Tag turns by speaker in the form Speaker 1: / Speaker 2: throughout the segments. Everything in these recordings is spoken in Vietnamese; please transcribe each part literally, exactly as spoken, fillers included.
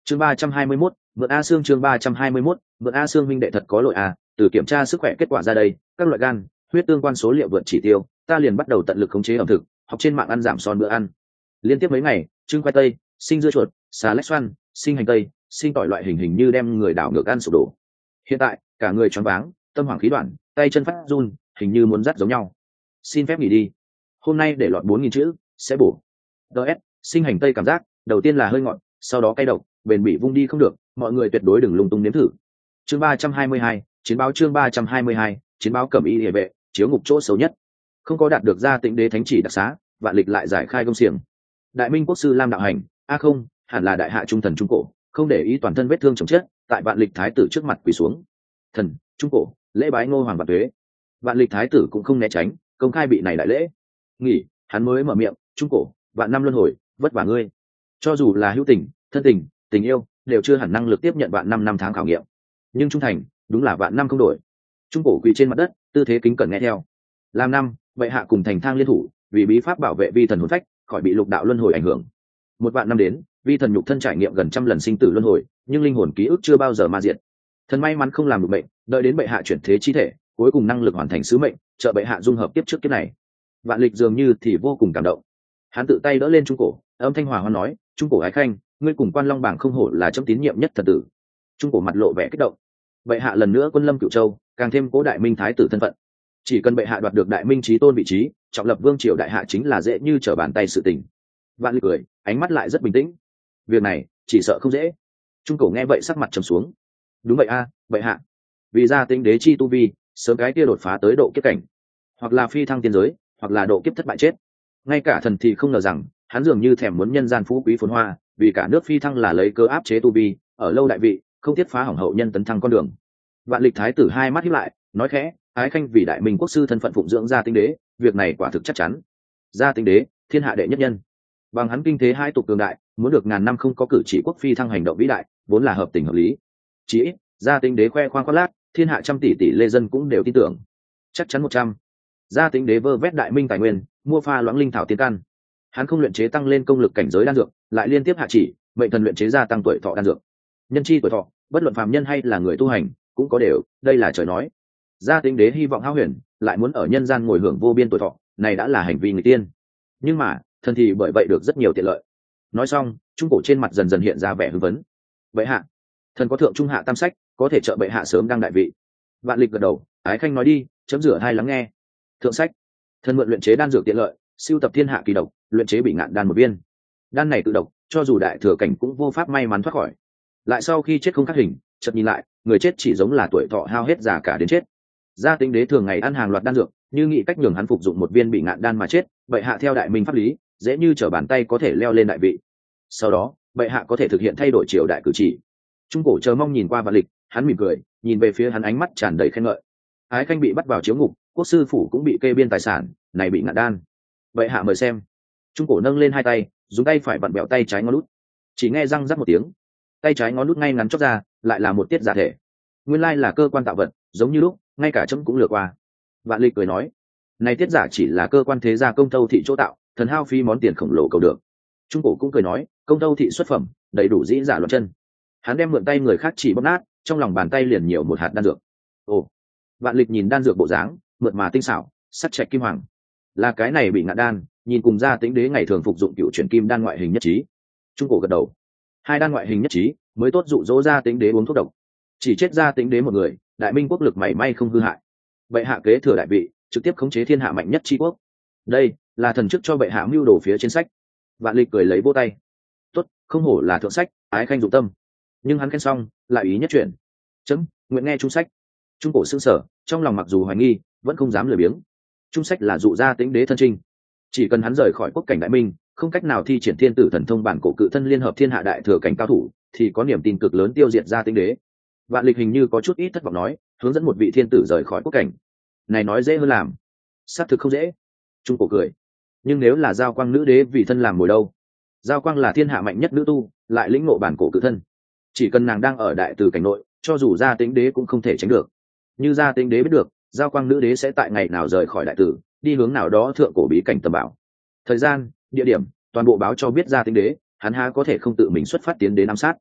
Speaker 1: chương ba trăm hai mươi mốt, vượt A Xương chương ba trăm hai mươi mốt, vượt A Xương huynh đệ thật có lỗi à, từ kiểm tra sức khỏe kết quả ra đây, các loại gan, huyết tương quan số liệu vượt chỉ tiêu, ta liền bắt đầu tận lực khống chế ẩm thực, học trên mạng ăn giảm son bữa ăn. Liên tiếp mấy ngày, trưng khoai tây, sinh dưa chuột, xà lách xoăn, sinh hành tây, sinh tỏi loại hình hình như đem người đảo ngược ăn sụp đổ. Hiện tại, cả người choáng váng, tâm hoảng khí đoạn, tay chân phát run, hình như muốn dắt giống nhau. Xin phép nghỉ đi. Hôm nay để lọt bốn nghìn chữ, sẽ bổ. ds sinh hành tây cảm giác đầu tiên là hơi ngọt, sau đó cay độc, bền bỉ vung đi không được, mọi người tuyệt đối đừng lung tung nếm thử. Chương ba trăm hai mươi hai, chiến báo chương ba trăm hai mươi hai, chiến báo cẩm y liề vệ, chiếu ngục chỗ xấu nhất. Không có đạt được gia tĩnh đế thánh chỉ đặc xá, vạn lịch lại giải khai công xiềng. Đại Minh quốc sư Lam đạo hành, a không, hẳn là đại hạ trung thần trung cổ, không để ý toàn thân vết thương chồng chết, tại vạn lịch thái tử trước mặt quỳ xuống. Thần, trung cổ, lễ bái ngô hoàng vạn tuế. Vạn lịch thái tử cũng không né tránh, công khai bị này đại lễ. Nghỉ, hắn mới mở miệng, trung cổ, vạn năm luân hồi, vất vả ngươi. Cho dù là hữu tình, thân tình, tình yêu, đều chưa hẳn năng lực tiếp nhận vạn năm năm tháng khảo nghiệm. Nhưng trung thành, đúng là vạn năm không đổi. Trung cổ quỳ trên mặt đất, tư thế kính cẩn nghe theo. Làm năm, bệ hạ cùng thành thang liên thủ, vì bí pháp bảo vệ vi thần hồn phách, khỏi bị lục đạo luân hồi ảnh hưởng. Một vạn năm đến, vi thần nhục thân trải nghiệm gần trăm lần sinh tử luân hồi, nhưng linh hồn ký ức chưa bao giờ ma diệt. Thần may mắn không làm được bệnh, đợi đến bệ hạ chuyển thế chi thể, cuối cùng năng lực hoàn thành sứ mệnh, trợ bệ hạ dung hợp tiếp trước kiếp này. Vạn lịch dường như thì vô cùng cảm động. Hắn tự tay đỡ lên trung cổ, âm thanh hòa hoan nói, trung cổ ái khanh, ngươi cùng quan long bảng không hổ là trong tín nhiệm nhất thần tử. Trung cổ mặt lộ vẻ kích động. Bệ hạ lần nữa quân lâm cửu châu, càng thêm cố đại minh thái tử thân phận. Chỉ cần bệ hạ đoạt được đại minh chí tôn vị trí, trọng lập vương triều đại hạ chính là dễ như trở bàn tay sự tình. Vạn lịch cười, ánh mắt lại rất bình tĩnh. Việc này chỉ sợ không dễ. Trung cổ nghe vậy sắc mặt trầm xuống. Đúng vậy a, à, bệ hạ. Vì gia tính đế chi tu vi, sớm cái kia đột phá tới độ kiếp cảnh, hoặc là phi thăng tiên giới, hoặc là độ kiếp thất bại chết. Ngay cả thần thì không ngờ rằng, hắn dường như thèm muốn nhân gian phú quý phồn hoa, vì cả nước phi thăng là lấy cơ áp chế tu vi, ở lâu đại vị, không thiết phá hỏng hậu nhân tấn thăng con đường. Vạn lịch thái tử hai mắt híp lại, nói khẽ, ái khanh vì đại minh quốc sư thân phận phụng dưỡng gia tinh đế, việc này quả thực chắc chắn. Gia tinh đế, thiên hạ đệ nhất nhân, bằng hắn kinh thế hai tục cường đại, muốn được ngàn năm không có cử chỉ quốc phi thăng hành động vĩ đại, vốn là hợp tình hợp lý. Chỉ ít, gia tinh đế khoe khoang khoác lác, thiên hạ trăm tỷ tỷ lê dân cũng đều tin tưởng. Chắc chắn một trăm. Gia tinh đế vơ vét đại minh tài nguyên, mua pha loãng linh thảo tiên căn. Hắn không luyện chế tăng lên công lực cảnh giới đan dược, lại liên tiếp hạ chỉ, mệnh thần luyện chế gia tăng tuổi thọ đan dược. Nhân chi tuổi thọ, bất luận phàm nhân hay là người tu hành, cũng có đều, đây là trời nói. Gia tinh đế hy vọng hao huyền, lại muốn ở nhân gian ngồi hưởng vô biên tuổi thọ, này đã là hành vi người tiên. Nhưng mà, thần thì bởi vậy được rất nhiều tiện lợi. Nói xong, trung cổ trên mặt dần dần hiện ra vẻ hưng phấn. Bệ hạ, thần có thượng trung hạ tam sách, có thể trợ bệ hạ sớm đăng đại vị. Vạn lịch gật đầu, ái khanh nói đi, chấm rửa hai lắng nghe. Thượng sách, thần mượn luyện chế đan dược tiện lợi, siêu tập thiên hạ kỳ độc, luyện chế bị ngạn đan một viên. Đan này tự độc, cho dù đại thừa cảnh cũng vô pháp may mắn thoát khỏi. Lại sau khi chết không khắc hình, chợt nhìn lại, người chết chỉ giống là tuổi thọ hao hết già cả đến chết. Gia tính đế thường ngày ăn hàng loạt đan dược, như nghĩ cách nhường hắn phục dụng một viên bị ngạn đan mà chết, bệ hạ theo đại minh pháp lý, dễ như trở bàn tay có thể leo lên đại vị. Sau đó, bệ hạ có thể thực hiện thay đổi triều đại cử chỉ. Trung cổ chờ mong nhìn qua Vạn lịch, hắn mỉm cười, nhìn về phía hắn ánh mắt tràn đầy khen ngợi. Ái khanh bị bắt vào chiếu ngục, quốc sư phủ cũng bị kê biên tài sản, này bị ngạn đan. Bệ hạ mời xem. Trung cổ nâng lên hai tay, dùng tay phải vặn bẹo tay trái ngón út. Chỉ nghe răng rắc một tiếng, tay trái ngón út ngay ngắn chóc ra, lại là một tiết giả thể. Nguyên lai là cơ quan tạo vật, giống như lúc, ngay cả chấm cũng lừa qua. Vạn lịch cười nói, này tiết giả chỉ là cơ quan thế gia công tâu thị chỗ tạo, thần hao phí món tiền khổng lồ cầu được. Trung cổ cũng cười nói, công tâu thị xuất phẩm, đầy đủ dĩ giả loạn chân. Hắn đem mượn tay người khác chỉ bóp nát, trong lòng bàn tay liền nhiều một hạt đan dược. Ồ, Vạn lịch nhìn đan dược bộ dáng, mượt mà tinh xảo, sắc trạch kim hoàng. Là cái này bị ngạn đan, nhìn cùng gia tính đế ngày thường phục dụng cựu chuyển kim đan ngoại hình nhất trí. Trung cổ gật đầu, hai đan ngoại hình nhất trí, mới tốt dụ dỗ gia tính đế uống thuốc độc. Chỉ chết gia tính đế một người, đại minh quốc lực mảy may không hư hại. Bệ hạ kế thừa đại vị, trực tiếp khống chế thiên hạ mạnh nhất tri quốc. Đây là thần chức cho bệ hạ mưu đồ phía trên sách. Vạn lịch cười lấy vỗ tay, tốt, không hổ là thượng sách, ái khanh dụng tâm. Nhưng hắn khen xong, lại ý nhất chuyển. Chấm nguyện nghe trung sách. Trung cổ xương sở, trong lòng mặc dù hoài nghi, vẫn không dám lười biếng. Trung sách là dụ gia tính đế thân trinh, chỉ cần hắn rời khỏi quốc cảnh đại minh, không cách nào thi triển thiên tử thần thông bản cổ cự thân liên hợp thiên hạ đại thừa cảnh cao thủ, thì có niềm tin cực lớn tiêu diệt gia tính đế. Vạn lịch hình như có chút ít thất vọng nói, hướng dẫn một vị thiên tử rời khỏi quốc cảnh, này nói dễ hơn làm, xác thực không dễ. Trung cổ cười, nhưng nếu là giao quang nữ đế vì thân làm mồi đâu? Giao quang là thiên hạ mạnh nhất nữ tu, lại lĩnh ngộ bản cổ cự thân, chỉ cần nàng đang ở đại từ cảnh nội, cho dù gia tính đế cũng không thể tránh được. Như gia tính đế biết được giao quang nữ đế sẽ tại ngày nào rời khỏi đại tử, đi hướng nào đó thượng cổ bí cảnh tầm bảo, thời gian, địa điểm, toàn bộ báo cho biết gia tính đế, hắn há có thể không tự mình xuất phát tiến đến ám sát.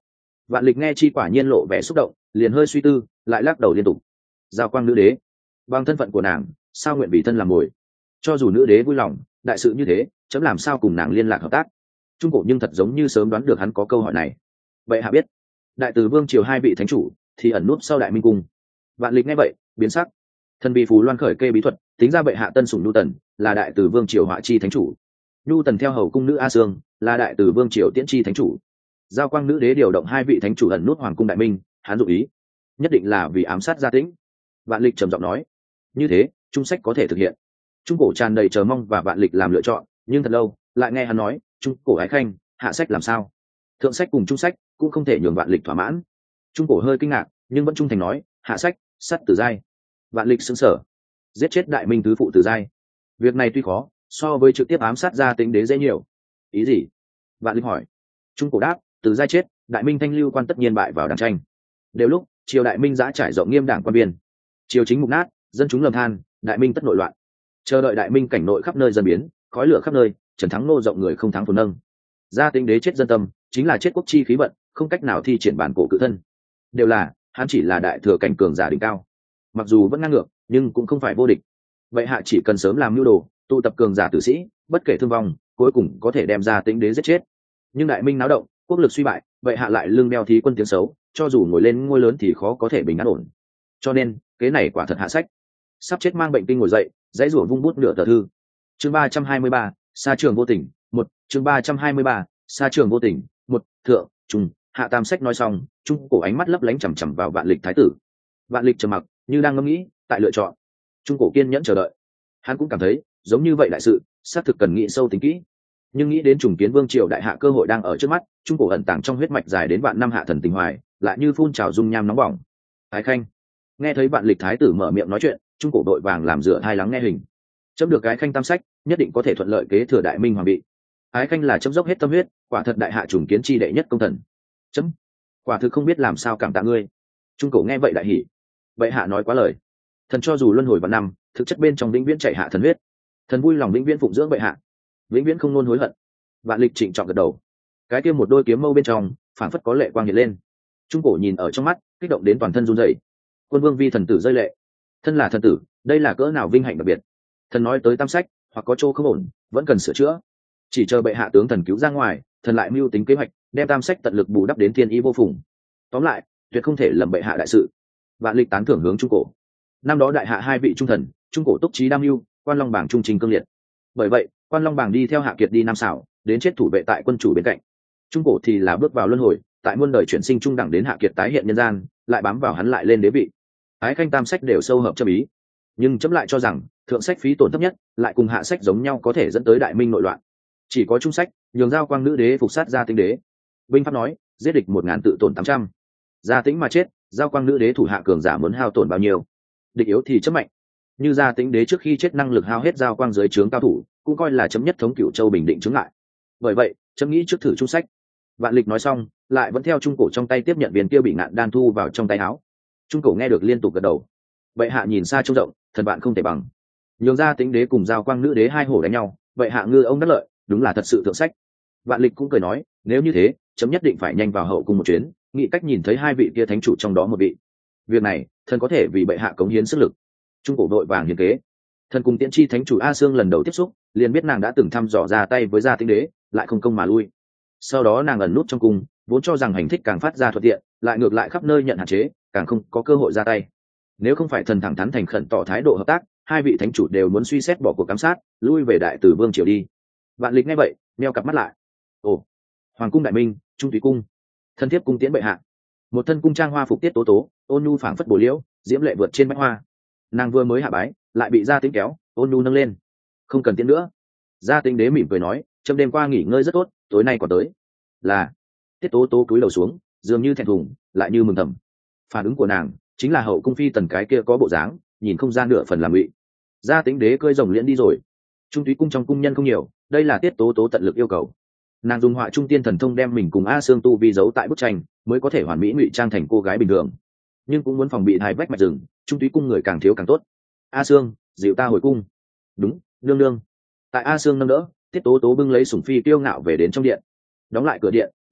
Speaker 1: Vạn Lịch nghe chi quả nhiên lộ vẻ xúc động, liền hơi suy tư, lại lắc đầu liên tục. Giao quang nữ đế, bằng thân phận của nàng, sao nguyện vì thân làm mồi? Cho dù nữ đế vui lòng, đại sự như thế, chấm làm sao cùng nàng liên lạc hợp tác? Trung cổ nhưng thật giống như sớm đoán được hắn có câu hỏi này. Vậy hạ biết, đại từ vương triều hai vị thánh chủ thì ẩn núp sau đại minh cung. Vạn Lịch nghe vậy, biến sắc. Thần bị phù loan khởi kê bí thuật, tính ra bệ hạ tân sủng nhu tần là đại từ vương triều họa chi thánh chủ. Nhu tần theo hầu cung nữ A Sương là đại từ vương triều tiễn chi thánh chủ. Giao quang nữ đế điều động hai vị thánh chủ ẩn nút hoàng cung đại minh, hắn dụ ý nhất định là vì ám sát gia tĩnh. Vạn Lịch trầm giọng nói, như thế trung sách có thể thực hiện. Trung cổ tràn đầy chờ mong và Vạn Lịch làm lựa chọn, nhưng thật lâu lại nghe hắn nói, trung cổ ái khanh, hạ sách làm sao? Thượng sách cùng trung sách cũng không thể nhường Vạn Lịch thỏa mãn. Trung cổ hơi kinh ngạc, nhưng vẫn trung thành nói, hạ sách sắt Từ giai. Vạn Lịch sững sờ, giết chết đại minh tứ phụ Từ giai, việc này tuy khó, so với trực tiếp ám sát gia tĩnh đế dễ nhiều. Ý gì? Vạn Lịch hỏi. Trung cổ đáp, Từ giai chết, đại minh thanh lưu quan tất nhiên bại vào đảng tranh. Đều lúc triều đại minh giã trải rộng nghiêm đảng quan biên, triều chính mục nát, dân chúng lầm than, đại minh tất nội loạn. Chờ đợi đại minh cảnh nội khắp nơi dân biến, khói lửa khắp nơi, trần thắng nô rộng người không thắng phồn nâng. Gia tĩnh đế chết dân tâm, chính là chết quốc chi khí vận, không cách nào thi triển bản cổ cự thân. Đều là hắn chỉ là đại thừa cảnh cường giả đỉnh cao, mặc dù vẫn ngang ngược nhưng cũng không phải vô địch. Vậy hạ chỉ cần sớm làm mưu đồ, tụ tập cường giả tử sĩ, bất kể thương vong, cuối cùng có thể đem Gia tĩnh đế giết chết. Nhưng đại minh náo động, quốc lực suy bại, vậy hạ lại lưng đeo thí quân tiếng xấu, cho dù ngồi lên ngôi lớn thì khó có thể bình an ổn. Cho nên kế này quả thật hạ sách. Sắp chết mang bệnh kinh ngồi dậy, dãy rủa vung bút nửa tờ thư. Chương ba trăm hai mươi ba, sa trường vô tình. Một. Chương ba trăm hai mươi ba, sa trường vô tình. Một. Thượng, trung, hạ tam sách nói xong, trung cổ ánh mắt lấp lánh chằm chằm vào Vạn Lịch thái tử. Vạn Lịch trầm mặc, như đang ngẫm nghĩ, tại lựa chọn. Trung cổ kiên nhẫn chờ đợi. Hắn cũng cảm thấy, giống như vậy đại sự, xác thực cần nghĩ sâu tính kỹ. Nhưng nghĩ đến trùng kiến vương triều đại hạ cơ hội đang ở trước mắt, trung cổ ẩn tàng trong huyết mạch dài đến vạn năm hạ thần tình hoài, lại như phun trào dung nham nóng bỏng. Ái khanh, nghe thấy Vạn Lịch thái tử mở miệng nói chuyện, trung cổ đội vàng làm rửa hai lắng nghe hình. Chấm được cái khanh tam sách, nhất định có thể thuận lợi kế thừa đại minh hoàng vị. Ái khanh là chấm dốc hết tâm huyết, quả thật đại hạ trùng kiến chi đệ nhất công thần. Chấm quả thực không biết làm sao cảm tạ ngươi. Trung cổ nghe vậy đại hỉ. Vậy hạ nói quá lời. Thần cho dù luân hồi vạn năm, thực chất bên trong vĩnh viễn chạy hạ thần huyết. Thần vui lòng vĩnh viễn phụng dưỡng bệ hạ, vĩnh viễn không nôn hối hận. Vạn Lịch trịnh trọng gật đầu. Cái kia một đôi kiếm mâu bên trong phảng phất có lệ quang hiện lên. Trung cổ nhìn ở trong mắt, kích động đến toàn thân run rẩy. Quân vương vi thần tử rơi lệ. Thân là thần tử, đây là cỡ nào vinh hạnh đặc biệt. Thần nói tới tam sách, hoặc có chỗ không ổn, vẫn cần sửa chữa. Chỉ chờ bệ hạ tướng thần cứu ra ngoài, thần lại mưu tính kế hoạch, đem tam sách tận lực bù đắp đến thiên ý vô phùng. Tóm lại, tuyệt không thể lầm bệ hạ đại sự. Vạn Lịch tán thưởng hướng trung cổ. Năm đó đại hạ hai vị trung thần, trung cổ túc trí đam mưu, quan long bảng trung trình cương liệt. Bởi vậy, quan long bảng đi theo hạ kiệt đi nam xảo, đến chết thủ vệ tại quân chủ bên cạnh. Trung cổ thì là bước vào luân hồi, tại muôn đời chuyển sinh trung đẳng đến hạ kiệt tái hiện nhân gian, lại bám vào hắn lại lên đế vị. Ái khanh tam sách đều sâu hợp châm ý, nhưng chấm lại cho rằng thượng sách phí tổn thấp nhất, lại cùng hạ sách giống nhau có thể dẫn tới đại minh nội loạn. Chỉ có trung sách nhường giao quang nữ đế phục sát Gia Tĩnh đế. Binh pháp nói, giết địch một ngàn tự tổn tám trăm. Gia Tĩnh mà chết, giao quang nữ đế thủ hạ cường giả muốn hao tổn bao nhiêu? Địch yếu thì chấm mạnh. Như Gia Tĩnh đế trước khi chết năng lực hao hết giao quang dưới trướng cao thủ, cũng coi là chấm nhất thống cửu châu bình định chứng lại. Bởi vậy, chấm nghĩ trước thử trung sách. Vạn Lịch nói xong, lại vẫn theo trung cổ trong tay tiếp nhận viên kia bị ngạn đan thu vào trong tay áo. Trung cổ nghe được liên tục gật đầu. Vậy hạ nhìn xa trông rộng, thần bạn không thể bằng. Nhường Gia Tĩnh đế cùng giao quang nữ đế hai hổ đánh nhau, vậy hạ ngư ông đắc lợi, đúng là thật sự thượng sách. Vạn Lịch cũng cười nói, nếu như thế, chấm nhất định phải nhanh vào hậu cung một chuyến, nghĩ cách nhìn thấy hai vị kia thánh chủ trong đó một vị. Việc này, thần có thể vì bệ hạ cống hiến sức lực. Trung cổ vội vàng hiến kế. Thần cùng tiễn chi thánh chủ A Sương lần đầu tiếp xúc, liền biết nàng đã từng thăm dò ra tay với Gia Tĩnh đế, lại không công mà lui. Sau đó nàng ẩn nút trong cung, vốn cho rằng hành thích càng phát ra thuận tiện, lại ngược lại khắp nơi nhận hạn chế, càng không có cơ hội ra tay. Nếu không phải thần thẳng thắn thành khẩn tỏ thái độ hợp tác, hai vị thánh chủ đều muốn suy xét bỏ cuộc ám sát, lui về đại tử vương triều đi. Vạn Lịch nghe vậy, meo cặp mắt lại. Ồ, hoàng cung đại minh, trung thúy cung, thân thiếp cung tiễn bệ hạ. Một thân cung trang hoa phục tiết tố tố, ôn nhu phảng phất bổ liễu, diễm lệ vượt trên bách hoa. Nàng vừa mới hạ bái, lại bị Gia Tĩnh kéo, ôn nhu nâng lên. Không cần tiễn nữa. Gia Tĩnh đế mỉm cười nói, chấm đêm qua nghỉ ngơi rất tốt, tối nay còn tới. Là. Tiết tố tố cúi đầu xuống, dường như thẹn thùng, lại như mừng thầm. Phản ứng của nàng chính là hậu cung phi tần cái kia có bộ dáng, nhìn không ra nửa phần làm ngụy. Gia Tĩnh đế cơi rồng liễn đi rồi. Trung thúy cung trong cung nhân không nhiều, đây là tiết tố tố tận lực yêu cầu. Nàng dùng họa trung tiên thần thông đem mình cùng A Sương tu vi giấu tại bức tranh, mới có thể hoàn mỹ ngụy trang thành cô gái bình thường. Nhưng cũng muốn phòng bị hai vách mạch rừng, trung thúy cung người càng thiếu càng tốt. A Sương, dịu ta hồi cung. Đúng, nương nương. Tại A Sương nâng đỡ, tiết tố tố bưng lấy sủng phi tiêu ngạo về đến trong điện. Đóng lại cửa điện,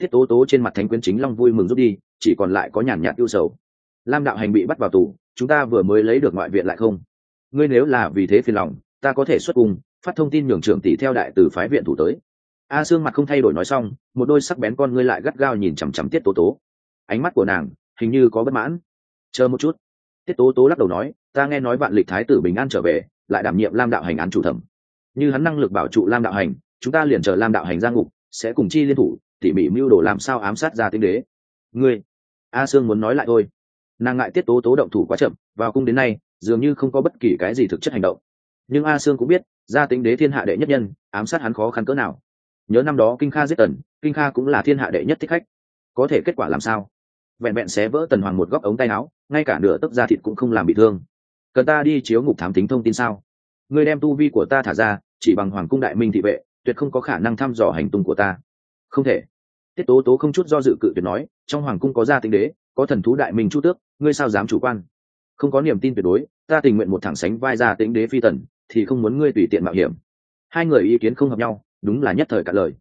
Speaker 1: Tiết tố tố trên mặt thánh quyến chính long vui mừng rút đi, chỉ còn lại có nhàn nhạt ưu sầu. Lam đạo hành bị bắt vào tù, chúng ta vừa mới lấy được ngoại viện lại không. Ngươi nếu là vì thế phiền lòng, ta có thể xuất cung phát thông tin nhường trưởng tỷ theo đại từ phái viện thủ tới. A Sương mặt không thay đổi nói xong, một đôi sắc bén con ngươi lại gắt gao nhìn chằm chằm Tiết tố tố. Ánh mắt của nàng hình như có bất mãn. Chờ một chút. Tiết tố tố lắc đầu nói, ta nghe nói vạn lịch thái tử bình an trở về, lại đảm nhiệm Lam đạo hành án chủ thẩm. Như hắn năng lực bảo trụ Lam đạo hành, chúng ta liền chờ Lam đạo hành ra ngục, sẽ cùng chi liên thủ tỉ mỉ mưu đồ làm sao ám sát Gia Tĩnh Đế. Ngươi, A Sương muốn nói lại thôi. Nàng ngại Tiết tố tố động thủ quá chậm, vào cung đến nay dường như không có bất kỳ cái gì thực chất hành động. Nhưng A Sương cũng biết Gia Tĩnh Đế thiên hạ đệ nhất nhân, ám sát hắn khó khăn cỡ nào. Nhớ năm đó Kinh Kha giết Tần, Kinh Kha cũng là thiên hạ đệ nhất thích khách, có thể kết quả làm sao? Vẹn vẹn xé vỡ Tần Hoàng một góc ống tay áo, ngay cả nửa tấc da thịt cũng không làm bị thương. Cần ta đi chiếu ngục thám tính thông tin sao? Ngươi đem tu vi của ta thả ra, chỉ bằng Hoàng cung đại minh thị vệ, tuyệt không có khả năng thăm dò hành tung của ta. Không thể. Tiết tố tố không chút do dự cự tuyệt nói, trong Hoàng cung có Gia Tĩnh Đế, có thần thú đại minh chu tước, ngươi sao dám chủ quan? Không có niềm tin tuyệt đối, ta tình nguyện một thẳng sánh vai Gia Tĩnh Đế phi tần, thì không muốn ngươi tùy tiện mạo hiểm. Hai người ý kiến không hợp nhau, đúng là nhất thời cạn lời.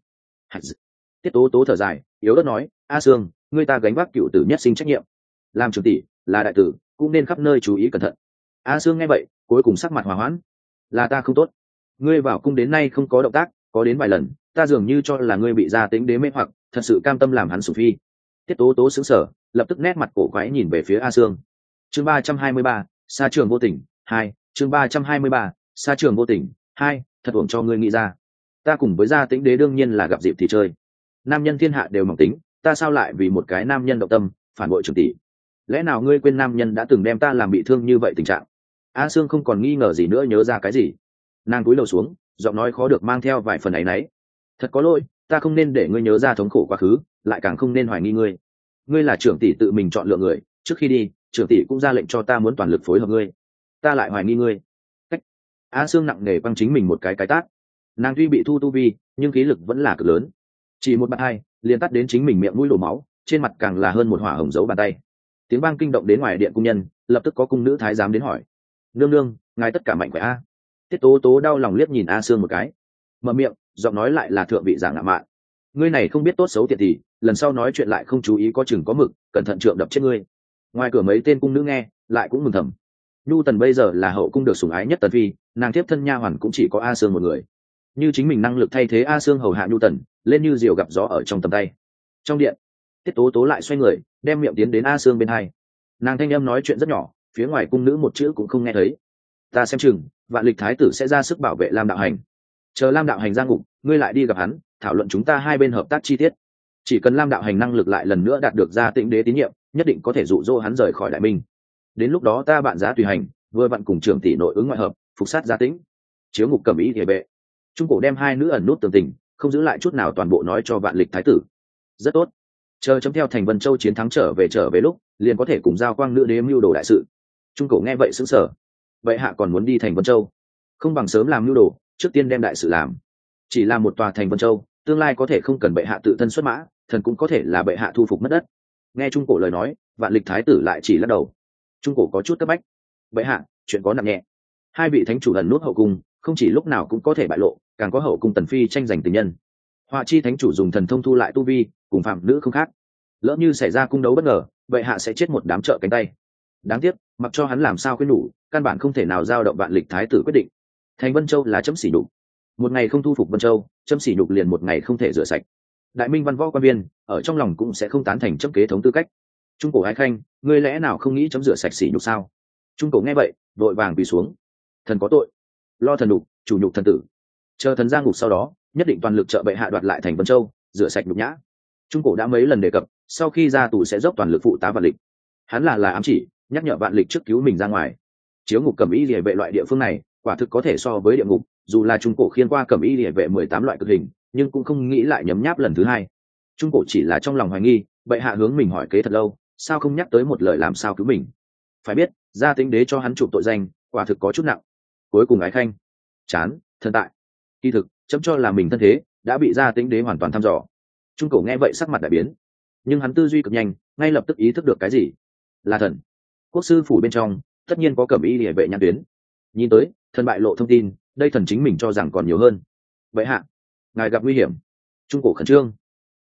Speaker 1: Tiết tố tố thở dài, yếu ớt nói, A Sương, ngươi ta gánh vác cựu tử nhất sinh trách nhiệm, làm trưởng tỷ là đại tử cũng nên khắp nơi chú ý cẩn thận. A Sương nghe vậy cuối cùng sắc mặt hòa hoãn, là ta không tốt. Ngươi vào cung đến nay không có động tác, có đến vài lần ta dường như cho là ngươi bị Gia Tĩnh Đế mê hoặc, thật sự cam tâm làm hắn sủng phi. Tiết tố tố sững sờ, lập tức nét mặt cổ quái nhìn về phía A Sương. Chương ba trăm hai mươi ba, Sa trường vô tình hai. Chương ba trăm hai mươi ba, Sa trường vô tình hai. Thật uổng cho ngươi nghĩ ra. Ta cùng với Gia Tĩnh Đế đương nhiên là gặp dịp thì chơi. Nam nhân thiên hạ đều mỏng tính, ta sao lại vì một cái nam nhân động tâm phản bội trưởng tỷ? Lẽ nào ngươi quên nam nhân đã từng đem ta làm bị thương như vậy tình trạng? A Sương không còn nghi ngờ gì nữa, nhớ ra cái gì, nàng cúi đầu xuống, giọng nói khó được mang theo vài phần áy náy. Thật có lỗi, ta không nên để ngươi nhớ ra thống khổ quá khứ, lại càng không nên hoài nghi ngươi. Ngươi là trưởng tỷ tự mình chọn lựa người, trước khi đi trưởng tỷ cũng ra lệnh cho ta muốn toàn lực phối hợp ngươi, ta lại hoài nghi ngươi. Cách. A Sương nặng nề băng chính mình một cái cái tát. Nàng tuy bị thu tu vi, nhưng khí lực vẫn là cực lớn, chỉ một bàn hai liền tắt đến chính mình miệng mũi đổ máu, trên mặt càng là hơn một hỏa hồng dấu bàn tay. Tiếng vang kinh động đến ngoài điện cung nhân, lập tức có cung nữ thái giám đến hỏi, nương nương, ngài tất cả mạnh khỏe a? Tiết tố tố đau lòng liếc nhìn A Sương một cái, mở miệng, giọng nói lại là thượng vị giả ngạ mạn. Ngươi này không biết tốt xấu tiện thì lần sau nói chuyện lại không chú ý có chừng có mực, cẩn thận trượng đập chết ngươi. Ngoài cửa mấy tên cung nữ nghe lại cũng mừng thầm. Nhu Tần bây giờ là hậu cung được sủng ái nhất Tần phi, nàng tiếp thân nha hoàn cũng chỉ có A Sương một người. Như chính mình năng lực thay thế A Sương hầu hạ Nhu Tần, lên như diều gặp gió ở trong tầm tay. Trong điện, Tiết tố tố lại xoay người, đem miệng tiến đến A Sương bên hai. Nàng thanh âm nói chuyện rất nhỏ, phía ngoài cung nữ một chữ cũng không nghe thấy. Ta xem chừng vạn lịch thái tử sẽ ra sức bảo vệ Lam đạo hành, chờ Lam đạo hành ra ngục, ngươi lại đi gặp hắn, thảo luận chúng ta hai bên hợp tác chi tiết. Chỉ cần Lam đạo hành năng lực lại lần nữa đạt được Gia Tĩnh Đế tín nhiệm, nhất định có thể dụ dỗ hắn rời khỏi đại minh. Đến lúc đó ta bạn giá tùy hành, vừa vặn cùng trưởng tỷ nội ứng ngoại hợp, phục sát Gia Tĩnh. Chiếu ngục cầm ý địa bệ. Trung cổ đem hai nữ ẩn nút tường tình, không giữ lại chút nào toàn bộ nói cho vạn lịch thái tử. Rất tốt, chờ chấm theo thành Vân Châu chiến thắng trở về trở về lúc, liền có thể cùng giao quang nữ đế mưu đồ đại sự. Trung cổ nghe vậy sững sờ. Vậy hạ còn muốn đi thành Vân Châu, không bằng sớm làm mưu đồ, trước tiên đem đại sự làm. Chỉ là một tòa thành Vân Châu, tương lai có thể không cần bệ hạ tự thân xuất mã, thần cũng có thể là bệ hạ thu phục mất đất. Nghe Trung cổ lời nói, vạn lịch thái tử lại chỉ lắc đầu. Trung cổ có chút cấp bách. Bệ hạ, chuyện có nặng nhẹ. Hai vị thánh chủ ẩn nút hậu cung, không chỉ lúc nào cũng có thể bại lộ, càng có hậu cung tần phi tranh giành tình nhân. Họa chi thánh chủ dùng thần thông thu lại tu vi, cùng phạm nữ không khác. Lỡ như xảy ra cung đấu bất ngờ, bệ hạ sẽ chết một đám trợ cánh tay. Đáng tiếc, mặc cho hắn làm sao khuyên nhủ, căn bản không thể nào giao động vạn lịch thái tử quyết định. Thành Vân Châu là chấm sỉ nhục, một ngày không thu phục Vân Châu, chấm sỉ nhục liền một ngày không thể rửa sạch. Đại minh văn võ quan viên ở trong lòng cũng sẽ không tán thành chấm kế thống tư cách. Trung cổ ái khanh, ngươi lẽ nào không nghĩ chấm rửa sạch sỉ nhục sao? Trung cổ nghe vậy vội vàng quỳ xuống. Thần có tội, lo thần nhục, chủ nhục thần tử. Chờ thần ra ngục sau đó, nhất định toàn lực trợ bệ hạ đoạt lại thành Vân Châu, rửa sạch nhục nhã. Trung cổ đã mấy lần đề cập, sau khi ra tù sẽ dốc toàn lực phụ tá vạn lịch. Hắn là là ám chỉ, nhắc nhở vạn lịch trước cứu mình ra ngoài. Chiếu ngục cẩm y liề vệ loại địa phương này, quả thực có thể so với địa ngục. Dù là Trung cổ khiên qua cẩm y liề vệ mười tám loại cực hình, nhưng cũng không nghĩ lại nhấm nháp lần thứ hai. Trung cổ chỉ là trong lòng hoài nghi, bệ hạ hướng mình hỏi kế thật lâu, sao không nhắc tới một lời làm sao cứu mình? Phải biết, Gia Tĩnh Đế cho hắn chụp tội danh, quả thực có chút nặng. Cuối cùng ái khanh, chán, thân tại. Kỳ thực, chấm cho là mình thân thế đã bị Gia Tĩnh Đế hoàn toàn thăm dò. Trung cổ nghe vậy sắc mặt đại biến, nhưng hắn tư duy cực nhanh, ngay lập tức ý thức được cái gì. Là thần. Quốc sư phủ bên trong tất nhiên có cẩm y liề vệ nhãn tuyến. Nhìn tới thần bại lộ thông tin, đây thần chính mình cho rằng còn nhiều hơn. Vậy hạ, ngài gặp nguy hiểm. Trung cổ khẩn trương.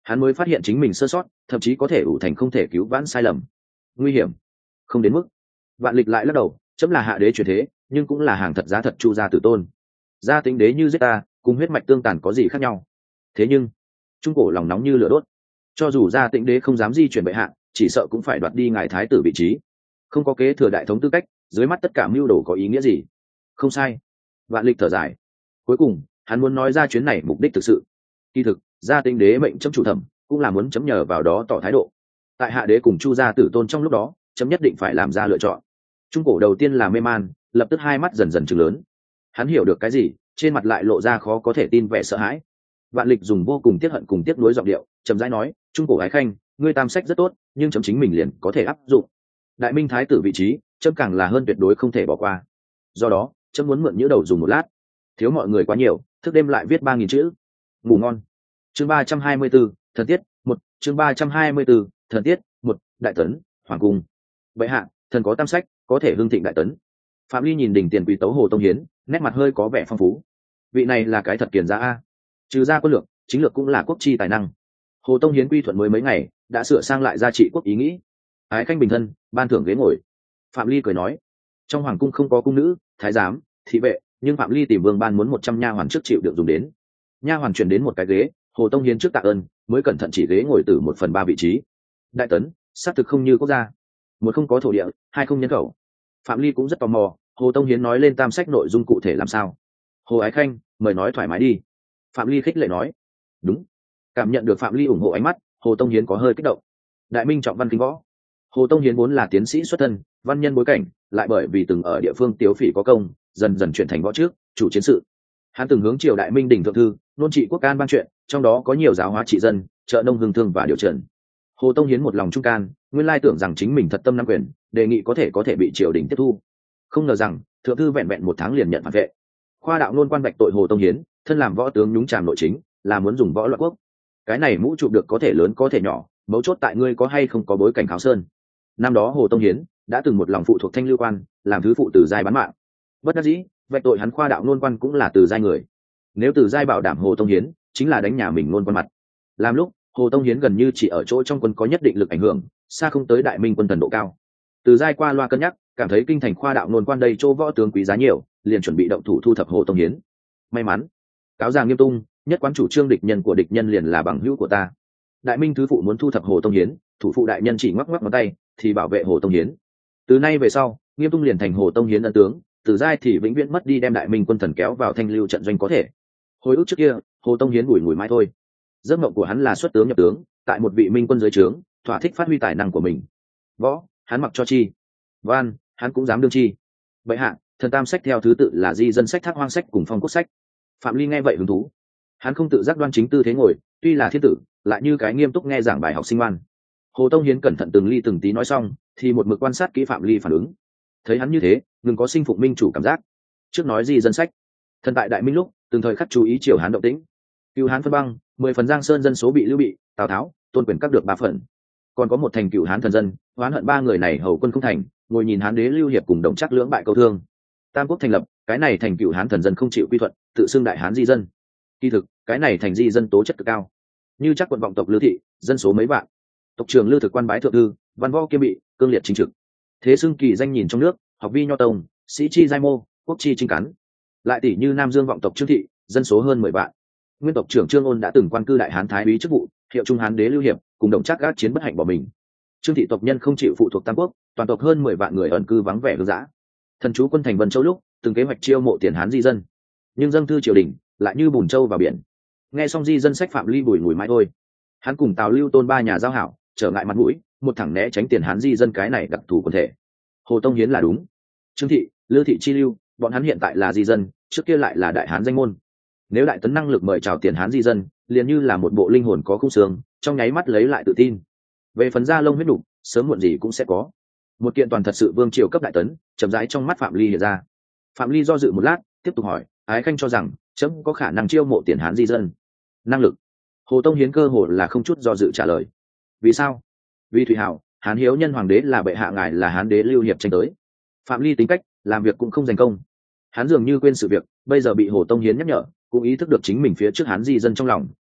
Speaker 1: hắn mới phát hiện chính mình sơ sót, thậm chí có thể ủ thành không thể cứu vãn sai lầm. Nguy hiểm không đến mức. Vạn Lịch lại lắc đầu, chấm là hạ đế truyền thế, nhưng cũng là hàng thật giá thật Chu gia tử tôn. Gia Tĩnh đế như giết ta, cùng huyết mạch tương tàn có gì khác nhau? Thế nhưng trung cổ lòng nóng như lửa đốt, cho dù Gia Tĩnh đế không dám di chuyển bệ hạ, chỉ sợ cũng phải đoạt đi ngài thái tử vị trí. Không có kế thừa đại thống tư cách, dưới mắt tất cả mưu đồ có ý nghĩa gì? Không sai. Vạn Lịch thở dài. Cuối cùng hắn muốn nói ra chuyến này mục đích thực sự. Kỳ thực Gia Tĩnh đế mệnh chấm chủ thẩm, cũng là muốn chấm nhờ vào đó tỏ thái độ. Tại hạ đế cùng Chu gia tử tôn trong lúc đó, chấm nhất định phải làm ra lựa chọn. Trung cổ đầu tiên là mê man, lập tức hai mắt dần dần trừng lớn. Hắn hiểu được cái gì, trên mặt lại lộ ra khó có thể tin vẻ sợ hãi. Vạn Lịch dùng vô cùng tiếc hận cùng tiếc nuối giọng điệu chậm rãi nói, trung cổ ái khanh, ngươi tam sách rất tốt, nhưng chấm chính mình liền có thể áp dụng. Đại minh thái tử vị trí, chấm càng là hơn tuyệt đối không thể bỏ qua. Do đó chấm muốn mượn nhũ đầu dùng một lát. Thiếu mọi người quá nhiều, thức đêm lại viết ba nghìn chữ. Ngủ ngon. Chương ba trăm hai mươi 34, thần tiết một. Chương ba trăm hai mươi 34, thần tiết một. Đại tấn, hoàng cung. Bệ hạ, thần có tam sách, có thể hưng thịnh đại tấn. Phạm Ly nhìn đỉnh tiền quý tấu Hồ Tông Hiến, nét mặt hơi có vẻ phong phú. Vị này là cái thật kiền giá a. Trừ ra quân lược, chính lược cũng là quốc chi tài năng. Hồ Tông Hiến quy thuận mới mấy ngày, đã sửa sang lại gia trị quốc ý nghĩ. Ái khanh bình thân, ban thưởng ghế ngồi. Phạm Ly cười nói, trong hoàng cung không có cung nữ, thái giám, thị vệ, nhưng Phạm Ly tìm vương ban muốn một trăm nha hoàn trước chịu được dùng đến. Nha hoàn chuyển đến một cái ghế, Hồ Tông Hiến trước tạ ơn, mới cẩn thận chỉ ghế ngồi từ một phần ba vị trí. Đại tấn, xác thực không như quốc gia. Một không có thổ địa, hai không nhân khẩu. Phạm Ly cũng rất tò mò, Hồ Tông Hiến nói lên tam sách nội dung cụ thể làm sao. Hồ ái khanh, mời nói thoải mái đi. Phạm Ly khích lệ nói. Đúng. Cảm nhận được Phạm Ly ủng hộ ánh mắt, Hồ Tông Hiến có hơi kích động. Đại minh trọng văn kinh võ. Hồ Tông Hiến vốn là tiến sĩ xuất thân, văn nhân bối cảnh, lại bởi vì từng ở địa phương tiếu phỉ có công, dần dần chuyển thành võ trước, chủ chiến sự. Hắn từng hướng triều đại minh đỉnh thượng thư, nôn trị quốc can ban chuyện, trong đó có nhiều giáo hóa trị dân, trợ nông hương thương và điều trần. Hồ Tông Hiến một lòng trung can, nguyên lai tưởng rằng chính mình thật tâm nắm quyền, đề nghị có thể có thể bị triều đình tiếp thu. Không ngờ rằng thượng thư vẹn vẹn một tháng liền nhận phản vệ. Khoa đạo nôn quan bạch tội Hồ Tông Hiến, thân làm võ tướng nhúng tràm nội chính, là muốn dùng võ loạn quốc. Cái này mũ chụp được có thể lớn có thể nhỏ, mấu chốt tại ngươi có hay không có bối cảnh kháo sơn. Năm đó Hồ Tông Hiến đã từng một lòng phụ thuộc Thanh Lưu quan, làm thứ phụ Từ Giai bán mạng. Bất đắc dĩ, vạch tội hắn khoa đạo nôn quan cũng là Từ Giai người. Nếu Từ Giai bảo đảm Hồ Tông Hiến, chính là đánh nhà mình nôn quan mặt. Làm lúc Hồ Tông Hiến gần như chỉ ở chỗ trong quân có nhất định lực ảnh hưởng, xa không tới đại minh quân thần độ cao. Từ Giai qua loa cân nhắc, cảm thấy kinh thành khoa đạo nôn quan đây chỗ võ tướng quý giá nhiều, liền chuẩn bị động thủ thu thập Hồ Tông Hiến. May mắn, cáo già nghiêm tung, nhất quán chủ trương địch nhân của địch nhân liền là bằng hữu của ta. Đại minh thứ phụ muốn thu thập Hồ Tông Hiến, thủ phụ đại nhân chỉ ngoắc ngoắc ngón tay, thì bảo vệ Hồ Tông Hiến. Từ nay về sau, nghiêm tung liền thành Hồ Tông Hiến ân tướng, Từ Giai thì vĩnh viễn mất đi đem đại minh quân thần kéo vào Thanh Lưu trận doanh có thể. Hồi ức trước kia, Hồ Tông Hiến bùi ngùi mãi thôi. Giấc mộng của hắn là xuất tướng nhập tướng, tại một vị minh quân dưới trướng, thỏa thích phát huy tài năng của mình. Võ, hắn mặc cho chi. Văn, hắn cũng dám đương chi. Vậy hạ, thần tam sách theo thứ tự là di dân sách, thác hoang sách cùng phong quốc sách. Phạm Ly nghe vậy hứng thú. Hắn không tự giác đoan chính tư thế ngồi, tuy là thiên tử, lại như cái nghiêm túc nghe giảng bài học sinh ngoan. Hồ Tông Hiến cẩn thận từng ly từng tí nói xong, thì một mực quan sát kỹ Phạm Ly phản ứng. Thấy hắn như thế, ngừng có sinh phụng minh chủ cảm giác. Trước nói di dân sách, thần tại đại minh lúc từng thời khắc chú ý triều Hán động tĩnh. Cựu Hán phân băng, mười phần Giang Sơn dân số bị Lưu Bị, Tào Tháo, Tôn Quyền các được ba phần. Còn có một thành Cựu Hán thần dân, oán hận ba người này hầu quân không thành, ngồi nhìn Hán đế Lưu Hiệp cùng đồng chắc lưỡng bại câu thương. Tam quốc thành lập, cái này thành Cựu Hán thần dân không chịu quy thuận, tự xưng đại Hán di dân. Kỳ thực, cái này thành di dân tố chất cực cao. Như chắc quận vọng tộc Lư thị, dân số mấy vạn. Tộc trưởng Lư thực quan bái thượng thư, văn võ kiêm bị, cương liệt chính trực. Thế xưng kỳ danh nhìn trong nước, học vi nho tông, sĩ chi giai mô, quốc chi chính cắn. Lại tỷ như Nam Dương vọng tộc Trương thị, dân số hơn mười vạn. Nguyên tộc trưởng Trương Ôn đã từng quan cư đại Hán thái úy chức vụ, hiệu trung Hán đế Lưu Hiệp, cùng đồng chắc gác chiến bất hạnh bỏ mình. Trương thị tộc nhân không chịu phụ thuộc Tam quốc, toàn tộc hơn mười vạn người ẩn cư vắng vẻ hương dã. Thần chú quân thành Vân Châu lúc, từng kế hoạch chiêu mộ tiền Hán di dân, nhưng dâng thư triều đình lại như bùn trâu vào biển. Nghe xong di dân sách Phạm Ly bùi ngùi mãi thôi. Hắn cùng Tào Lưu Tôn ba nhà giao hảo, trở ngại mặt mũi, một thẳng né tránh tiền Hán di dân cái này đặc thù quần thể. Hồ Tông Hiến là đúng. Trương thị, Lư thị chi lưu, bọn hắn hiện tại là di dân, trước kia lại là đại Hán danh môn. Nếu đại tấn năng lực mời chào tiền Hán di dân, liền như là một bộ linh hồn có khung xương, trong nháy mắt lấy lại tự tin. Về phần da lông huyết đủ, sớm muộn gì cũng sẽ có. Một kiện toàn thật sự vương triều cấp đại tấn, chậm rãi trong mắt Phạm Ly hiện ra. Phạm Ly do dự một lát, tiếp tục hỏi, ái khanh cho rằng chấm có khả năng chiêu mộ tiền Hán di dân? Năng lực? Hồ Tông Hiến cơ hồ là không chút do dự trả lời. Vì sao? Vì Thủy Hảo, Hán hiếu nhân hoàng đế là bệ hạ ngài là Hán đế Lưu Hiệp tranh tới. Phạm Ly tính cách, làm việc cũng không giành công. Hắn dường như quên sự việc, bây giờ bị Hồ Tông Hiến nhắc nhở, cũng ý thức được chính mình phía trước Hán di dân trong lòng,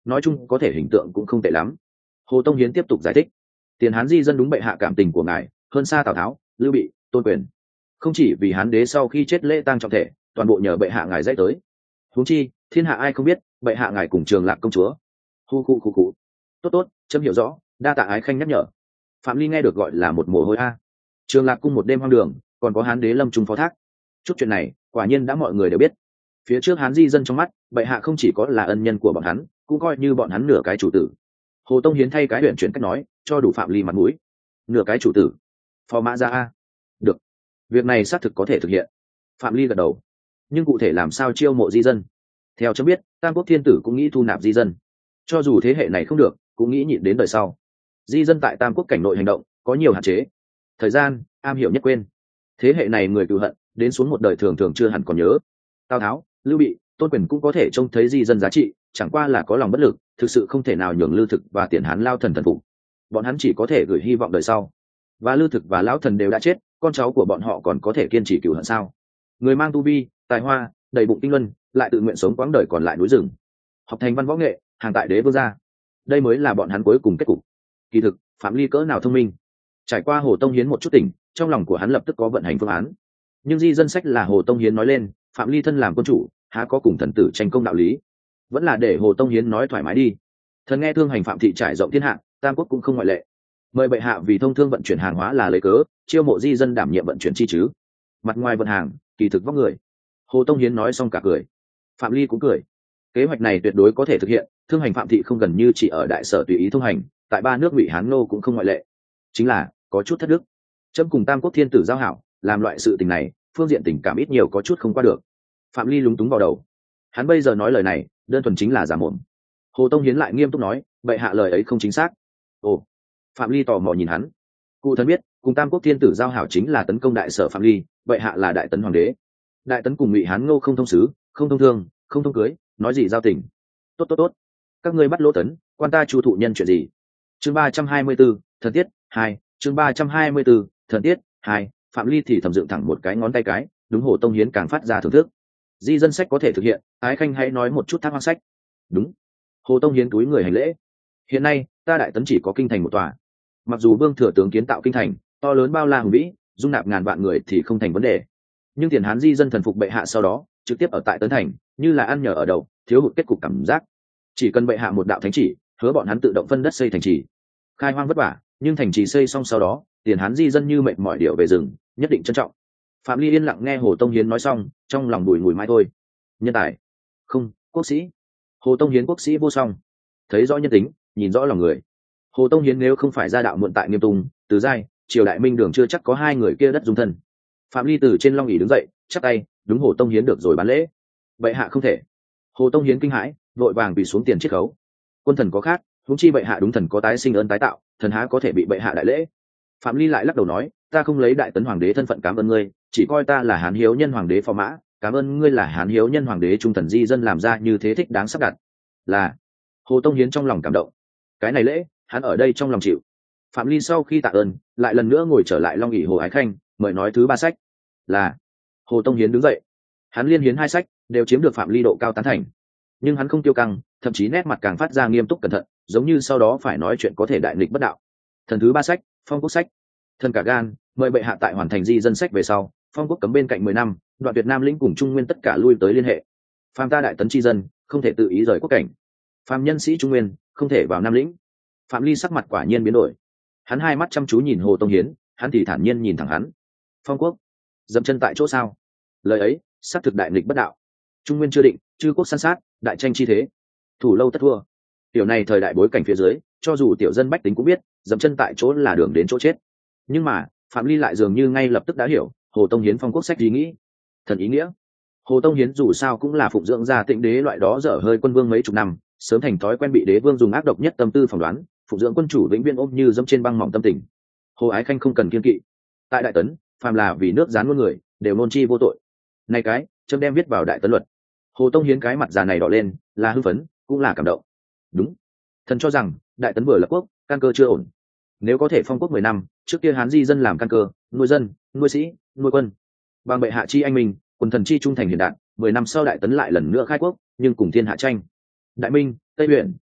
Speaker 1: nói chung có thể hình tượng cũng không tệ lắm. Hồ Tông Hiến tiếp tục giải thích, tiền hán di dân đúng bệ hạ cảm tình của ngài hơn xa Tào Tháo, Lưu Bị, Tôn Quyền. Không chỉ vì hán đế sau khi chết lễ tang trọng thể, toàn bộ nhờ bệ hạ ngài dạy tới. Huống chi thiên hạ ai không biết bệ hạ ngài cùng Trường Lạc công chúa. Hu khu khu khu. Tốt tốt, chấm hiểu rõ, đa tạ ái khanh nhắc nhở. Phạm Ly nghe được gọi là một mồ hôi a. Trường Lạc cung một đêm hoang đường, còn có hán đế lâm trung phó thác. Chút chuyện này quả nhiên đã mọi người đều biết. Phía trước hán di dân trong mắt bệ hạ không chỉ có là ân nhân của bọn hắn, cũng coi như bọn hắn nửa cái chủ tử. Hồ Tông Hiến thay cái huyện chuyển cách nói, cho đủ Phạm Ly mặt mũi. Nửa cái chủ tử, phò mã ra a. Được, việc này xác thực có thể thực hiện. Phạm Ly gật đầu. Nhưng cụ thể làm sao chiêu mộ di dân? Theo chấm biết, Tam Quốc Thiên Tử cũng nghĩ thu nạp di dân. Cho dù thế hệ này không được, cũng nghĩ nhịn đến đời sau. Di dân tại Tam Quốc cảnh nội hành động có nhiều hạn chế, thời gian am hiểu nhất quên. Thế hệ này người cựu hận đến xuống một đời thường thường chưa hẳn còn nhớ. Tào Tháo, Lưu Bị, Tôn Quyền cũng có thể trông thấy di dân giá trị, chẳng qua là có lòng bất lực, thực sự không thể nào nhường Lưu Thực và Tiền Hán lao thần thần phục. Bọn hắn chỉ có thể gửi hy vọng đời sau. Và Lưu Thực và lão thần đều đã chết, con cháu của bọn họ còn có thể kiên trì cựu hận sao? Người mang tu vi, tài hoa, đầy bụng tinh luân, lại tự nguyện sống quãng đời còn lại núi rừng, học thành văn võ nghệ, hàng tại đế vương gia. Đây mới là bọn hắn cuối cùng kết cục. Kỳ thực, Phạm Ly cỡ nào thông minh. Trải qua Hồ Tông Hiến một chút tỉnh, trong lòng của hắn lập tức có vận hành phương án. Nhưng di dân sách là Hồ Tông Hiến nói lên, Phạm Ly thân làm quân chủ, há có cùng thần tử tranh công đạo lý. Vẫn là để Hồ Tông Hiến nói thoải mái đi. Thần nghe thương hành Phạm thị trải rộng thiên hạ, Tam Quốc cũng không ngoại lệ. Mời bệ hạ vì thông thương vận chuyển hàng hóa là lấy cớ, chiêu mộ di dân đảm nhiệm vận chuyển chi chứ. Mặt ngoài vận hàng, kỳ thực vóc người. Hồ Tông Hiến nói xong cả cười. Phạm Ly cũng cười. Kế hoạch này tuyệt đối có thể thực hiện, thương hành Phạm thị không gần như chỉ ở đại sở tùy ý thông hành, tại ba nước Ngụy Hán Nô cũng không ngoại lệ. Chính là có chút thất đức. Trâm cùng Tam Quốc Thiên Tử giao hảo, làm loại sự tình này, phương diện tình cảm ít nhiều có chút không qua được. Phạm Ly lúng túng vào đầu. Hắn bây giờ nói lời này, đơn thuần chính là giả mồm. Hồ Tông Hiến lại nghiêm túc nói, bệ hạ lời ấy không chính xác. Ồ. Phạm Ly tò mò nhìn hắn. Cụ thân biết, cùng Tam Quốc Thiên Tử giao hảo chính là tấn công đại sở Phạm Ly, bệ hạ là đại tấn hoàng đế. Đại tấn cùng Ngụy Hán Ngô không thông sứ, không thông thương, không thông cưới, nói gì giao tình. Tốt tốt tốt. Các ngươi bắt Lỗ Tấn, quan ta chu thụ nhân chuyện gì? Chương ba trăm hai mươi 34, thần tiết hai. Chương ba trăm hai mươi 34, thần tiết hai. Phạm Ly thì thầm dựng thẳng một cái ngón tay cái, đúng. Hồ Tông Hiến càng phát ra thưởng thức. Di dân sách có thể thực hiện, ái khanh hãy nói một chút thác hoang sách. Đúng. Hồ Tông Hiến túi người hành lễ. Hiện nay ta đại tấn chỉ có kinh thành một tòa. Mặc dù vương thừa tướng kiến tạo kinh thành to lớn bao la hùng vĩ, dung nạp ngàn vạn người thì không thành vấn đề, nhưng tiền hán di dân thần phục bệ hạ sau đó trực tiếp ở tại tấn thành, như là ăn nhờ ở đậu, thiếu hụt kết cục cảm giác. Chỉ cần bệ hạ một đạo thánh chỉ, hứa bọn hắn tự động phân đất xây thành trì. Khai hoang vất vả, nhưng thành trì xây xong sau đó, tiền hán di dân như mệt mỏi điệu về rừng, nhất định trân trọng. Phạm Ly yên lặng nghe Hồ Tông Hiến nói xong, trong lòng bùi ngùi mai thôi. Nhân tài không, quốc sĩ. Hồ Tông Hiến quốc sĩ vô song, thấy rõ nhân tính, nhìn rõ lòng người. Hồ Tông Hiến nếu không phải gia đạo muộn tại Nghiêm Tùng, Từ Giai, triều đại Minh Đường chưa chắc có hai người kia đất dung thân. Phạm Ly từ trên long ỷ đứng dậy, chắp tay, đúng. Hồ Tông Hiến được rồi bán lễ. Bệ hạ không thể. Hồ Tông Hiến kinh hãi, vội vàng quỳ xuống tiền chiết khấu. Quân thần có khác, huống chi bệ hạ đúng thần có tái sinh ơn tái tạo, thần há có thể bị bệ hạ đại lễ. Phạm Ly lại lắc đầu nói, ta không lấy đại tấn hoàng đế thân phận cảm ơn ngươi, chỉ coi ta là hán hiếu nhân hoàng đế phò mã, cảm ơn ngươi là hán hiếu nhân hoàng đế trung thần di dân làm ra như thế thích đáng sắp đặt. Là. Hồ Tông Hiến trong lòng cảm động. Cái này lễ, hắn ở đây trong lòng chịu. Phạm Ly sau khi tạ ơn, lại lần nữa ngồi trở lại long ỷ Hồ Ái Khanh, mời nói thứ ba sách. Là. Hồ Tông Hiến đứng dậy. Hắn liên hiến hai sách, đều chiếm được Phạm Ly độ cao tán thành. Nhưng hắn không tiêu căng, thậm chí nét mặt càng phát ra nghiêm túc cẩn thận, giống như sau đó phải nói chuyện có thể đại nghịch bất đạo. Thần thứ ba sách, phong quốc sách. Thần cả gan, mời bệ hạ tại hoàn thành di dân sách về sau, phong quốc cấm bên cạnh mười năm, đoạn Việt Nam lĩnh cùng Trung Nguyên tất cả lui tới liên hệ. Phàm ta đại tấn chi dân, không thể tự ý rời quốc cảnh. Phàm nhân sĩ Trung Nguyên, không thể vào Nam lĩnh. Phạm Ly sắc mặt quả nhiên biến đổi. Hắn hai mắt chăm chú nhìn Hồ Tông Hiến, hắn thì thản nhiên nhìn thẳng hắn. Phong quốc, dậm chân tại chỗ sao? Lời ấy, xác thực đại nghịch bất đạo. Trung Nguyên chưa định, chư quốc san sát, đại tranh chi thế, thủ lâu tất thua. Tiểu này thời đại bối cảnh phía dưới, cho dù tiểu dân bách tính cũng biết, dậm chân tại chỗ là đường đến chỗ chết. Nhưng mà, Phạm Ly lại dường như ngay lập tức đã hiểu Hồ Tông Hiến phong quốc sách ý nghĩ. Thần ý nghĩa. Hồ Tông Hiến dù sao cũng là phụng dưỡng gia Tịnh đế loại đó dở hơi quân vương mấy chục năm, sớm thành thói quen bị đế vương dùng ác độc nhất tâm tư phỏng đoán, phụng dưỡng quân chủ vĩnh viễn ôm như dẫm trên băng mỏng tâm tình. Hồ Ái Khanh không cần kiên kỵ. Tại đại tấn, phàm là vì nước gián muôn người, đều nôn chi vô tội. Này cái, chấm đem viết vào đại tấn luật. Hồ Tông Hiến cái mặt già này đỏ lên, là hưng phấn, cũng là cảm động. Đúng. Thần cho rằng, đại tấn vừa lập quốc, căn cơ chưa ổn. Nếu có thể phong quốc mười năm, trước kia hán di dân làm căn cơ, nuôi dân, nuôi sĩ, nuôi quân. Bằng bệ hạ chi anh minh, quần thần chi trung thành hiền đạt, mười năm sau đại tấn lại lần nữa khai quốc, nhưng cùng thiên hạ tranh. Đại Minh, Tây Uyển,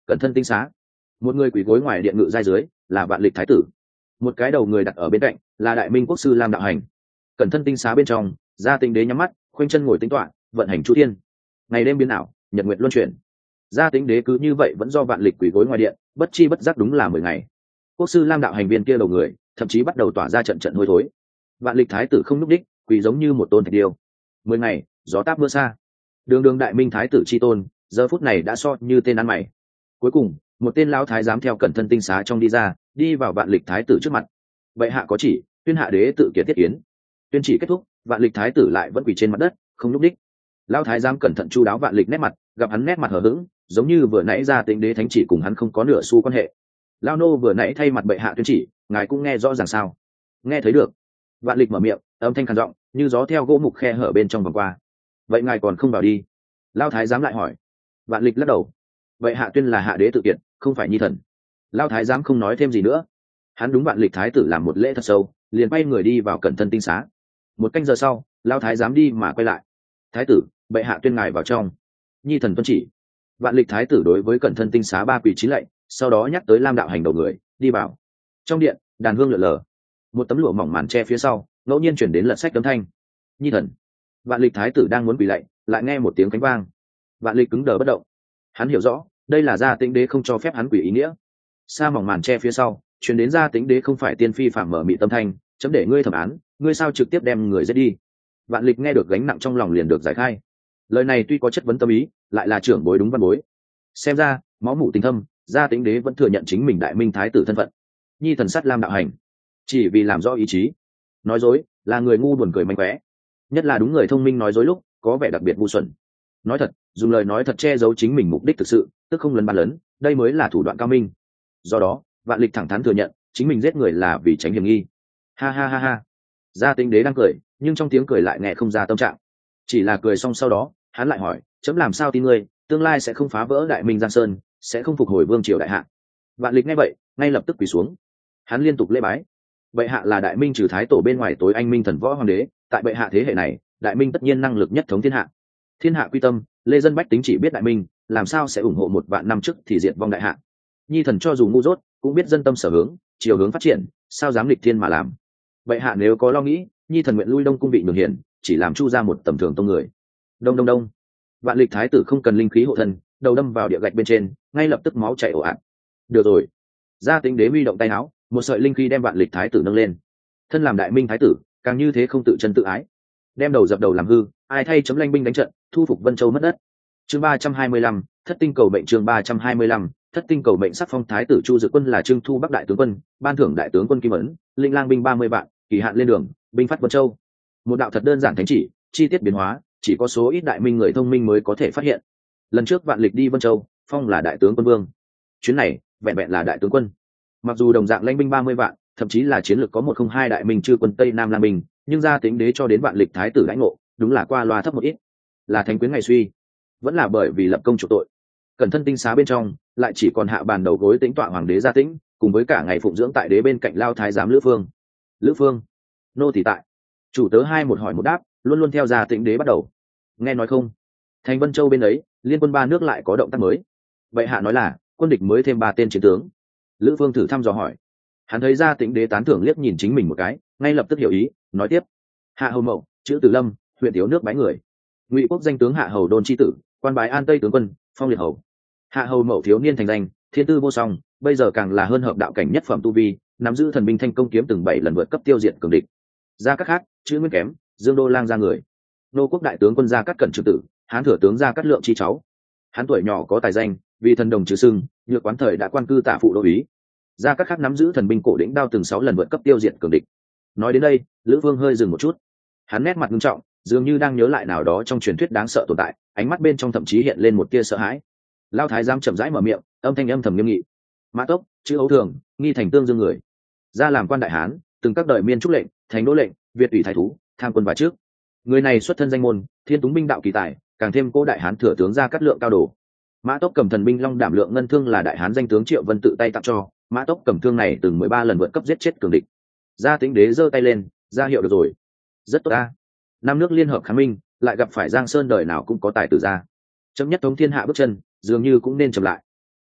Speaker 1: cẩn thân tinh xá. Một người quỳ gối ngoài điện ngự giai dưới là vạn lịch thái tử, một cái đầu người đặt ở bên cạnh là đại minh quốc sư lam đạo hành. Cẩn thân tinh xá bên trong, Gia Tĩnh Đế nhắm mắt khoanh chân ngồi tính toán, vận hành chu thiên. Ngày đêm biến ảo, nhật nguyệt luân chuyển, Gia Tĩnh Đế cứ như vậy vẫn do vạn lịch quỳ gối ngoài điện, bất chi bất giác đúng là mười ngày. Quốc sư lam đạo hành viên kia đầu người thậm chí bắt đầu tỏa ra trận trận hôi thối. Vạn lịch thái tử không nhúc đích, quỳ giống như một tôn thạch điêu. Mười ngày, gió táp mưa xa, đường đường đại minh thái tử chi tôn giờ phút này đã so như tên ăn mày. Cuối cùng một tên lão thái giám theo cẩn thân tinh xá trong đi ra, đi vào vạn lịch thái tử trước mặt. Bệ hạ có chỉ, tuyên hạ đế tự kiệt tiết yến. Tuyên chỉ kết thúc, vạn lịch thái tử lại vẫn quỳ trên mặt đất, không nhúc đích. Lão thái giám cẩn thận chu đáo vạn lịch nét mặt, gặp hắn nét mặt hờ hững, giống như vừa nãy Gia Tĩnh Đế thánh chỉ cùng hắn không có nửa xu quan hệ. Lão nô vừa nãy thay mặt bệ hạ tuyên chỉ, ngài cũng nghe rõ ràng sao? Nghe thấy được. Vạn lịch mở miệng, âm thanh khàn giọng, như gió theo gỗ mục khe hở bên trong vòng qua. Vậy ngài còn không vào đi? Lão thái giám lại hỏi. Vạn lịch lắc đầu. Vậy hạ tuyên là hạ đế tự kiệt, không phải nhi thần. Lão thái giám không nói thêm gì nữa. Hắn đúng vạn lịch thái tử làm một lễ thật sâu, liền bay người đi vào cẩn thân tinh xá. Một canh giờ sau, Lão thái giám đi mà quay lại. Thái tử, bệ hạ tuyên ngài vào trong. Nhi thần tuân chỉ. Vạn lịch thái tử đối với cẩn thân tinh xá ba quỳ chín lạy, sau đó nhắc tới lam đạo hành đầu người, đi vào. Trong điện, đàn hương lượn lờ, một tấm lụa mỏng màn che phía sau, ngẫu nhiên chuyển đến lật sách tấm thanh. Nhi thần. Vạn lịch thái tử đang muốn quỳ lạy, lại nghe một tiếng cánh vang. Vạn lịch cứng đờ bất động. Hắn hiểu rõ, đây là Gia Tĩnh Đế không cho phép hắn quỳ ý nghĩa. Sa mỏng màn che phía sau, truyền đến Gia Tĩnh Đế không phải tiên phi phạm mở mị tâm thanh, chấm để ngươi thẩm án, ngươi sao trực tiếp đem người giết đi. Vạn lịch nghe được gánh nặng trong lòng liền được giải khai. Lời này tuy có chất vấn tâm ý, lại là trưởng bối đúng văn bối. Xem ra máu mủ tình thâm, Gia Tĩnh Đế vẫn thừa nhận chính mình đại minh thái tử thân phận. Nhi thần sát lam đạo hành, chỉ vì làm rõ ý chí. Nói dối là người ngu buồn cười mánh khóe, nhất là đúng người thông minh nói dối lúc có vẻ đặc biệt ngu xuẩn. Nói thật, dùng lời nói thật che giấu chính mình mục đích thực sự, tức không lấn bàn lớn, đây mới là thủ đoạn cao minh. Do đó vạn lịch thẳng thắn thừa nhận chính mình giết người là vì tránh hiểm nghi. Ha ha ha ha. Gia Tĩnh Đế đang cười, nhưng trong tiếng cười lại nghe không ra tâm trạng. Chỉ là cười xong sau đó hắn lại hỏi, chấm làm sao tin ngươi, tương lai sẽ không phá vỡ đại minh giang sơn, sẽ không phục hồi vương triều đại hạ? Vạn lịch nghe vậy ngay lập tức quỳ xuống. Hắn liên tục lễ bái. Bệ hạ là đại minh trừ thái tổ bên ngoài tối anh minh thần võ hoàng đế, tại bệ hạ thế hệ này, đại minh tất nhiên năng lực nhất thống thiên hạ. Thiên hạ quy tâm, lê dân bách tính chỉ biết đại minh, làm sao sẽ ủng hộ một vạn năm trước thì diệt vong đại hạ? Nhi thần cho dù ngu dốt, cũng biết dân tâm sở hướng, chiều hướng phát triển, sao dám nghịch thiên mà làm? Bệ hạ nếu có lo nghĩ, nhi thần nguyện lui đông cung vị nhường hiển, chỉ làm chu ra một tầm thường tông người. Đông đông đông. Vạn lịch thái tử không cần linh khí hộ thân, đầu đâm vào địa gạch bên trên, ngay lập tức máu chảy ồ ạt. Được rồi. Gia Tĩnh Đế huy động tay áo, một sợi linh khí đem vạn lịch thái tử nâng lên. Thân làm đại minh thái tử, càng như thế không tự chân tự ái, đem đầu dập đầu làm hư, ai thay chấm lanh binh đánh trận, thu phục Vân Châu mất đất. Chương ba trăm hai mươi lăm, thất tinh cầu mệnh. Chương ba trăm hai mươi lăm, thất tinh cầu mệnh. Sắc phong thái tử Chu Dự Quân là Trương Thu Bắc đại tướng quân, ban thưởng đại tướng quân kim ấn, linh lang binh ba mươi vạn, kỳ hạn lên đường, binh phát Vân Châu. Một đạo thật đơn giản thánh chỉ, chi tiết biến hóa chỉ có số ít đại minh người thông minh mới có thể phát hiện. Lần trước vạn lịch đi Vân Châu, phong là đại tướng quân vương, chuyến này vẹn vẹn là đại tướng quân. Mặc dù đồng dạng lãnh binh ba mươi vạn, thậm chí là chiến lược có một không hai đại minh chư quân Tây Nam Lang binh, nhưng Gia Tĩnh Đế cho đến vạn lịch thái tử lãnh ngộ, đúng là qua loa thấp một ít. Là thánh quyến ngày suy, vẫn là bởi vì lập công chủ tội. Cẩn thân tinh xá bên trong lại chỉ còn hạ bàn đầu gối tĩnh tọa hoàng đế Gia Tĩnh, cùng với cả ngày phụng dưỡng tại đế bên cạnh lao thái giám Lữ Phương. Lữ Phương, nô tỳ tại. Chủ tớ hai một hỏi một đáp, luôn luôn theo Gia Tĩnh Đế bắt đầu. Nghe nói không, thành Vân Châu bên ấy liên quân ba nước lại có động tác mới. Vậy hạ nói là quân địch mới thêm ba tên chiến tướng. Lữ Phương thử thăm dò hỏi. Hắn thấy Gia Tĩnh Đế tán thưởng liếc nhìn chính mình một cái, ngay lập tức hiểu ý, nói tiếp. Hạ hầu mậu, chữ Từ Lâm, huyện thiếu nước bái người. Ngụy quốc danh tướng Hạ hầu Đôn chi tử, quan bái An Tây tướng quân, phong liệt hầu. Hạ hầu mậu thiếu niên thành danh, thiên tư vô song, bây giờ càng là hơn hợp đạo cảnh nhất phẩm tu vi, nắm giữ thần binh thanh công kiếm từng bảy lần vượt cấp tiêu diệt cường địch. Gia Cát khác, chữ Nguyên Kém, Dương Đô Lang ra người. Nô quốc đại tướng quân Gia Cát Cẩn trừ tử, Hán thừa tướng Gia Cát Lượng chi cháu. Hắn tuổi nhỏ có tài danh, vì thần đồng trừ sưng, nhược quán thời đã quan cư tả phụ đô úy. Gia Cát khác nắm giữ thần binh cổ đỉnh đao từng sáu lần vượt cấp tiêu diệt cường địch. Nói đến đây, Lữ Vương hơi dừng một chút. Hắn nét mặt nghiêm trọng, dường như đang nhớ lại nào đó trong truyền thuyết đáng sợ tồn tại, ánh mắt bên trong thậm chí hiện lên một tia sợ hãi. Lao thái giám chậm rãi mở miệng, âm thanh âm thầm nghiêm nghị. Mã Tốc, chữ Ấu Thường, nghi thành Tương Dương người. Ra làm quan đại hán, từng các đời miên trúc lệnh, thành đô lệnh, việt ủy thái thú, tham quân và trước. Người này xuất thân danh môn, thiên túng binh đạo kỳ tài, càng thêm cố đại hán thừa tướng Gia Cát Lượng cao đồ. Mã Tốc cầm thần binh long đảm lượng ngân thương là đại hán danh tướng Triệu Vân tự tay tặng cho. Mã Tốc cầm thương này từng mười ba lần vượt cấp giết chết cường địch. Gia Tĩnh Đế giơ tay lên, ra hiệu được rồi. Rất tốt ta. Năm nước liên hợp kháng minh, lại gặp phải Giang Sơn đời nào cũng có tài tử ra. Chấm nhất thống thiên hạ bước chân, dường như cũng nên chậm lại.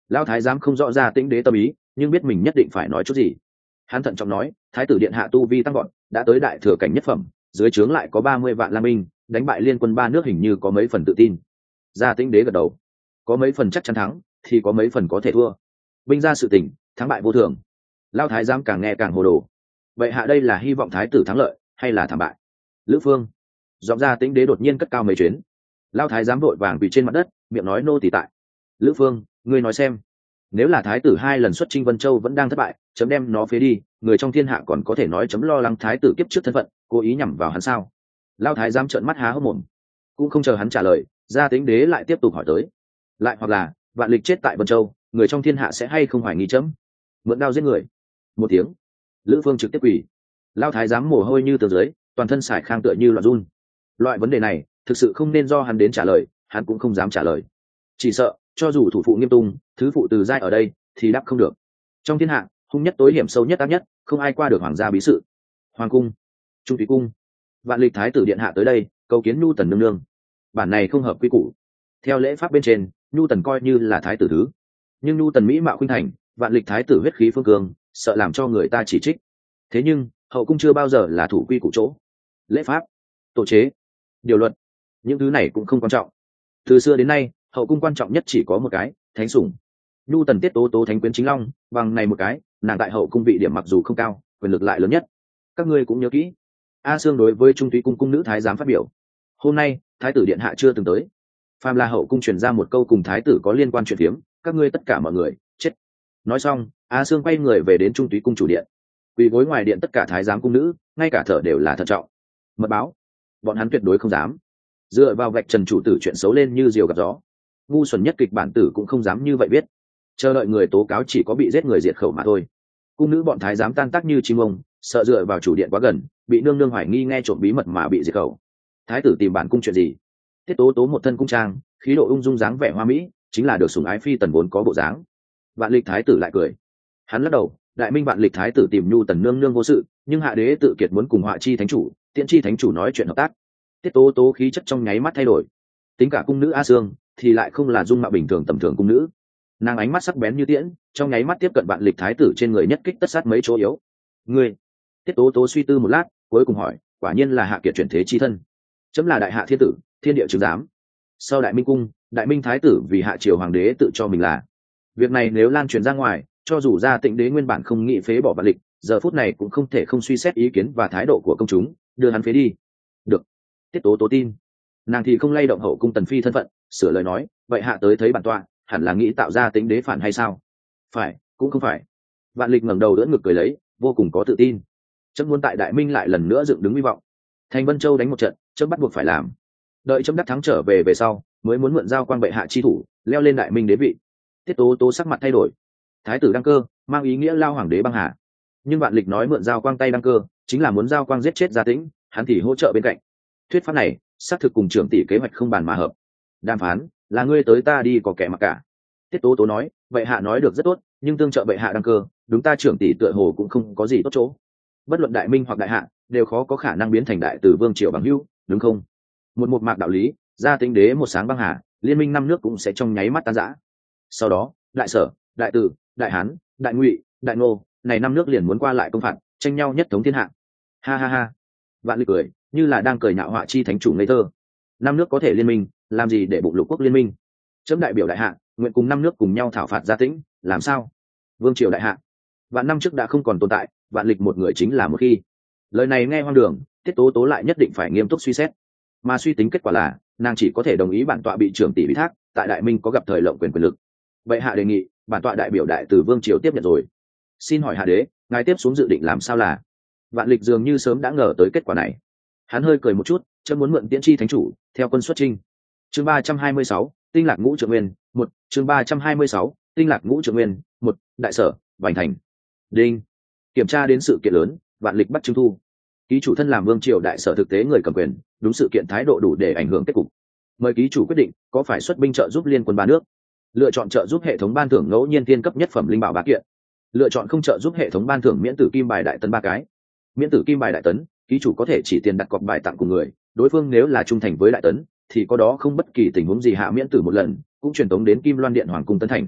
Speaker 1: Lão thái giám không rõ ra Tĩnh đế tâm ý, nhưng biết mình nhất định phải nói chút gì. Hắn thận trọng nói, thái tử điện hạ tu vi tăng gọn, đã tới đại thừa cảnh nhất phẩm, dưới trướng lại có ba mươi vạn lam binh, đánh bại liên quân ba nước hình như có mấy phần tự tin. Gia Tĩnh đế gật đầu, có mấy phần chắc chắn thắng, thì có mấy phần có thể thua. Binh ra sự tình, thắng bại vô thường. Lão thái giám càng nghe càng hồ đồ. Vậy hạ đây là hy vọng thái tử thắng lợi hay là thảm bại? Lữ Phương, giọng Gia Tĩnh đế đột nhiên cất cao mấy chuyến. Lão thái giám vội vàng quỳ trên mặt đất, miệng nói nô tỳ tại. Lữ Phương, ngươi nói xem, nếu là thái tử hai lần xuất chinh Vân Châu vẫn đang thất bại, chấm đem nó phế đi, người trong thiên hạ còn có thể nói chấm lo lắng thái tử kiếp trước thân phận, cố ý nhằm vào hắn sao? Lão thái giám trợn mắt há hốc mồm. Cũng không chờ hắn trả lời, Gia Tĩnh đế lại tiếp tục hỏi tới, lại hoặc là vạn lịch chết tại Vân Châu, người trong thiên hạ sẽ hay không hoài nghi chấm mượn đao giết người? Một tiếng, Lữ Phương trực tiếp quỳ. Lão thái giám mồ hôi như tờ dưới, toàn thân sải khang tựa như loạn run. Loại vấn đề này thực sự không nên do hắn đến trả lời, hắn cũng không dám trả lời. Chỉ sợ cho dù thủ phụ Nghiêm Tung, thứ phụ Từ Giai ở đây thì đáp không được. Trong thiên hạ hung nhất, tối hiểm sâu nhất, ác nhất, không ai qua được hoàng gia bí sự. Hoàng cung, Trung Thủy cung, vạn lịch thái tử điện hạ tới đây cầu kiến Nhu Tần nương nương. Bản này không hợp quy củ. Theo lễ pháp bên trên, Nhu Tần coi như là thái tử thứ, nhưng Nhu Tần mỹ mạo khuynh thành, vạn lịch thái tử huyết khí phương cường, sợ làm cho người ta chỉ trích. Thế nhưng hậu cung chưa bao giờ là thủ quy củ chỗ. Lễ pháp, tổ chế, điều luật, những thứ này cũng không quan trọng. Từ xưa đến nay, hậu cung quan trọng nhất chỉ có một cái, thánh sủng. Nhu Tần tiết tố tố thánh quyến chính long, bằng này một cái, nàng tại hậu cung vị điểm mặc dù không cao, quyền lực lại lớn nhất. Các ngươi cũng nhớ kỹ. A Sương đối với Trung Thúy cung cung nữ thái giám phát biểu, hôm nay thái tử điện hạ chưa từng tới, phàm là hậu cung truyền ra một câu cùng thái tử có liên quan chuyện phiếm, các ngươi tất cả mọi người chết. Nói xong, A Sương quay người về đến Trung Thúy cung chủ điện. Quỳ gối ngoài điện tất cả thái giám cung nữ, ngay cả thở đều là thận trọng. Mật báo, bọn hắn tuyệt đối không dám dựa vào vạch trần chủ tử chuyện xấu lên như diều gặp gió. Ngu xuẩn nhất kịch bản tử cũng không dám như vậy biết. Chờ đợi người tố cáo chỉ có bị giết người diệt khẩu mà thôi. Cung nữ bọn thái giám tan tác như chim ông, sợ dựa vào chủ điện quá gần, bị nương nương hoài nghi nghe trộm bí mật mà bị diệt khẩu. Thái tử tìm bản cung chuyện gì? Tiết tố tố một thân cung trang, khí độ ung dung dáng vẻ hoa mỹ, chính là được sủng ái phi tần vốn có bộ dáng. Vạn lịch thái tử lại cười. Hắn lắc đầu, đại minh vạn lịch thái tử tìm Nhu Tần nương nương vô sự, nhưng hạ đế tự kiệt muốn cùng họa chi thánh chủ, tiễn chi thánh chủ nói chuyện hợp tác. Tiết tố tố khí chất trong nháy mắt thay đổi. Tính cả cung nữ A Sương thì lại không là dung mạo bình thường tầm thường cung nữ. Nàng ánh mắt sắc bén như tiễn, trong nháy mắt tiếp cận vạn lịch thái tử trên người, nhất kích tất sát mấy chỗ yếu. Ngươi? Tiết tố tố suy tư một lát, cuối cùng hỏi, quả nhiên là hạ kiệt chuyển thế chi thân. Chấm là đại hạ thiên tử, thiên địa chứng giám. Sau đại minh cung, đại minh thái tử vì hạ triều hoàng đế tự cho mình là. Việc này nếu lan truyền ra ngoài, cho dù Gia Tĩnh đế nguyên bản không nghĩ phế bỏ vạn lịch, giờ phút này cũng không thể không suy xét ý kiến và thái độ của công chúng, đưa hắn phế đi. Được. Tiết tố tố tin. Nàng thì không lay động hậu cung tần phi thân phận, sửa lời nói, vậy hạ tới thấy bản tọa, hẳn là nghĩ tạo ra Tĩnh đế phản hay sao? Phải, cũng không phải. Vạn lịch ngẩng đầu đỡ ngực cười lấy, vô cùng có tự tin. Chấm muốn tại đại minh lại lần nữa dựng đứng hy vọng. Thành Vân Châu đánh một trận, chấm bắt buộc phải làm. Đợi chấm đắc thắng trở về về sau, mới muốn mượn giao quang bệ hạ chi thủ, leo lên đại minh đế vị. Tiết tố tố sắc mặt thay đổi. Thái tử đăng cơ, mang ý nghĩa lao hoàng đế băng hà. Nhưng vạn lịch nói mượn giao quang tay đăng cơ, chính là muốn giao quang giết chết Gia Tĩnh, hắn thì hỗ trợ bên cạnh. Thuyết pháp này, xác thực cùng trưởng tỷ kế hoạch không bàn mà hợp. Đàm phán, là ngươi tới ta đi có kẻ mặc cả. Tiết tố tố nói, vậy hạ nói được rất tốt, nhưng tương trợ bệ hạ đăng cơ, đúng ta trưởng tỷ tựa hồ cũng không có gì tốt chỗ. Bất luận đại minh hoặc đại hạ, đều khó có khả năng biến thành đại tử vương triều bằng hữu, đúng không? Một một mạc đạo lý, Gia Tĩnh đế một sáng băng hà, liên minh năm nước cũng sẽ trong nháy mắt tan rã. Sau đó, đại sở, đại tử, đại hán, đại ngụy, đại ngô, này năm nước liền muốn qua lại công phạt, tranh nhau nhất thống thiên hạ. Ha ha ha. Vạn lịch cười, như là đang cười nhạo họa chi thánh chủ ngây thơ. Năm nước có thể liên minh, làm gì để bụng lục quốc liên minh? Chấm đại biểu đại hạ, nguyện cùng năm nước cùng nhau thảo phạt Gia Tĩnh, làm sao? Vương triều đại hạ, vạn năm trước đã không còn tồn tại, vạn lịch một người chính là một khi. Lời này nghe hoang đường, Tiết tố tố lại nhất định phải nghiêm túc suy xét. Mà suy tính kết quả là, nàng chỉ có thể đồng ý bản tọa bị trưởng tỷ ủy thác, tại đại minh có gặp thời lộng quyền quyền lực. Vậy hạ đề nghị, bản tọa đại biểu đại từ vương triều tiếp nhận rồi. Xin hỏi hạ đế, ngài tiếp xuống dự định làm sao là? Vạn lịch dường như sớm đã ngờ tới kết quả này. Hắn hơi cười một chút, chấm muốn mượn tiễn chi thánh chủ, theo quân xuất chinh. Chương ba trăm hai mươi sáu, tinh lạc ngũ trượng nguyên, một. Chương ba trăm hai mươi sáu, tinh lạc ngũ trượng nguyên, một. Đại sở, Vành Thành. Đinh. Kiểm tra đến sự kiện lớn, vạn lịch bắt trưng thu. Ký chủ thân làm vương triều đại sở thực tế người cầm quyền, đúng sự kiện thái độ đủ để ảnh hưởng kết cục. Mời ký chủ quyết định, có phải xuất binh trợ giúp liên quân ba nước? Lựa chọn trợ giúp hệ thống ban thưởng ngẫu nhiên thiên cấp nhất phẩm linh bảo ba kiện. Lựa chọn không trợ giúp hệ thống ban thưởng miễn tử kim bài đại tấn ba cái. Miễn tử kim bài đại tấn, ký chủ có thể chỉ tiền đặt cọc bài tặng cùng người, đối phương nếu là trung thành với đại tấn thì có đó không bất kỳ tình huống gì hạ miễn tử một lần, cũng truyền tống đến Kim Loan Điện Hoàng cung Tấn Thành.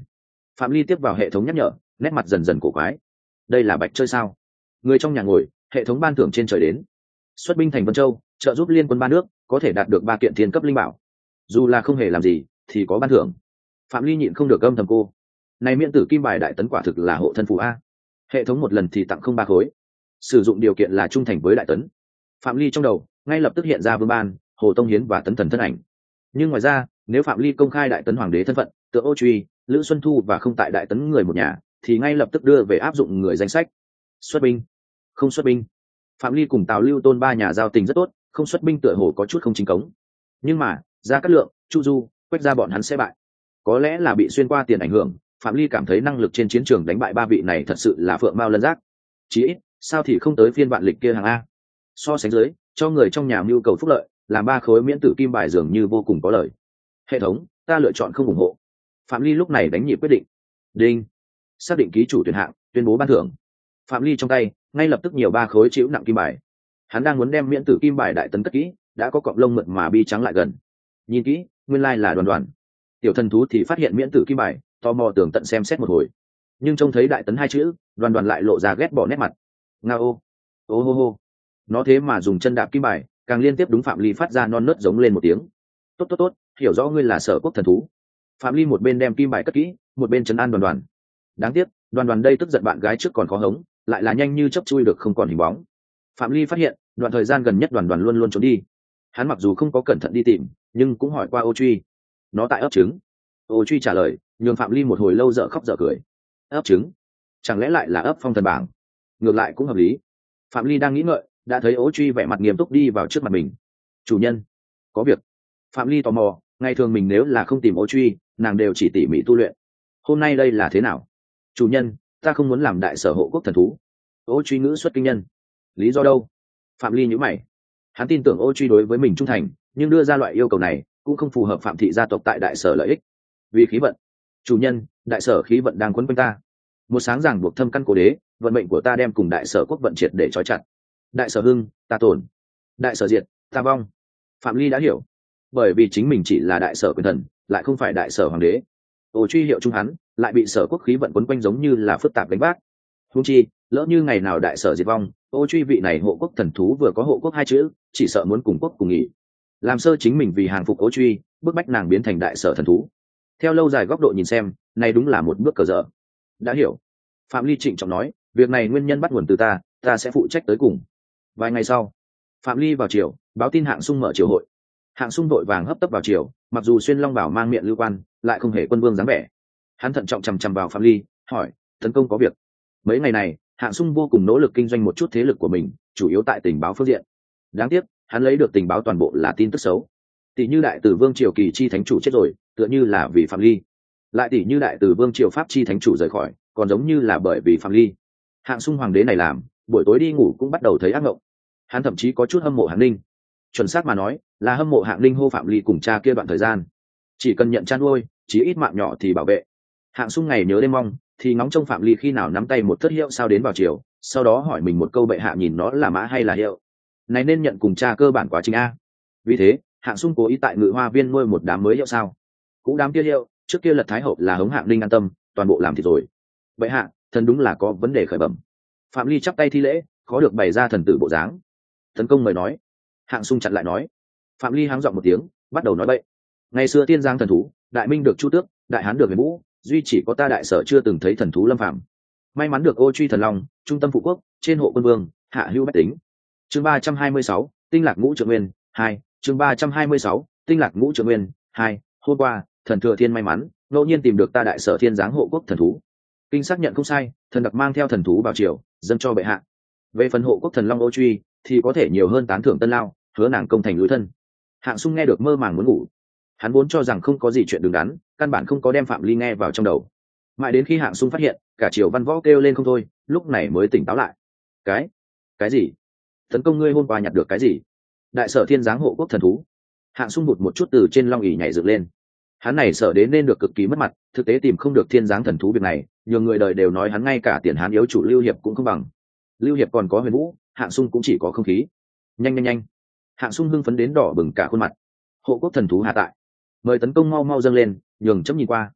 Speaker 1: Phạm Ly tiếp vào hệ thống nhắc nhở, nét mặt dần dần cổ quái. Đây là bạch chơi sao? Người trong nhà ngồi, hệ thống ban thưởng trên trời đến. Xuất binh thành Vân Châu, trợ giúp liên quân ba nước, có thể đạt được ba kiện thiên cấp linh bảo. Dù là không hề làm gì, thì có ban thưởng. Phạm Ly nhịn không được âm thầm cô. Này miễn tử kim bài đại tấn quả thực là hộ thân phù a. Hệ thống một lần thì tặng không ba khối. Sử dụng điều kiện là trung thành với đại tấn. Phạm Ly trong đầu ngay lập tức hiện ra Vương Ban, Hồ Tông Hiến và Tấn Thần thân ảnh. Nhưng ngoài ra, nếu Phạm Ly công khai đại tấn hoàng đế thân phận, tượng Ô Truy, Lữ Xuân Thu và không tại đại tấn người một nhà, thì ngay lập tức đưa về áp dụng người danh sách. Xuất binh, không xuất binh. Phạm Ly cùng Tào Lưu Tôn ba nhà giao tình rất tốt, không xuất binh tựa hồ có chút không chính cống. Nhưng mà, Gia Cát Lượng, Chu Du, Quách gia bọn hắn sẽ bại. Có lẽ là bị xuyên qua tiền ảnh hưởng, Phạm Ly cảm thấy năng lực trên chiến trường đánh bại ba vị này thật sự là phượng mao lân giác. Chí ít, sao thì không tới phiên vạn lịch kia hàng a. So sánh dưới, cho người trong nhà nhu cầu phúc lợi, làm ba khối miễn tử kim bài dường như vô cùng có lợi. Hệ thống, ta lựa chọn không ủng hộ. Phạm Ly lúc này đánh nhịp quyết định. Đinh, xác định ký chủ tuyển hạng, tuyên bố ban thưởng. Phạm Ly trong tay ngay lập tức nhiều ba khối chịu nặng kim bài. Hắn đang muốn đem miễn tử kim bài đại tấn cất kỹ, đã có cọng lông mượt mà bi trắng lại gần. Nhìn kỹ, nguyên lai là Đoàn Đoàn. Tiểu thần thú thì phát hiện miễn tử kim bài, tò mò tường tận xem xét một hồi, nhưng trông thấy đại tấn hai chữ, Đoàn Đoàn lại lộ ra ghét bỏ nét mặt. Nga ô, ô hô hô, nó thế mà dùng chân đạp kim bài, càng liên tiếp đúng Phạm Ly phát ra non nớt giống lên một tiếng. Tốt tốt tốt, hiểu rõ ngươi là Sở Quốc thần thú. Phạm Ly một bên đem kim bài cất kỹ, một bên trấn an Đoàn Đoàn. Đáng tiếc, Đoàn Đoàn đây tức giận bạn gái trước còn khó hống, lại là nhanh như chớp chui được không còn hình bóng. Phạm Ly phát hiện, đoạn thời gian gần nhất Đoàn Đoàn luôn luôn trốn đi. Hắn mặc dù không có cẩn thận đi tìm, nhưng cũng hỏi qua Ô Truy. Nó tại ấp trứng. Ô Truy trả lời, nhường Phạm Ly một hồi lâu dở khóc dở cười. Ấp trứng? Chẳng lẽ lại là ấp phong thần bảng? Ngược lại cũng hợp lý. Phạm Ly đang nghĩ ngợi, đã thấy Ô Truy vẻ mặt nghiêm túc đi vào trước mặt mình. Chủ nhân, có việc. Phạm Ly tò mò, ngày thường mình nếu là không tìm Ô Truy, nàng đều chỉ tỉ mỉ tu luyện. Hôm nay đây là thế nào? Chủ nhân, ta không muốn làm đại sở hộ quốc thần thú. Ô Truy ngữ xuất kinh nhân. Lý do đâu? Phạm Ly nhíu mày. Hắn tin tưởng Ô Truy đối với mình trung thành, nhưng đưa ra loại yêu cầu này cũng không phù hợp Phạm thị gia tộc tại đại sở lợi ích. Vì khí vận. Chủ nhân, đại sở khí vận đang quấn quanh ta. Một sáng ràng buộc thâm căn cố đế, vận mệnh của ta đem cùng đại sở quốc vận triệt để trói chặt. Đại sở hưng, ta tổn. Đại sở diệt, ta vong. Phạm Ly đã hiểu. Bởi vì chính mình chỉ là đại sở quyền thần, lại không phải đại sở hoàng đế. Ô Truy hiệu trung hắn, lại bị sở quốc khí vận quấn quanh giống như là phức tạp đánh vác. Huống chi, lỡ như ngày nào đại sở diệt vong, Ô Truy vị này hộ quốc thần thú vừa có hộ quốc hai chữ, chỉ sợ muốn cùng quốc cùng nghỉ. Làm sơ chính mình vì hàng phục Ô Truy, bức bách nàng biến thành đại sở thần thú. Theo lâu dài góc độ nhìn xem, này đúng là một bước cờ dở. Đã hiểu. Phạm Ly trịnh trọng nói, việc này nguyên nhân bắt nguồn từ ta, ta sẽ phụ trách tới cùng. Vài ngày sau, Phạm Ly vào triều, báo tin Hạng Sung mở triều hội. Hạng Sung đội vàng hấp tấp vào triều, mặc dù xuyên long bảo mang miệng lưu quan, lại không hề quân vương dáng vẻ. Hắn thận trọng chằm chằm vào Phạm Ly, hỏi, tấn công có việc. Mấy ngày này, Hạng Sung vô cùng nỗ lực kinh doanh một chút thế lực của mình, chủ yếu tại tình báo phương diện. Đáng tiếc, hắn lấy được tình báo toàn bộ là tin tức xấu. Tỷ như đại tử vương triều kỳ chi thánh chủ chết rồi, tựa như là vì Phạm Ly. Lại tỷ như đại tử vương triều pháp chi thánh chủ rời khỏi, còn giống như là bởi vì Phạm Ly. Hạng Sung hoàng đế này làm, buổi tối đi ngủ cũng bắt đầu thấy ác mộng. Hắn thậm chí có chút hâm mộ Hạng Ninh. Chuẩn xác mà nói, là hâm mộ Hạng Ninh hô Phạm Ly cùng cha kia đoạn thời gian. Chỉ cần nhận chăn nuôi, chí ít mạng nhỏ thì bảo vệ. Hạng Sung ngày nhớ đêm mong, thì ngóng trông Phạm Ly khi nào nắm tay một thất hiệu sao đến vào chiều, sau đó hỏi mình một câu bệ hạ nhìn nó là mã hay là hiệu. Này nên nhận cùng cha cơ bản quá trình a. Vì thế, Hạng Sung cố ý tại Ngự Hoa Viên nuôi một đám mới hiệu sao. Cũng đám kia hiệu, trước kia Lật Thái hậu là hống Hạng Ninh an tâm, toàn bộ làm thì rồi. Bệ hạ, thần đúng là có vấn đề khởi bẩm. Phạm Ly chắp tay thi lễ, khó được bày ra thần tử bộ dáng. Tấn công mời nói. Hạng Sung chặn lại nói. Phạm Ly háng giọng một tiếng, bắt đầu nói bậy. Ngày xưa tiên giang thần thú, đại minh được Chu Tước, đại hán được Huyền Vũ, duy chỉ có ta đại sở chưa từng thấy thần thú lâm phạm. May mắn được Ô Truy thần long, trung tâm phụ quốc, trên hộ quân vương, hạ hữu bách tính. Chương ba trăm hai mươi sáu, tinh lạc ngũ trượng nguyên hai. Chương ba trăm hai mươi sáu, tinh lạc ngũ trượng nguyên hai. Hôm qua, thần thừa thiên may mắn ngẫu nhiên tìm được ta đại sở thiên giáng hộ quốc thần thú. Kinh xác nhận không sai, thần đặc mang theo thần thú vào triều, dâng cho bệ hạ. Về phần hộ quốc thần long Ô Truy thì có thể nhiều hơn tán thưởng tân lao, hứa nàng công thành lối thân. Hạng Sung nghe được mơ màng muốn ngủ. Hắn vốn cho rằng không có gì chuyện đứng đắn, căn bản không có đem Phạm Ly nghe vào trong đầu. Mãi đến khi Hạng Sung phát hiện cả triều văn võ kêu lên không thôi, lúc này mới tỉnh táo lại. Cái, cái gì? Tấn công ngươi hôm qua nhặt được cái gì? Đại sở thiên giáng hộ quốc thần thú. Hạng Sung bụt một chút từ trên long ỷ nhảy dựng lên. Hắn này sợ đến nên được cực kỳ mất mặt, thực tế tìm không được thiên giáng thần thú việc này, nhiều người đời đều nói hắn ngay cả tiền hán yếu chủ Lưu Hiệp cũng không bằng. Lưu Hiệp còn có Huyền Vũ, Hạng Sung cũng chỉ có không khí. Nhanh nhanh nhanh! Hạng Sung hưng phấn đến đỏ bừng cả khuôn mặt. Hộ quốc thần thú hạ tại, mời tấn công mau mau dâng lên, nhường chấm nhìn qua.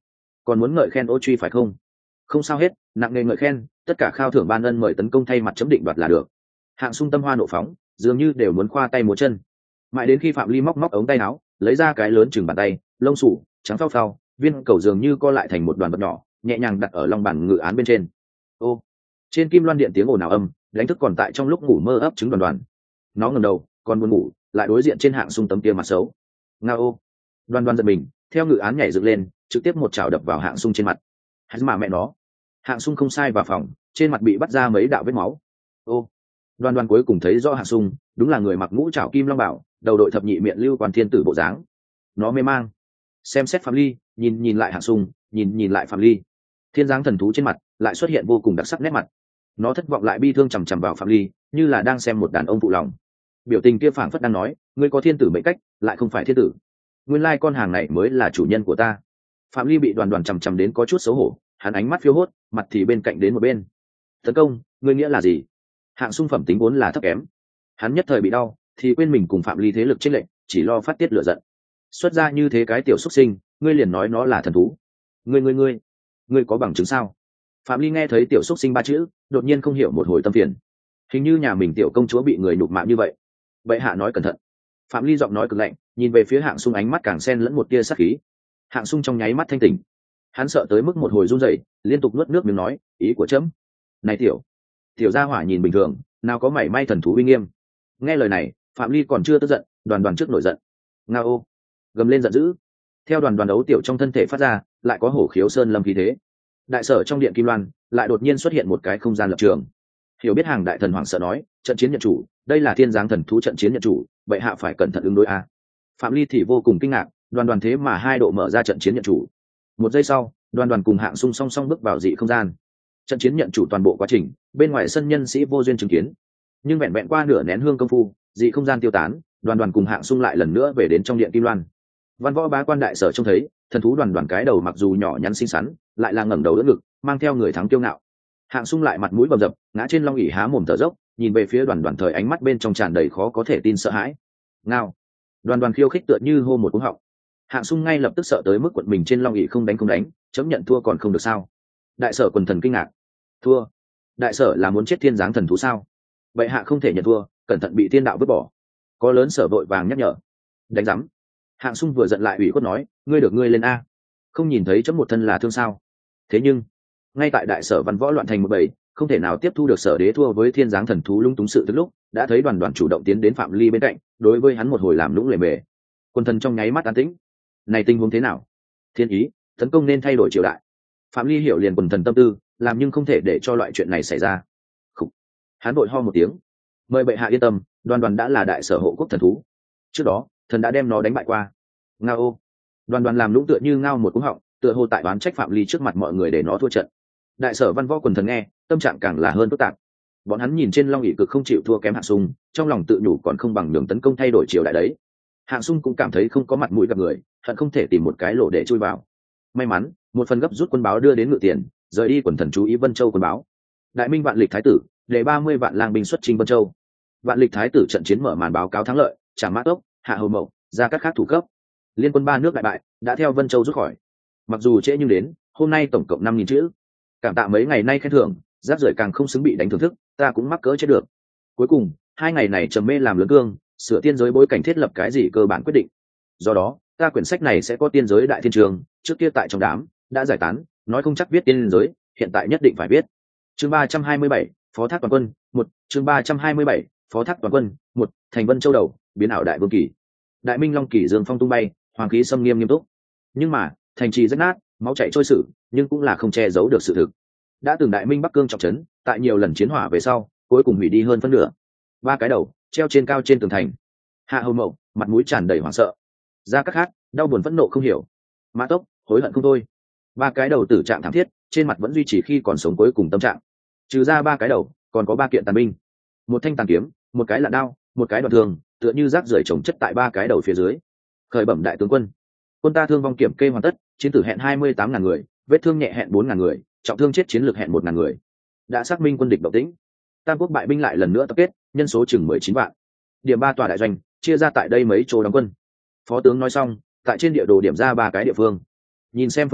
Speaker 1: còn muốn ngợi khen ô truy phải không? Không sao hết, nặng nề ngợi khen, tất cả khao thưởng ban ân mời tấn công thay mặt chấm định đoạt là được. Hạng Sung tâm hoa nộ phóng, dường như đều muốn khoa tay múa chân. Mãi đến khi Phạm Ly móc móc ống tay áo, lấy ra cái lớn chừng bàn tay, lông sủ trắng phao phao, viên cầu dường như co lại thành một đoàn vật nhỏ, nhẹ nhàng đặt ở long bàn ngự án bên trên. Ô, trên kim loan điện tiếng ồn ào âm, đánh thức còn tại trong lúc ngủ mơ ấp trứng đoàn đoàn. Nó ngẩng đầu, còn buồn ngủ, lại đối diện trên Hạng Sung tấm kia mặt xấu. Ngao ô, đoàn đoàn giật mình, theo ngự án nhảy dựng lên, trực tiếp một chảo đập vào Hạng Sung trên mặt. Hắn mà mẹ nó. Hạng Sung không sai vào phòng, trên mặt bị bắt ra mấy đạo vết máu. Ô, đoàn đoàn cuối cùng thấy rõ Hạng Sung, đúng là người mặc mũ trảo kim long bảo, đầu đội thập nhị miệng lưu quan thiên tử bộ dáng. Nó mê mang, xem xét Phạm Ly, nhìn nhìn lại Hạng Sung, nhìn nhìn lại Phạm Ly. Thiên giáng thần thú trên mặt lại xuất hiện vô cùng đặc sắc nét mặt. Nó thất vọng lại bi thương chằm chằm vào Phạm Ly, như là đang xem một đàn ông phụ lòng. Biểu tình kia phảng phất đang nói, ngươi có thiên tử mệnh cách, lại không phải thiên tử. Nguyên lai con hàng này mới là chủ nhân của ta. Phạm Ly bị đoàn đoàn chằm chằm đến có chút xấu hổ, hắn ánh mắt phiêu hốt, mặt thì bên cạnh đến một bên. Tấn công, ngươi nghĩa là gì? Hạng Sung phẩm tính vốn là thấp kém, hắn nhất thời bị đau, thì quên mình cùng Phạm Ly thế lực chênh lệch, chỉ lo phát tiết lửa giận. Xuất ra như thế cái tiểu xuất sinh, ngươi liền nói nó là thần thú. Ngươi ngươi ngươi, ngươi có bằng chứng sao? Phạm Ly nghe thấy tiểu xuất sinh ba chữ, đột nhiên không hiểu một hồi tâm phiền. Hình như nhà mình tiểu công chúa bị người nhục mạ như vậy. Bệ hạ nói cẩn thận. Phạm Ly giọng nói cực lạnh, nhìn về phía Hạng Sung ánh mắt càng xen lẫn một tia sát khí. Hạng Sung trong nháy mắt thanh tỉnh, hắn sợ tới mức một hồi run rẩy, liên tục nuốt nước miếng nói, ý của chấm. Này tiểu, tiểu gia hỏa nhìn bình thường, nào có mảy may thần thú uy nghiêm. Nghe lời này, Phạm Ly còn chưa tức giận, đoàn đoàn trước nổi giận. Nga ô, gầm lên giận dữ. Theo đoàn đoàn đấu tiểu trong thân thể phát ra, lại có hổ khiếu sơn lâm khí thế. Đại sở trong điện kim loan, lại đột nhiên xuất hiện một cái không gian lập trường. Hiểu biết hàng đại thần hoàng sợ nói, trận chiến nhận chủ, đây là thiên giáng thần thú trận chiến nhận chủ, vậy hạ phải cẩn thận ứng đối a. Phạm Ly thì vô cùng kinh ngạc, đoàn đoàn thế mà hai độ mở ra trận chiến nhận chủ. Một giây sau, đoàn đoàn cùng Hạng Sung song song bước vào dị không gian. Trận chiến nhận chủ toàn bộ quá trình, bên ngoài sân nhân sĩ vô duyên chứng kiến, nhưng vẹn vẹn qua nửa nén hương công phu, dị không gian tiêu tán, đoàn đoàn cùng Hạng Sung lại lần nữa về đến trong điện kim loan. Văn võ bá quan đại sở trông thấy, thần thú đoàn đoàn cái đầu mặc dù nhỏ nhắn xinh xắn, lại là ngẩng đầu đỡ ngực, mang theo người thắng kiêu ngạo. Hạng Sung lại mặt mũi bầm dập, ngã trên long ỷ há mồm thở dốc, nhìn về phía đoàn đoàn thời ánh mắt bên trong tràn đầy khó có thể tin sợ hãi. Ngao, đoàn đoàn khiêu khích tựa như hô một cú họng. Hạng Sung ngay lập tức sợ tới mức quận mình trên long ỷ không đánh không đánh, chấm nhận thua còn không được sao? Đại sở quần thần kinh ngạc. Thua? Đại sở là muốn chết thiên giáng thần thú sao? Vậy hạ không thể nhận thua, cẩn thận bị thiên đạo vứt bỏ. Có lớn sở vội vàng nhắc nhở. Đánh rắm. Hạng Sung vừa giận lại ủy khuất nói, ngươi được ngươi lên a, không nhìn thấy chấm một thân là thương sao? Thế nhưng ngay tại đại sở văn võ loạn thành một bầy, không thể nào tiếp thu được sở đế thua với thiên giáng thần thú lung túng sự tức lúc, đã thấy đoàn đoàn chủ động tiến đến Phạm Ly bên cạnh, đối với hắn một hồi làm lũng lề mề. Quân thần trong nháy mắt an tĩnh. Này tình huống thế nào? Thiên ý, tấn công nên thay đổi triều đại. Phạm Ly hiểu liền quần thần tâm tư, làm nhưng không thể để cho loại chuyện này xảy ra. Khủ. Hắn vội ho một tiếng, mời bệ hạ yên tâm, đoàn đoàn đã là đại sở hộ quốc thần thú, trước đó thần đã đem nó đánh bại qua. Ngao ô, đoàn đoàn làm lũng tựa như ngao một cú họng, tựa hồ tại đoán trách Phạm Ly trước mặt mọi người để nó thua trận. Đại sở văn võ quần thần nghe, tâm trạng càng là hơn phức tạp. Bọn hắn nhìn trên long ỷ cực không chịu thua kém Hạng Sung, trong lòng tự nhủ còn không bằng đường tấn công thay đổi triều đại đấy. Hạng Sung cũng cảm thấy không có mặt mũi gặp người, hận không thể tìm một cái lỗ để chui vào. May mắn, một phần gấp rút quân báo đưa đến ngự tiền, rời đi quần thần chú ý Vân Châu quân báo. Đại minh vạn lịch thái tử, để ba mươi vạn lang binh xuất chinh Vân Châu. Vạn lịch thái tử trận chiến mở màn báo cáo thắng lợi, trả mã tốc, hạ hầu mậu, ra các khác thủ cấp. Liên quân ba nước đại bại, đã theo Vân Châu rút khỏi. Mặc dù trễ nhưng đến, hôm nay tổng cộng năm nghìn chữ. Cảm tạ mấy ngày nay khen thưởng, giáp rời càng không xứng bị đánh thưởng thức, ta cũng mắc cỡ chết được. Cuối cùng, hai ngày này trầm mê làm lớn cương, sửa tiên giới bối cảnh thiết lập cái gì cơ bản quyết định. Do đó, ta quyển sách này sẽ có tiên giới đại thiên trường, trước kia tại trong đám đã giải tán, nói không chắc viết tiên giới, hiện tại nhất định phải viết. Chương ba trăm hai mươi bảy, phó thác toàn quân, một, chương ba trăm hai mươi bảy, phó thác toàn quân, một, thành Vân Châu đầu, biến ảo đại vương kỳ. Đại minh long kỳ dương phong tung bay, hoàng khí xâm nghiêm nghiêm túc. Nhưng mà, thành trì rách nát, máu chảy trôi sử, nhưng cũng là không che giấu được sự thực. Đã từng đại minh bắc cương trọng trấn, tại nhiều lần chiến hỏa về sau, cuối cùng hủy đi hơn phân nửa. Ba cái đầu treo trên cao trên tường thành. Hạ hầu mậu mặt mũi tràn đầy hoảng sợ, ra các khác đau buồn phẫn nộ không hiểu, mã tốc hối hận không thôi. Ba cái đầu tử trạng thảm thiết, trên mặt vẫn duy trì khi còn sống cuối cùng tâm trạng. Trừ ra ba cái đầu, còn có ba kiện tàn binh, một thanh tàn kiếm, một cái lạ đao, một cái đoạn thương, tựa như rác rưởi chồng chất tại ba cái đầu phía dưới. Khởi bẩm đại tướng quân, quân ta thương vong kiểm kê hoàn tất, chiến tử hẹn hai mươi tám ngàn người, vết thương nhẹ hẹn bốn ngàn người, trọng thương chết chiến lược hẹn một ngàn người. Đã xác minh quân địch động tĩnh, tam quốc bại binh lại lần nữa tập kết, nhân số chừng mười chín vạn. Điểm ba tòa đại doanh chia ra tại đây mấy chỗ đóng quân. Phó tướng nói xong, tại trên địa đồ điểm ra ba cái địa phương. Nhìn xem phương hướng,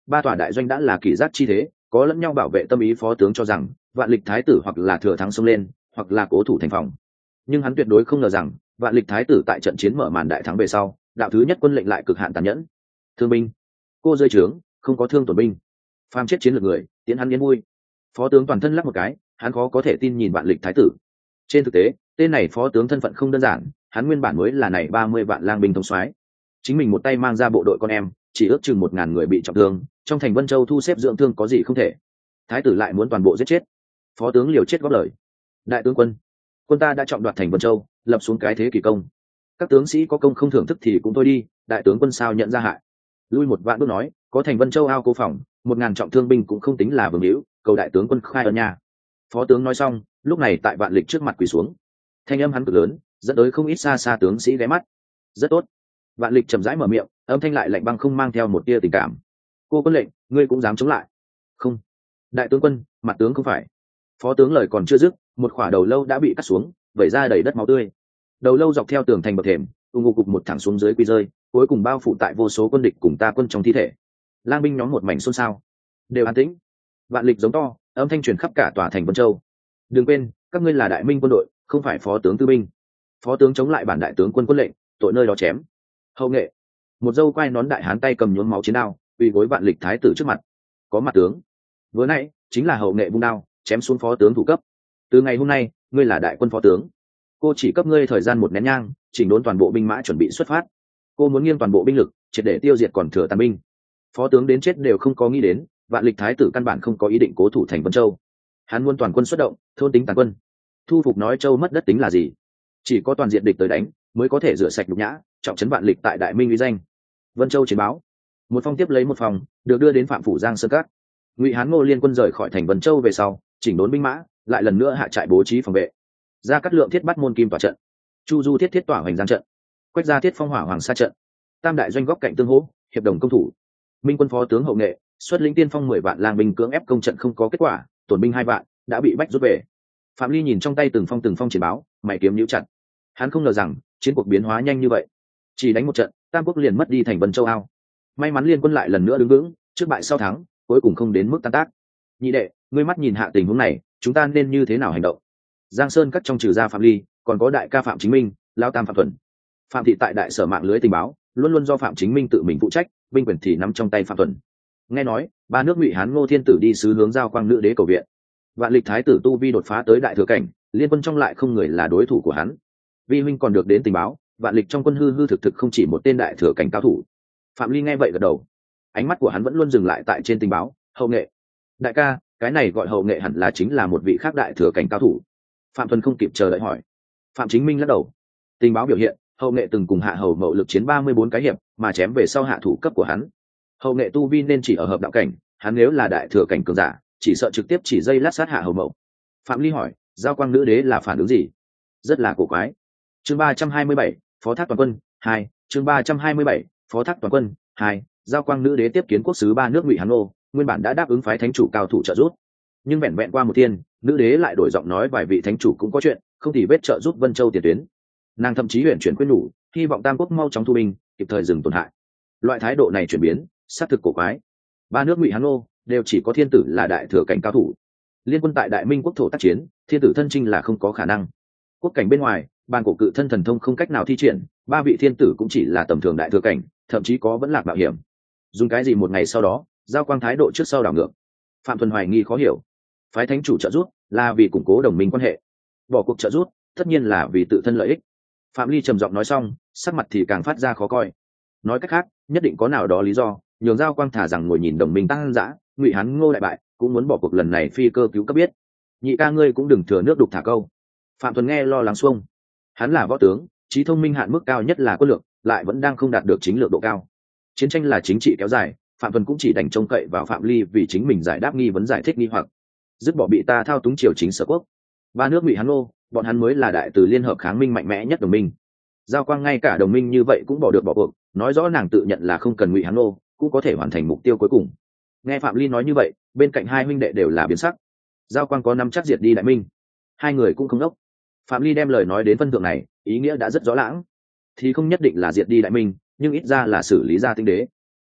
Speaker 1: ba tòa đại doanh đã là kỷ giác chi thế, có lẫn nhau bảo vệ tâm ý. Phó tướng cho rằng Vạn Lịch thái tử hoặc là thừa thắng xông lên, hoặc là cố thủ thành phòng, nhưng hắn tuyệt đối không ngờ rằng Vạn Lịch thái tử tại trận chiến mở màn đại thắng về sau, đạo thứ nhất quân lệnh lại cực hạn tàn nhẫn. Thương binh, cô rơi trướng, không có thương tổn binh, phàm chết chiến lược người, tiến hắn yên vui. Phó tướng toàn thân lắc một cái, hắn khó có thể tin nhìn Vạn Lịch thái tử. Trên thực tế, tên này phó tướng thân phận không đơn giản, hắn nguyên bản mới là này ba mươi vạn lang binh thống soái, chính mình một tay mang ra bộ đội con em, chỉ ước chừng một ngàn người bị trọng thương, trong thành Vân Châu thu xếp dưỡng thương có gì không thể. Thái tử lại muốn toàn bộ giết chết, phó tướng liều chết góp lời. Đại tướng quân, quân ta đã trọng đoạt thành Vân Châu, lập xuống cái thế kỳ công, các tướng sĩ có công không thưởng thức thì cũng thôi đi, đại tướng quân sao nhận ra hại. Lui một vạn bước nói, có thành Vân Châu ao cố phòng, một ngàn trọng thương binh cũng không tính là vương hữu, cầu đại tướng quân khai ơn nha. Phó tướng nói xong, lúc này tại Vạn Lịch trước mặt quỳ xuống, thanh âm hắn cực lớn, dẫn tới không ít xa xa tướng sĩ ghé mắt. Rất tốt. Vạn Lịch chậm rãi mở miệng, âm thanh lại lạnh băng không mang theo một tia tình cảm. Cô quân lệnh, ngươi cũng dám chống lại? Không. Đại tướng quân, mặt tướng không phải. Phó tướng lời còn chưa dứt, một khỏa đầu lâu đã bị cắt xuống, vẩy ra đầy đất máu tươi. Đầu lâu dọc theo tường thành bậc thềm, ung ngục cục một thẳng xuống dưới quy rơi, cuối cùng bao phủ tại vô số quân địch cùng ta quân trong thi thể. Lang binh nhóm một mảnh xôn xao, đều an tĩnh. Vạn Lịch giống to, âm thanh truyền khắp cả tòa thành Vân Châu. Đừng quên, các ngươi là đại minh quân đội, không phải phó tướng tư binh. Phó tướng chống lại bản đại tướng quân quân lệnh, tội nơi đó chém. Hậu nghệ, một dâu quai nón đại hán tay cầm nhuốm máu chiến đao, uy gối Vạn Lịch thái tử trước mặt. Có mặt tướng, vừa nãy chính là hậu nghệ vung đao chém xuống phó tướng thủ cấp. Từ ngày hôm nay, ngươi là đại quân phó tướng. Cô chỉ cấp ngươi thời gian một nén nhang, chỉnh đốn toàn bộ binh mã chuẩn bị xuất phát. Cô muốn nghiêng toàn bộ binh lực, triệt để tiêu diệt còn thừa tàn binh. Phó tướng đến chết đều không có nghĩ đến, Vạn Lịch thái tử căn bản không có ý định cố thủ thành Vân Châu. Hắn muốn toàn quân xuất động, thôn tính tàn quân. Thu phục nói châu mất đất tính là gì? Chỉ có toàn diện địch tới đánh, mới có thể rửa sạch nhục nhã, trọng trấn Vạn Lịch tại đại minh uy danh. Vân Châu chiến báo, một phong tiếp lấy một phòng, được đưa đến phạm phủ Giang Sơn Các. Ngụy Hán Ngô liên quân rời khỏi thành Vân Châu về sau, chỉnh đốn binh mã, lại lần nữa hạ trại bố trí phòng vệ. Gia Cát Lượng thiết bắt môn kim tỏa trận, Chu Du thiết thiết tỏa hoành giang trận, Quách Gia thiết phong hỏa hoàng sa trận, tam đại doanh góc cạnh tương hỗ, hiệp đồng công thủ. Minh quân phó tướng hậu nghệ xuất lĩnh tiên phong mười vạn lang binh cưỡng ép công trận không có kết quả, tổn binh hai vạn, đã bị bách rút về. Phạm Ly nhìn trong tay từng phong từng phong chiến báo, mày kiếm nhíu chặt. Hắn không ngờ rằng chiến cuộc biến hóa nhanh như vậy, chỉ đánh một trận, Tam Quốc liền mất đi thành Vân Châu ao. May mắn liên quân lại lần nữa đứng vững, trước bại sau thắng, cuối cùng không đến mức tan tác. Nhị đệ, ngươi mắt nhìn hạ tình huống này, chúng ta nên như thế nào hành động? Giang Sơn Các trong trừ ra Phạm Ly, còn có đại ca Phạm Chính Minh, Lão Tam Phạm Thuần. Phạm thị tại đại sở mạng lưới tình báo, luôn luôn do Phạm Chính Minh tự mình phụ trách, binh quyền thì nắm trong tay Phạm Thuần. Nghe nói, ba nước Ngụy Hán Ngô Thiên Tử đi sứ hướng giao quang nữ đế cầu viện. Vạn Lịch thái tử tu vi đột phá tới đại thừa cảnh, liên quân trong lại không người là đối thủ của hắn. Vi huynh còn được đến tình báo, Vạn Lịch trong quân hư hư thực thực không chỉ một tên đại thừa cảnh cao thủ. Phạm Ly nghe vậy gật đầu, ánh mắt của hắn vẫn luôn dừng lại tại trên tình báo. Hậu nghệ, đại ca, cái này gọi hậu nghệ hẳn là chính là một vị khác đại thừa cảnh cao thủ. Phạm Thuần không kịp chờ đợi hỏi. Phạm Chính Minh lắc đầu. Tình báo biểu hiện, hậu nghệ từng cùng hạ hầu mậu lực chiến ba mươi bốn cái hiệp, mà chém về sau hạ thủ cấp của hắn. Hậu nghệ tu vi nên chỉ ở hợp đạo cảnh, hắn nếu là đại thừa cảnh cường giả, chỉ sợ trực tiếp chỉ dây lát sát hạ hầu mậu. Phạm Ly hỏi, giao quang nữ đế là phản ứng gì? Rất là cổ quái. Chương ba trăm hai mươi bảy, phó thác toàn quân hai. Chương ba trăm hai mươi bảy, phó thác toàn quân hai. Giao quang nữ đế tiếp kiến quốc sứ ba nước Ngụy Hán Ngô, nguyên bản đã đáp ứng phái thánh chủ cao thủ trợ giúp, nhưng vẹn vẹn qua một thiên, nữ đế lại đổi giọng nói vài vị thánh chủ cũng có chuyện, không thì vết trợ giúp Vân Châu tiền tuyến. Nàng thậm chí huyền chuyển khuyên nhủ, hy vọng Tam Quốc mau chóng thu binh, kịp thời dừng tổn hại. Loại thái độ này chuyển biến, xác thực cổ quái. Ba nước Ngụy Hán Ngô đều chỉ có thiên tử là đại thừa cảnh cao thủ. Liên quân tại Đại Minh quốc thổ tác chiến, thiên tử thân chinh là không có khả năng. Quốc cảnh bên ngoài, bàn cổ cự thân thần thông không cách nào thi triển, ba vị thiên tử cũng chỉ là tầm thường đại thừa cảnh, thậm chí có vẫn lạc mạo hiểm. Dùng cái gì một ngày sau đó, giao quang thái độ trước sau đảo ngược. Phạm Thuần hoài nghi khó hiểu. Phái thánh chủ trợ giúp là vì củng cố đồng minh quan hệ, bỏ cuộc trợ giúp tất nhiên là vì tự thân lợi ích. Phạm Ly trầm giọng nói xong, sắc mặt thì càng phát ra khó coi. Nói cách khác, nhất định có nào đó lý do, nhường giao quang thả rằng ngồi nhìn đồng minh tăng dã, Ngụy Hán Ngô đại bại, cũng muốn bỏ cuộc lần này phi cơ cứu cấp biết. Nhị ca ngươi cũng đừng thừa nước đục thả câu. Phạm Thuần nghe lo lắng xuông. Hắn là võ tướng, trí thông minh hạn mức cao nhất là quân lược, lại vẫn đang không đạt được chính lược độ cao. Chiến tranh là chính trị kéo dài, Phạm Thuần cũng chỉ đành trông cậy vào Phạm Ly vì chính mình giải đáp nghi vấn giải thích nghi hoặc, dứt bỏ bị ta thao túng triều chính sở quốc. Ba nước Ngụy Hán Ngô, bọn hắn mới là đại từ liên hợp kháng minh mạnh mẽ nhất đồng minh. Giao quang ngay cả đồng minh như vậy cũng bỏ được bỏ cuộc, nói rõ nàng tự nhận là không cần Ngụy Hán Ngô, cũng có thể hoàn thành mục tiêu cuối cùng. Nghe Phạm Ly nói như vậy, bên cạnh hai huynh đệ đều là biến sắc. Giao quang có nắm chắc diệt đi đại minh, hai người cũng không đốc. Phạm Ly đem lời nói đến phân thượng này, ý nghĩa đã rất rõ lãng, thì không nhất định là diệt đi đại minh, nhưng ít ra là xử lý ra tinh đế.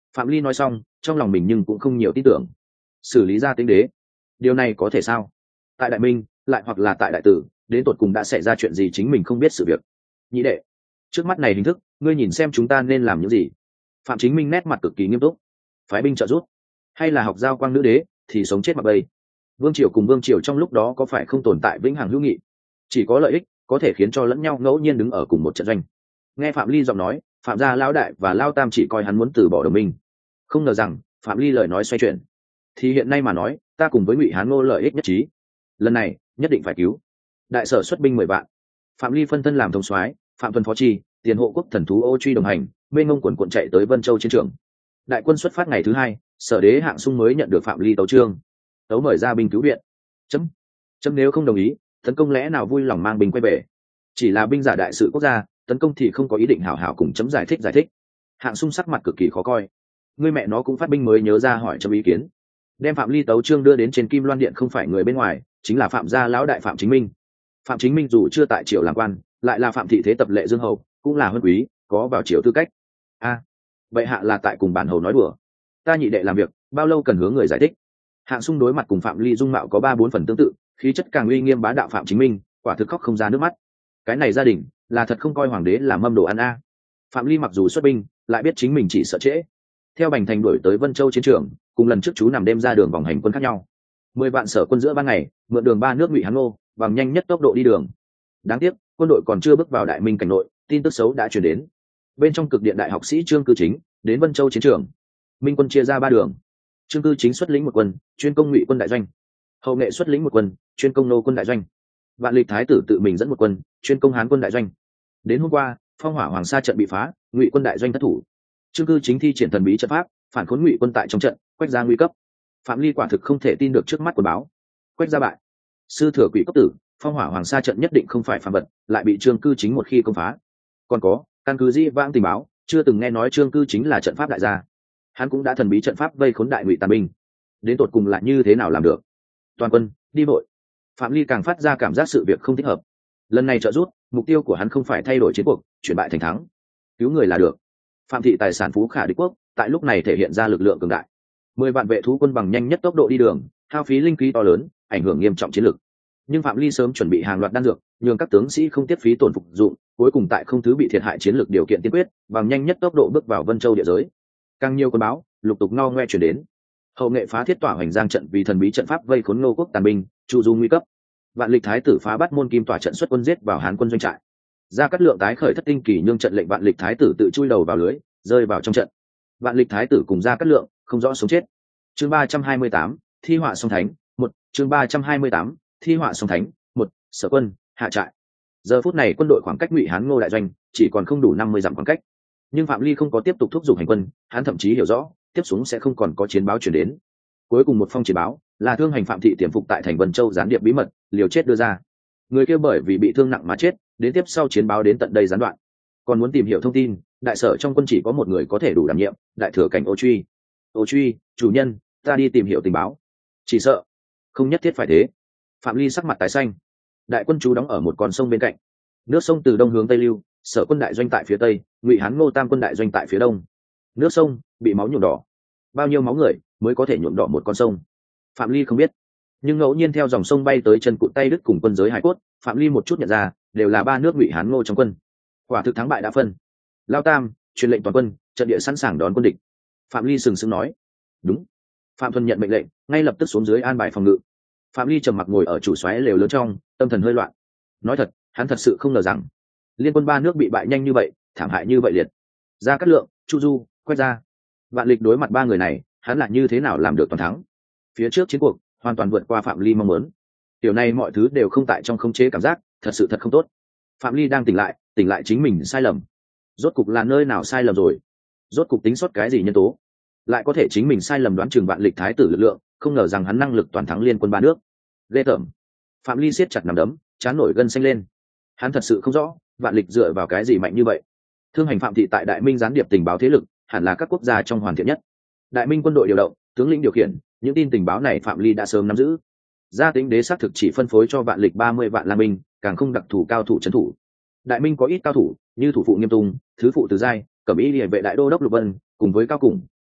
Speaker 1: Phạm Ly nói xong trong lòng mình nhưng cũng không nhiều tin tưởng. Xử lý gia tính đế, điều này có thể sao? Tại Đại Minh lại hoặc là tại Đại Tử, đến tột cùng đã xảy ra chuyện gì chính mình không biết sự việc. Nhị đệ, trước mắt này hình thức ngươi nhìn xem chúng ta nên làm những gì? Phạm Chính Minh nét mặt cực kỳ nghiêm túc. Phái binh trợ giúp hay là học giao quang nữ đế thì sống chết mặc bây. Vương triều cùng vương triều trong lúc đó có phải không tồn tại vĩnh hằng hữu nghị? Chỉ có lợi ích có thể khiến cho lẫn nhau ngẫu nhiên đứng ở cùng một trận doanh. Nghe Phạm Ly giọng nói, Phạm gia lão đại và Lao Tam chỉ coi hắn muốn từ bỏ đồng minh. Không ngờ rằng Phạm Ly lời nói xoay chuyển. Thì hiện nay mà nói, ta cùng với Ngụy Hán Ngô lợi ích nhất trí. Lần này nhất định phải cứu. Đại sở xuất binh mười vạn. Phạm Ly phân thân làm thống soái, Phạm Tuần phó chi, tiền hộ quốc thần thú Ô Truy đồng hành, mênh ngông quần quận chạy tới Vân Châu chiến trường. Đại quân xuất phát ngày thứ hai, sở đế Hạng Sung mới nhận được Phạm Ly tấu chương, tấu mời ra binh cứu viện. Chấm, chấm nếu không đồng ý, tấn công lẽ nào vui lòng mang binh quay về? Chỉ là binh giả đại sự quốc gia, tấn công thì không có ý định hảo hảo cùng chấm giải thích giải thích. Hạng Sung sắc mặt cực kỳ khó coi. Ngươi mẹ nó cũng phát binh mới nhớ ra hỏi chấm ý kiến. Đem Phạm Ly tấu chương đưa đến trên Kim Loan điện không phải người bên ngoài, chính là Phạm gia lão đại Phạm Chính Minh. Phạm Chính Minh dù chưa tại triều làm quan, lại là Phạm thị thế tập lệ dương hầu, cũng là huân quý, có vào triều tư cách. A, à, vậy hạ là tại cùng bản hầu nói đùa. Ta nhị đệ làm việc, bao lâu cần hướng người giải thích? Hạng Sung đối mặt cùng Phạm Ly dung mạo có ba bốn phần tương tự, khí chất càng uy nghiêm bá đạo Phạm Chính Minh, quả thực khóc không ra nước mắt. Cái này gia đình là thật không coi hoàng đế là mâm đồ ăn a. Phạm Ly mặc dù xuất binh, lại biết chính mình chỉ sợ trễ. Theo Bành Thành đuổi tới Vân Châu chiến trường, cùng lần trước chú nằm đêm ra đường vòng hành quân khác nhau. Mười vạn sở quân giữa ban ngày, mượn đường ba nước Ngụy Hán Ngô, bằng nhanh nhất tốc độ đi đường. Đáng tiếc, quân đội còn chưa bước vào Đại Minh cảnh nội, tin tức xấu đã truyền đến. Bên trong cực điện đại học sĩ Trương Cư Chính đến Vân Châu chiến trường. Minh quân chia ra ba đường. Trương Cư Chính xuất lĩnh một quân, chuyên công Ngụy quân đại doanh. Hậu Nghệ xuất lĩnh một quân, chuyên công Nô quân đại doanh. Vạn Lịch thái tử tự mình dẫn một quân, chuyên công Hán quân đại doanh. Đến hôm qua, Phong Hỏa Hoàng Sa trận bị phá, Ngụy quân đại doanh thất thủ. Trương Cư Chính thi triển thần bí trận pháp, phản khốn Ngụy quân tại trong trận, quét ra nguy cấp. Phạm Ly quả thực không thể tin được trước mắt của báo. Quét ra bại. Sư thừa Quỷ cốc tử, Phong Hỏa Hoàng Sa trận nhất định không phải phàm vật, lại bị Trương Cư Chính một khi công phá. Còn có, căn cứ Di vãng tình báo, chưa từng nghe nói Trương Cư Chính là trận pháp đại gia. Hắn cũng đã thần bí trận pháp vây khốn đại Ngụy tàn binh. Đến tột cùng là như thế nào làm được? Toàn quân đi vội. Phạm Ly càng phát ra cảm giác sự việc không thích hợp. Lần này trợ rút, mục tiêu của hắn không phải thay đổi chiến cuộc, chuyển bại thành thắng. Cứu người là được. Phạm thị tài sản phú khả địch quốc, tại lúc này thể hiện ra lực lượng cường đại. Mười vạn vệ thú quân bằng nhanh nhất tốc độ đi đường, hao phí linh khí to lớn, ảnh hưởng nghiêm trọng chiến lực. Nhưng Phạm Ly sớm chuẩn bị hàng loạt đan dược, nhường các tướng sĩ không tiết phí tổn phục dụng, cuối cùng tại không thứ bị thiệt hại chiến lược điều kiện tiên quyết, bằng nhanh nhất tốc độ bước vào Vân Châu địa giới. Càng nhiều quân báo, lục tục ngo ngoe truyền đến. Hậu Nghệ phá thiết tỏa hoành giang trận vì thần bí trận pháp vây khốn Ngô quốc tàn binh, chu du nguy cấp. Vạn Lịch thái tử phá bắt môn kim tỏa trận xuất quân giết vào Hán quân doanh trại. Gia Cát Lượng tái khởi thất tinh kỳ nhương trận lệnh Vạn Lịch thái tử tự chui đầu vào lưới, rơi vào trong trận. Vạn Lịch thái tử cùng Gia Cát Lượng không rõ sống chết. Chương ba trăm hai mươi tám, thi họa song thánh, một. Chương ba trăm hai mươi tám, thi họa song thánh, một. Sở quân hạ trại. Giờ phút này quân đội khoảng cách Ngụy Hán Ngô đại doanh chỉ còn không đủ năm mươi dặm khoảng cách. Nhưng Phạm Ly không có tiếp tục thúc giục hành quân, hắn thậm chí hiểu rõ, tiếp xuống sẽ không còn có chiến báo truyền đến. Cuối cùng một phong chiến báo là thương hành Phạm thị tiềm phục tại thành Vân Châu gián điệp bí mật, liều chết đưa ra. Người kia bởi vì bị thương nặng mà chết, đến tiếp sau chiến báo đến tận đây gián đoạn. Còn muốn tìm hiểu thông tin, đại sở trong quân chỉ có một người có thể đủ đảm nhiệm, đại thừa cảnh Ô Truy. Ô Truy, chủ nhân, ta đi tìm hiểu tình báo. Chỉ sợ không nhất thiết phải thế. Phạm Ly sắc mặt tái xanh. Đại quân chú đóng ở một con sông bên cạnh, nước sông từ đông hướng tây lưu, sở quân đại doanh tại phía tây, Ngụy Hán Ngô tam quân đại doanh tại phía đông. Nước sông bị máu nhuộm đỏ. Bao nhiêu máu người mới có thể nhuộm đỏ một con sông? Phạm Ly không biết, nhưng ngẫu nhiên theo dòng sông bay tới chân cụt tay đứt cùng quân giới hải cốt, Phạm Ly một chút nhận ra đều là ba nước Ngụy Hán Ngô trong quân. Quả thực thắng bại đã phân. Lao Tam truyền lệnh toàn quân, trận địa sẵn sàng đón quân địch. Phạm Ly sừng sững nói. Đúng. Phạm Thuần nhận mệnh lệnh, ngay lập tức xuống dưới an bài phòng ngự. Phạm Ly trầm mặc ngồi ở chủ xoáy lều lớn trong, tâm thần hơi loạn. Nói thật, hắn thật sự không ngờ rằng liên quân ba nước bị bại nhanh như vậy, thảm hại như vậy liệt. Gia Cát Lượng, Chu Du, Quét Gia, Vạn Lịch đối mặt ba người này, hắn là như thế nào làm được toàn thắng? Phía trước chiến cuộc hoàn toàn vượt qua Phạm Ly mong muốn. Điều này mọi thứ đều không tại trong khống chế cảm giác, thật sự thật không tốt. Phạm Ly đang tỉnh lại, tỉnh lại chính mình sai lầm. Rốt cục là nơi nào sai lầm rồi? Rốt cục tính sót cái gì nhân tố? Lại có thể chính mình sai lầm đoán chừng Vạn Lịch thái tử lực lượng, không ngờ rằng hắn năng lực toàn thắng liên quân ba nước. Ghê tởm. Phạm Ly siết chặt nắm đấm, trán nổi gân xanh lên. Hắn thật sự không rõ, Vạn Lịch dựa vào cái gì mạnh như vậy? Thương hành Phạm thị tại Đại Minh gián điệp tình báo thế lực, hẳn là các quốc gia trong hoàn thiện nhất. Đại Minh quân đội điều động, tướng lĩnh điều khiển, những tin tình báo này Phạm Ly đã sớm nắm giữ. Gia Tính đế xác thực chỉ phân phối cho Vạn Lịch ba mươi vạn lang binh, càng không đặc thù cao thủ trấn thủ. Đại Minh có ít cao thủ, như thủ phụ Nghiêm Tung, thứ phụ Từ Giai, Cẩm Y Liễu vệ đại đô đốc Lục Vân, cùng với Cao Củng,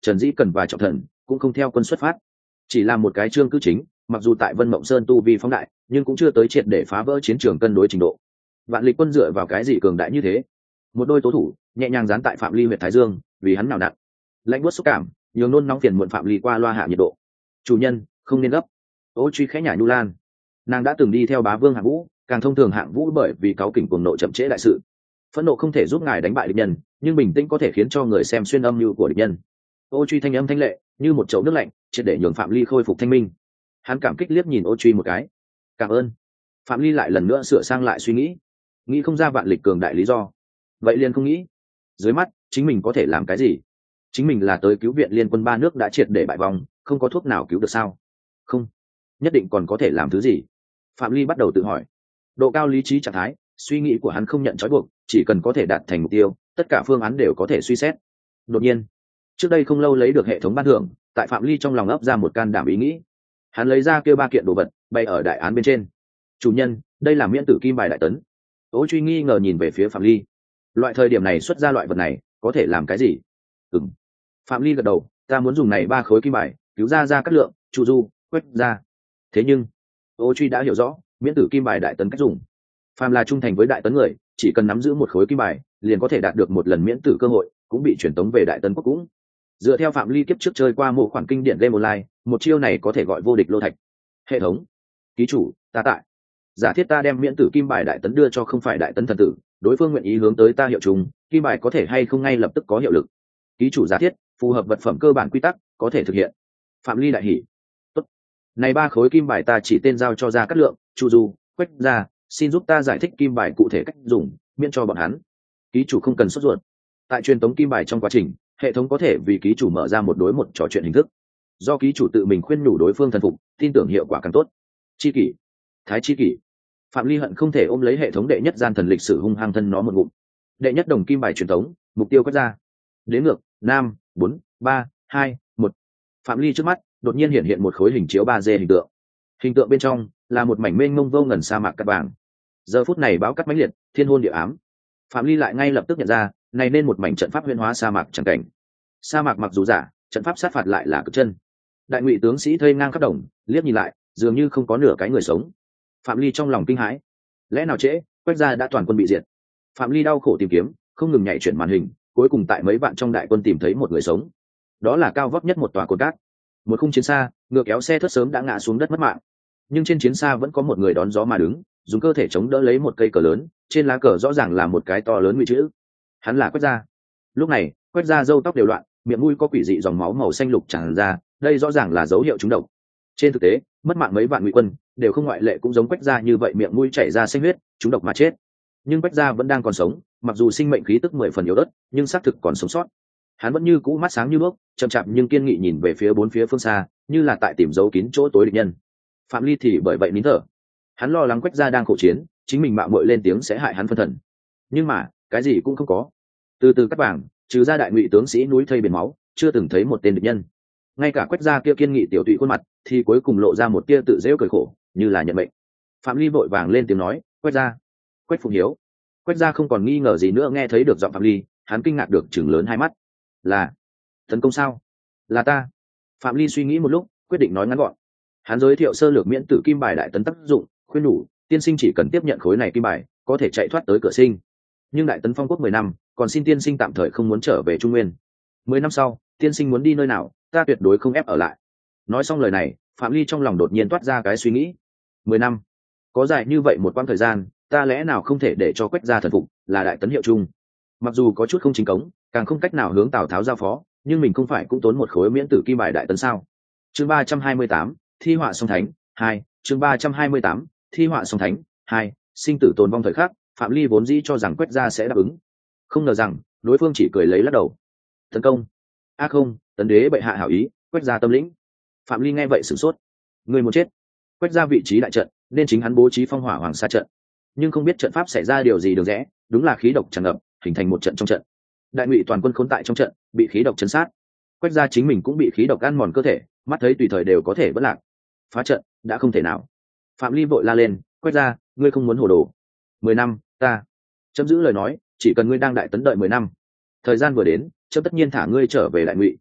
Speaker 1: Trần Dĩ Cần và Trọng Thần cũng không theo quân xuất phát, chỉ là một cái chương cư chính, mặc dù tại Vân Mộng Sơn tu vi phóng đại, nhưng cũng chưa tới triệt để phá vỡ chiến trường cân đối trình độ. Vạn Lịch quân dựa vào cái gì cường đại như thế? Một đôi tố thủ nhẹ nhàng dán tại Phạm Ly huyệt thái dương, vì hắn nào nặng. Lạnh buốt xúc cảm, nhường nôn nóng phiền muộn Phạm Ly qua loa hạ nhiệt độ. Chủ nhân, không nên gấp. Ô Truy khẽ nhả nhu lan. Nàng đã từng đi theo bá vương Hạng Vũ, càng thông thường Hạng Vũ bởi vì cáu kỉnh cuồng nộ chậm trễ đại sự. Phẫn nộ không thể giúp ngài đánh bại địch nhân, nhưng bình tĩnh có thể khiến cho người xem xuyên âm mưu của địch nhân. Ô Truy thanh âm thanh lệ, như một chậu nước lạnh, triệt để nhường Phạm Ly khôi phục thanh minh. Hắn cảm kích liếc nhìn Ô Truy một cái. Cảm ơn. Phạm Ly lại lần nữa sửa sang lại suy nghĩ, nghĩ không ra Vạn Lịch cường đại lý do, vậy liền không nghĩ. Dưới mắt chính mình có thể làm cái gì? Chính mình là tới cứu viện liên quân ba nước đã triệt để bại vòng, không có thuốc nào cứu được sao? Không, nhất định còn có thể làm thứ gì. Phạm Ly bắt đầu tự hỏi. Độ cao lý trí trạng thái, suy nghĩ của hắn không nhận trói buộc, chỉ cần có thể đạt thành mục tiêu, tất cả phương án đều có thể suy xét. Đột nhiên, trước đây không lâu lấy được hệ thống ban thưởng, tại Phạm Ly trong lòng ấp ra một can đảm ý nghĩ. Hắn lấy ra kêu ba kiện đồ vật bày ở đại án bên trên. Chủ nhân, đây là miễn tử kim bài đại tấn. Ô Truy nghi ngờ nhìn về phía Phạm Ly. Loại thời điểm này xuất ra loại vật này có thể làm cái gì? Ừm. Phạm Ly gật đầu, ta muốn dùng này ba khối kim bài cứu ra ra cát lượng, Chu Du, Quách ra. Thế nhưng Ô Truy đã hiểu rõ miễn tử kim bài đại tấn cách dùng. Phàm là trung thành với đại tấn người, chỉ cần nắm giữ một khối kim bài liền có thể đạt được một lần miễn tử cơ hội, cũng bị truyền tống về đại tấn quốc cũng. Dựa theo Phạm Ly kiếp trước chơi qua một khoản kinh điển game online, một chiêu này có thể gọi vô địch lô thạch. Hệ thống, ký chủ, ta tại. Giả thiết ta đem miễn tử kim bài đại tấn đưa cho không phải đại tấn thần tử, đối phương nguyện ý hướng tới ta hiệu trùng, kim bài có thể hay không ngay lập tức có hiệu lực. Ký chủ giả thiết phù hợp vật phẩm cơ bản quy tắc, có thể thực hiện. Phạm Ly đại hỉ. Tốt. Này ba khối kim bài ta chỉ tên giao cho Gia Cát Lượng, Chu Du, Quách ra, xin giúp ta giải thích kim bài cụ thể cách dùng, miễn cho bọn hắn. Ký chủ không cần sốt ruột. Tại truyền tống kim bài trong quá trình, hệ thống có thể vì ký chủ mở ra một đối một trò chuyện hình thức. Do ký chủ tự mình khuyên nhủ đối phương thần phục, tin tưởng hiệu quả càng tốt. Chi kỷ, thái chi kỷ. Phạm Ly hận không thể ôm lấy hệ thống đệ nhất gian thần lịch sử hung hăng thân nó một ngụm. Đệ nhất đồng kim bài truyền tống, mục tiêu quét ra. Đến ngược, năm, bốn, ba, hai, một. Phạm Ly trước mắt đột nhiên hiện hiện một khối hình chiếu ba D hình tượng. Hình tượng bên trong là một mảnh mênh mông vô ngần sa mạc cát vàng. Giờ phút này báo cát mãnh liệt, thiên hôn địa ám. Phạm Ly lại ngay lập tức nhận ra, này nên một mảnh trận pháp huyễn hóa sa mạc chẳng cảnh. Sa mạc mặc dù giả, trận pháp sát phạt lại là cực chân. Đại ngụy tướng sĩ thây ngang khắp đồng, liếc nhìn lại, dường như không có nửa cái người sống. Phạm Ly trong lòng kinh hãi, lẽ nào trễ, Quách gia đã toàn quân bị diệt. Phạm Ly đau khổ tìm kiếm, không ngừng nhảy chuyển màn hình, cuối cùng tại mấy vạn trong đại quân tìm thấy một người sống. Đó là cao vóc nhất một tòa cồn cát. Một khung chiến xa, ngựa kéo xe thớt sớm đã ngã xuống đất mất mạng, nhưng trên chiến xa vẫn có một người đón gió mà đứng, dùng cơ thể chống đỡ lấy một cây cờ lớn, trên lá cờ rõ ràng là một cái to lớn nguy chữ. Hắn là Quách gia. Lúc này, Quách gia râu tóc đều loạn, miệng mũi có quỷ dị dòng máu màu xanh lục tràn ra, đây rõ ràng là dấu hiệu trúng độc. Trên thực tế, mất mạng mấy vạn ngụy quân đều không ngoại lệ cũng giống Quách gia như vậy, miệng mũi chảy ra xanh huyết, trúng độc mà chết. Nhưng Quách gia vẫn đang còn sống, mặc dù sinh mệnh khí tức mười phần yếu ớt, nhưng xác thực còn sống sót. Hắn vẫn như cũ mắt sáng như đuốc, chậm chạp nhưng kiên nghị nhìn về phía bốn phía phương xa, như là tại tìm dấu kín chỗ tối địch nhân. Phạm Ly thì bởi vậy nín thở. Hắn lo lắng Quách gia đang khổ chiến, chính mình mạo muội lên tiếng sẽ hại hắn phân thần. Nhưng mà cái gì cũng không có. Từ từ cắt vàng, trừ ra đại ngụy tướng sĩ núi thây biển máu, chưa từng thấy một tên địch nhân. Ngay cả Quách gia kia kiên nghị tiểu tụy khuôn mặt, thì cuối cùng lộ ra một tia tự giễu cười khổ, như là nhận mệnh. Phạm Ly vội vàng lên tiếng nói, Quách gia, Quách Phụng Hiếu. Quách gia không còn nghi ngờ gì nữa, nghe thấy được giọng Phạm Ly, hắn kinh ngạc được chừng lớn hai mắt. Là tấn công sao? Là ta. Phạm Ly suy nghĩ một lúc, quyết định nói ngắn gọn. Hắn giới thiệu sơ lược miễn tử kim bài đại tấn tác dụng, khuyên nhủ tiên sinh chỉ cần tiếp nhận khối này kim bài, có thể chạy thoát tới cửa sinh. Nhưng đại tấn phong quốc mười năm, còn xin tiên sinh tạm thời không muốn trở về Trung Nguyên. Mười năm sau, tiên sinh muốn đi nơi nào, ta tuyệt đối không ép ở lại. Nói xong lời này, Phạm Ly trong lòng đột nhiên toát ra cái suy nghĩ. Mười năm, có dài như vậy một quãng thời gian, ta lẽ nào không thể để cho Quách gia thần phục, là đại tấn hiệu chung. Mặc dù có chút không chính cống, càng không cách nào hướng Tào Tháo giao phó, nhưng mình không phải cũng tốn một khối miễn tử kim bài đại tấn sao? Chương ba trăm hai mươi tám, thi họa song thánh hai. Chương ba trăm hai mươi tám, thi họa song thánh hai. Sinh tử tồn vong thời khắc, Phạm Ly vốn dĩ cho rằng Quách gia sẽ đáp ứng, không ngờ rằng đối phương chỉ cười lấy lắc đầu. Tấn công? A không, tấn đế bệ hạ hảo ý, Quách gia tâm lĩnh. Phạm Ly nghe vậy sửng sốt. Người muốn chết. Quách gia vị trí đại trận, nên chính hắn bố trí phong hỏa hoàng sa trận, nhưng không biết trận pháp xảy ra điều gì đường rẽ, đúng là khí độc tràn ngập, hình thành một trận trong trận. Đại ngụy toàn quân khốn tại trong trận, bị khí độc chấn sát. Quách gia chính mình cũng bị khí độc ăn mòn cơ thể, mắt thấy tùy thời đều có thể vỡ lạc. Phá trận đã không thể nào. Phạm Ly vội la lên, Quách gia, ngươi không muốn hồ đồ. Mười năm, ta chấm giữ lời nói, chỉ cần ngươi đang đại tấn đợi mười năm, thời gian vừa đến, chấm tất nhiên thả ngươi trở về đại ngụy.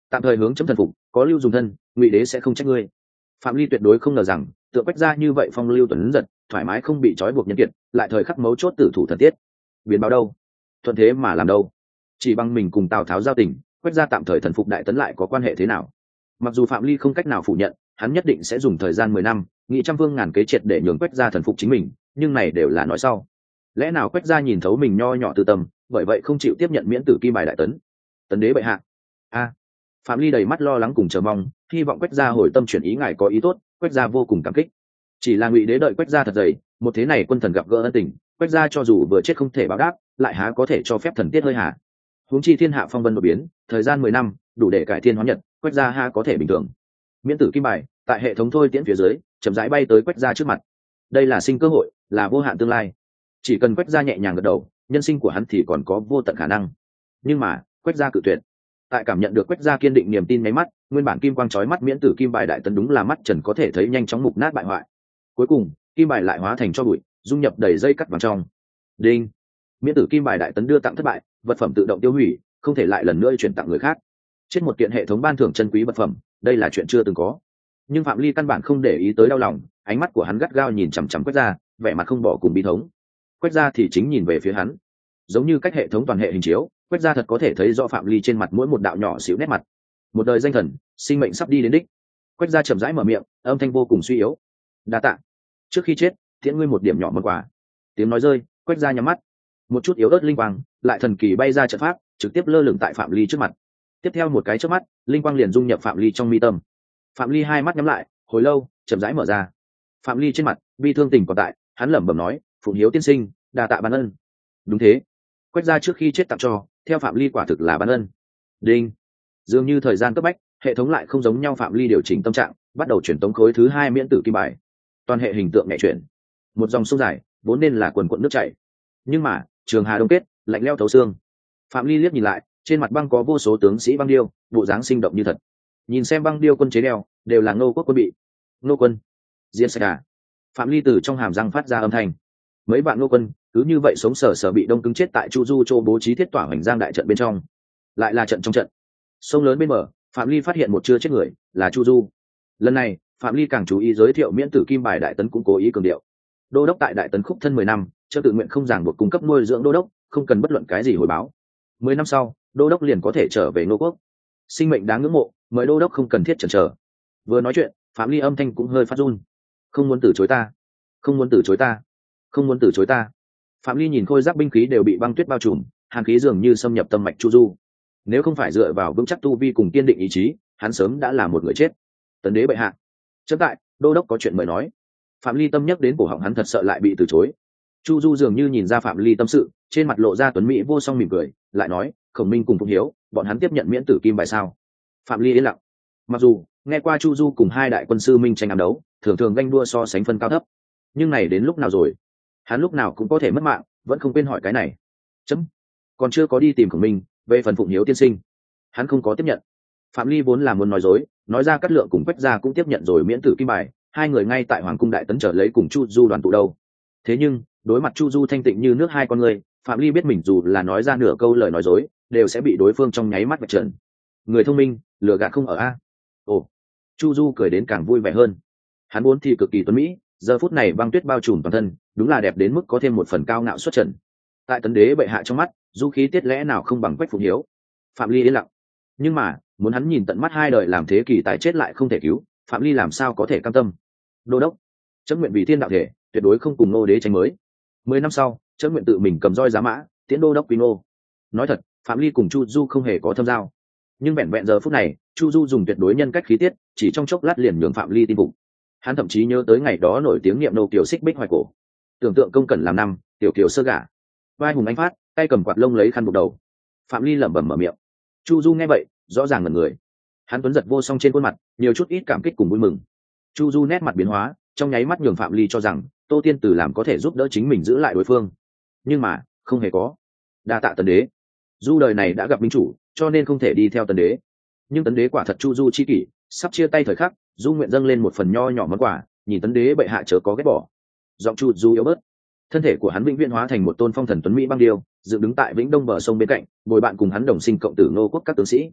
Speaker 1: tạm thời hướng chấm thần phục, có lưu dùng thân, ngụy đế sẽ không trách ngươi. Phạm Ly tuyệt đối không ngờ rằng tượng Quách gia như vậy phong lưu tuấn giật, thoải mái không bị trói buộc nhân kiệt, lại thời khắc mấu chốt tử thủ thần tiết. Biến báo đâu? Thuận thế mà làm đâu? Chỉ bằng mình cùng Tào Tháo giao tình, Quách gia tạm thời thần phục đại tấn lại có quan hệ thế nào? Mặc dù Phạm Ly không cách nào phủ nhận, hắn nhất định sẽ dùng thời gian mười năm, nghị trăm phương ngàn kế triệt để nhường Quách gia thần phục chính mình, nhưng này đều là nói sau. Lẽ nào Quách gia nhìn thấu mình nho nhỏ từ tâm, bởi vậy không chịu tiếp nhận miễn tử kim bài đại tấn? Tấn đế bệ hạ. A. Phạm Ly đầy mắt lo lắng cùng chờ mong, hy vọng Quách gia hồi tâm chuyển ý ngài có ý tốt, Quách gia vô cùng cảm kích. Chỉ là ngụy đế đợi Quách gia thật dày, một thế này quân thần gặp gỡ ân tình, Quách gia cho dù vừa chết không thể báo đáp, lại há có thể cho phép thần tiết hơi hạ. Huống chi thiên hạ phong vân đột biến, thời gian mười năm đủ để cải thiên hóa nhật, Quách gia ha có thể bình thường. Miễn tử kim bài tại hệ thống thôi tiễn phía dưới chậm rãi bay tới Quách gia trước mặt. Đây là sinh cơ hội, là vô hạn tương lai. Chỉ cần Quách gia nhẹ nhàng gật đầu, nhân sinh của hắn thì còn có vô tận khả năng. Nhưng mà Quách gia cự tuyệt. Tại cảm nhận được Quách gia kiên định niềm tin máy mắt, nguyên bản kim quang chói mắt miễn tử kim bài đại tấn đúng là mắt trần có thể thấy nhanh chóng mục nát bại hoại. Cuối cùng kim bài lại hóa thành cho bụi, dung nhập đầy dây cắt vào trong. Đinh. Miễn tử kim bài đại tấn đưa tặng thất bại, vật phẩm tự động tiêu hủy, không thể lại lần nữa chuyển tặng người khác. Trên một kiện hệ thống ban thưởng chân quý vật phẩm, đây là chuyện chưa từng có. Nhưng Phạm Ly căn bản không để ý tới đau lòng, ánh mắt của hắn gắt gao nhìn chằm chằm Quách gia, vẻ mặt không bỏ cùng bi thống. Quách gia thì chính nhìn về phía hắn, giống như cách hệ thống toàn hệ hình chiếu, Quách gia thật có thể thấy rõ Phạm Ly trên mặt mỗi một đạo nhỏ xíu nét mặt. Một đời danh thần, sinh mệnh sắp đi đến đích. Quách gia chậm rãi mở miệng, âm thanh vô cùng suy yếu. Đa tạ. Trước khi chết, tiễn ngươi một điểm nhỏ món quà. Tiếng nói rơi, Quách gia nhắm mắt. Một chút yếu ớt linh quang, lại thần kỳ bay ra trận pháp, trực tiếp lơ lửng tại Phạm Ly trước mặt. Tiếp theo một cái chớp mắt, linh quang liền dung nhập Phạm Ly trong mi tâm. Phạm Ly hai mắt nhắm lại, hồi lâu, chậm rãi mở ra. Phạm Ly trên mặt bi thương tình còn tại, hắn lẩm bẩm nói, "Phụng Hiếu tiên sinh, đa tạ ban ân." Đúng thế, Quách gia trước khi chết tặng cho, theo Phạm Ly quả thực là ban ân. Đinh. Dường như thời gian cấp bách, hệ thống lại không giống nhau, Phạm Ly điều chỉnh tâm trạng, bắt đầu chuyển tống khối thứ hai miễn tử kim bài. Toàn hệ hình tượng nhẹ chuyển. Một dòng sông dài, vốn nên là quần quần nước chảy. Nhưng mà, trường hà đông kết, lạnh lẽo thấu xương. Phạm Ly liếc nhìn lại, trên mặt băng có vô số tướng sĩ băng điêu, bộ dáng sinh động như thật. Nhìn xem băng điêu quân chế đeo, đều là Ngô quốc quân bị. Ngô quân, diễn sạch à? Phạm Ly từ trong hàm răng phát ra âm thanh. Mấy bạn Ngô quân cứ như vậy sống sờ sờ bị đông cứng chết tại Chu Du Châu bố trí thiết tỏa hoành giang đại trận bên trong. Lại là trận trong trận. Sông lớn bên bờ, Phạm Ly phát hiện một chưa chết người, là Chu Du. Lần này, Phạm Ly càng chú ý giới thiệu miễn tử kim bài đại tấn, cũng cố ý cường điệu. Đô đốc tại đại tấn khúc thân mười năm, cho tự nguyện không ràng buộc cung cấp nuôi dưỡng đô đốc, không cần bất luận cái gì hồi báo. Mười năm sau, đô đốc liền có thể trở về Ngô quốc. Sinh mệnh đáng ngưỡng mộ, mời đô đốc không cần thiết chần chờ. Vừa nói chuyện, Phạm Ly âm thanh cũng hơi phát run. Không muốn từ chối ta, không muốn từ chối ta, không muốn từ chối ta. Phạm Ly nhìn khôi giáp binh khí đều bị băng tuyết bao trùm, hàn khí dường như xâm nhập tâm mạch Chu Du. Nếu không phải dựa vào vững chắc tu vi cùng kiên định ý chí, hắn sớm đã là một người chết. Tấn đế bệ hạ, chấm tại, đô đốc có chuyện mời nói. Phạm Ly tâm nhắc đến cổ họng hắn thật sợ lại bị từ chối. Chu Du dường như nhìn ra Phạm Ly tâm sự, trên mặt lộ ra tuấn mỹ vô song mỉm cười, lại nói, Khổng Minh cùng Phụng Hiếu, bọn hắn tiếp nhận miễn tử kim bài sao? Phạm Ly yên lặng. Mặc dù nghe qua Chu Du cùng hai đại quân sư minh tranh ám đấu, thường thường ganh đua so sánh phân cao thấp, nhưng này đến lúc nào rồi? Hắn lúc nào cũng có thể mất mạng, vẫn không quên hỏi cái này. Chấm còn chưa có đi tìm Khổng Minh, về phần Phụng Hiếu tiên sinh, hắn không có tiếp nhận. Phạm Ly vốn là muốn nói dối, nói ra Cát Lượng cùng Quách gia cũng tiếp nhận rồi miễn tử kim bài, hai người ngay tại Hoàng cung đại tấn chờ lấy cùng Chu Du đoàn tụ đâu. Thế nhưng đối mặt Chu Du thanh tịnh như nước hai con người, Phạm Ly biết mình dù là nói ra nửa câu lời nói dối, đều sẽ bị đối phương trong nháy mắt vạch trần. Người thông minh, lừa gạt không ở a. Ồ, Chu Du cười đến càng vui vẻ hơn. Hắn vốn thì cực kỳ tuấn mỹ, giờ phút này băng tuyết bao trùm toàn thân, đúng là đẹp đến mức có thêm một phần cao ngạo xuất trần. Tại tấn đế bệ hạ trong mắt, Du khí tiết lẽ nào không bằng Quách Phụng Hiếu. Phạm Ly yên lặng. Nhưng mà muốn hắn nhìn tận mắt hai đời làm thế kỳ tài chết lại không thể cứu, Phạm Ly làm sao có thể cam tâm. Đô đốc, chấm nguyện vì thiên đạo thể, tuyệt đối không cùng Ngô đế tranh mới. Mười năm sau, chấm nguyện tự mình cầm roi giá mã, tiễn đô đốc quy ngô. Nói thật, Phạm Ly cùng Chu Du không hề có thâm giao, nhưng vẹn vẹn giờ phút này, Chu Du dùng tuyệt đối nhân cách khí tiết, chỉ trong chốc lát liền nhường Phạm Ly tin phục. Hắn thậm chí nhớ tới ngày đó nổi tiếng niệm nô kiều xích bích hoài cổ, tưởng tượng công cẩn làm năm, tiểu kiều sơ gả, vai hùng anh phát, tay cầm quạt lông lấy khăn buộc đầu. Phạm Ly lẩm bẩm mở miệng. Chu Du nghe vậy, rõ ràng ngẩn người. Hắn tuấn giật vô song trên khuôn mặt, nhiều chút ít cảm kích cùng vui mừng. Chu Du nét mặt biến hóa, trong nháy mắt nhường Phạm Ly cho rằng Tô Tiên Tử làm có thể giúp đỡ chính mình giữ lại đối phương, nhưng mà không hề có. Đa tạ tấn đế. Du đời này đã gặp minh chủ, cho nên không thể đi theo tấn đế. Nhưng tấn đế quả thật Chu Du chi kỷ, sắp chia tay thời khắc, Du nguyện dâng lên một phần nho nhỏ món quà, nhìn tấn đế bệ hạ chớ có ghét bỏ. Giọng Chu Du yếu bớt. Thân thể của hắn vĩnh viễn hóa thành một tôn phong thần tuấn mỹ băng điêu, dựng đứng tại vĩnh đông bờ sông bên cạnh, bồi bạn cùng hắn đồng sinh cộng tử Ngô quốc các tướng sĩ.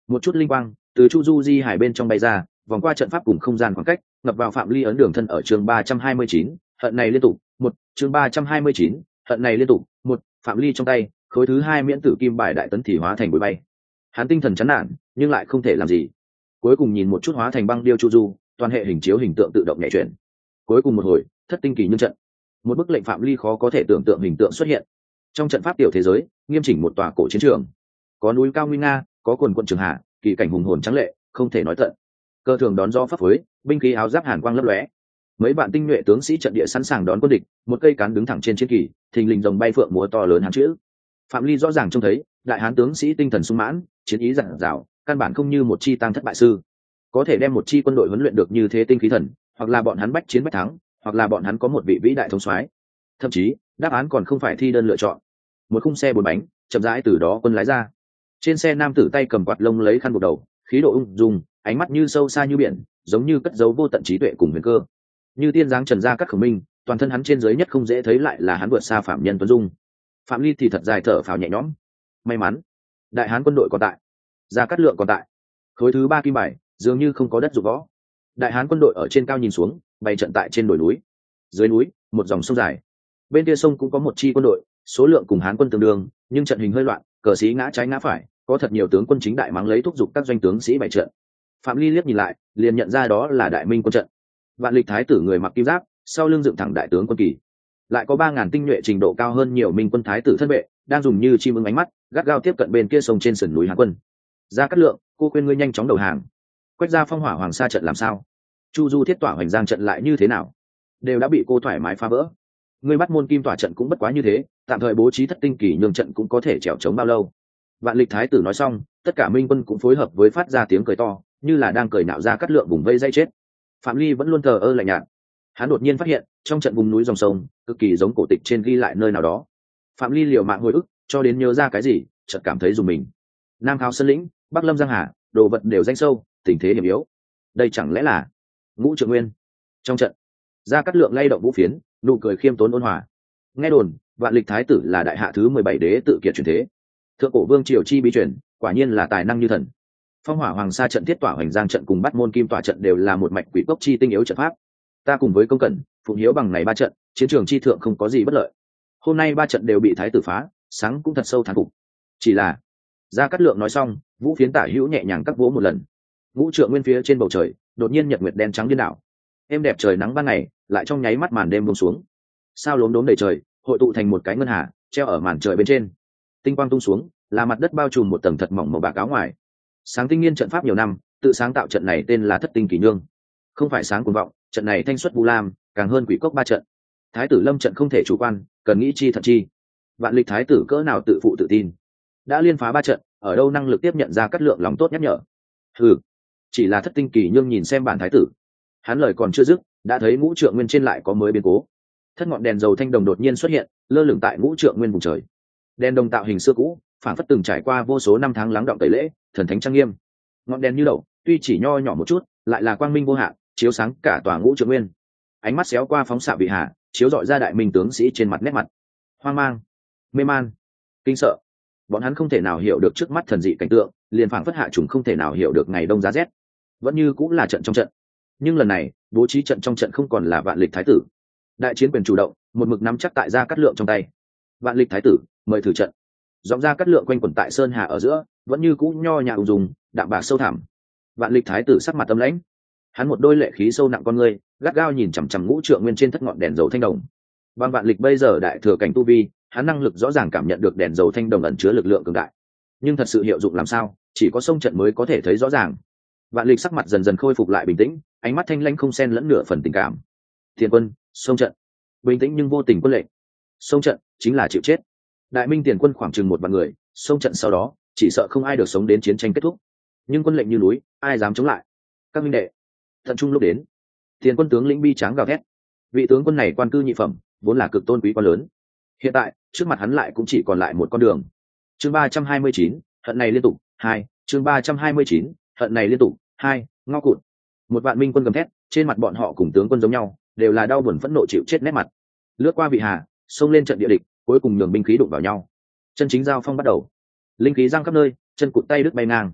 Speaker 1: một chút linh quang từ chu du di hải bên trong bay ra, vòng qua trận pháp cùng không gian khoảng cách, ngập vào phạm ly ấn đường thân ở chương ba trăm hai mươi chín, hận này liên tục một chương ba trăm hai mươi chín, hận này liên tục một phạm ly trong tay khối thứ hai miễn tử kim bài đại tấn thì hóa thành bụi bay. Hắn tinh thần chán nản nhưng lại không thể làm gì, cuối cùng nhìn một chút hóa thành băng điêu chu du, toàn hệ hình chiếu hình tượng tự động nhảy chuyển. Cuối cùng một hồi thất tinh kỳ nhân trận, một bức lệnh phạm ly khó có thể tưởng tượng hình tượng xuất hiện trong trận pháp tiểu thế giới, nghiêm chỉnh một tòa cổ chiến trường, có núi cao nguy nga, có quần quận trường hạ, kỳ cảnh hùng hồn trắng lệ không thể nói tận. Cơ thường đón gió phấp phới, binh khí áo giáp hàn quang lấp lóe, mấy bạn tinh nhuệ tướng sĩ trận địa sẵn sàng đón quân địch, một cây cán đứng thẳng trên chiến kỳ, thình lình rồng bay phượng múa to lớn hán chữ. Phạm ly rõ ràng trông thấy đại hán tướng sĩ tinh thần sung mãn, chiến ý dặn dào, căn bản không như một chi tăng thất bại sư, có thể đem một chi quân đội huấn luyện được như thế tinh khí thần, hoặc là bọn hắn bách chiến bách thắng, hoặc là bọn hắn có một vị vĩ đại thống soái. Thậm chí đáp án còn không phải thi đơn lựa chọn. Một khung xe bốn bánh chậm rãi từ đó quân lái ra, trên xe nam tử tay cầm quạt lông lấy khăn buộc đầu, khí độ ung dung, ánh mắt như sâu xa như biển, giống như cất giấu vô tận trí tuệ cùng huyền cơ. Như tiên giáng trần gia các khổng minh, toàn thân hắn trên dưới nhất không dễ thấy lại là hắn vượt xa phạm nhân tuấn dung. Phạm ly thì thật dài thở phào nhẹ nhõm, may mắn đại hán quân đội còn tại, gia cát lượng còn tại. Khối thứ ba kim bài dường như không có đất dụng võ. Đại hán quân đội ở trên cao nhìn xuống, bày trận tại trên đồi núi. Dưới núi một dòng sông dài, bên kia sông cũng có một chi quân đội, số lượng cùng hán quân tương đương, nhưng trận hình hơi loạn, cờ sĩ ngã trái ngã phải, có thật nhiều tướng quân chính đại mắng lấy thúc giục các doanh tướng sĩ bày trận. Phạm ly liếc nhìn lại, liền nhận ra đó là đại minh quân trận. Vạn lịch thái tử người mặc kim giáp, sau lưng dựng thẳng đại tướng quân kỳ, lại có ba ngàn tinh nhuệ trình độ cao hơn nhiều minh quân thái tử thân vệ, đang dùng như chim ưng ánh mắt gắt gao tiếp cận bên kia sông trên sườn núi hán quân. Gia Cát Lượng, cô khuyên ngươi nhanh chóng đầu hàng. Quét ra phong hỏa hoàng sa trận làm sao? Chu du thiết tỏa hoành giang trận lại như thế nào? Đều đã bị cô thoải mái phá vỡ. Ngươi bắt môn kim tỏa trận cũng bất quá như thế, tạm thời bố trí thất tinh kỳ nhường trận cũng có thể trèo chống bao lâu. Vạn lịch thái tử nói xong, tất cả minh quân cũng phối hợp với phát ra tiếng cười to, như là đang cười nạo Gia Cát Lượng vùng vây dây chết. Phạm ly vẫn luôn thờ ơ lạnh nhạt. Hắn đột nhiên phát hiện trong trận vùng núi dòng sông cực kỳ giống cổ tịch trên ghi lại nơi nào đó. Phạm ly liều mạng hồi ức cho đến nhớ ra cái gì, chợt cảm thấy dùng mình. Nam Khao Sơn lĩnh, Bắc Lâm Giang Hà, đồ vật đều danh sâu, tình thế hiểm yếu. Đây chẳng lẽ là Ngũ Trượng Nguyên? Trong trận, Gia Cát Lượng lay động vũ phiến, nụ cười khiêm tốn ôn hòa. Nghe đồn vạn lịch thái tử là đại hạ thứ mười bảy đế tự kiệt truyền thế, thượng cổ vương triều chi bí truyền, quả nhiên là tài năng như thần. Phong hỏa hoàng sa trận, thiết tỏa hoành giang trận cùng bắt môn kim tỏa trận đều là một mạch quỷ cốc chi tinh yếu trận pháp. Ta cùng với công cẩn phụng hiếu bằng này ba trận, chiến trường chi thượng không có gì bất lợi. Hôm nay ba trận đều bị thái tử phá, sáng cũng thật sâu thán phục. Chỉ là Gia Cát Lượng nói xong, vũ phiến tả hữu nhẹ nhàng cắt vỗ một lần. Ngũ Trượng Nguyên phía trên bầu trời đột nhiên nhật nguyệt đen trắng điên đảo, êm đẹp trời nắng ban ngày lại trong nháy mắt màn đêm buông xuống, sao lốm đốm đầy trời hội tụ thành một cái ngân hà treo ở màn trời bên trên. Tinh quang tung xuống, là mặt đất bao trùm một tầng thật mỏng màu bạc áo ngoài. Sáng tinh nghiên trận pháp nhiều năm, tự sáng tạo trận này tên là thất tinh kỳ nhương. Không phải sáng cuồng vọng, trận này thanh xuất vu lam, càng hơn quỷ cốc ba trận. Thái tử lâm trận không thể chủ quan, cần nghĩ chi thận chi. Vạn lịch thái tử cỡ nào tự phụ tự tin, đã liên phá ba trận, ở đâu năng lực tiếp nhận Ra Cát Lượng lòng tốt nhắc nhở. Ừ, chỉ là thất tinh kỳ nhương nhìn xem bản thái tử. Hắn lời còn chưa dứt, đã thấy Ngũ Trượng Nguyên trên lại có mới biến cố. Thất ngọn đèn dầu thanh đồng đột nhiên xuất hiện, lơ lửng tại Ngũ Trượng Nguyên vùng trời. Đèn đồng tạo hình xưa cũ, phản phất từng trải qua vô số năm tháng lắng động tẩy lễ, thần thánh trang nghiêm. Ngọn đèn như đậu, tuy chỉ nho nhỏ một chút, lại là quang minh vô hạn, chiếu sáng cả tòa Ngũ Trượng Nguyên. Ánh mắt xéo qua phóng xạ vị hạ, chiếu rọi ra đại minh tướng sĩ trên mặt nét mặt hoang mang, mê man, kinh sợ. Bọn hắn không thể nào hiểu được trước mắt thần dị cảnh tượng, liền phảng phất hạ trùng không thể nào hiểu được ngày đông giá rét. Vẫn như cũng là trận trong trận, nhưng lần này bố trí trận trong trận không còn là vạn lịch thái tử. Đại chiến quyền chủ động, một mực nắm chắc tại Gia Cát Lượng trong tay. Vạn lịch thái tử mời thử trận. Giọng Gia Cát Lượng quanh quẩn tại sơn hà ở giữa, vẫn như cũ nho nhã ung dung, đạm bạc sâu thẳm. Vạn lịch thái tử sắc mặt tâm lãnh, hắn một đôi lệ khí sâu nặng con ngươi gắt gao nhìn chằm chằm Ngũ Trượng Nguyên trên thất ngọn đèn dầu thanh đồng. Bằng vạn lịch bây giờ đại thừa cảnh tu vi, hắn năng lực rõ ràng cảm nhận được đèn dầu thanh đồng ẩn chứa lực lượng cường đại, nhưng thật sự hiệu dụng làm sao, chỉ có sông trận mới có thể thấy rõ ràng. Vạn lịch sắc mặt dần dần khôi phục lại bình tĩnh, ánh mắt thanh lãnh không xen lẫn nửa phần tình cảm. Tiền quân, sông trận. Bình tĩnh nhưng vô tình quân lệnh. Sông trận chính là chịu chết. Đại minh tiền quân khoảng chừng một vạn người, sông trận sau đó chỉ sợ không ai được sống đến chiến tranh kết thúc. Nhưng quân lệnh như núi, ai dám chống lại? Các minh đệ, thận trung lúc đến. Tiền quân tướng lĩnh bi tráng gào thét. Vị tướng quân này quan cư nhị phẩm, vốn là cực tôn quý quan lớn. Hiện tại trước mặt hắn lại cũng chỉ còn lại một con đường. Chương ba trăm hai mươi chín, hận này liên tục hai. Chương ba trăm hai mươi chín, hận này liên tục hai. Ngao cụt. Một vạn minh quân gầm thét, trên mặt bọn họ cùng tướng quân giống nhau, đều là đau buồn phẫn nộ chịu chết nét mặt. Lướt qua vị hà, xông lên trận địa địch, cuối cùng nhường binh khí đụng vào nhau. Chân chính giao phong bắt đầu. Linh khí giăng khắp nơi, chân cụt tay đứt bay ngang.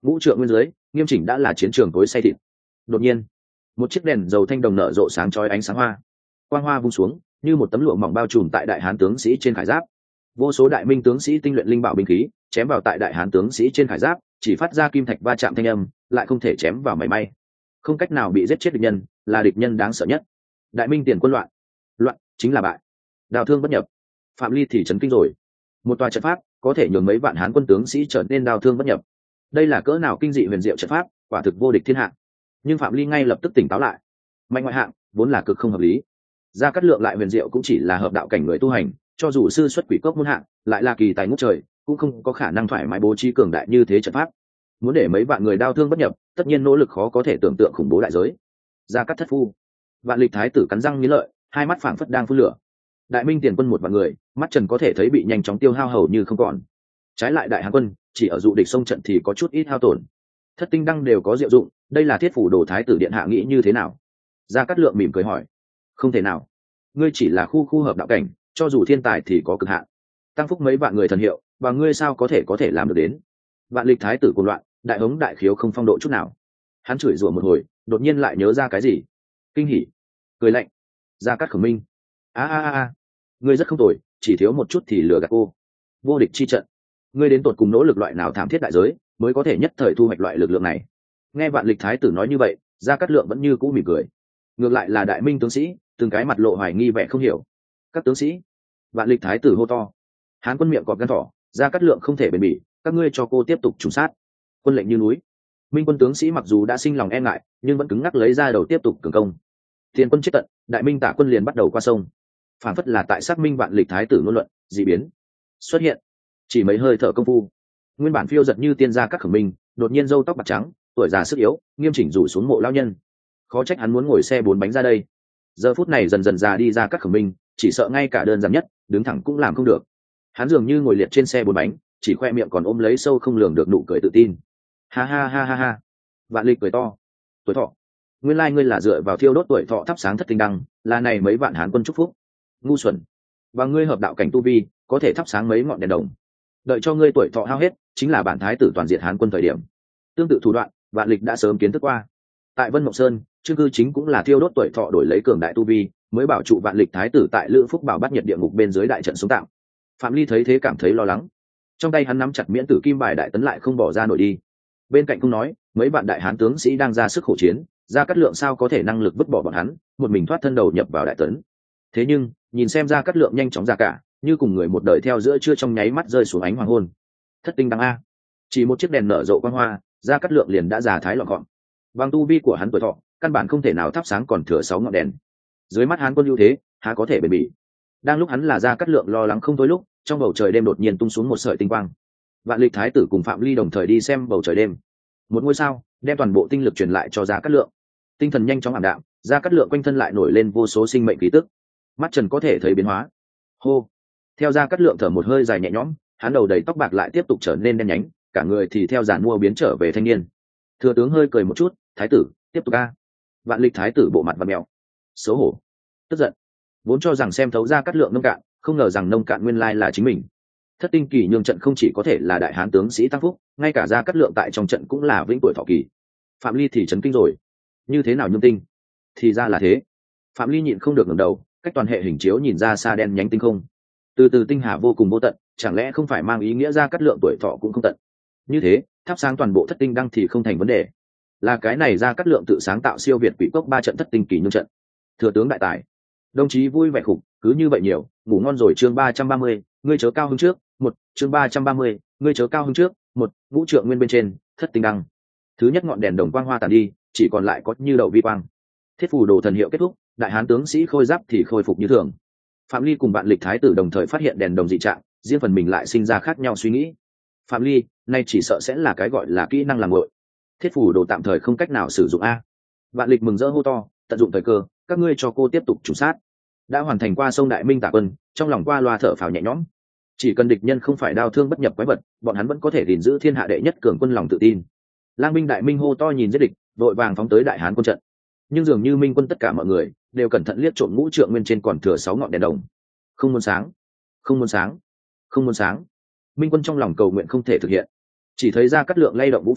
Speaker 1: ngũ trượng nguyên dưới nghiêm chỉnh đã là chiến trường tối say thịt. Đột nhiên một chiếc đèn dầu thanh đồng nở rộ sáng chói ánh sáng hoa, quang hoa vung xuống như một tấm lụa mỏng bao trùm tại đại hán tướng sĩ trên khải giáp. Vô số đại minh tướng sĩ tinh luyện linh bảo binh khí chém vào tại đại hán tướng sĩ trên khải giáp, chỉ phát ra kim thạch va chạm thanh âm, lại không thể chém vào mảy may, không cách nào bị giết chết địch nhân, là địch nhân đáng sợ nhất. Đại minh tiền quân loạn, loạn chính là bại, đào thương bất nhập. Phạm Ly thì chấn kinh rồi. Một tòa trận pháp có thể nhường mấy vạn hán quân tướng sĩ trở nên đào thương bất nhập, đây là cỡ nào kinh dị huyền diệu trận pháp, quả thực vô địch thiên hạ. Nhưng Phạm Ly ngay lập tức tỉnh táo lại. Mạnh ngoại hạng vốn là cực không hợp lý, Gia Cát Lượng lại huyền diệu cũng chỉ là hợp đạo cảnh người tu hành, cho dù sư xuất quỷ cốc muôn hạng, lại là kỳ tài ngút trời, cũng không có khả năng thoải mái bố trí cường đại như thế trận pháp. Muốn để mấy vạn người đau thương bất nhập, tất nhiên nỗ lực khó có thể tưởng tượng khủng bố đại giới. Gia Cát thất phu, Vạn Lịch thái tử cắn răng nghiến lợi, hai mắt phảng phất đang phun lửa. Đại minh tiền quân một vạn người, mắt trần có thể thấy bị nhanh chóng tiêu hao hầu như không còn. Trái lại đại hán quân, chỉ ở dụ địch xông trận thì có chút ít hao tổn. Thất tinh đăng đều có diệu dụng, đây là thiết phủ đồ thái tử điện hạ nghĩ như thế nào? Gia Cát Lượng mỉm cười hỏi. Không thể nào, ngươi chỉ là khu khu hợp đạo cảnh, cho dù thiên tài thì có cực hạn. Tăng phúc mấy vạn người thần hiệu, và ngươi sao có thể có thể làm được đến? Vạn Lịch thái tử cuồng loạn, đại hống đại khiếu không phong độ chút nào. Hắn chửi rủa một hồi, đột nhiên lại nhớ ra cái gì, kinh hỉ, cười lạnh. Gia Cát Khổng Minh, a a a, ngươi rất không tồi, chỉ thiếu một chút thì lừa gạt cô. Vô địch chi trận, ngươi đến tột cùng nỗ lực loại nào thảm thiết đại giới mới có thể nhất thời thu hoạch loại lực lượng này? Nghe Vạn Lịch thái tử nói như vậy, Gia Cát Lượng vẫn như cũ mỉm cười. Ngược lại là đại minh tướng sĩ, từng cái mặt lộ hoài nghi vẻ không hiểu. Các tướng sĩ, Vạn Lịch thái tử hô to. Hán quân miệng cọp gan thỏ, Gia Cát Lượng không thể bền bỉ, các ngươi cho cô tiếp tục trùng sát. Quân lệnh như núi. Minh quân tướng sĩ mặc dù đã sinh lòng e ngại, nhưng vẫn cứng ngắc lấy ra đầu tiếp tục cường công. Tiền quân chết tận, đại minh tả quân liền bắt đầu qua sông. Phản phất là tại xác minh Vạn Lịch thái tử ngôn luận, dị biến xuất hiện. Chỉ mấy hơi thở công phu, nguyên bản phiêu giật như tiên gia các Khổng Minh, đột nhiên râu tóc bạc trắng, tuổi già sức yếu, nghiêm chỉnh rủ xuống mộ lão nhân. Khó trách hắn muốn ngồi xe bốn bánh ra đây. Giờ phút này dần dần già đi ra các Khổng Minh, chỉ sợ ngay cả đơn giản nhất đứng thẳng cũng làm không được. Hắn dường như ngồi liệt trên xe bốn bánh, chỉ khoe miệng còn ôm lấy sâu không lường được nụ cười tự tin. Ha ha ha ha ha. Vạn Lịch cười to. Tuổi thọ, nguyên lai ngươi là dựa vào thiêu đốt tuổi thọ thắp sáng thất tinh đăng, là này mấy vạn hán quân chúc phúc. Ngu xuẩn, và ngươi hợp đạo cảnh tu vi, có thể thắp sáng mấy ngọn đèn đồng. Đợi cho ngươi tuổi thọ hao hết, chính là bản thái tử toàn diện hán quân thời điểm. Tương tự thủ đoạn, Vạn Lịch đã sớm kiến thức qua. Tại Vân Mộng Sơn, Trương Cư Chính cũng là thiêu đốt tuổi thọ đổi lấy cường đại tu vi, mới bảo trụ Vạn Lịch thái tử tại Lữ Phúc Bảo Bát Nhiệt địa ngục bên dưới đại trận sống tạm. Phạm Ly thấy thế cảm thấy lo lắng, trong tay hắn nắm chặt miễn tử kim bài đại tấn lại không bỏ ra nổi đi. Bên cạnh cũng nói, mấy bạn đại hán tướng sĩ đang ra sức khổ chiến, Gia Cát Lượng sao có thể năng lực vứt bỏ bọn hắn, một mình thoát thân đầu nhập vào đại tấn. Thế nhưng nhìn xem Gia Cát Lượng nhanh chóng ra cả, như cùng người một đời theo giữa trưa trong nháy mắt rơi xuống ánh hoàng hôn. Thất tinh đăng a, chỉ một chiếc đèn nở rộ quang hoa, Gia Cát Lượng liền đã già thái lọn gọn. Bằng tu vi của hắn tuổi thọ, căn bản không thể nào thắp sáng còn thừa sáu ngọn đèn. Dưới mắt hán quân ưu thế, há có thể bền bỉ. Đang lúc hắn là Gia Cát Lượng lo lắng không thôi lúc, trong bầu trời đêm đột nhiên tung xuống một sợi tinh quang. Vạn Lịch thái tử cùng Phạm Ly đồng thời đi xem bầu trời đêm. Một ngôi sao đem toàn bộ tinh lực truyền lại cho Gia Cát Lượng. Tinh thần nhanh chóng ảm đạm, Gia Cát Lượng quanh thân lại nổi lên vô số sinh mệnh khí tức. Mắt trần có thể thấy biến hóa. Hô. Theo Gia Cát Lượng thở một hơi dài nhẹ nhõm, hắn đầu đầy tóc bạc lại tiếp tục trở nên đen nhánh, cả người thì theo giản mua biến trở về thanh niên. Thừa tướng hơi cười một chút, thái tử tiếp tục a. Vạn Lịch thái tử bộ mặt vặn mèo, xấu hổ, tức giận, vốn cho rằng xem thấu Gia Cát Lượng nông cạn, không ngờ rằng nông cạn nguyên lai là chính mình. Thất tinh kỳ nhường trận không chỉ có thể là đại hán tướng sĩ tăng phúc, ngay cả Gia Cát Lượng tại trong trận cũng là vĩnh tuổi thọ kỳ. Phạm Ly thì chấn kinh rồi, như thế nào nhung tinh? Thì ra là thế. Phạm Ly nhịn không được ngẩng đầu, cách toàn hệ hình chiếu nhìn ra xa đen nhánh tinh không. Từ từ tinh hà vô cùng vô tận, chẳng lẽ không phải mang ý nghĩa Gia Cát Lượng tuổi thọ cũng không tận? Như thế, thắp sáng toàn bộ thất tinh đăng thì không thành vấn đề. Là cái này Gia Cát Lượng tự sáng tạo siêu việt quỷ cốc ba trận thất tinh kỳ nhung trận. Thừa tướng đại tài, đồng chí vui vẻ khủng, cứ như vậy nhiều, ngủ ngon rồi. Chương ba trăm ba mươi, ngươi chớ cao hứng trước, một, chương ba trăm ba mươi, ngươi chớ cao hứng trước, một, ngũ trượng nguyên bên trên, thất tinh đăng. Thứ nhất ngọn đèn đồng quang hoa tàn đi, chỉ còn lại có như đậu vi quang. Thiết phù đồ thần hiệu kết thúc, đại hán tướng sĩ khôi giáp thì khôi phục như thường. Phạm Ly cùng Vạn Lịch thái tử đồng thời phát hiện đèn đồng dị trạng, riêng phần mình lại sinh ra khác nhau suy nghĩ. Phạm Ly, nay chỉ sợ sẽ là cái gọi là kỹ năng làm ngội. Thiết phù đồ tạm thời không cách nào sử dụng a. Vạn Lịch mừng rỡ hô to, tận dụng thời cơ, các ngươi cho cô tiếp tục trùng sát. Đã hoàn thành qua sông đại minh tả quân, trong lòng qua loa thở phào nhẹ nhõm. Chỉ cần địch nhân không phải đao thương bất nhập quái vật, bọn hắn vẫn có thể gìn giữ thiên hạ đệ nhất cường quân lòng tự tin. Lang binh đại minh hô to nhìn giết địch, vội vàng phóng tới đại hán quân trận. Nhưng dường như minh quân tất cả mọi người đều cẩn thận liếc trộm ngũ trượng nguyên trên còn thừa sáu ngọn đèn đồng. Không muốn sáng, không muốn sáng, không muốn sáng. Minh quân trong lòng cầu nguyện không thể thực hiện. Chỉ thấy Gia Cát Lượng lay động vũ phiến,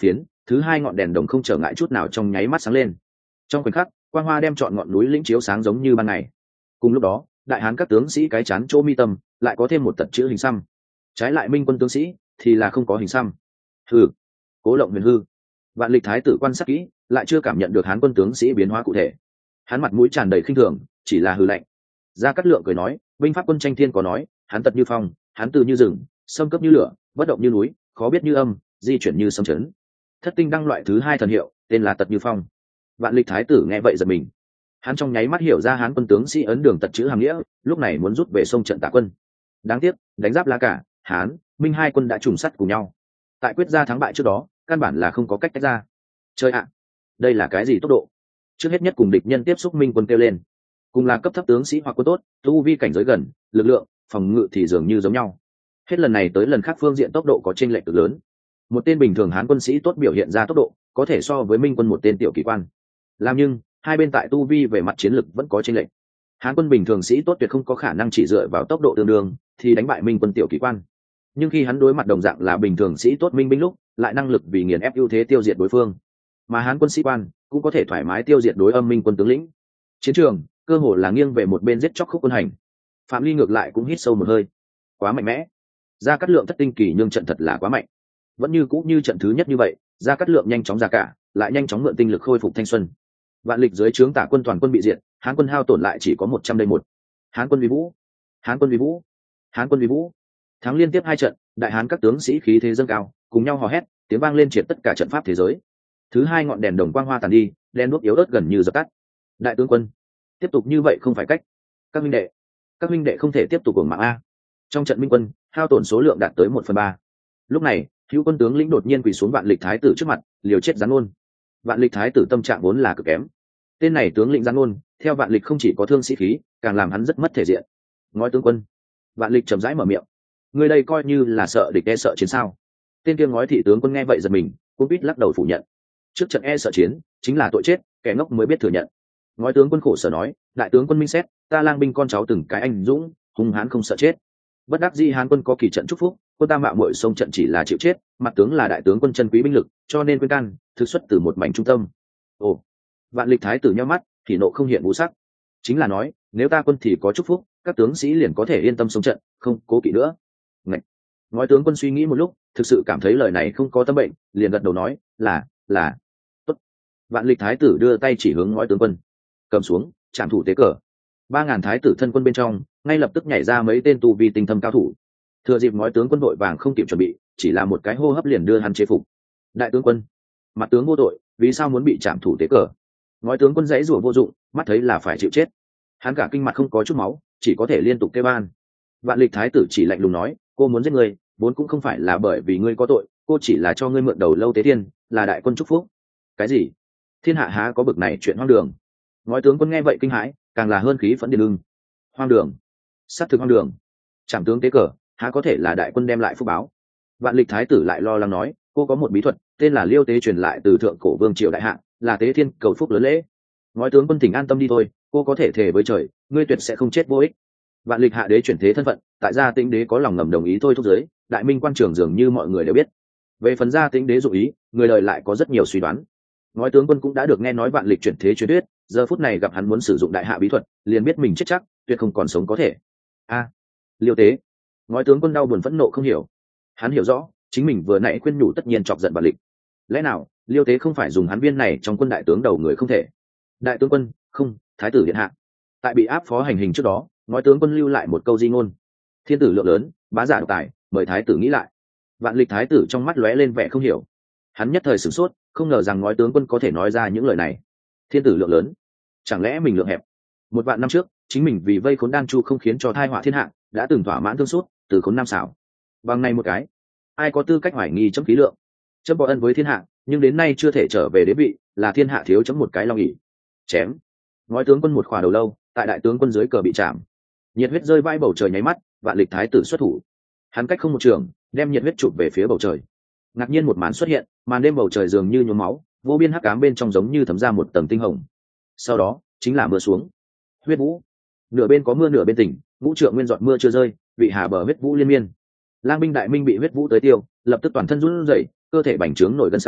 Speaker 1: thứ hai ngọn đèn đồng không trở ngại chút nào trong nháy mắt sáng lên. Trong khoảnh khắc, quang hoa đem trọn ngọn núi lĩnh chiếu sáng giống như ban ngày. Cùng lúc đó, đại hán các tướng sĩ cái chán chỗ mi tâm lại có thêm một tật chữ hình xăm. Trái lại Minh quân tướng sĩ thì là không có hình xăm. Hừ, Cố Lộng huyền hư. Vạn Lịch thái tử quan sát kỹ, lại chưa cảm nhận được hán quân tướng sĩ biến hóa cụ thể. Hắn mặt mũi tràn đầy khinh thường, chỉ là hừ lạnh. Gia Cát Lượng cười nói, binh pháp quân tranh thiên có nói, hắn tật như phong, hắn từ như rừng, xâm cấp như lửa, bất động như núi, khó biết như âm, di chuyển như sấm chấn. Thất tinh đăng loại thứ hai thần hiệu, tên là tật như phong. Vạn Lịch thái tử nghe vậy giật mình. Hắn trong nháy mắt hiểu ra hán quân tướng sĩ ấn đường tật chữ hàm nghĩa, lúc này muốn rút về sông trận tạ quân. Đáng tiếc, đánh giáp La Cả, hán, Minh hai quân đã trùng sắt cùng nhau. Tại quyết ra thắng bại trước đó, căn bản là không có cách tách ra. Chơi ạ, đây là cái gì tốc độ? Trước hết nhất cùng địch nhân tiếp xúc Minh quân kêu lên. Cùng là cấp thấp tướng sĩ hoặc quân tốt, tu vi cảnh giới gần, lực lượng, phòng ngự thì dường như giống nhau. Hết lần này tới lần khác phương diện tốc độ có chênh lệch cực lớn. Một tên bình thường hán quân sĩ tốt biểu hiện ra tốc độ, có thể so với Minh quân một tên tiểu kỳ quan. Làm nhưng, hai bên tại tu vi về mặt chiến lực vẫn có chênh lệch. Hán quân bình thường sĩ tốt tuyệt không có khả năng chỉ dựa vào tốc độ tương đương thì đánh bại Minh quân tiểu kỳ quan. Nhưng khi hắn đối mặt đồng dạng là bình thường sĩ tốt Minh binh lúc, lại năng lực vì nghiền ép ưu thế tiêu diệt đối phương. Mà hán quân sĩ quan cũng có thể thoải mái tiêu diệt đối âm Minh quân tướng lĩnh. Chiến trường cơ hồ là nghiêng về một bên giết chóc khúc quân hành. Phạm Ly ngược lại cũng hít sâu một hơi. Quá mạnh mẽ. Gia Cát Lượng thất tinh kỳ nhưng trận thật là quá mạnh. Vẫn như cũ như trận thứ nhất như vậy, Gia Cát Lượng nhanh chóng ra cả, lại nhanh chóng mượn tinh lực khôi phục thanh xuân. Vạn Lịch dưới trướng Tả quân toàn quân bị diệt, hán quân hao tổn lại chỉ có một trăm đây một. Hán quân vi vũ, hán quân vi vũ, hán quân vi vũ. Thắng liên tiếp hai trận, đại hán các tướng sĩ khí thế dâng cao, cùng nhau hò hét, tiếng vang lên triệt tất cả trận pháp thế giới. Thứ hai ngọn đèn đồng quang hoa tàn đi, đèn đuốc yếu ớt gần như dập tắt. Đại tướng quân, tiếp tục như vậy không phải cách. Các huynh đệ, các huynh đệ không thể tiếp tục hưởng mạng a. Trong trận Minh quân, hao tổn số lượng đạt tới một phần ba. Lúc này, hữu quân tướng lĩnh đột nhiên quỳ xuống Vạn Lịch thái tử trước mặt, liều chết giáng ngôn. Vạn Lịch thái tử tâm trạng vốn là cực kém. Tên này tướng lĩnh giáng ngôn, theo Vạn Lịch không chỉ có thương sĩ khí, càng làm hắn rất mất thể diện. Ngói tướng quân, Vạn Lịch chậm rãi mở miệng, người đây coi như là sợ địch e sợ chiến sao? Tên kia ngói thị tướng quân nghe vậy giật mình, cũng biết lắc đầu phủ nhận. Trước trận e sợ chiến, chính là tội chết, kẻ ngốc mới biết thừa nhận. Ngói tướng quân khổ sở nói, đại tướng quân minh xét, ta lang binh con cháu từng cái anh dũng, hung hãn không sợ chết. Bất đắc dĩ hán quân có kỳ trận chúc phúc, quân ta mạo muội sông trận chỉ là chịu chết, mặt tướng là đại tướng quân chân quý binh lực, cho nên quên can, thực xuất từ một mảnh trung tâm. Ồ, Vạn Lịch thái tử nhíu mắt, thì nộ không hiện vũ sắc. Chính là nói, nếu ta quân thì có chúc phúc, các tướng sĩ liền có thể yên tâm sông trận, không cố kỵ nữa. Ngạch. Ngói tướng quân suy nghĩ một lúc, thực sự cảm thấy lời này không có tâm bệnh, liền gật đầu nói, là, là. Tốt. Vạn Lịch thái tử đưa tay chỉ hướng ngói tướng quân, cầm xuống, trảm thủ tế cờ. Ba ngàn thái tử thân quân bên trong, ngay lập tức nhảy ra mấy tên tu vi tinh thâm cao thủ. Thừa dịp ngói tướng quân vội vàng không kịp chuẩn bị, chỉ là một cái hô hấp liền đưa hắn chế phục. Đại tướng quân, mặt tướng vô tội, vì sao muốn bị trảm thủ tế cờ? Ngói tướng quân dãy rủa vô dụng, mắt thấy là phải chịu chết. Hắn cả kinh mặt không có chút máu, chỉ có thể liên tục kêu ban. Vạn Lịch thái tử chỉ lạnh lùng nói, cô muốn giết ngươi, vốn cũng không phải là bởi vì ngươi có tội, cô chỉ là cho ngươi mượn đầu lâu tế thiên, là đại quân chúc phúc. Cái gì? Thiên hạ há có bực này chuyện hoang đường? Ngói tướng quân nghe vậy kinh hãi, càng là hơn khí phẫn điên lưng. Hoang đường, sát thực hoang đường. Trảm tướng tế cờ, há có thể là đại quân đem lại phúc báo? Vạn Lịch thái tử lại lo lắng nói, cô có một bí thuật, tên là liêu tế truyền lại từ thượng cổ vương triều đại hạ, là tế thiên cầu phúc lớn lễ. Ngói tướng quân thỉnh an tâm đi thôi, cô có thể thề với trời, ngươi tuyệt sẽ không chết vô ích. Vạn Lịch hạ đế chuyển thế thân phận, tại gia Tĩnh đế có lòng ngầm đồng ý thôi thúc giới, đại minh quan trường dường như mọi người đều biết. Về phần gia Tĩnh đế dụ ý, người đời lại có rất nhiều suy đoán. Ngói tướng quân cũng đã được nghe nói Vạn Lịch chuyển thế truyền thuyết, giờ phút này gặp hắn muốn sử dụng đại hạ bí thuật, liền biết mình chết chắc, tuyệt không còn sống có thể. A, liêu tế. Ngói tướng quân đau buồn phẫn nộ không hiểu. Hắn hiểu rõ, chính mình vừa nãy khuyên nhủ tất nhiên chọc giận Vạn Lịch. Lẽ nào liêu tế không phải dùng hắn viên này trong quân đại tướng đầu người không thể? Đại tướng quân, không, thái tử điện hạ. Tại bị áp phó hành hình trước đó, ngói tướng quân lưu lại một câu di ngôn: thiên tử lượng lớn, bá giả độc tài, mời thái tử nghĩ lại. Vạn Lịch thái tử trong mắt lóe lên vẻ không hiểu. Hắn nhất thời sửng sốt, không ngờ rằng ngói tướng quân có thể nói ra những lời này. Thiên tử lượng lớn, chẳng lẽ mình lượng hẹp? Một vạn năm trước, chính mình vì vây khốn đan chu không khiến cho thai họa thiên hạ, đã từng thỏa mãn thương suốt, từ khốn năm xảo. Bằng này một cái, ai có tư cách hoài nghi chấm khí lượng? Chấm có ân với thiên hạ, nhưng đến nay chưa thể trở về đế vị, là thiên hạ thiếu chấm một cái long ỷ. Chém. Ngói tướng quân một khỏa đầu lâu, tại đại tướng quân dưới cờ bị chạm. Nhiệt huyết rơi vãi bầu trời nháy mắt, Vạn Lịch thái tử xuất thủ. Hắn cách không một trường, đem nhiệt huyết chụp về phía bầu trời. Ngạc nhiên một màn xuất hiện, màn đêm bầu trời dường như nhuốm máu, vô biên hắc ám bên trong giống như thấm ra một tầng tinh hồng. Sau đó chính là mưa xuống, huyết vũ. Nửa bên có mưa nửa bên tỉnh, ngũ trượng nguyên giọt mưa chưa rơi, vị hà bờ huyết vũ liên miên. Lang binh đại minh bị huyết vũ tới tiêu, lập tức toàn thân run rẩy, cơ thể bành trướng nổi gân xanh,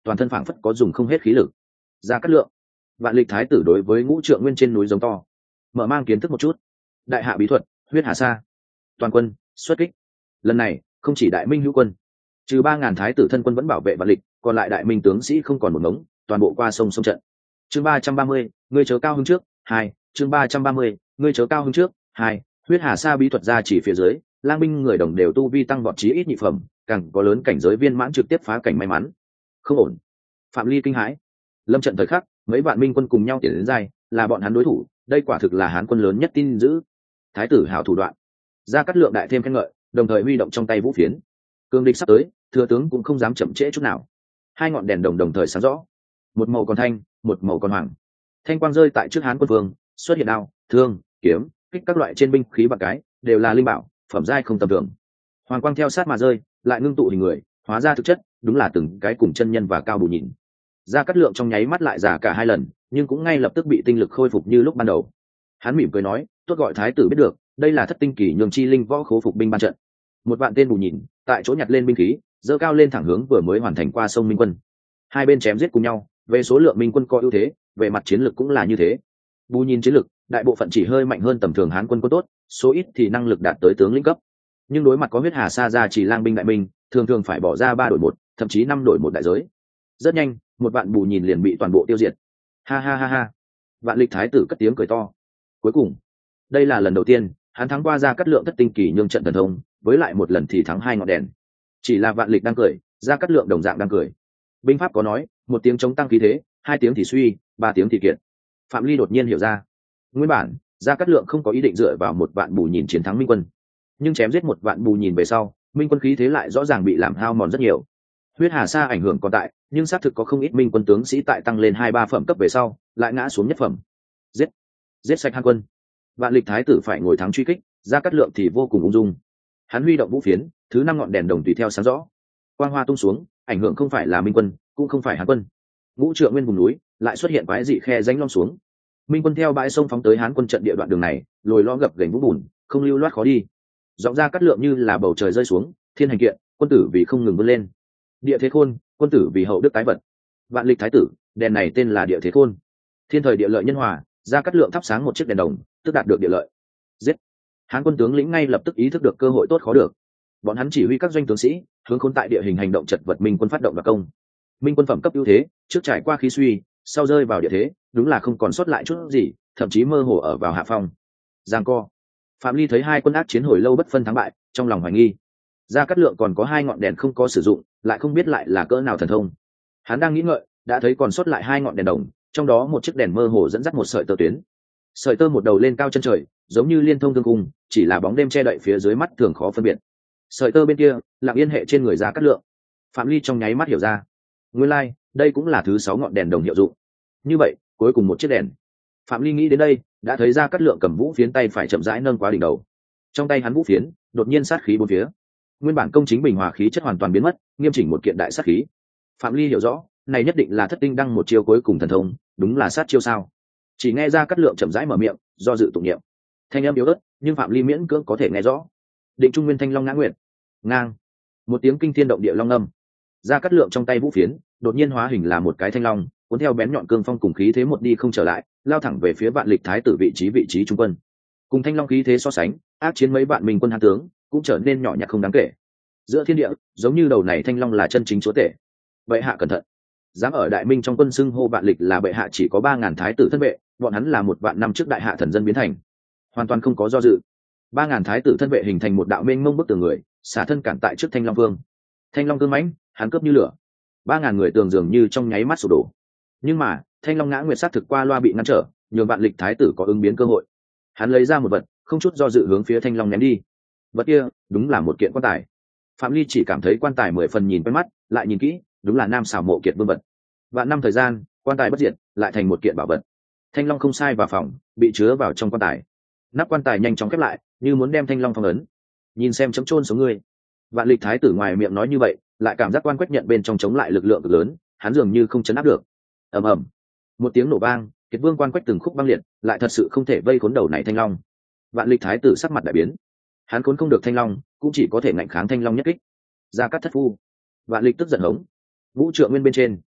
Speaker 1: toàn thân phảng phất có dùng không hết khí lực. Ra cát lượng, vạn lịch thái tử đối với ngũ trượng nguyên trên núi giống to, mở mang kiến thức một chút. Đại hạ bí thuật, huyết hà sa, toàn quân xuất kích. Lần này không chỉ đại minh hữu quân, trừ ba ngàn thái tử thân quân vẫn bảo vệ vạn lịch, còn lại đại minh tướng sĩ không còn một ngống, toàn bộ qua sông sông trận. Chương ba trăm ba mươi, ngươi chớ cao hứng trước. Hai. Chương ba trăm ba mươi, ngươi chớ cao hứng trước. Hai. Huyết hà sa bí thuật ra chỉ phía dưới, lang binh người đồng đều tu vi tăng vọt chí ít nhị phẩm, càng có lớn cảnh giới viên mãn trực tiếp phá cảnh may mắn. Không ổn. Phạm Ly kinh hãi. Lâm trận thời khắc, mấy vạn minh quân cùng nhau tiến đến giai, là bọn hắn đối thủ, đây quả thực là hán quân lớn nhất tin giữ. Thái tử hảo thủ đoạn. Ra cát lượng đại thêm khen ngợi, đồng thời huy động trong tay vũ phiến. Cương địch sắp tới, thừa tướng cũng không dám chậm trễ chút nào. Hai ngọn đèn đồng đồng thời sáng rõ, một màu còn thanh, một màu còn hoàng. Thanh quang rơi tại trước hán quân vương, xuất hiện đao, thương, kiếm, kích các loại trên binh khí bằng cái, đều là linh bảo, phẩm giai không tầm thường. Hoàng quang theo sát mà rơi, lại ngưng tụ hình người, hóa ra thực chất, đúng là từng cái cùng chân nhân và cao bù nhìn. Ra cát lượng trong nháy mắt lại giả cả hai lần, nhưng cũng ngay lập tức bị tinh lực khôi phục như lúc ban đầu. Hắn mỉm cười nói, tốt gọi thái tử biết được, đây là thất tinh kỳ nhường chi linh võ khố phục binh ban trận. Một vạn tên bù nhìn, tại chỗ nhặt lên binh khí, dơ cao lên thẳng hướng vừa mới hoàn thành qua sông minh quân. Hai bên chém giết cùng nhau, về số lượng minh quân có ưu thế, về mặt chiến lược cũng là như thế. Bù nhìn chiến lược, đại bộ phận chỉ hơi mạnh hơn tầm thường hán quân quân tốt, số ít thì năng lực đạt tới tướng lĩnh cấp. Nhưng đối mặt có huyết hà sa ra chỉ lang binh đại minh, thường thường phải bỏ ra ba đổi một, thậm chí năm đổi một đại giới. Rất nhanh, một vạn bù nhìn liền bị toàn bộ tiêu diệt. Ha ha ha ha. Vạn lịch thái tử cất tiếng cười to. Cuối cùng, đây là lần đầu tiên hắn thắng qua ra cát lượng thất tinh kỳ nhương trận thần thông, với lại một lần thì thắng hai ngọn đèn. Chỉ là vạn lịch đang cười, ra cát lượng đồng dạng đang cười. Binh pháp có nói, một tiếng chống tăng khí thế, hai tiếng thì suy, ba tiếng thì kiệt. Phạm Ly đột nhiên hiểu ra, nguyên bản ra cát lượng không có ý định dựa vào một vạn bù nhìn chiến thắng minh quân, nhưng chém giết một vạn bù nhìn về sau, minh quân khí thế lại rõ ràng bị làm hao mòn rất nhiều. Huyết hà sa ảnh hưởng còn tại, nhưng xác thực có không ít minh quân tướng sĩ tại tăng lên hai ba phẩm cấp về sau lại ngã xuống nhất phẩm. Giết, giết sạch hán quân. Vạn lịch thái tử phải ngồi thắng truy kích, ra cát lượng thì vô cùng ung dung. Hắn huy động vũ phiến, thứ năm ngọn đèn đồng tùy theo sáng rõ, quang hoa tung xuống, ảnh hưởng không phải là minh quân, cũng không phải hán quân. Ngũ trượng nguyên vùng núi lại xuất hiện quái dị khe rãnh long xuống. Minh quân theo bãi sông phóng tới hán quân trận địa đoạn đường này, lồi lo gập ghềnh vũng bùn, không lưu loát khó đi. Giọng ra cát lượng như là bầu trời rơi xuống, thiên hành kiện, quân tử vì không ngừng vươn lên. Địa thế khôn, quân tử vì hậu đức tái vật. Vạn lịch thái tử, đèn này tên là địa thế khôn. Thiên thời địa lợi nhân hòa, ra cát lượng thắp sáng một chiếc đèn đồng, tức đạt được địa lợi. Giết. Hán quân tướng lĩnh ngay lập tức ý thức được cơ hội tốt khó được. Bọn hắn chỉ huy các doanh tướng sĩ hướng khốn tại địa hình hành động chật vật minh quân phát động và công. Minh quân phẩm cấp ưu thế, trước trải qua khí suy, sau rơi vào địa thế, đúng là không còn sót lại chút gì, thậm chí mơ hồ ở vào hạ phong. Giang co. Phạm Ly thấy hai quân ác chiến hồi lâu bất phân thắng bại, trong lòng hoài nghi. Ra cát lượng còn có hai ngọn đèn không có sử dụng, lại không biết lại là cỡ nào thần thông. Hắn đang nghĩ ngợi, đã thấy còn sót lại hai ngọn đèn đồng, trong đó một chiếc đèn mơ hồ dẫn dắt một sợi tơ tuyến. Sợi tơ một đầu lên cao chân trời, giống như liên thông thương cung, chỉ là bóng đêm che đậy phía dưới mắt thường khó phân biệt. Sợi tơ bên kia, lặng yên hệ trên người Ra cát lượng. Phạm Ly trong nháy mắt hiểu ra, nguyên lai, like, đây cũng là thứ sáu ngọn đèn đồng hiệu dụng. Như vậy, cuối cùng một chiếc đèn. Phạm Ly nghĩ đến đây, đã thấy Ra cát lượng cầm vũ phiến tay phải chậm rãi nâng quá đỉnh đầu. Trong tay hắn vũ phiến, đột nhiên sát khí bốn phía. Nguyên bản công chính bình hòa khí chất hoàn toàn biến mất, nghiêm chỉnh một kiện đại sát khí. Phạm Ly hiểu rõ, này nhất định là thất tinh đăng một chiêu cuối cùng thần thông, đúng là sát chiêu sao? Chỉ nghe Ra cát lượng chậm rãi mở miệng, do dự tụng niệm. Thanh âm yếu ớt, nhưng Phạm Ly miễn cưỡng có thể nghe rõ. Định trung nguyên thanh long ngã nguyệt. Ngang. Một tiếng kinh thiên động địa long âm. Ra cát lượng trong tay vũ phiến, đột nhiên hóa hình là một cái thanh long, cuốn theo bén nhọn cương phong cùng khí thế một đi không trở lại, lao thẳng về phía vạn lịch thái tử vị trí vị trí trung quân. Cùng thanh long khí thế so sánh, ác chiến mấy vạn minh quân hán tướng cũng trở nên nhỏ nhặt không đáng kể. Giữa thiên địa, giống như đầu này thanh long là chân chính chúa tể. Bệ hạ cẩn thận. Dám ở đại minh trong quân xưng hô vạn lịch là bệ hạ chỉ có ba ngàn thái tử thân vệ, bọn hắn là một vạn năm trước đại hạ thần dân biến thành, hoàn toàn không có do dự. Ba ngàn thái tử thân vệ hình thành một đạo mênh mông bức tường người, xả thân cản tại trước thanh long vương. Thanh long cương mãnh, hắn cướp như lửa. Ba ngàn người tường dường như trong nháy mắt sụp đổ. Nhưng mà thanh long ngã nguyệt sát thực qua loa bị ngăn trở, nhường vạn lịch thái tử có ứng biến cơ hội. Hắn lấy ra một vật, không chút do dự hướng phía thanh long ném đi. Vật kia đúng là một kiện quan tài. Phạm Ly chỉ cảm thấy quan tài mười phần nhìn quen mắt, lại nhìn kỹ, đúng là nam xảo mộ kiệt vương vật. Vạn năm thời gian, quan tài bất diệt, lại thành một kiện bảo vật. Thanh long không sai vào phòng, bị chứa vào trong quan tài. Nắp quan tài nhanh chóng khép lại, như muốn đem thanh long phong ấn. Nhìn xem chấm chôn sống ngươi. Vạn lịch thái tử ngoài miệng nói như vậy, lại cảm giác quan quách nhận bên trong chống lại lực lượng cực lớn, hắn dường như không chấn áp được. Ầm ầm, một tiếng nổ vang, kiệt vương quan quách từng khúc băng liệt, lại thật sự không thể vây khốn đầu này thanh long. Vạn lịch thái tử sắc mặt đại biến, hắn khốn không được thanh long, cũng chỉ có thể ngạnh kháng thanh long nhất kích. Ra cắt thất phu. Vạn lịch tức giận hống. Vũ trượng nguyên bên trên,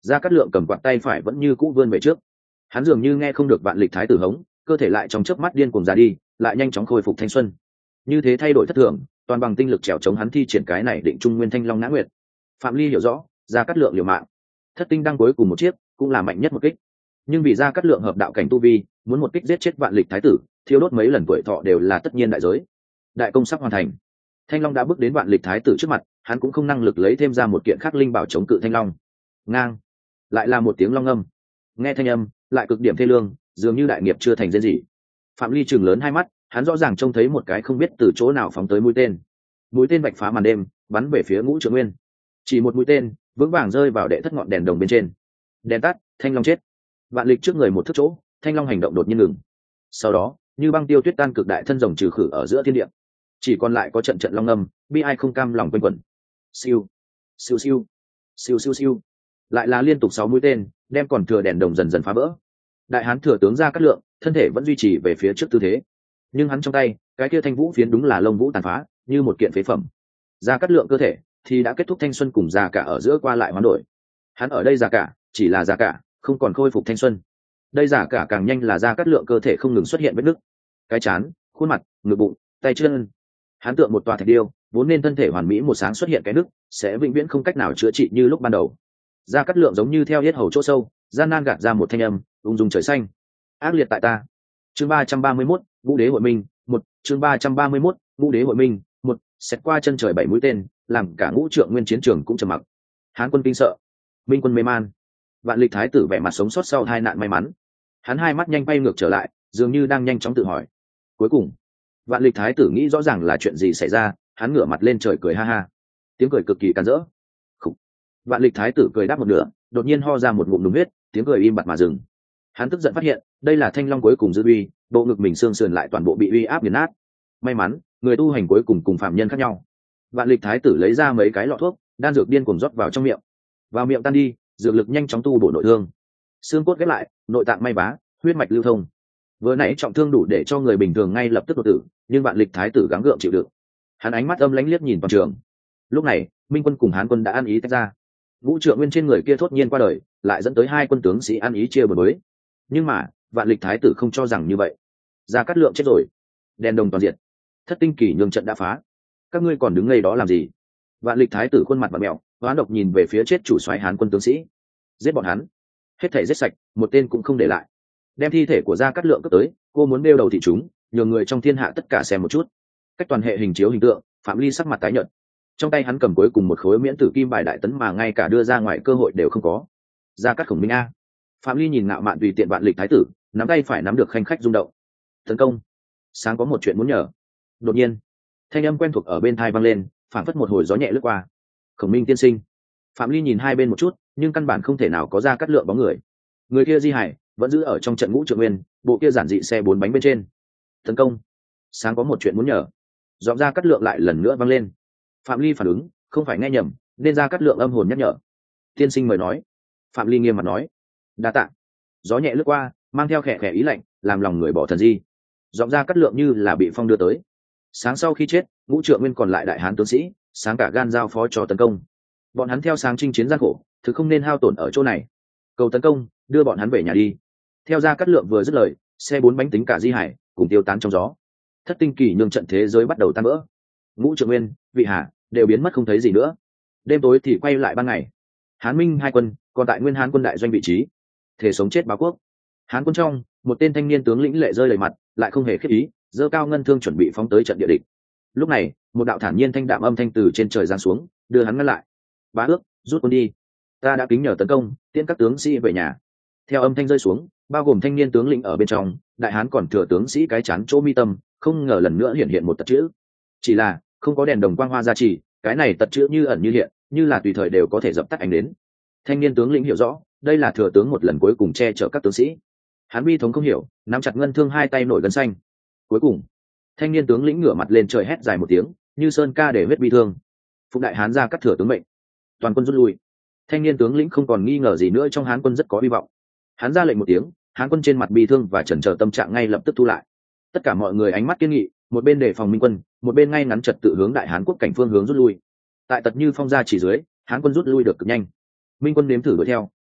Speaker 1: Gia Cát Lượng cầm quạt tay phải vẫn như cũ vươn về trước. Hắn dường như nghe không được vạn lịch thái tử hống, cơ thể lại trong chớp mắt điên cuồng ra đi, lại nhanh chóng khôi phục thanh xuân. Như thế thay đổi thất thường, toàn bằng tinh lực trèo chống hắn thi triển cái này định trung nguyên thanh long ngã nguyệt. Phạm Ly hiểu rõ, Gia Cát Lượng liều mạng. Thất tinh đăng cuối cùng một chiếc, cũng là mạnh nhất một kích. Nhưng vì Gia Cát Lượng hợp đạo cảnh tu vi, muốn một kích giết chết vạn lịch thái tử, thiêu đốt mấy lần tuổi thọ đều là tất nhiên đại giới. Đại công sắp hoàn thành. Thanh long đã bước đến vạn lịch thái tử trước mặt, hắn cũng không năng lực lấy thêm ra một kiện khắc linh bảo chống cự thanh long. Ngang, lại là một tiếng long âm. Nghe thanh âm, lại cực điểm thê lương, dường như đại nghiệp chưa thành dễ gì. Phạm Ly trừng lớn hai mắt, hắn rõ ràng trông thấy một cái không biết từ chỗ nào phóng tới mũi tên. Mũi tên vạch phá màn đêm, bắn về phía Ngũ Trượng Nguyên. Chỉ một mũi tên, vững vàng rơi vào đệ thất ngọn đèn đồng bên trên. Đèn tắt, thanh long chết. Vạn lịch trước người một thước chỗ, thanh long hành động đột nhiên ngừng. Sau đó, như băng tiêu tuyết tan cực đại thân rồng trừ khử ở giữa thiên địa. Chỉ còn lại có trận trận long âm, bi ai không cam lòng quanh quẩn. Siêu, siêu siêu, siêu siêu siêu. Lại là liên tục sáu mũi tên, đem còn thừa đèn đồng dần dần phá vỡ. Đại hán thừa tướng Gia Cát Lượng, thân thể vẫn duy trì về phía trước tư thế, nhưng hắn trong tay, cái kia thanh vũ phiến đúng là lông vũ tàn phá, như một kiện phế phẩm. Gia Cát Lượng cơ thể thì đã kết thúc thanh xuân cùng già cả ở giữa qua lại hoán đổi. Hắn ở đây già cả, chỉ là già cả, không còn khôi phục thanh xuân. Đây già cả càng nhanh là Gia Cát Lượng cơ thể không ngừng xuất hiện vết nứt, cái trán, khuôn mặt, ngực bụng, tay chân. Hắn tượng một tòa thạch điêu, vốn nên thân thể hoàn mỹ một sáng xuất hiện cái nứt, sẽ vĩnh viễn không cách nào chữa trị như lúc ban đầu. Gia Cát Lượng giống như theo yết hầu chỗ sâu, gian nan gạt ra một thanh âm, ung dung trời xanh. Ác liệt tại ta. Chương ba trăm ba mươi mốt, Vũ Đế hội minh, một, chương ba trăm ba mươi mốt, Vũ Đế hội minh, một, xét qua chân trời bảy mũi tên, làm cả Ngũ Trượng Nguyên chiến trường cũng trầm mặc. Hán quân kinh sợ, Minh quân mê man. Vạn lịch thái tử vẻ mặt sống sót sau hai nạn may mắn. Hắn hai mắt nhanh bay ngược trở lại, dường như đang nhanh chóng tự hỏi. Cuối cùng, Vạn lịch thái tử nghĩ rõ ràng là chuyện gì xảy ra, hắn ngửa mặt lên trời cười ha ha. Tiếng cười cực kỳ càn rỡ. Khủ. Vạn lịch thái tử cười đáp một nửa, đột nhiên ho ra một ngụm đúng huyết, tiếng cười im bặt mà dừng. Hắn tức giận phát hiện, đây là thanh long cuối cùng dư uy, bộ ngực mình xương sườn lại toàn bộ bị uy áp nghiền nát. May mắn, người tu hành cuối cùng cùng phạm nhân khác nhau. Vạn lịch thái tử lấy ra mấy cái lọ thuốc, đan dược điên cuồng rót vào trong miệng. Vào miệng tan đi, dược lực nhanh chóng tu bổ nội thương. Xương cốt ghép lại, nội tạng may vá, huyết mạch lưu thông. Vừa nãy trọng thương đủ để cho người bình thường ngay lập tức đột tử, nhưng vạn lịch thái tử gắng gượng chịu đựng. Hắn ánh mắt âm lãnh liếc nhìn toàn trường. Lúc này, Minh quân cùng Hán quân đã ăn ý tách ra. Ngũ Trượng Nguyên trên người kia thốt nhiên qua đời, lại dẫn tới hai quân tướng sĩ ăn ý chia bờ bới. Nhưng mà, vạn lịch thái tử không cho rằng như vậy. Gia Cát Lượng chết rồi, đèn đồng toàn diện, thất tinh kỷ nhường trận đã phá, các ngươi còn đứng ngay đó làm gì? Vạn lịch thái tử khuôn mặt vặn mẹo, hoán độc nhìn về phía chết chủ soái Hán quân tướng sĩ. Giết bọn hắn, hết thảy giết sạch, một tên cũng không để lại. Đem thi thể của Gia Cát Lượng cướp tới, cô muốn đeo đầu thị chúng, nhường người trong thiên hạ tất cả xem một chút. Cách toàn hệ hình chiếu hình tượng, Phạm Ly sắc mặt tái nhợt. Trong tay hắn cầm cuối cùng một khối miễn tử kim bài đại tấn mà ngay cả đưa ra ngoài cơ hội đều không có. Gia Cát Khổng Minh a. Phạm Ly nhìn ngạo mạn tùy tiện vạn lịch thái tử, nắm tay phải nắm được khanh khách rung động. Tấn công. Sáng có một chuyện muốn nhờ. Đột nhiên, thanh âm quen thuộc ở bên tai vang lên, phảng phất một hồi gió nhẹ lướt qua. Khổng Minh tiên sinh. Phạm Ly nhìn hai bên một chút, nhưng căn bản không thể nào có Gia Cát Lượng bóng người. Người kia Di Hải vẫn giữ ở trong trận Ngũ Trượng Nguyên, bộ kia giản dị xe bốn bánh bên trên. Tấn công. Sáng có một chuyện muốn nhờ. Giọng Gia Cát Lượng lại lần nữa vang lên. Phạm Ly phản ứng, không phải nghe nhầm, nên Gia Cát Lượng âm hồn nhắc nhở. Tiên sinh mời nói. Phạm Ly nghiêm mặt nói. Đa tạ. Gió nhẹ lướt qua, mang theo khẽ khẽ ý lạnh, làm lòng người bỏ thần di. Giọng Gia Cát Lượng như là bị phong đưa tới. Sáng sau khi chết, Ngũ Trượng Nguyên còn lại đại hán tướng sĩ, sáng cả gan giao phó cho tấn công. Bọn hắn theo sáng chinh chiến gian khổ, thứ không nên hao tổn ở chỗ này. Cầu tấn công, đưa bọn hắn về nhà đi. Theo Gia Cát Lượng vừa dứt lời, xe bốn bánh tính cả Di Hải cùng tiêu tán trong gió. Thất tinh kỳ nhường trận thế giới bắt đầu tan vỡ. Ngũ Trượng Nguyên, Vị Hà đều biến mất không thấy gì nữa. Đêm tối thì quay lại ban ngày. Hán Minh hai quân còn tại Nguyên Hán quân đại doanh vị trí, thể sống chết báo quốc. Hán quân trong, một tên thanh niên tướng lĩnh lệ rơi đầy mặt, lại không hề khiếp ý, giơ cao ngân thương chuẩn bị phóng tới trận địa địch. Lúc này, một đạo thản nhiên thanh đạm âm thanh từ trên trời giáng xuống, đưa hắn ngăn lại. Bá Ước, rút quân đi. Ta đã kính nhờ tấn công, tiễn các tướng sĩ về nhà. Theo âm thanh rơi xuống, bao gồm thanh niên tướng lĩnh ở bên trong, đại hán còn thừa tướng sĩ cái chán chỗ mi tâm, không ngờ lần nữa hiện hiện một tật chữ. Chỉ là không có đèn đồng quang hoa gia trì, cái này tật chữ như ẩn như hiện, như là tùy thời đều có thể dập tắt ánh đến. Thanh niên tướng lĩnh hiểu rõ, đây là thừa tướng một lần cuối cùng che chở các tướng sĩ. Hắn bi thống không hiểu, nắm chặt ngân thương hai tay nổi gân xanh. Cuối cùng, thanh niên tướng lĩnh ngửa mặt lên trời hét dài một tiếng, như sơn ca để huyết bi thương. Phục đại hán ra cắt thừa tướng mệnh, toàn quân rút lui. Thanh niên tướng lĩnh không còn nghi ngờ gì nữa, trong hán quân rất có hy vọng. Hắn ra lệnh một tiếng, hán quân trên mặt bi thương và chần chờ tâm trạng ngay lập tức thu lại. Tất cả mọi người ánh mắt kiên nghị, một bên đề phòng Minh quân, một bên ngay ngắn trật tự hướng đại hán quốc cảnh phương hướng rút lui. Tại Tật Như Phong ra chỉ dưới, hán quân rút lui được cực nhanh. Minh quân nếm thử đuổi theo,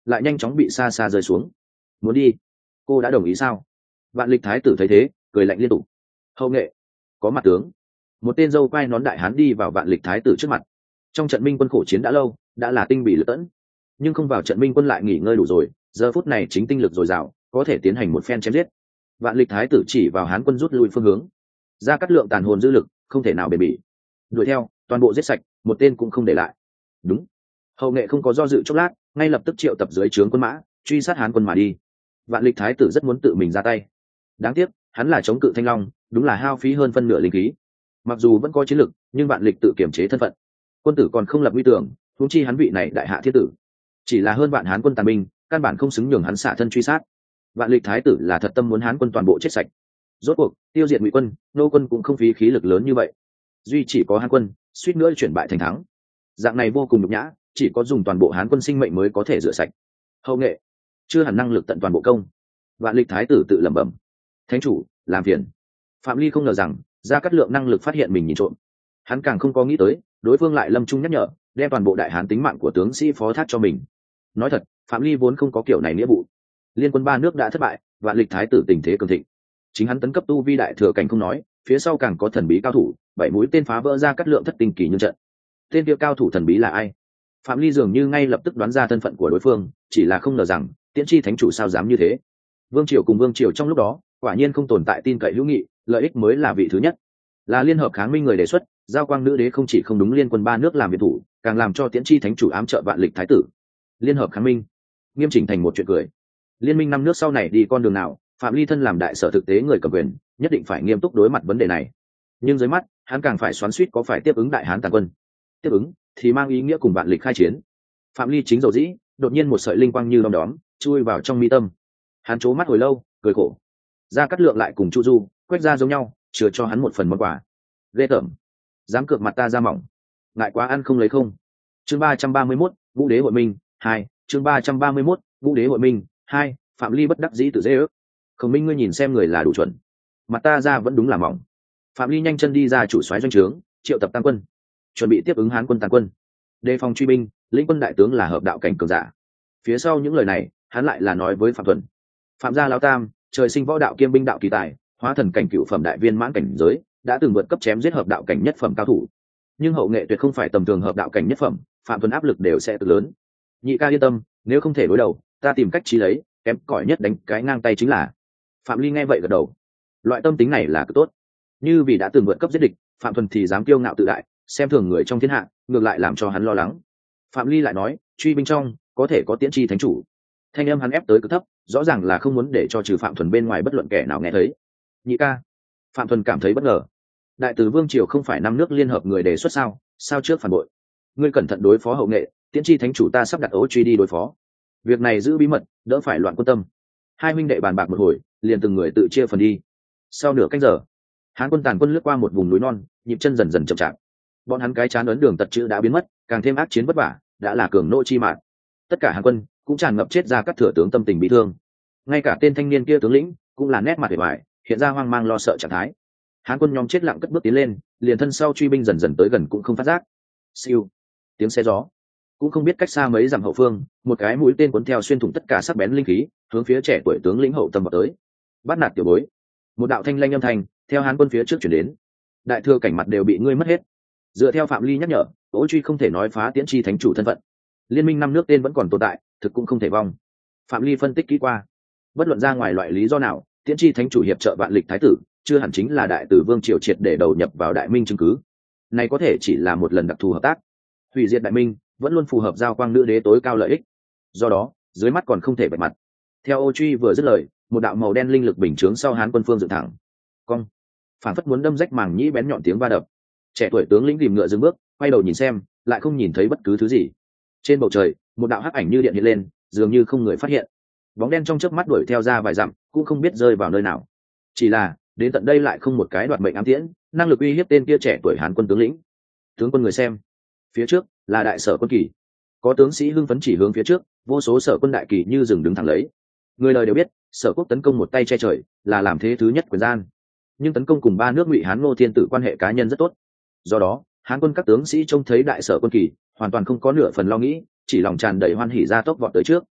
Speaker 1: lại nhanh chóng bị xa xa rơi xuống. Muốn đi? Cô đã đồng ý sao? Vạn Lịch thái tử thấy thế cười lạnh liên tục. Hậu nghệ, có mặt tướng. Một tên dâu quai nón đại hán đi vào Vạn Lịch thái tử trước mặt. Trong trận minh quân khổ chiến đã lâu, đã là tinh bị lật tẫn, nhưng không vào trận minh quân lại nghỉ ngơi đủ rồi, giờ phút này chính tinh lực dồi dào, có thể tiến hành một phen chém giết. Vạn Lịch thái tử chỉ vào hán quân rút lui phương hướng. Ra cắt lượng tàn hồn dư lực, không thể nào bền bỉ. Đuổi theo, toàn bộ giết sạch, một tên cũng không để lại. Đúng. Hậu nghệ không có do dự chốc lát, ngay lập tức triệu tập dưới trướng quân mã, truy sát hán quân mà đi. Vạn Lịch thái tử rất muốn tự mình ra tay, đáng tiếc hắn là chống cự Thanh Long, đúng là hao phí hơn phân nửa linh khí. Mặc dù vẫn có chiến lực, nhưng Vạn Lịch tự kiểm chế thân phận, quân tử còn không lập nguy tưởng, huống chi hắn vị này đại hạ thiên tử, chỉ là hơn vạn hán quân tàn binh, căn bản không xứng nhường hắn xả thân truy sát. Vạn Lịch thái tử là thật tâm muốn hán quân toàn bộ chết sạch. Rốt cuộc tiêu diệt Ngụy quân, nô quân cũng không phí khí lực lớn như vậy, duy chỉ có hán quân suýt nữa chuyển bại thành thắng, dạng này vô cùng nhục nhã, chỉ có dùng toàn bộ hán quân sinh mệnh mới có thể rửa sạch. Hậu nghệ chưa hẳn năng lực tận toàn bộ công. Vạn Lịch thái tử tự lẩm bẩm. Thánh chủ làm phiền. Phạm Ly không ngờ rằng Gia Cát Lượng năng lực phát hiện mình nhìn trộm, hắn càng không có nghĩ tới đối phương lại lâm trung nhắc nhở, đem toàn bộ đại hán tính mạng của tướng sĩ phó thác cho mình. Nói thật, Phạm Ly vốn không có kiểu này nghĩa vụ. Liên quân ba nước đã thất bại, Vạn Lịch thái tử tình thế cường thịnh, chính hắn tấn cấp tu vi đại thừa cảnh không nói, phía sau càng có thần bí cao thủ, bảy mũi tên phá vỡ Gia Cát Lượng thất tinh kỳ nhân trận. Tên kia cao thủ thần bí là ai? Phạm Ly dường như ngay lập tức đoán ra thân phận của đối phương, chỉ là không ngờ rằng Tiễn Chi thánh chủ sao dám như thế. Vương triều cùng vương triều trong lúc đó quả nhiên không tồn tại tin cậy hữu nghị, lợi ích mới là vị thứ nhất. Là liên hợp kháng minh người đề xuất, Giao Quang nữ đế không chỉ không đúng liên quân ba nước làm việc thủ, càng làm cho Tiễn Chi thánh chủ ám trợ Vạn Lịch thái tử. Liên hợp kháng minh nghiêm chỉnh thành một chuyện cười. Liên minh năm nước sau này đi con đường nào, Phạm Ly thân làm đại sở thực tế người cầm quyền, nhất định phải nghiêm túc đối mặt vấn đề này. Nhưng dưới mắt hắn càng phải xoắn xuýt có phải tiếp ứng đại hán tàn quân. Tiếp ứng thì mang ý nghĩa cùng Vạn Lịch khai chiến. Phạm Ly chính dầu dĩ, đột nhiên một sợi linh quang như đom đóm chui vào trong mi tâm. Hắn trố mắt hồi lâu, cười khổ. Gia Cát Lượng lại cùng Chu Du, Quách Gia giống nhau, chừa cho hắn một phần món quà. Ghê tởm, dám cược mặt ta ra mỏng, ngại quá ăn không lấy không. Chương ba trăm ba mươi mốt, Vũ Đế hội minh hai. Chương ba trăm ba mươi mốt, Vũ Đế hội minh hai. Phạm Ly bất đắc dĩ tự dễ ước. Khổng Minh ngươi nhìn xem người là đủ chuẩn, mặt ta ra vẫn đúng là mỏng. Phạm Ly nhanh chân đi ra chủ soái doanh trướng, triệu tập tăng quân, chuẩn bị tiếp ứng hán quân tàn quân, đề phòng truy binh. Lĩnh quân đại tướng là hợp đạo cảnh cường giả. Phía sau những lời này hắn lại là nói với Phạm Thuần. Phạm gia lão tam trời sinh võ đạo kiêm binh đạo kỳ tài, hóa thần cảnh cựu phẩm đại viên mãn cảnh giới, đã từng vượt cấp chém giết hợp đạo cảnh nhất phẩm cao thủ. Nhưng hậu nghệ tuyệt không phải tầm thường hợp đạo cảnh nhất phẩm, Phạm Thuần áp lực đều sẽ cực lớn. Nhị ca yên tâm, nếu không thể đối đầu, ta tìm cách trí lấy, kém cỏi nhất đánh cái ngang tay chính là. Phạm Ly nghe vậy gật đầu. Loại tâm tính này là cực tốt. Như vì đã từng vượt cấp giết địch, Phạm Thuần thì dám kiêu ngạo tự đại, xem thường người trong thiên hạ, ngược lại làm cho hắn lo lắng. Phạm Ly lại nói, truy binh trong có thể có Tiễn Chi thánh chủ. Thanh âm hắn ép tới cực thấp, rõ ràng là không muốn để cho trừ Phạm Thuần bên ngoài bất luận kẻ nào nghe thấy. Nhị ca. Phạm Thuần cảm thấy bất ngờ. Đại tử vương triều không phải năm nước liên hợp người đề xuất sao, sao trước phản bội? Ngươi cẩn thận đối phó hậu nghệ, Tiễn Chi thánh chủ ta sắp đặt ố truy đi đối phó. Việc này giữ bí mật, đỡ phải loạn quân tâm. Hai huynh đệ bàn bạc một hồi, liền từng người tự chia phần đi. Sau nửa canh giờ, hán quân tàn quân lướt qua một vùng núi non, nhịp chân dần dần chậm chạp. Bọn hắn cái chán ấn đường tật chữ đã biến mất, càng thêm ác chiến vất vả, đã là cường nô chi mạng. Tất cả hán quân cũng tràn ngập chết ra các thừa tướng tâm tình bị thương. Ngay cả tên thanh niên kia tướng lĩnh cũng là nét mặt vẻ vải, hiện ra hoang mang lo sợ trạng thái. Hán quân nhóm chết lặng cất bước tiến lên, liền thân sau truy binh dần dần tới gần cũng không phát giác. Siêu, tiếng xe gió, cũng không biết cách xa mấy dặm hậu phương, một cái mũi tên cuốn theo xuyên thủng tất cả sắc bén linh khí, hướng phía trẻ tuổi tướng lĩnh hậu tâm vào tới. Bắt nạt tiểu bối. Một đạo thanh lanh âm thanh theo hán quân phía trước chuyển đến. Đại thừa cảnh mặt đều bị ngươi mất hết. Dựa theo Phạm Ly nhắc nhở, Ô Truy không thể nói phá Tiễn Chi thánh chủ thân phận. Liên minh năm nước tên vẫn còn tồn tại, thực cũng không thể vong. Phạm Ly phân tích kỹ qua, bất luận ra ngoài loại lý do nào, Tiễn Chi thánh chủ hiệp trợ Vạn Lịch thái tử, chưa hẳn chính là đại tử vương triều triệt để đầu nhập vào đại minh chứng cứ. Này có thể chỉ là một lần đặc thù hợp tác. Hủy diệt đại minh vẫn luôn phù hợp Giao Quang nữ đế tối cao lợi ích. Do đó, dưới mắt còn không thể bạch mặt. Theo Ô Truy vừa dứt lời, một đạo màu đen linh lực bình chướng sau hán quân phương dựng thẳng. Cong, phản phất muốn đâm rách màng nhĩ bén nhọn tiếng va đập. Trẻ tuổi tướng lĩnh rìm ngựa dừng bước, quay đầu nhìn xem, lại không nhìn thấy bất cứ thứ gì. Trên bầu trời, một đạo hắc ảnh như điện hiện lên, dường như không người phát hiện. Bóng đen trong chớp mắt đuổi theo ra vài dặm, cũng không biết rơi vào nơi nào. Chỉ là, đến tận đây lại không một cái đoạt mệnh ám tiễn, năng lực uy hiếp tên kia trẻ tuổi hán quân tướng lĩnh. Tướng quân người xem, phía trước là đại sở quân kỳ. Có tướng sĩ hưng phấn chỉ hướng phía trước, vô số sở quân đại kỳ như rừng đứng thẳng lấy. Người đời đều biết, sở quốc tấn công một tay che trời, là làm thế thứ nhất quyền gian. Nhưng tấn công cùng ba nước Ngụy Hán Ngô Thiên Tử quan hệ cá nhân rất tốt. Do đó, hán quân các tướng sĩ trông thấy đại sở quân kỳ, hoàn toàn không có nửa phần lo nghĩ, chỉ lòng tràn đầy hoan hỉ ra tốc vọt tới trước.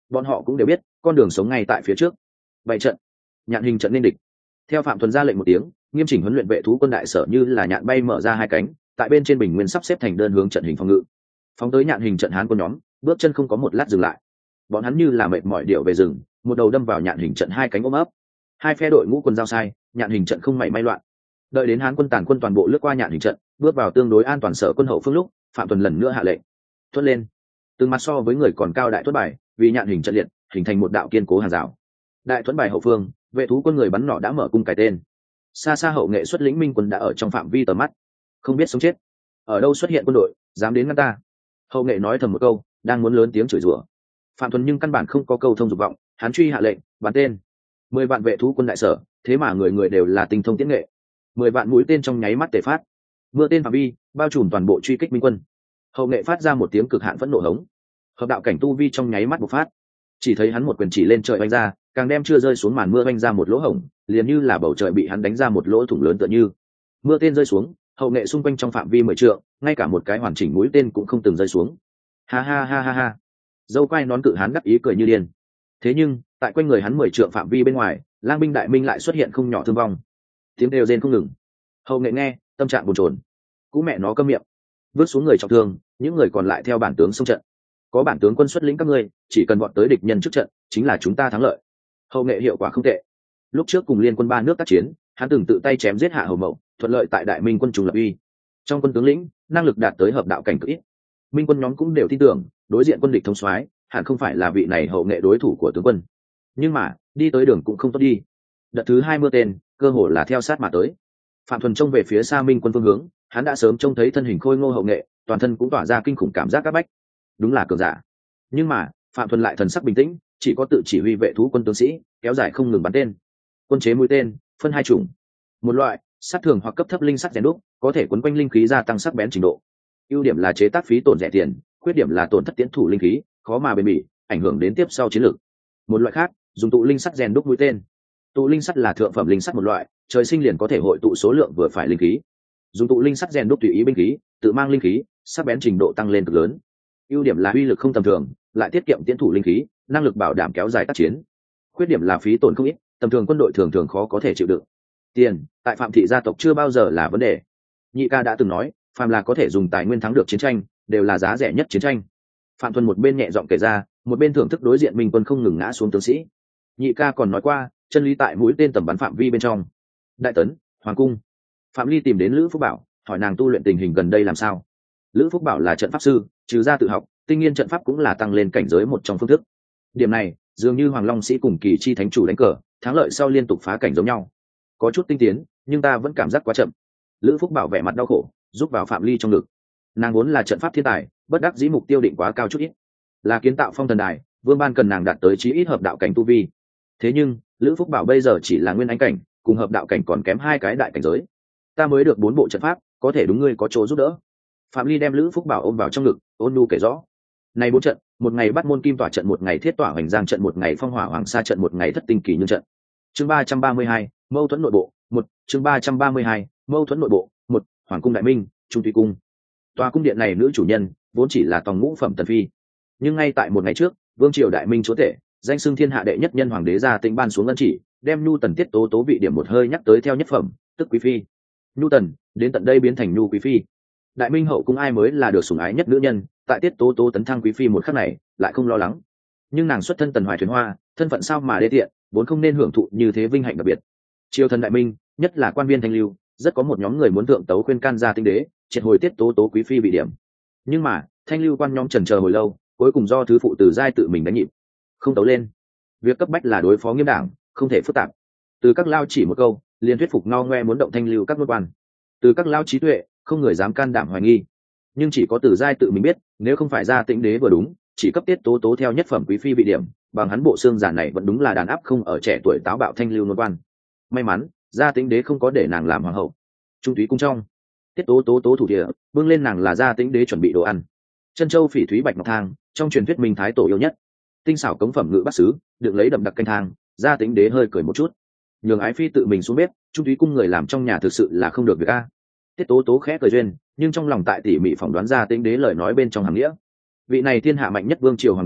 Speaker 1: bọn họ cũng đều biết con đường sống ngay tại phía trước. Bảy trận, nhạn hình trận nên địch. Theo Phạm Thuần ra lệnh một tiếng, nghiêm chỉnh huấn luyện vệ thú quân đại sở như là nhạn bay mở ra hai cánh, tại bên trên bình nguyên sắp xếp thành đơn hướng trận hình phòng ngự. Phóng tới nhạn hình trận hán quân nhóm, bước chân không có một lát dừng lại. Bọn hắn như là mệt mỏi điệu về rừng, một đầu đâm vào nhạn hình trận hai cánh ôm ấp. Hai phe đội ngũ quân giao sai, nhạn hình trận không mảy may loạn. Đợi đến hán quân tàn quân toàn bộ lướt qua nhạn hình trận, bước vào tương đối an toàn sở quân hậu phương lúc, Phạm Thuần lần nữa hạ lệnh thuận lên. Từng mặt so với người còn cao đại thuẫn bài, vì nhạn hình trận liệt, hình thành một đạo kiên cố hàng rào. Đại thuẫn bài hậu phương, vệ thú quân người bắn nỏ đã mở cung cài tên. Xa xa hậu nghệ xuất lĩnh minh quân đã ở trong phạm vi tầm mắt, không biết sống chết. Ở đâu xuất hiện quân đội dám đến ngăn ta? Hậu nghệ nói thầm một câu, đang muốn lớn tiếng chửi rủa. Phạm Thuần nhưng căn bản không có câu thông dục vọng, hắn truy hạ lệnh bắn tên. Mười vạn vệ thú quân đại sở, thế mà người người đều là tinh thông tiễn nghệ. Mười vạn mũi tên trong nháy mắt tề phát, mưa tên phạm vi bao trùm toàn bộ truy kích minh quân. Hậu nghệ phát ra một tiếng cực hạn phẫn nộ hống, hợp đạo cảnh tu vi trong nháy mắt bộc phát. Chỉ thấy hắn một quyền chỉ lên trời oanh ra, càng đem chưa rơi xuống màn mưa oanh ra một lỗ hổng, liền như là bầu trời bị hắn đánh ra một lỗ thủng lớn tựa như. Mưa tên rơi xuống, hậu nghệ xung quanh trong phạm vi mười trượng, ngay cả một cái hoàn chỉnh mũi tên cũng không từng rơi xuống. Ha ha ha ha ha. Dâu quai nón cự hán đắc ý cười như điên. Thế nhưng, tại quanh người hắn mười trượng phạm vi bên ngoài, lang binh đại minh lại xuất hiện không nhỏ thương vong. Tiếng đều rên không ngừng. Hậu nghệ nghe, tâm trạng bồn chồn. Cú mẹ nó câm miệng. Vứt xuống người trọng thương, những người còn lại theo bản tướng xông trận. Có bản tướng quân xuất lĩnh các ngươi, chỉ cần bọn tới địch nhân trước trận, chính là chúng ta thắng lợi. Hậu nghệ hiệu quả không tệ. Lúc trước cùng liên quân ba nước tác chiến, hắn từng tự tay chém giết hạ hầu mậu, thuận lợi tại đại minh quân trùng lập uy. Trong quân tướng lĩnh, năng lực đạt tới hợp đạo cảnh cực ít. Minh quân nhóm cũng đều tin tưởng, đối diện quân địch thông soái, hẳn không phải là vị này hậu nghệ đối thủ của tướng quân. Nhưng mà, đi tới đường cũng không tốt đi. Đợt thứ hai mưa tên, cơ hồ là theo sát mà tới. Phạm Thuần trông về phía xa minh quân phương hướng, hắn đã sớm trông thấy thân hình khôi ngô hậu nghệ, toàn thân cũng tỏa ra kinh khủng cảm giác các bách. Đúng là cường giả. Nhưng mà, Phạm Thuần lại thần sắc bình tĩnh, chỉ có tự chỉ huy vệ thú quân tướng sĩ, kéo dài không ngừng bắn tên. Quân chế mũi tên, phân hai chủng. Một loại, sát thường hoặc cấp thấp linh sắt rèn đúc, có thể quấn quanh linh khí gia tăng sắc bén trình độ. Ưu điểm là chế tác phí tổn rẻ tiền, khuyết điểm là tổn thất tiến thủ linh khí, khó mà bền bỉ, ảnh hưởng đến tiếp sau chiến lược. Một loại khác, dùng tụ linh sắt rèn đúc mũi tên. Tụ linh sắt là thượng phẩm linh sắt một loại, trời sinh liền có thể hội tụ số lượng vừa phải linh khí. Dùng tụ linh sắt rèn đúc tùy ý binh khí, tự mang linh khí, sắc bén trình độ tăng lên cực lớn. Ưu điểm là uy lực không tầm thường, lại tiết kiệm tiến thủ linh khí, năng lực bảo đảm kéo dài tác chiến. Khuyết điểm là phí tổn không ít, tầm thường quân đội thường thường khó có thể chịu đựng. Tiền, tại Phạm thị gia tộc chưa bao giờ là vấn đề. Nhị ca đã từng nói, phàm là có thể dùng tài nguyên thắng được chiến tranh, đều là giá rẻ nhất chiến tranh. Phạm Thuần một bên nhẹ giọng kể ra, một bên thưởng thức đối diện minh quân không ngừng ngã xuống tướng sĩ. Nhị ca còn nói qua, chân lý tại mũi tên tầm bắn phạm vi bên trong. Đại tấn, hoàng cung. Phạm Ly tìm đến Lữ Phúc Bảo, hỏi nàng tu luyện tình hình gần đây làm sao. Lữ Phúc Bảo là trận pháp sư, trừ ra tự học, tinh nghiên trận pháp cũng là tăng lên cảnh giới một trong phương thức. Điểm này, dường như Hoàng Long sĩ cùng Kỳ Chi thánh chủ đánh cờ, thắng lợi sau liên tục phá cảnh giống nhau. Có chút tinh tiến, nhưng ta vẫn cảm giác quá chậm. Lữ Phúc Bảo vẻ mặt đau khổ, giúp vào Phạm Ly trong ngực. Nàng vốn là trận pháp thiên tài, bất đắc dĩ mục tiêu định quá cao chút ít. Là kiến tạo phong thần đài, vương ban cần nàng đạt tới chí ít hợp đạo cảnh tu vi. Thế nhưng, Lữ Phúc Bảo bây giờ chỉ là nguyên ánh cảnh, cùng hợp đạo cảnh còn kém hai cái đại cảnh giới. Ta mới được bốn bộ trận pháp, có thể đúng ngươi có chỗ giúp đỡ. Phạm Ly đem Lữ Phúc Bảo ôm vào trong ngực, ôn nhu kể rõ. Này bốn trận, một ngày bắt môn kim tỏa trận, một ngày thiết tỏa hoành giang trận, một ngày phong hỏa hoàng sa trận, một ngày thất tinh kỳ nhương trận. Chương ba trăm ba mươi hai, mâu thuẫn nội bộ, một. Chương ba trăm ba mươi hai, mâu thuẫn nội bộ, một. Hoàng cung đại minh, Trung Thủy cung. Tòa cung điện này nữ chủ nhân vốn chỉ là tòng ngũ phẩm tần phi, nhưng ngay tại một ngày trước, vương triều đại minh chúa tể, danh xưng thiên hạ đệ nhất nhân hoàng đế ra tĩnh ban xuống ngân chỉ, đem nhu tần tiết tố tố vị điểm một hơi nhắc tới theo nhất phẩm, tức quý phi. Nhu tần đến tận đây biến thành nhu quý phi. Đại minh hậu cung ai mới là được sủng ái nhất nữ nhân, tại tiết tố tố tấn thăng quý phi một khắc này lại không lo lắng. Nhưng nàng xuất thân tần hoài thuyền hoa, thân phận sao mà đê tiện, vốn không nên hưởng thụ như thế vinh hạnh đặc biệt. Triều thần đại minh, nhất là quan viên thanh lưu, rất có một nhóm người muốn thượng tấu khuyên can ra tinh đế, triệt hồi tiết tố tố quý phi bị điểm. Nhưng mà thanh lưu quan nhóm trần chờ hồi lâu, cuối cùng do thứ phụ từ giai tự mình đánh nhịp, không tấu lên. Việc cấp bách là đối phó nghiêm đảng, không thể phức tạp. Từ các lao chỉ một câu, liền thuyết phục ngao ngoe muốn động thanh lưu các môn quan. Từ các lao trí tuệ, không người dám can đảm hoài nghi. Nhưng chỉ có từ giai tự mình biết, nếu không phải ra tĩnh đế vừa đúng, chỉ cấp tiết tố tố theo nhất phẩm quý phi bị điểm, bằng hắn bộ xương giả này vẫn đúng là đàn áp không ở trẻ tuổi táo bạo thanh lưu môn quan. May mắn, gia tĩnh đế không có để nàng làm hoàng hậu. Trung Thúy cung trong, tiết tố tố tố thủ địa, bưng lên nàng là gia tĩnh đế chuẩn bị đồ ăn. Chân châu phỉ thúy bạch ngọc thang, trong truyền thuyết minh thái tổ yêu nhất. Tinh xảo cống phẩm ngự bát sứ, được lấy đậm đặc canh thang, gia tĩnh đế hơi cười một chút. Nhường ái phi tự mình xuống bếp, Trung Thúy cung người làm trong nhà thực sự là không được việc a. Tiết tố tố khẽ cười duyên, nhưng trong lòng tại tỉ mỉ phỏng đoán gia tĩnh đế lời nói bên trong hàng nghĩa. Vị này thiên hạ mạnh nhất vương triều hoàng đế,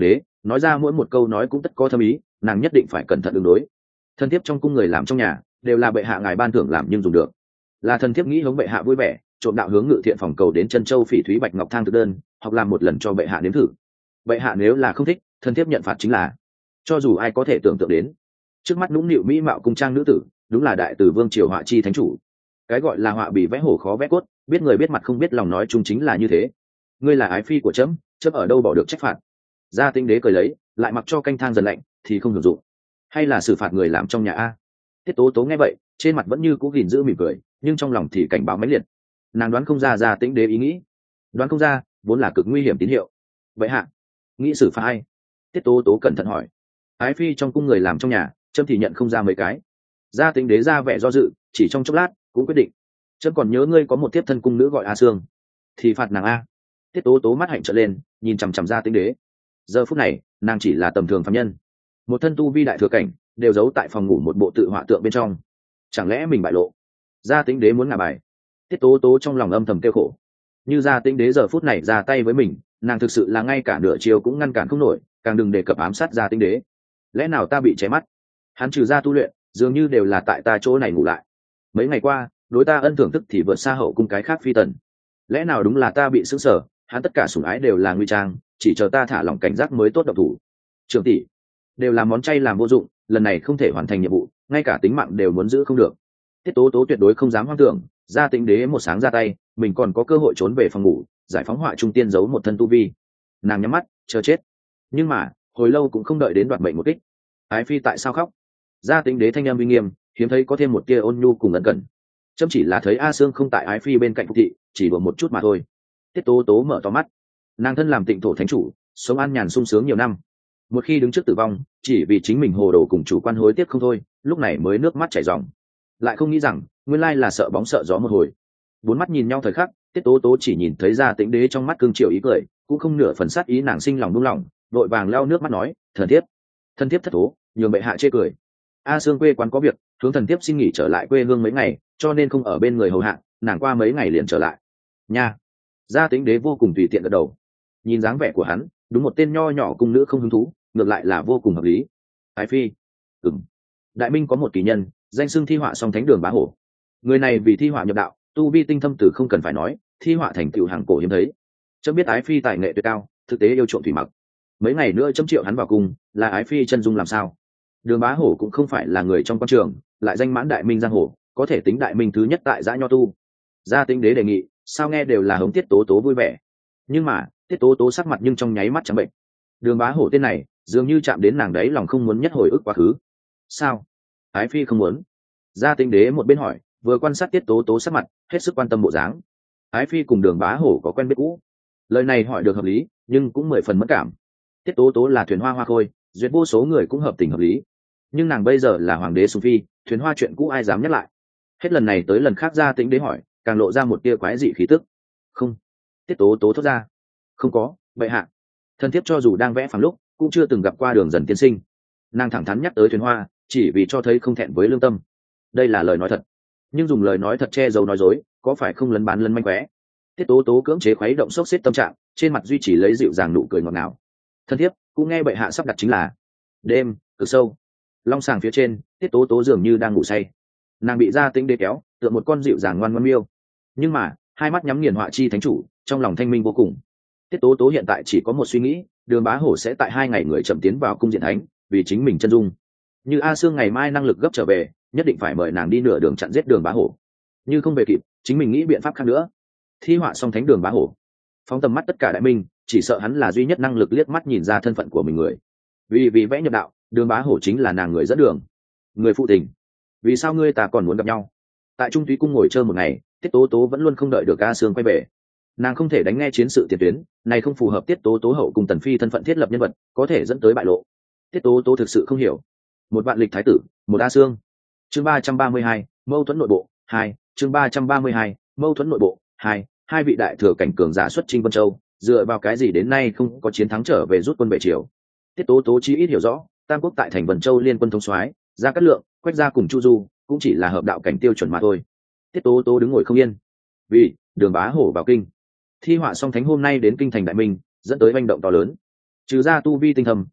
Speaker 1: nói ra mỗi một câu nói cũng tất có thâm ý, nàng nhất định phải cẩn thận ứng đối. Thân thiếp trong cung người làm trong nhà đều là bệ hạ ngài ban thưởng làm nhưng dùng được, là thân thiếp nghĩ hướng bệ hạ vui vẻ, trộm đạo hướng ngự thiện phòng cầu đến chân châu phỉ thúy bạch ngọc thang thực đơn, hoặc làm một lần cho bệ hạ nếm thử. Bệ hạ nếu là không thích, thân thiếp nhận phạt chính là. Cho dù ai có thể tưởng tượng đến, trước mắt nũng nịu mỹ mạo cung trang nữ tử đúng là đại từ vương triều họa chi thánh chủ. Cái gọi là họa bị vẽ hổ khó vẽ cốt, biết người biết mặt không biết lòng nói chung chính là như thế. Ngươi là ái phi của trẫm, trẫm ở đâu bỏ được trách phạt. Gia Tinh đế cười lấy, lại mặc cho canh thang dần lạnh thì không hưởng dụng, hay là xử phạt người làm trong nhà a? Tiết Tố Tố nghe vậy, trên mặt vẫn như cũ gìn giữ mỉm cười, nhưng trong lòng thì cảnh báo mãnh liệt. Nàng đoán không ra Gia Tĩnh đế ý nghĩ, đoán không ra vốn là cực nguy hiểm tín hiệu. Vậy hạ, nghĩ xử phạt ai? Tiết Tố Tố cẩn thận hỏi. Ái phi trong cung người làm trong nhà, trẫm thì nhận không ra mấy cái. Gia Tĩnh đế ra vẻ do dự, chỉ trong chốc lát cũng quyết định. Trẫm còn nhớ ngươi có một tiếp thân cung nữ gọi A Sương, thì phạt nàng a. Tiết Tố Tố mắt hạnh trợn lên, nhìn chằm chằm Gia Tĩnh đế. Giờ phút này, nàng chỉ là tầm thường phàm nhân, một thân tu vi đại thừa cảnh đều giấu tại phòng ngủ một bộ tự họa tượng bên trong, chẳng lẽ mình bại lộ? Gia Tĩnh đế muốn ngả bài. Tiết Tố Tố trong lòng âm thầm kêu khổ, như Gia Tĩnh đế giờ phút này ra tay với mình, nàng thực sự là ngay cả nửa chiều cũng ngăn cản không nổi, càng đừng đề cập ám sát Gia Tĩnh đế. Lẽ nào ta bị cháy mắt? Hắn trừ ra tu luyện, dường như đều là tại ta chỗ này ngủ lại. Mấy ngày qua, đối ta ân thưởng thức thì vượt xa hậu cung cái khác phi tần. Lẽ nào đúng là ta bị sững sờ? Hắn tất cả sủng ái đều là nguy trang, chỉ chờ ta thả lỏng cảnh giác mới tốt độc thủ. Trưởng tỷ, đều là món chay làm vô dụng, lần này không thể hoàn thành nhiệm vụ, ngay cả tính mạng đều muốn giữ không được. Tiết Tố Tố tuyệt đối không dám hoang tưởng, Gia Tĩnh đế một sáng ra tay, mình còn có cơ hội trốn về phòng ngủ, giải phóng họa trung tiên giấu một thân tu vi. Nàng nhắm mắt chờ chết, nhưng mà hồi lâu cũng không đợi đến đoạt mệnh một kích. Ái phi tại sao khóc? Gia Tĩnh đế thanh âm uy nghiêm, hiếm thấy có thêm một tia ôn nhu cùng ẩn cẩn. Chấm chỉ là thấy A Sương không tại ái phi bên cạnh phục thị, chỉ đùa một chút mà thôi. Tiết Tố Tố mở to mắt, nàng thân làm Tịnh thổ thánh chủ, sống an nhàn sung sướng nhiều năm, một khi đứng trước tử vong, chỉ vì chính mình hồ đồ cùng chủ quan hối tiếc không thôi, lúc này mới nước mắt chảy ròng. Lại không nghĩ rằng nguyên lai là sợ bóng sợ gió một hồi. Bốn mắt nhìn nhau thời khắc, Tiết Tố Tố chỉ nhìn thấy Gia Tĩnh đế trong mắt cương triều ý cười, cũng không nửa phần sát ý, nàng sinh lòng buông lòng, vội vàng lau nước mắt nói: thần thiếp thân thiếp thất thố, nhường bệ hạ chê cười. A Sương quê quán có việc, hướng thần thiếp xin nghỉ trở lại quê hương mấy ngày, cho nên không ở bên người hầu hạ, nàng qua mấy ngày liền trở lại. Nha. Gia Tĩnh đế vô cùng tùy tiện gật đầu. Nhìn dáng vẻ của hắn, đúng một tên nho nhỏ cung nữ không hứng thú, ngược lại là vô cùng hợp lý. Ái phi, ừm, đại minh có một kỳ nhân, danh xưng thi họa song thánh Đường Bá Hổ. Người này vì thi họa nhập đạo, tu vi tinh thâm từ không cần phải nói, thi họa thành tựu hàng cổ hiếm thấy. Chấm biết ái phi tài nghệ tuyệt cao, thực tế yêu chuộng thủy mặc. Mấy ngày nữa chấm triệu hắn vào cung, là ái phi chân dung làm sao? Đường Bá Hổ cũng không phải là người trong quan trường, lại danh mãn đại minh giang hồ, có thể tính đại minh thứ nhất tại dã nho tu. Gia Tĩnh đế đề nghị, sao nghe đều là hống Tiết Tố Tố vui vẻ. Nhưng mà Tiết Tố Tố sắc mặt nhưng trong nháy mắt trắng bệnh. Đường Bá Hổ tên này dường như chạm đến nàng đấy lòng không muốn nhất hồi ức quá khứ. Sao? Ái phi không muốn? Gia Tĩnh đế một bên hỏi, vừa quan sát Tiết Tố Tố sắc mặt, hết sức quan tâm bộ dáng. Ái phi cùng Đường Bá Hổ có quen biết cũ. Lời này hỏi được hợp lý, nhưng cũng mười phần mất cảm. Tiết Tố Tố là thuyền hoa hoa khôi, duyệt vô số người cũng hợp tình hợp lý. Nhưng nàng bây giờ là hoàng đế sủng phi, thuyền hoa chuyện cũ ai dám nhắc lại. Hết lần này tới lần khác Gia Tĩnh đế hỏi, càng lộ ra một tia quái dị khí tức. Không. Tiết Tố Tố thốt ra. Không có, bệ hạ. Thần thiếp cho dù đang vẽ phẳng lúc, cũng chưa từng gặp qua Đường Dần tiên sinh. Nàng thẳng thắn nhắc tới thuyền hoa, chỉ vì cho thấy không thẹn với lương tâm. Đây là lời nói thật, nhưng dùng lời nói thật che giấu nói dối, có phải không lấn bán lấn manh khóe? Tiết Tố Tố cưỡng chế khuấy động sốc xếp tâm trạng, trên mặt duy trì lấy dịu dàng nụ cười ngọt ngào. Thần thiếp cũng nghe bệ hạ sắp đặt chính là. Đêm cực sâu, long sàng phía trên, Tiết Tố Tố dường như đang ngủ say. Nàng bị Gia Tĩnh đế kéo, tựa một con dịu dàng ngoan ngoãn miêu. Nhưng mà hai mắt nhắm nghiền họa chi thánh chủ, trong lòng thanh minh vô cùng. Tiết Tố Tố hiện tại chỉ có một suy nghĩ, Đường Bá Hổ sẽ tại hai ngày người chậm tiến vào cung diện thánh, vì chính mình chân dung. Như A Sương ngày mai năng lực gấp trở về, nhất định phải mời nàng đi nửa đường chặn giết Đường Bá Hổ. Như không về kịp, chính mình nghĩ biện pháp khác nữa. Thi họa song thánh Đường Bá Hổ, phóng tầm mắt tất cả đại minh, chỉ sợ hắn là duy nhất năng lực liếc mắt nhìn ra thân phận của mình người. Vì vì vẽ nhập đạo, Đường Bá Hổ chính là nàng người dẫn đường, người phụ tình. Vì sao ngươi ta còn muốn gặp nhau? Tại Trung Thúy cung ngồi chơi một ngày, Tiết Tố Tố vẫn luôn không đợi được A Sương quay về. Nàng không thể đánh nghe chiến sự tiền tuyến, này không phù hợp Tiết Tố Tố hậu cùng Tần Phi thân phận thiết lập nhân vật, có thể dẫn tới bại lộ. Tiết Tố Tố thực sự không hiểu. Một vạn lịch thái tử, một A Sương. Chương ba trăm ba mươi hai, mâu thuẫn nội bộ hai. Chương ba trăm ba mươi hai, mâu thuẫn nội bộ hai. Hai vị đại thừa cảnh cường giả xuất chinh Vân Châu, dựa vào cái gì đến nay không có chiến thắng trở về rút quân về triều? Tiết Tố Tố chí ít hiểu rõ, Tam Quốc tại thành Vân Châu liên quân thống soái, Gia Cát Lượng, Quách gia cùng Chu Du, cũng chỉ là hợp đạo cảnh tiêu chuẩn mà thôi. Tiết Tố Tố đứng ngồi không yên. Vì Đường Bá Hổ vào kinh, thi họa song thánh hôm nay đến kinh thành đại minh, dẫn tới manh động to lớn. Trừ ra tu vi tinh thầm,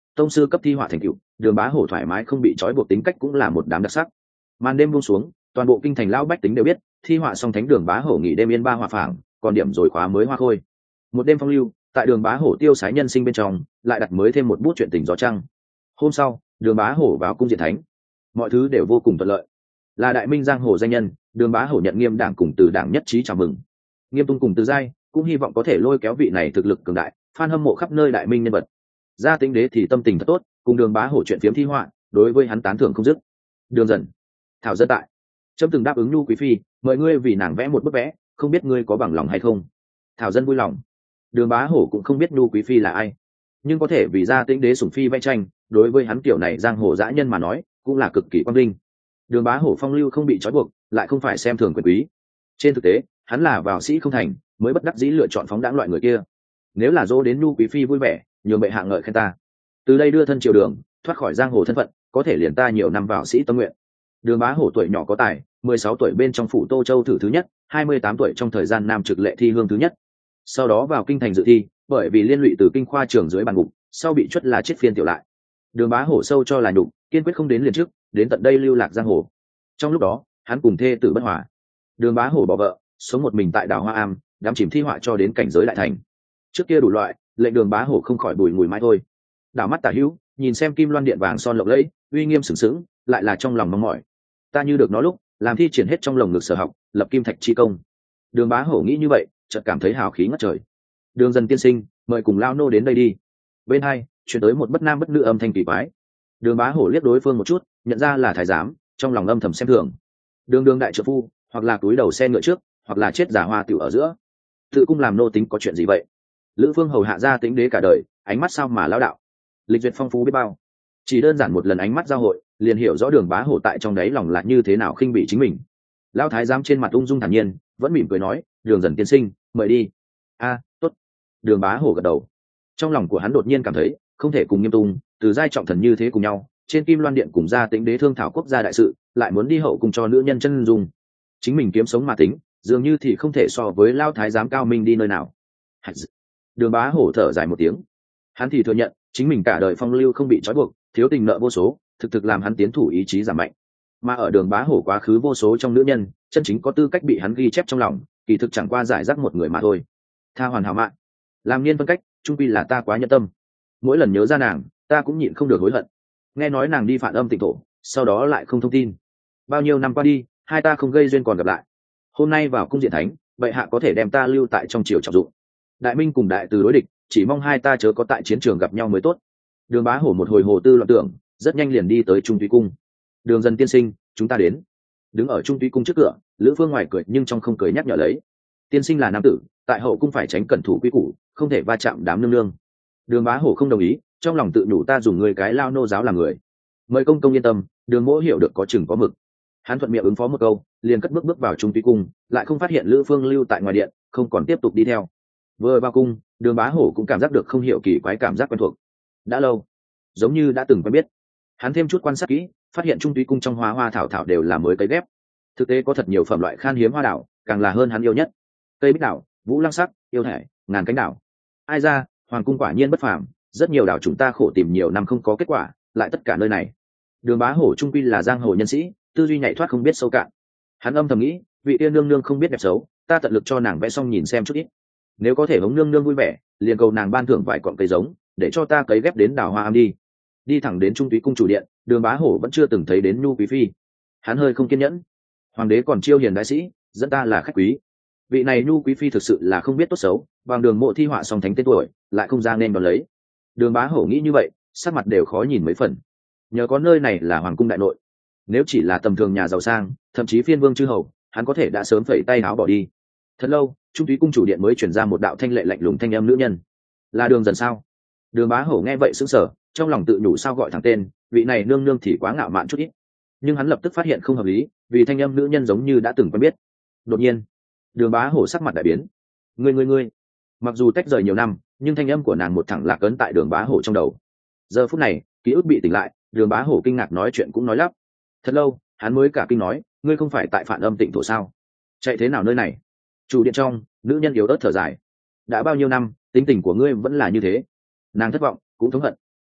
Speaker 1: tông sư cấp thi họa thành cựu, đường bá hổ thoải mái không bị trói buộc tính cách cũng là một đám đặc sắc. Màn đêm buông xuống, toàn bộ kinh thành lão bách tính đều biết thi họa song thánh đường bá hổ nghỉ đêm yên ba họa phảng, còn điểm rồi khóa mới hoa khôi. Một đêm phong lưu, tại đường bá hổ tiêu sái nhân sinh bên trong lại đặt mới thêm một bút chuyện tình gió trăng. Hôm sau, đường bá hổ vào cung diện thánh, mọi thứ đều vô cùng thuận lợi. Là đại minh giang hồ danh nhân, đường bá hổ nhận Nghiêm đảng cùng Từ đảng nhất trí chào mừng. Nghiêm tung cùng Từ giai cũng hy vọng có thể lôi kéo vị này thực lực cường đại, fan hâm mộ khắp nơi đại minh nhân vật. Gia Tĩnh Đế thì tâm tình thật tốt, cùng đường bá hổ chuyện phiếm thi họa, đối với hắn tán thưởng không dứt. Đường dần, thảo dân tại, trâm từng đáp ứng nhu quý phi, mời ngươi vì nàng vẽ một bức vẽ, không biết ngươi có bằng lòng hay không. Thảo dân vui lòng. Đường bá hổ cũng không biết nhu quý phi là ai, nhưng có thể vì Gia Tĩnh Đế sủng phi vẽ tranh, đối với hắn kiểu này giang hồ dã nhân mà nói cũng là cực kỳ quang vinh. Đường bá hổ phong lưu không bị trói buộc, lại không phải xem thường quyền quý. Trên thực tế, hắn là vào sĩ không thành, mới bất đắc dĩ lựa chọn phóng đãng loại người kia. Nếu là dỗ đến nhu quý phi vui vẻ, nhường bệ hạ ngợi khen ta, từ đây đưa thân triều đường, thoát khỏi giang hồ thân phận, có thể liền ta nhiều năm vào sĩ tâm nguyện. Đường bá hổ tuổi nhỏ có tài, mười sáu tuổi bên trong phủ Tô Châu thử thứ nhất, hai mươi tám tuổi trong thời gian nam trực lệ thi hương thứ nhất. Sau đó vào kinh thành dự thi, bởi vì liên lụy từ kinh khoa trường dưới bàn ngục, sau bị chuất là chết phiên tiểu lại. Đường bá hổ sâu cho là nhục, kiên quyết không đến liền trước, đến tận đây lưu lạc giang hồ. Trong lúc đó, hắn cùng thê tử bất hòa. Đường bá hổ bỏ vợ, sống một mình tại đảo Hoa Am, đắm chìm thi họa cho đến cảnh giới đại thành. Trước kia đủ loại, lệnh đường bá hổ không khỏi bùi ngùi mãi thôi. Đảo mắt tả hữu, nhìn xem kim loan điện vàng son lộng lẫy, uy nghiêm sừng sững, lại là trong lòng mong mỏi. Ta như được nó lúc, làm thi triển hết trong lồng ngực sở học, lập kim thạch chi công. Đường bá hổ nghĩ như vậy, chợt cảm thấy hào khí ngất trời. Đường dần tiên sinh, mời cùng lao nô đến đây đi. Bên hai, chuyển tới một bất nam bất nữ âm thanh kỳ quái. Đường bá hổ liếc đối phương một chút, nhận ra là thái giám, trong lòng âm thầm xem thường. Đường đường đại trợ phu, hoặc là túi đầu xe ngựa trước, hoặc là chết giả hoa tiểu ở giữa. Tự cung làm nô tính có chuyện gì vậy? Lữ Phương hầu hạ Gia Tĩnh Đế cả đời, ánh mắt sao mà lão đạo. Lịch duyệt phong phú biết bao. Chỉ đơn giản một lần ánh mắt giao hội, liền hiểu rõ đường bá hổ tại trong đấy lòng là như thế nào khinh bỉ chính mình. Lão thái giám trên mặt ung dung thản nhiên, vẫn mỉm cười nói, đường dần tiên sinh, mời đi. A, tốt. Đường bá hổ gật đầu. Trong lòng của hắn đột nhiên cảm thấy không thể cùng Nghiêm tung, Từ giai trọng thần như thế cùng nhau trên kim loan điện cùng Gia Tĩnh Đế thương thảo quốc gia đại sự, lại muốn đi hậu cùng cho nữ nhân chân dung. Chính mình kiếm sống mà tính, dường như thì không thể so với lao thái giám cao minh đi nơi nào. Đường bá hổ thở dài một tiếng. Hắn thì thừa nhận chính mình cả đời phong lưu không bị trói buộc, thiếu tình nợ vô số, thực thực làm hắn tiến thủ ý chí giảm mạnh. Mà ở đường bá hổ quá khứ vô số trong nữ nhân, chân chính có tư cách bị hắn ghi chép trong lòng, kỳ thực chẳng qua giải rác một người mà thôi. Tha hoàn hảo mạng, làm niên phân cách, trung quy là ta quá nhẫn tâm. Mỗi lần nhớ ra nàng, ta cũng nhịn không được hối hận. Nghe nói nàng đi phản âm tịnh thổ, sau đó lại không thông tin. Bao nhiêu năm qua đi, hai ta không gây duyên còn gặp lại. Hôm nay vào cung diện thánh, bệ hạ có thể đem ta lưu tại trong triều trọng dụng. Đại minh cùng đại từ đối địch, chỉ mong hai ta chớ có tại chiến trường gặp nhau mới tốt. Đường bá hổ một hồi hồ tư loạn tưởng, rất nhanh liền đi tới Trung Thúy cung. Đường dần tiên sinh, chúng ta đến. Đứng ở Trung Thúy cung trước cửa, Lữ Phương ngoài cười nhưng trong không cười nhắc nhở lấy. Tiên sinh là nam tử, tại hậu cung phải tránh cẩn thủ quý củ, không thể va chạm đám nương nương. Đường bá hổ không đồng ý, trong lòng tự nhủ ta dùng người cái lao nô giáo làm người. Mời công công yên tâm, đường mỗ hiểu được có chừng có mực. Hắn thuận miệng ứng phó một câu, liền cất bước bước vào Trung Thúy cung, lại không phát hiện Lữ Phương lưu tại ngoài điện, không còn tiếp tục đi theo. Vừa vào cung, đường bá hổ cũng cảm giác được không hiểu kỳ quái cảm giác quen thuộc. Đã lâu, giống như đã từng quen biết. Hắn thêm chút quan sát kỹ, phát hiện Trung Thúy cung trong hoa hoa thảo thảo đều là mới cấy ghép. Thực tế có thật nhiều phẩm loại khan hiếm hoa đảo, càng là hơn hắn yêu nhất. Cây bích đảo, vũ lăng sắc, yêu thẻ, ngàn cánh đảo. Ai ra, hoàng cung quả nhiên bất phàm, rất nhiều đảo chúng ta khổ tìm nhiều năm không có kết quả, lại tất cả nơi này. Đường bá hổ trung quy là giang hồ nhân sĩ, tư duy nhạy thoát không biết sâu cạn. Hắn âm thầm nghĩ, vị tiên nương nương không biết đẹp xấu, ta tận lực cho nàng vẽ xong nhìn xem chút ít. Nếu có thể hống nương nương vui vẻ, liền cầu nàng ban thưởng vài cọng cây giống, để cho ta cấy ghép đến đảo hoa am đi. Đi thẳng đến Trung Thúy cung chủ điện, đường bá hổ vẫn chưa từng thấy đến nhu quý phi. Hắn hơi không kiên nhẫn. Hoàng đế còn chiêu hiền đại sĩ, dẫn ta là khách quý. Vị này nhu quý phi thực sự là không biết tốt xấu, bằng đường mộ thi họa song thánh tên tuổi, lại không ra nên đón lấy. Đường bá hổ nghĩ như vậy, sắc mặt đều khó nhìn mấy phần. Nhờ có nơi này là hoàng cung đại nội, nếu chỉ là tầm thường nhà giàu sang, thậm chí phiên vương chư hầu, hắn có thể đã sớm phẩy tay áo bỏ đi. Thật lâu, Trung Thúy cung chủ điện mới truyền ra một đạo thanh lệ lạnh lùng thanh âm nữ nhân. Là Đường dần sao? Đường bá hổ nghe vậy sững sờ, trong lòng tự nhủ sao gọi thẳng tên, vị này nương nương thì quá ngạo mạn chút ít. Nhưng hắn lập tức phát hiện không hợp lý, vì thanh âm nữ nhân giống như đã từng quen biết. Đột nhiên, Đường bá hổ sắc mặt đại biến. Ngươi ngươi ngươi. Mặc dù tách rời nhiều năm, nhưng thanh âm của nàng một thẳng lạc ấn tại Đường bá hổ trong đầu. Giờ phút này, ký ức bị tỉnh lại, Đường bá hổ kinh ngạc nói chuyện cũng nói lắp. Thật lâu, hắn mới cả kinh nói, ngươi không phải tại Phản Âm Tịnh thổ sao? Chạy thế nào nơi này? Chủ điện trong, nữ nhân yếu ớt thở dài. Đã bao nhiêu năm, tính tình của ngươi vẫn là như thế. Nàng thất vọng, cũng thống hận.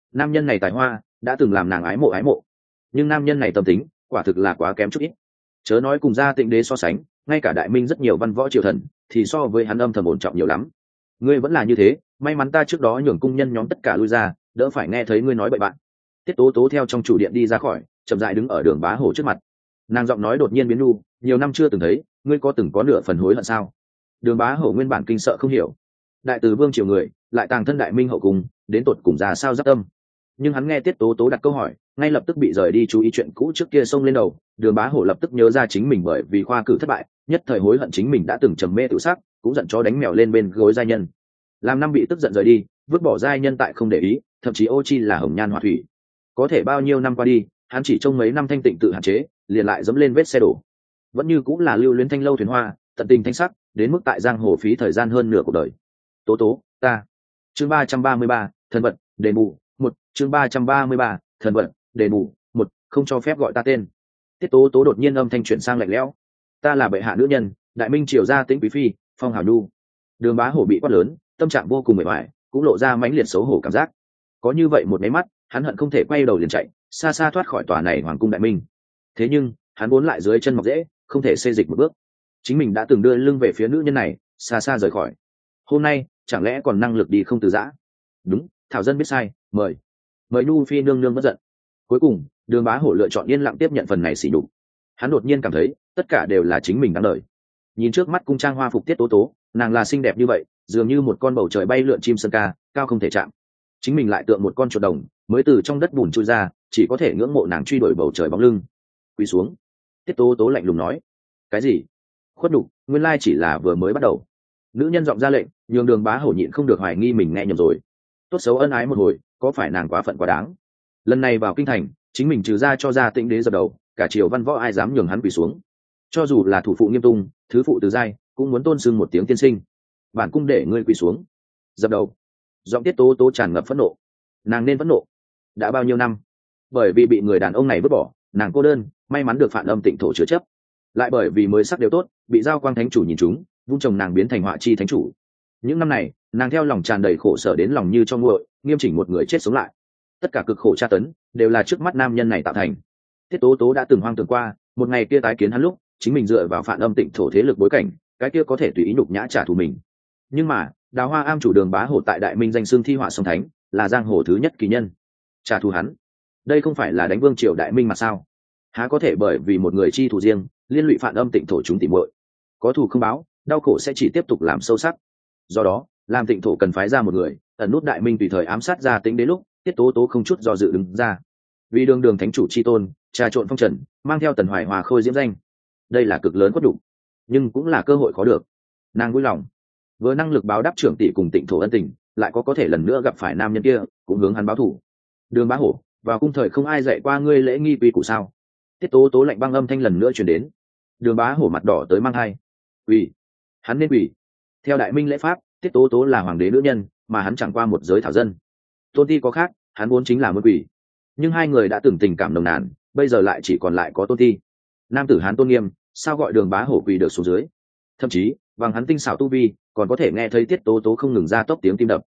Speaker 1: nam nhân này tài hoa đã từng làm nàng ái mộ ái mộ, nhưng nam nhân này tâm tính quả thực là quá kém chút ít. Chớ nói cùng gia tịnh đế so sánh, ngay cả đại minh rất nhiều văn võ triều thần thì so với hắn âm thầm ổn trọng nhiều lắm. Ngươi vẫn là như thế, may mắn ta trước đó nhường cung nhân nhóm tất cả lui ra, đỡ phải nghe thấy ngươi nói bậy bạn. Tiết Tố Tố theo trong chủ điện đi ra khỏi, chậm rãi đứng ở Đường Bá Hổ trước mặt. Nàng giọng nói đột nhiên biến nhu, nhiều năm chưa từng thấy, ngươi có từng có nửa phần hối hận sao? Đường Bá Hổ nguyên bản kinh sợ không hiểu, đại từ vương triều người lại tàng thân đại minh hậu cung, đến tột cùng ra sao giáp tâm. Nhưng hắn nghe Tiết Tố Tố đặt câu hỏi, ngay lập tức bị rời đi chú ý chuyện cũ trước kia xông lên đầu. Đường Bá Hổ lập tức nhớ ra chính mình bởi vì khoa cử thất bại, nhất thời hối hận chính mình đã từng trầm mê tự sát, cũng giận chó đánh mèo lên bên gối giai nhân. Làm năm bị tức giận rời đi, vứt bỏ giai nhân tại không để ý, thậm chí ô chi là hồng nhan họa thủy. Có thể bao nhiêu năm qua đi, hắn chỉ trong mấy năm thanh tịnh tự hạn chế, liền lại dẫm lên vết xe đổ. Vẫn như cũng là lưu luyến thanh lâu thuyền hoa, tận tình thanh sắc, đến mức tại giang hồ phí thời gian hơn nửa cuộc đời. Tố Tố, ta. Chương ba trăm ba mươi ba, thần vật, đền bù, một, chương ba trăm ba mươi ba, thần vật, đền bù, một, không cho phép gọi ta tên. Tiết Tố Tố đột nhiên âm thanh chuyển sang lạnh lẽo. Ta là bệ hạ nữ nhân, đại minh triều gia tĩnh quý phi, Phong Hào Nhu. Đường Bá Hổ bị quát lớn, tâm trạng vô cùng mệt mỏi, cũng lộ ra mãnh liệt xấu hổ cảm giác. Có như vậy một cái mắt, hắn hận không thể quay đầu liền chạy, xa xa thoát khỏi tòa này hoàng cung đại minh. Thế nhưng, hắn vốn lại dưới chân mọc rễ, không thể xê dịch một bước. Chính mình đã từng đưa lưng về phía nữ nhân này, xa xa rời khỏi. Hôm nay, chẳng lẽ còn năng lực đi không từ giã? Đúng, thảo dân biết sai, mời. Mời Nhu phi nương nương bất giận. Cuối cùng, Đường Bá Hổ lựa chọn yên lặng tiếp nhận phần này sỉ nhục. Hắn đột nhiên cảm thấy, tất cả đều là chính mình đáng đời. Nhìn trước mắt cung trang hoa phục Tiết Tố Tố, nàng là xinh đẹp như vậy, dường như một con bầu trời bay lượn chim sơn ca, cao không thể chạm. Chính mình lại tượng một con chuột đồng, mới từ trong đất bùn chui ra, chỉ có thể ngưỡng mộ nàng truy đuổi bầu trời bóng lưng. Quỳ xuống. Tiết Tố Tố lạnh lùng nói. Cái gì? Khuất nhục, nguyên lai chỉ là vừa mới bắt đầu. Nữ nhân giọng ra lệnh, nhường Đường Bá Hổ nhịn không được hoài nghi mình nghe nhầm rồi. Tốt xấu ân ái một hồi, có phải nàng quá phận quá đáng? Lần này vào kinh thành, chính mình trừ ra cho ra tĩnh đế dập đầu, cả triều văn võ ai dám nhường hắn quỳ xuống? Cho dù là thủ phụ Nghiêm Tung, thứ phụ Từ Giai, cũng muốn tôn sưng một tiếng tiên sinh. Bản cung để ngươi quỳ xuống, dập đầu. Giọng Tiết Tố Tố tràn ngập phẫn nộ. Nàng nên phẫn nộ. Đã bao nhiêu năm, bởi vì bị người đàn ông này vứt bỏ, nàng cô đơn, may mắn được Phản Âm Tịnh Thổ chứa chấp, lại bởi vì mới sắc đều tốt, bị Giao Quang thánh chủ nhìn trúng, vung chồng nàng biến thành họa chi thánh chủ. Những năm này, nàng theo lòng tràn đầy khổ sở đến lòng như cho nguội, nghiêm chỉnh một người chết sống lại. Tất cả cực khổ tra tấn đều là trước mắt nam nhân này tạo thành. Tiết Tố Tố đã từng hoang tưởng qua, một ngày kia tái kiến hắn lúc, chính mình dựa vào Phản Âm Tịnh Thổ thế lực bối cảnh, cái kia có thể tùy ý nhục nhã trả thù mình. Nhưng mà, Đào Hoa Am chủ Đường Bá Hổ tại đại minh danh xưng thi họa song thánh, là giang hồ thứ nhất kỳ nhân. Trả thù hắn, đây không phải là đánh vương triều đại minh mà sao? Há có thể bởi vì một người chi thù riêng, liên lụy Phản Âm Tịnh Thổ chúng tỉ muội? Có thù không báo, đau khổ sẽ chỉ tiếp tục làm sâu sắc. Do đó, làm Tịnh Thổ cần phái ra một người, ẩn nút đại minh tùy thời ám sát ra tính đến lúc, Tiết Tố Tố không chút do dự đứng ra. Vì đường đường thánh chủ chi tôn, trà trộn phong trần, mang theo Tần Hoài Hòa khôi diễm danh. Đây là cực lớn có đủ, nhưng cũng là cơ hội khó được. Nàng vui lòng, vừa năng lực báo đáp trưởng tỷ cùng Tịnh Thổ ân tình, lại có có thể lần nữa gặp phải nam nhân kia, cũng hướng hắn báo thù. Đường Bá Hổ, vào cung thời không ai dạy qua ngươi lễ nghi quy củ sao? Tiết Tố Tố lạnh băng âm thanh lần nữa truyền đến. Đường Bá Hổ mặt đỏ tới mang hai. Quỳ, hắn nên quỳ. Theo đại minh lễ pháp, Tiết Tố Tố là hoàng đế nữ nhân, mà hắn chẳng qua một giới thảo dân. Tôn ti có khác, hắn vốn chính là muốn quỳ. Nhưng hai người đã từng tình cảm nồng nàn, bây giờ lại chỉ còn lại có tôn ti. Nam tử hắn tôn nghiêm, sao gọi Đường Bá Hổ quỳ được xuống dưới? Thậm chí, bằng hắn tinh xảo tu vi, còn có thể nghe thấy Tiết Tố Tố không ngừng ra tốc tiếng tim đập.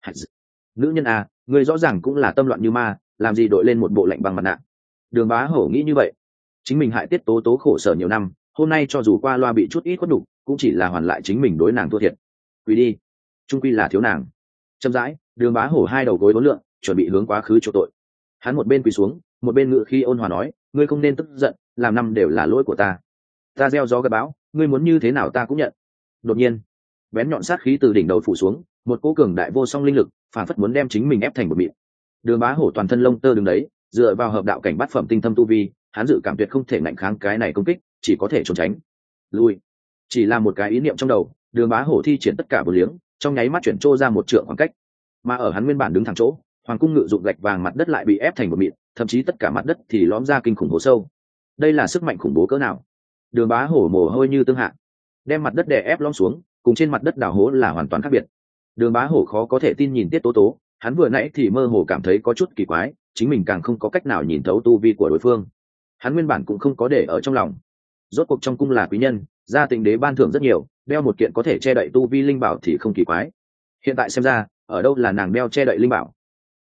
Speaker 1: Nữ nhân à, người rõ ràng cũng là tâm loạn như ma, làm gì đội lên một bộ lạnh bằng mặt nạ? Đường Bá Hổ nghĩ như vậy, chính mình hại Tiết Tố Tố khổ sở nhiều năm, hôm nay cho dù qua loa bị chút ít khuất đủ, cũng chỉ là hoàn lại chính mình đối nàng thua thiệt. Quỳ đi, trung quy là thiếu nàng. Chậm rãi, Đường Bá Hổ hai đầu gối uốn lượn, chuẩn bị hướng quá khứ chỗ tội. Hắn một bên quỳ xuống, một bên ngự khi ôn hòa nói, ngươi không nên tức giận, làm năm đều là lỗi của ta. Ta gieo gió gặt bão, ngươi muốn như thế nào ta cũng nhận. Đột nhiên, bén nhọn sát khí từ đỉnh đầu phủ xuống, một cỗ cường đại vô song linh lực, phản phất muốn đem chính mình ép thành một mịn. Đường Bá Hổ toàn thân lông tơ đứng đấy, dựa vào hợp đạo cảnh bát phẩm tinh thâm tu vi, hắn dự cảm tuyệt không thể ngạnh kháng cái này công kích, chỉ có thể trốn tránh. Lui, chỉ là một cái ý niệm trong đầu, Đường Bá Hổ thi triển tất cả vô liếng, trong nháy mắt chuyển trô ra một trượng khoảng cách. Mà ở hắn nguyên bản đứng thẳng chỗ, hoàng cung ngự dụng gạch vàng mặt đất lại bị ép thành một mịn, thậm chí tất cả mặt đất thì lõm ra kinh khủng hố sâu. Đây là sức mạnh khủng bố cỡ nào? Đường Bá Hổ mồ hôi như tương hạ, đem mặt đất đè ép lõm xuống, cùng trên mặt đất đào hố là hoàn toàn khác biệt. Đường Bá Hổ khó có thể tin nhìn Tiết Tố Tố, hắn vừa nãy thì mơ hồ cảm thấy có chút kỳ quái, chính mình càng không có cách nào nhìn thấu tu vi của đối phương. Hắn nguyên bản cũng không có để ở trong lòng. Rốt cuộc trong cung là quý nhân, gia Tịnh đế ban thưởng rất nhiều, đeo một kiện có thể che đậy tu vi linh bảo thì không kỳ quái. Hiện tại xem ra, ở đâu là nàng đeo che đậy linh bảo?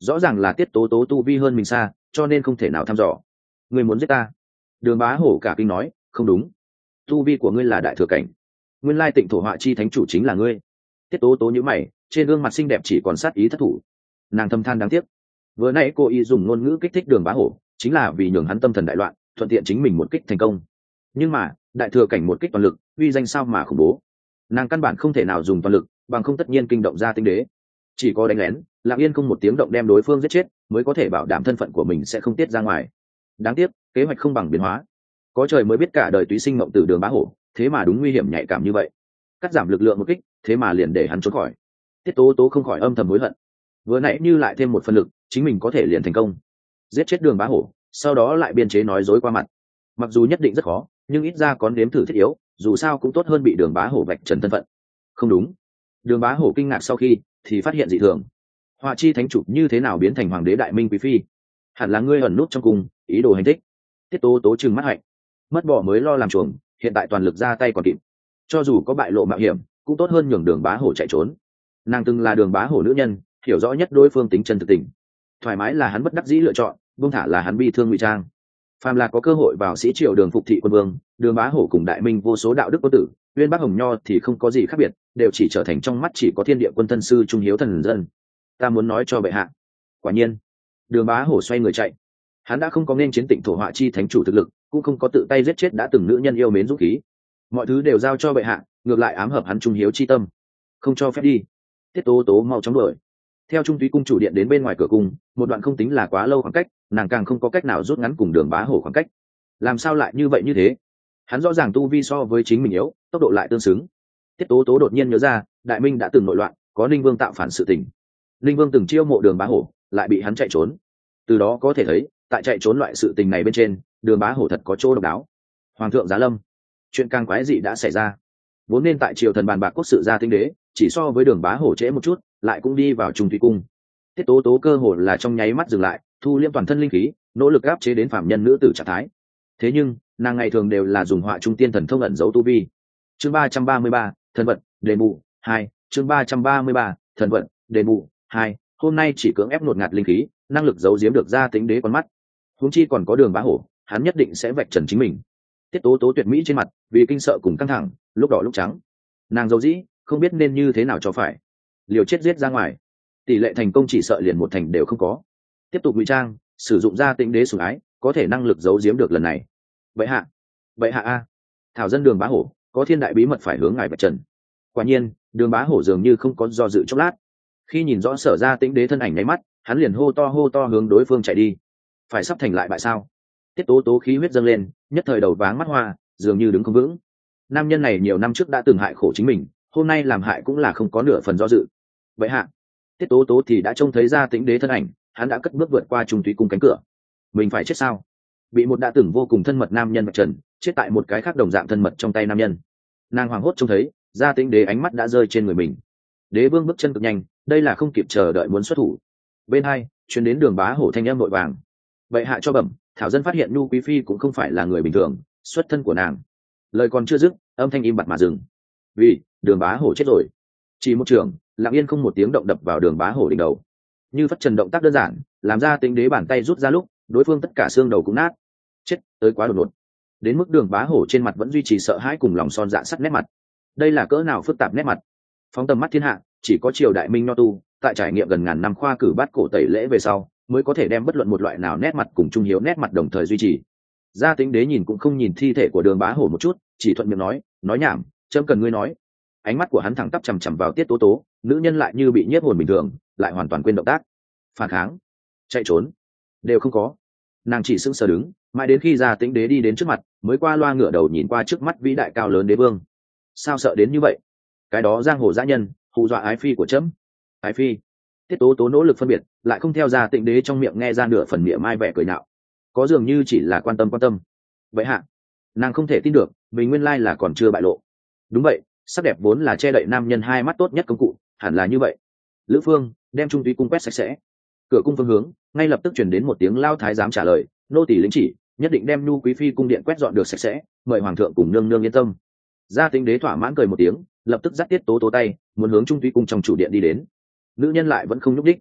Speaker 1: rõ ràng là tiết tố tố tu vi hơn mình xa, cho nên không thể nào thăm dò. Ngươi muốn giết ta? Đường Bá Hổ cả kinh nói. Không đúng, tu vi của ngươi là đại thừa cảnh, nguyên lai Tịnh Thổ Họa Chi thánh chủ chính là ngươi. Tiết tố tố nhíu mày, trên gương mặt xinh đẹp chỉ còn sát ý thất thủ. Nàng thầm than đáng tiếc, vừa nãy cô y dùng ngôn ngữ kích thích Đường Bá Hổ chính là vì nhường hắn tâm thần đại loạn, thuận tiện chính mình một kích thành công. Nhưng mà đại thừa cảnh một kích toàn lực, uy danh sao mà khủng bố, nàng căn bản không thể nào dùng toàn lực, bằng không tất nhiên kinh động ra tinh đế. Chỉ có đánh lén, lặng yên không một tiếng động đem đối phương giết chết, mới có thể bảo đảm thân phận của mình sẽ không tiết ra ngoài. Đáng tiếc kế hoạch không bằng biến hóa, có trời mới biết cả đời túy sinh mộng tử Đường Bá Hổ thế mà đúng nguy hiểm nhạy cảm như vậy, cắt giảm lực lượng một kích, thế mà liền để hắn trốn khỏi. Tiết tố tố không khỏi âm thầm hối hận, vừa nãy như lại thêm một phần lực, chính mình có thể liền thành công giết chết Đường Bá Hổ, sau đó lại biên chế nói dối qua mặt. Mặc dù nhất định rất khó, nhưng ít ra có nếm thử thiết yếu, dù sao cũng tốt hơn bị Đường Bá Hổ vạch trần thân phận. Không đúng. Đường Bá Hổ kinh ngạc sau khi thì phát hiện dị thường. Họa Chi thánh chủ như thế nào biến thành hoàng đế đại minh quý phi? Hẳn là ngươi ẩn nút trong cung, ý đồ hành thích. Tiết tố tố trừng mắt hạnh, mất bỏ mới lo làm chuồng, hiện tại toàn lực ra tay còn kịp. Cho dù có bại lộ mạo hiểm, cũng tốt hơn nhường Đường Bá Hổ chạy trốn. Nàng từng là Đường Bá Hổ nữ nhân, hiểu rõ nhất đối phương tính chân thực tình. Thoải mái là hắn bất đắc dĩ lựa chọn, buông thả là hắn bi thương ngụy trang. Phàm là có cơ hội vào sĩ triều Đường phục thị quân vương, Đường Bá Hổ cùng đại minh vô số đạo đức quân tử, Uyên Bác Hồng Nho thì không có gì khác biệt, đều chỉ trở thành trong mắt chỉ có thiên địa quân thân sư trung hiếu thần dân. Ta muốn nói cho bệ hạ. Quả nhiên, Đường Bá Hổ xoay người chạy. Hắn đã không có nên chiến Tịnh Thổ Họa Chi thánh chủ thực lực, cũng không có tự tay giết chết đã từng nữ nhân yêu mến dũng khí. Mọi thứ đều giao cho bệ hạ, ngược lại ám hợp hắn trung hiếu chi tâm, không cho phép đi. Tiết tố tố mau chóng đuổi theo Trung Túy cung chủ điện đến bên ngoài cửa cung, một đoạn không tính là quá lâu khoảng cách, nàng càng không có cách nào rút ngắn cùng Đường Bá Hổ khoảng cách. Làm sao lại như vậy như thế? Hắn rõ ràng tu vi so với chính mình yếu, tốc độ lại tương xứng. Tiết tố tố đột nhiên nhớ ra, đại minh đã từng nội loạn, có Ninh Vương tạo phản sự tình. Ninh Vương từng chiêu mộ Đường Bá Hổ, lại bị hắn chạy trốn. Từ đó có thể thấy, tại chạy trốn loại sự tình này bên trên, Đường Bá Hổ thật có chỗ độc đáo. Hoàng thượng giá lâm, chuyện càng quái dị đã xảy ra. Vốn nên tại triều thần bàn bạc quốc sự gia tinh đế, chỉ so với Đường Bá Hổ trễ một chút, lại cũng đi vào Trung Thủy cung. Tiết tố tố cơ hồ là trong nháy mắt dừng lại, thu liễm toàn thân linh khí, nỗ lực áp chế đến phạm nhân nữ tử trạng thái. Thế nhưng nàng ngày thường đều là dùng họa trung tiên thần thông ẩn giấu tu vi. Chương ba trăm ba mươi ba, thần vận đền bù hai. Chương ba trăm ba mươi ba, thần vận đền bù hai. Hôm nay chỉ cưỡng ép nuốt ngạt linh khí, năng lực giấu giếm được ra tính đế con mắt. Huống chi còn có Đường Bá Hổ, hắn nhất định sẽ vạch trần chính mình. Tiết tố tố tuyệt mỹ trên mặt, vì kinh sợ cùng căng thẳng, lúc đỏ lúc trắng. Nàng dầu dĩ, không biết nên như thế nào cho phải. Liều chết giết ra ngoài, tỷ lệ thành công chỉ sợ liền một thành đều không có. Tiếp tục ngụy trang, sử dụng ra tĩnh đế sủng ái, có thể năng lực giấu giếm được lần này. Vậy hạ, vậy hạ a, thảo dân Đường Bá Hổ có thiên đại bí mật phải hướng ngài vạch trần. Quả nhiên, Đường Bá Hổ dường như không có do dự chốc lát, khi nhìn rõ sở ra tĩnh đế thân ảnh nháy mắt, hắn liền hô to hô to hướng đối phương chạy đi. Phải sắp thành lại bại sao? Tiết tố tố khí huyết dâng lên, nhất thời đầu váng mắt hoa, dường như đứng không vững. Nam nhân này nhiều năm trước đã từng hại khổ chính mình, hôm nay làm hại cũng là không có nửa phần do dự. Vậy hạ, Tiết tố tố thì đã trông thấy ra tĩnh đế thân ảnh, hắn đã cất bước vượt qua Trung Thúy cung cánh cửa. Mình phải chết sao? Bị một đã từng vô cùng thân mật nam nhân vạch trần, chết tại một cái khác đồng dạng thân mật trong tay nam nhân. Nàng hoảng hốt trông thấy ra tĩnh đế ánh mắt đã rơi trên người mình. Đế vương bước chân cực nhanh, đây là không kịp chờ đợi muốn xuất thủ. Bên hai chuyến đến Đường Bá Hổ thanh âm vội vàng. Vậy hạ cho bẩm, thảo dân phát hiện Nhu quý phi cũng không phải là người bình thường, xuất thân của nàng. Lời còn chưa dứt, âm thanh im bặt mà dừng. Vì Đường Bá Hổ chết rồi. Chỉ một trường, lặng yên không một tiếng động đập vào Đường Bá Hổ đỉnh đầu. Như phất trần động tác đơn giản, làm ra tính đế bàn tay rút ra lúc, đối phương tất cả xương đầu cũng nát. Chết, tới quá đột ngột. Đến mức Đường Bá Hổ trên mặt vẫn duy trì sợ hãi cùng lòng son dạ sắt nét mặt. Đây là cỡ nào phức tạp nét mặt. Phóng tầm mắt thiên hạ, chỉ có triều đại minh nho tu, tại trải nghiệm gần ngàn năm khoa cử bát cổ tẩy lễ về sau, mới có thể đem bất luận một loại nào nét mặt cùng trung hiếu nét mặt đồng thời duy trì. Gia Tính Đế nhìn cũng không nhìn thi thể của Đường Bá Hổ một chút, chỉ thuận miệng nói, nói nhảm, chấm cần ngươi nói. Ánh mắt của hắn thẳng tắp chằm chằm vào Tiết Tố Tố, nữ nhân lại như bị nhiếp hồn bình thường, lại hoàn toàn quên động tác, phản kháng, chạy trốn, đều không có. Nàng chỉ sững sờ đứng, mãi đến khi Gia Tính Đế đi đến trước mặt, mới qua loa ngửa đầu nhìn qua trước mắt vĩ đại cao lớn đế vương. Sao sợ đến như vậy? Cái đó giang hồ dã nhân, hù dọa ái phi của chấm. Ái phi. Tiết Tố Tố nỗ lực phân biệt, lại không theo Gia Tịnh Đế trong miệng nghe ra nửa phần miệng mai vẻ cười nhạo, có dường như chỉ là quan tâm quan tâm. Vậy hạ, nàng không thể tin được mình nguyên lai là còn chưa bại lộ. Đúng vậy, sắc đẹp vốn là che đậy nam nhân hai mắt tốt nhất công cụ, hẳn là như vậy. Lữ Phương đem Trung Túy cung quét sạch sẽ. Cửa cung phương hướng ngay lập tức truyền đến một tiếng lao thái giám trả lời, nô tỳ lĩnh chỉ, nhất định đem Nhu quý phi cung điện quét dọn được sạch sẽ, mời hoàng thượng cùng nương nương yên tâm. Gia Tịnh Đế thỏa mãn cười một tiếng, lập tức dắt Tiết Tố Tố tay, muốn hướng Trung Túy cung trong chủ điện đi đến. Nữ nhân lại vẫn không nhúc đích.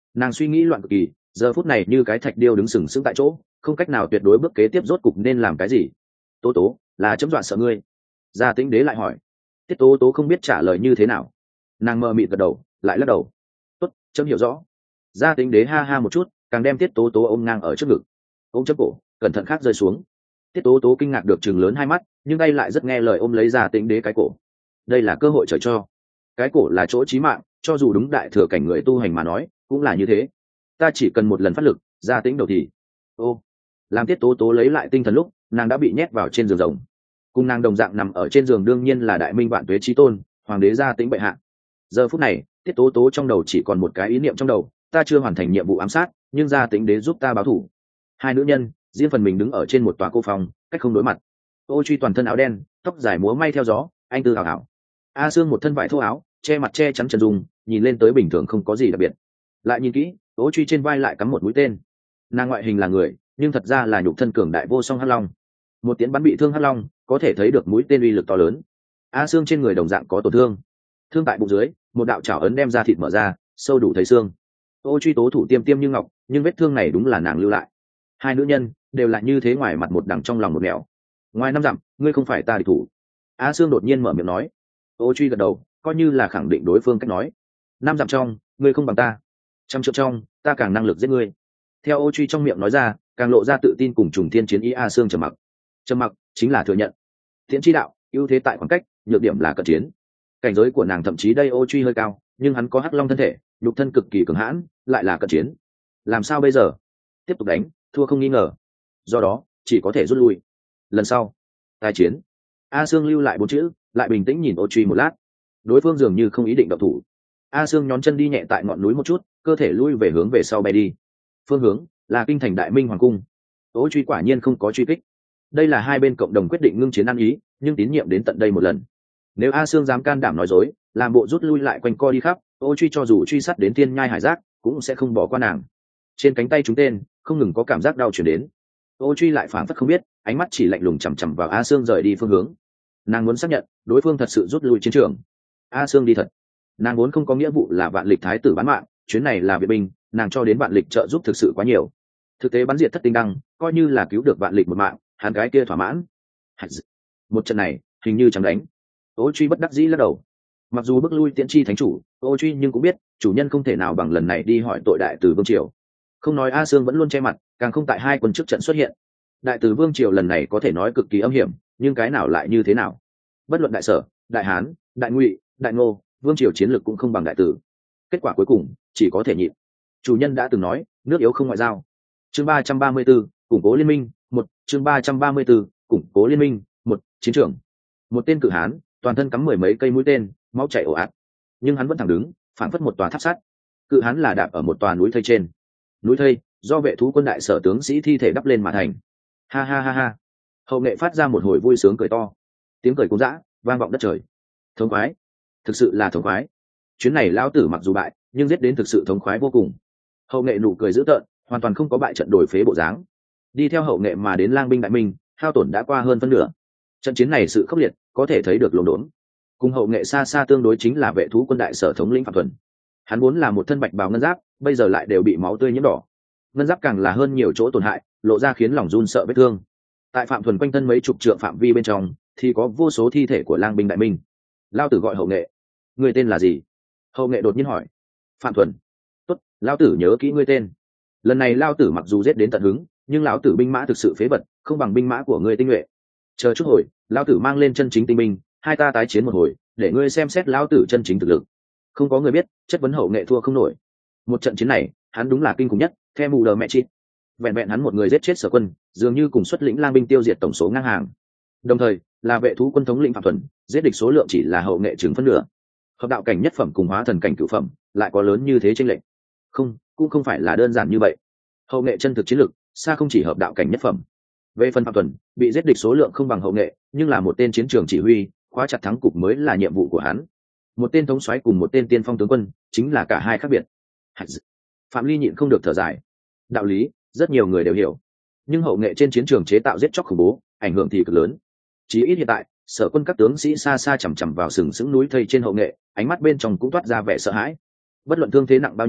Speaker 1: Nàng suy nghĩ loạn cực kỳ, giờ phút này như cái thạch điêu đứng sừng sững tại chỗ, không cách nào tuyệt đối bước kế tiếp rốt cục nên làm cái gì. Tố tố, là chấm dọa sợ ngươi. Gia Tĩnh Đế lại hỏi. Tiết tố tố không biết trả lời như thế nào, nàng mờ mịt gật đầu lại lắc đầu. Tốt, chấm hiểu rõ. Gia Tĩnh Đế ha ha một chút, càng đem Tiết tố tố ôm ngang ở trước ngực, ôm chấm cổ, cẩn thận khác rơi xuống. Tiết tố tố kinh ngạc được chừng lớn hai mắt, nhưng tay lại rất nghe lời ôm lấy Gia Tĩnh Đế cái cổ. Đây là cơ hội trời cho. Cái cổ là chỗ chí mạng, cho dù đúng đại thừa cảnh người tu hành mà nói cũng là như thế. Ta chỉ cần một lần phát lực, Gia Tĩnh đầu thì ô làm Tiết tố tố lấy lại tinh thần lúc nàng đã bị nhét vào trên giường rồng. Cùng nàng đồng dạng nằm ở trên giường đương nhiên là đại minh vạn tuế chí tôn hoàng đế Gia Tĩnh bệ hạ. Giờ phút này Tiết tố tố trong đầu chỉ còn một cái ý niệm trong đầu, ta chưa hoàn thành nhiệm vụ ám sát, nhưng Gia Tĩnh đế giúp ta báo thù. Hai nữ nhân riêng phần mình đứng ở trên một tòa cô phòng, cách không đối mặt. Ô Truy toàn thân áo đen, tóc dài múa may theo gió, anh tư hào hảo. A Sương một thân vải thô áo, che mặt che chắn chân dung, nhìn lên tới bình thường không có gì đặc biệt. Lại nhìn kỹ, Ô Truy trên vai lại cắm một mũi tên. Nàng ngoại hình là người, nhưng thật ra là nhục thân cường đại vô song hắc long. Một tiếng bắn bị thương hắc long, có thể thấy được mũi tên uy lực to lớn. A Sương trên người đồng dạng có tổn thương, thương tại bụng dưới, một đạo chảo ấn đem ra thịt mở ra, sâu đủ thấy xương. Ô Truy tố thủ tiêm tiêm như ngọc, nhưng vết thương này đúng là nàng lưu lại. Hai nữ nhân đều là như thế, ngoài mặt một đằng trong lòng một nẻo. Ngoài năm dặm, ngươi không phải ta địch thủ. A Sương đột nhiên mở miệng nói. Ô Truy gật đầu, coi như là khẳng định đối phương cách nói. Năm dặm trong, ngươi không bằng ta. Trăm trượng trong, ta càng năng lực giết ngươi. Theo Ô Truy trong miệng nói ra, càng lộ ra tự tin cùng trùng thiên chiến ý. A Sương trầm mặc. Trầm mặc chính là thừa nhận. Thiện chi đạo, ưu thế tại khoảng cách, nhược điểm là cận chiến. Cảnh giới của nàng thậm chí đây Ô Truy hơi cao, nhưng hắn có hắc long thân thể, nhục thân cực kỳ cường hãn, lại là cận chiến. Làm sao bây giờ? Tiếp tục đánh, thua không nghi ngờ. Do đó, chỉ có thể rút lui. Lần sau, tài chiến. A Sương lưu lại bốn chữ, lại bình tĩnh nhìn Ô Truy một lát. Đối phương dường như không ý định động thủ. A Sương nhón chân đi nhẹ tại ngọn núi một chút, cơ thể lui về hướng về sau bay đi. Phương hướng là kinh thành Đại Minh hoàng cung. Ô Truy quả nhiên không có truy kích. Đây là hai bên cộng đồng quyết định ngưng chiến ăn ý, nhưng tín nhiệm đến tận đây một lần. Nếu A Sương dám can đảm nói dối, làm bộ rút lui lại quanh co đi khắp, Ô Truy cho dù truy sát đến thiên nhai hải giác, cũng sẽ không bỏ qua nàng. Trên cánh tay chúng tên không ngừng có cảm giác đau chuyển đến. Ô Truy lại phảng phất không biết, ánh mắt chỉ lạnh lùng chằm chằm vào A Sương rời đi phương hướng. Nàng muốn xác nhận đối phương thật sự rút lui chiến trường. A Sương đi thật. Nàng vốn không có nghĩa vụ là vạn lịch thái tử bán mạng, chuyến này là viện binh, nàng cho đến vạn lịch trợ giúp thực sự quá nhiều. Thực tế bắn diệt thất tinh đăng, coi như là cứu được vạn lịch một mạng, hắn gái kia thỏa mãn. Một trận này hình như chẳng đánh. Ô Truy bất đắc dĩ lắc đầu. Mặc dù bước lui tiễn chi thánh chủ, Ô Truy nhưng cũng biết chủ nhân không thể nào bằng lần này đi hỏi tội đại từ vương triều. Không nói A Sương vẫn luôn che mặt, càng không tại hai quân trước trận xuất hiện. Đại từ vương triều lần này có thể nói cực kỳ âm hiểm, nhưng cái nào lại như thế nào? Bất luận đại sở, đại hán, đại ngụy, đại ngô, vương triều chiến lược cũng không bằng đại tử. Kết quả cuối cùng chỉ có thể nhịn. Chủ nhân đã từng nói, nước yếu không ngoại giao. Chương ba trăm ba mươi 34, củng cố liên minh. Một chương ba trăm ba mươi 34, củng cố liên minh. Một chiến trường. Một tên cử hán, toàn thân cắm mười mấy cây mũi tên, máu chảy ồ ạt. Nhưng hắn vẫn thẳng đứng, phảng phất một tòa tháp sắt. Cự hán là đạp ở một tòa núi thây trên. Núi thây do vệ thú quân đại sở tướng sĩ thi thể đắp lên mà thành. Ha ha ha ha. Hậu nghệ phát ra một hồi vui sướng cười to. Tiếng cười cũng dã, vang vọng đất trời. Thống khoái, thực sự là thống khoái. Chuyến này lão tử mặc dù bại, nhưng giết đến thực sự thống khoái vô cùng. Hậu nghệ nụ cười dữ tợn, hoàn toàn không có bại trận đổi phế bộ dáng. Đi theo hậu nghệ mà đến lang binh đại minh, hao tổn đã qua hơn phân nửa. Trận chiến này sự khốc liệt, có thể thấy được lồn đốn. Cùng hậu nghệ xa xa tương đối chính là vệ thú quân đại sở thống lĩnh Phạm Thuần. Hắn vốn là một thân bạch bào ngân giáp, bây giờ lại đều bị máu tươi nhiễm đỏ. Ngân giáp càng là hơn nhiều chỗ tổn hại, lộ ra khiến lòng run sợ vết thương. Tại Phạm Thuần quanh thân mấy chục trượng phạm vi bên trong, thì có vô số thi thể của lang binh đại minh. Lao tử gọi hậu nghệ. Người tên là gì? Hậu nghệ đột nhiên hỏi. Phạm Thuần. Tốt, Lao tử nhớ kỹ ngươi tên. Lần này Lao tử mặc dù giết đến tận hứng, nhưng lão tử binh mã thực sự phế bật, không bằng binh mã của ngươi tinh nhuệ. Chờ chút hồi, Lao tử mang lên chân chính tinh binh, hai ta tái chiến một hồi, để ngươi xem xét Lao tử chân chính thực lực. Không có người biết, chất vấn hậu nghệ thua không nổi. Một trận chiến này, hắn đúng là kinh khủng nhất, theo mù đờ mẹ chít. Vẹn vẹn hắn một người giết chết sở quân, dường như cùng xuất lĩnh lang binh tiêu diệt tổng số ngang hàng. Đồng thời, là vệ thú quân thống lĩnh Phạm Thuần, giết địch số lượng chỉ là hậu nghệ chừng phân nửa. Hợp đạo cảnh nhất phẩm cùng hóa thần cảnh cửu phẩm, lại có lớn như thế chênh lệch. Không, cũng không phải là đơn giản như vậy. Hậu nghệ chân thực chiến lực, xa không chỉ hợp đạo cảnh nhất phẩm. Về phần Phạm Thuần, bị giết địch số lượng không bằng hậu nghệ, nhưng là một tên chiến trường chỉ huy, khóa chặt thắng cục mới là nhiệm vụ của hắn. Một tên thống soái cùng một tên tiên phong tướng quân, chính là cả hai khác biệt. Phạm Ly nhịn không được thở dài. Đạo lý, rất nhiều người đều hiểu, nhưng hậu nghệ trên chiến trường chế tạo giết chóc khủng bố, ảnh hưởng thì cực lớn. Chí ít hiện tại, sở quân các tướng sĩ xa xa chằm chằm vào sừng sững núi thây trên hậu nghệ, ánh mắt bên trong cũng toát ra vẻ sợ hãi. Bất luận thương thế nặng bao nhiêu,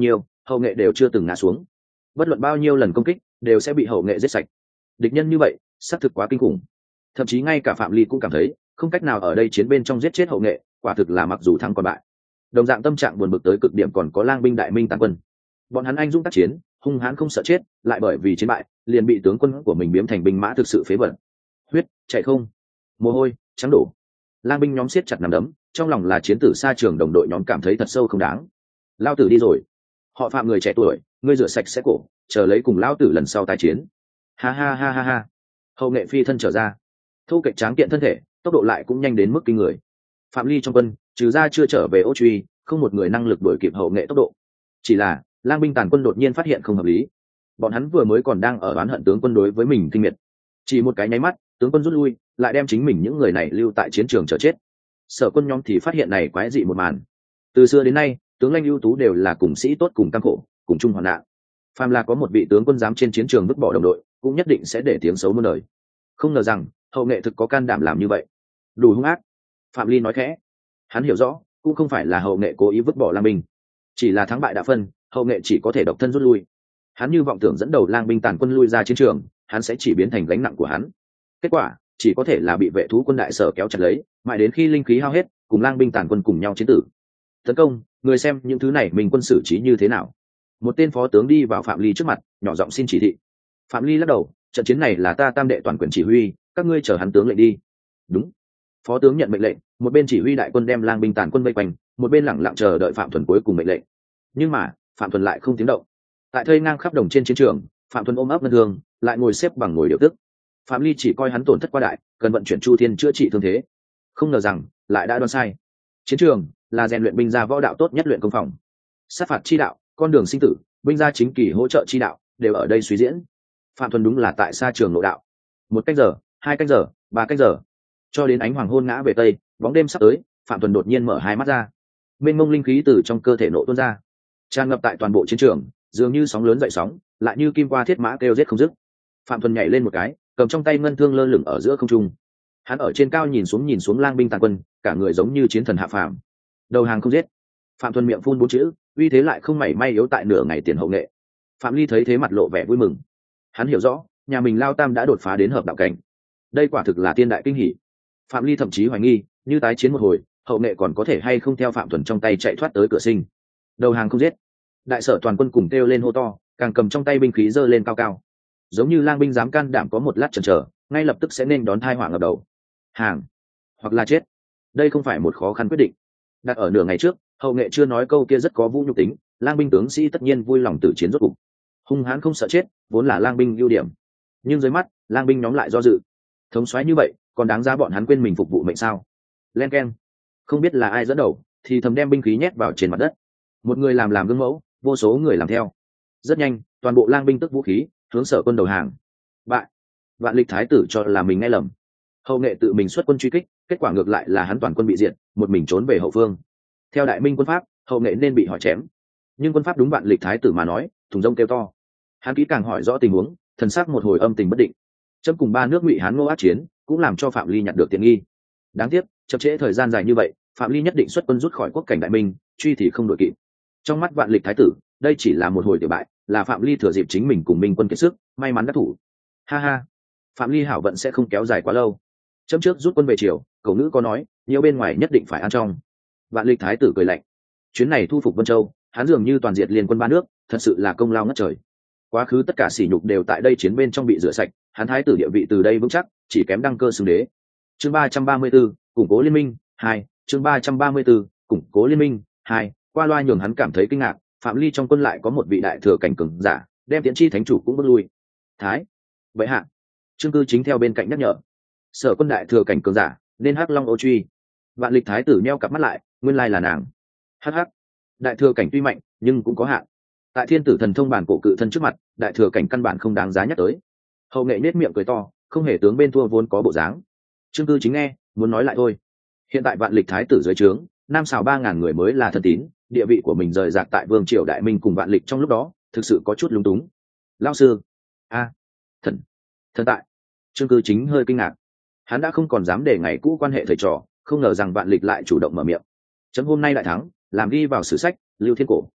Speaker 1: hậu nghệ đều chưa từng ngã xuống. Bất luận bao nhiêu lần công kích đều sẽ bị hậu nghệ giết sạch. Địch nhân như vậy xác thực quá kinh khủng, thậm chí ngay cả Phạm Ly cũng cảm thấy không cách nào ở đây chiến bên trong giết chết hậu nghệ, quả thực là mặc dù thắng còn bại. Đồng dạng tâm trạng buồn bực tới cực điểm còn có Lang binh Đại Minh tàn quân. Bọn hắn anh dũng tác chiến, hung hãn không sợ chết, lại bởi vì chiến bại liền bị tướng quân của mình biếm thành binh mã thực sự phế vật. Huyết chạy không, mồ hôi trắng đổ. Lang binh nhóm siết chặt nắm đấm, trong lòng là chiến tử xa trường đồng đội nhóm cảm thấy thật sâu không đáng. Lao tử đi rồi, họ Phạm người trẻ tuổi, ngươi rửa sạch sẽ cổ, chờ lấy cùng Lao tử lần sau tái chiến. Ha ha ha ha ha. Hậu nghệ phi thân trở ra, thu kệch tráng kiện thân thể, tốc độ lại cũng nhanh đến mức kinh người. Phạm Ly trong quân trừ ra chưa trở về Ô Truy, không một người năng lực đuổi kịp hậu nghệ tốc độ. Chỉ là Lang binh tàn quân đột nhiên phát hiện không hợp lý. Bọn hắn vừa mới còn đang ở oán hận tướng quân đối với mình kinh miệt, chỉ một cái nháy mắt tướng quân rút lui, lại đem chính mình những người này lưu tại chiến trường chờ chết. Sở quân nhóm thì phát hiện này quái dị một màn. Từ xưa đến nay tướng lãnh ưu tú đều là cùng sĩ tốt cùng cam khổ cùng chung hoạn nạn. Phàm là có một vị tướng quân dám trên chiến trường vứt bỏ đồng đội, cũng nhất định sẽ để tiếng xấu muôn đời. Không ngờ rằng hậu nghệ thực có can đảm làm như vậy, đủ hung ác. Phạm Ly nói khẽ. Hắn hiểu rõ cũng không phải là hậu nghệ cố ý vứt bỏ Lang binh, chỉ là thắng bại đã phân, hậu nghệ chỉ có thể độc thân rút lui. Hắn như vọng tưởng dẫn đầu Lang binh tàn quân lui ra chiến trường, hắn sẽ chỉ biến thành gánh nặng của hắn. Kết quả chỉ có thể là bị vệ thú quân đại sở kéo chặt lấy, mãi đến khi linh khí hao hết, cùng Lang binh tàn quân cùng nhau chiến tử. Tấn công, người xem những thứ này mình quân xử trí như thế nào. Một tên phó tướng đi vào Phạm Ly trước mặt, nhỏ giọng xin chỉ thị. Phạm Ly lắc đầu, trận chiến này là ta tam đệ toàn quyền chỉ huy, các ngươi chờ hắn tướng lệnh đi. Đúng. Phó tướng nhận mệnh lệnh, một bên chỉ huy đại quân đem Lang binh tàn quân vây quanh, một bên lẳng lặng chờ đợi Phạm Thuần cuối cùng mệnh lệnh. Nhưng mà Phạm Thuần lại không tiếng động. Tại thây ngang khắp đồng trên chiến trường, Phạm Thuần ôm ấp ngân thương, lại ngồi xếp bằng ngồi điều tức. Phạm Ly chỉ coi hắn tổn thất quá đại, cần vận chuyển chu thiên chữa trị thương thế. Không ngờ rằng lại đã đoán sai. Chiến trường là rèn luyện binh gia võ đạo tốt nhất luyện công phòng. Sát phạt chi đạo, con đường sinh tử, binh gia chính kỳ hỗ trợ chi đạo đều ở đây suy diễn. Phạm Thuần đúng là tại xa trường nội đạo. Một cách giờ, hai cách giờ, ba cách giờ, cho đến ánh hoàng hôn ngã về tây, bóng đêm sắp tới, Phạm Thuần đột nhiên mở hai mắt ra. Mênh mông linh khí từ trong cơ thể nộ tuôn ra, tràn ngập tại toàn bộ chiến trường, dường như sóng lớn dậy sóng, lại như kim qua thiết mã kêu giết không dứt. Phạm Thuần nhảy lên một cái, cầm trong tay ngân thương lơ lửng ở giữa không trung. Hắn ở trên cao nhìn xuống nhìn xuống Lang binh tàn quân, cả người giống như chiến thần hạ phàm. Đầu hàng không giết. Phạm Thuần miệng phun bốn chữ, uy thế lại không mảy may yếu tại nửa ngày tiền hậu nghệ. Phạm Ly thấy thế mặt lộ vẻ vui mừng. Hắn hiểu rõ, nhà mình Lao Tam đã đột phá đến hợp đạo cảnh. Đây quả thực là tiên đại kinh hỉ. Phạm Ly thậm chí hoài nghi, như tái chiến một hồi, hậu nghệ còn có thể hay không theo Phạm Thuần trong tay chạy thoát tới cửa sinh. Đầu hàng không giết. Đại sở toàn quân cùng kêu lên hô to, càng cầm trong tay binh khí giơ lên cao cao, giống như Lang binh dám can đảm có một lát chần chờ, ngay lập tức sẽ nên đón tai họa ngập đầu. Hàng hoặc là chết, đây không phải một khó khăn quyết định. Đặt ở nửa ngày trước, hậu nghệ chưa nói câu kia rất có vũ nhục tính, Lang binh tướng sĩ tất nhiên vui lòng tử chiến rốt cục. Hung hãn không sợ chết, vốn là Lang binh ưu điểm. Nhưng dưới mắt, Lang binh nhóm lại do dự. Thống soái như vậy, còn đáng giá bọn hắn quên mình phục vụ mệnh sao? Len keng. Không biết là ai dẫn đầu, thì thầm đem binh khí nhét vào trên mặt đất. Một người làm làm gương mẫu, vô số người làm theo. Rất nhanh, toàn bộ Lang binh tức vũ khí, hướng Sở quân đầu hàng. Bại. Vạn Lịch thái tử cho là mình nghe lầm. Hậu nghệ tự mình xuất quân truy kích, kết quả ngược lại là hắn toàn quân bị diệt, một mình trốn về hậu phương. Theo Đại Minh quân pháp, hậu nghệ nên bị hỏi chém, nhưng quân pháp đúng Vạn Lịch thái tử mà nói, thùng rông kêu to. Hắn kỹ càng hỏi rõ tình huống, thần sắc một hồi âm tình bất định. Chấm cùng ba nước Ngụy Hán Ngô ác chiến, cũng làm cho Phạm Ly nhận được tiện nghi. Đáng tiếc, chậm trễ thời gian dài như vậy, Phạm Ly nhất định xuất quân rút khỏi quốc cảnh Đại Minh, truy thì không đội kịp. Trong mắt Vạn Lịch thái tử, đây chỉ là một hồi tiểu bại, là Phạm Ly thừa dịp chính mình cùng Minh quân kiệt sức, may mắn đắc thủ. Ha ha, Phạm Ly hảo vận sẽ không kéo dài quá lâu. Chấm trước rút quân về chiều, cậu nữ có nói, nhiều bên ngoài nhất định phải ăn trong. Vạn Lịch thái tử cười lạnh. Chuyến này thu phục Vân Châu, hắn dường như toàn diệt liên quân ba nước, thật sự là công lao ngất trời. Quá khứ tất cả sỉ nhục đều tại đây chiến bên trong bị rửa sạch, hắn thái tử địa vị từ đây vững chắc, chỉ kém đăng cơ xưng đế. Chương ba trăm ba mươi 34, củng cố liên minh hai. Chương ba trăm ba mươi 34, củng cố liên minh hai. Qua loa nhường hắn cảm thấy kinh ngạc, Phạm Ly trong quân lại có một vị đại thừa cảnh cường giả, đem Tiễn Chi thánh chủ cũng bước lui. Thái, vậy hạ. Trương Cư Chính theo bên cạnh nhắc nhở. Sở quân đại thừa cảnh cường giả, nên Hắc Long Ô Truy. Vạn Lịch thái tử nheo cặp mắt lại, nguyên lai là nàng. Hắc hắc. Đại thừa cảnh tuy mạnh, nhưng cũng có hạn. Tại Thiên Tử thần thông bản cổ cự thân trước mặt, đại thừa cảnh căn bản không đáng giá nhắc tới. Hậu nghệ nết miệng cười to, không hề tướng bên thua vốn có bộ dáng. Trương Cư Chính nghe, muốn nói lại thôi. Hiện tại Vạn Lịch thái tử dưới trướng, nam xào ba ngàn người mới là thân tín, địa vị của mình rời rạc tại vương triều Đại Minh cùng Vạn Lịch trong lúc đó, thực sự có chút lúng túng. Lão sư, a, thần, thần tại. Trương Cư Chính hơi kinh ngạc, hắn đã không còn dám để ngày cũ quan hệ thầy trò, không ngờ rằng Vạn Lịch lại chủ động mở miệng. Chấm hôm nay đại thắng, làm ghi vào sử sách, lưu thiên cổ.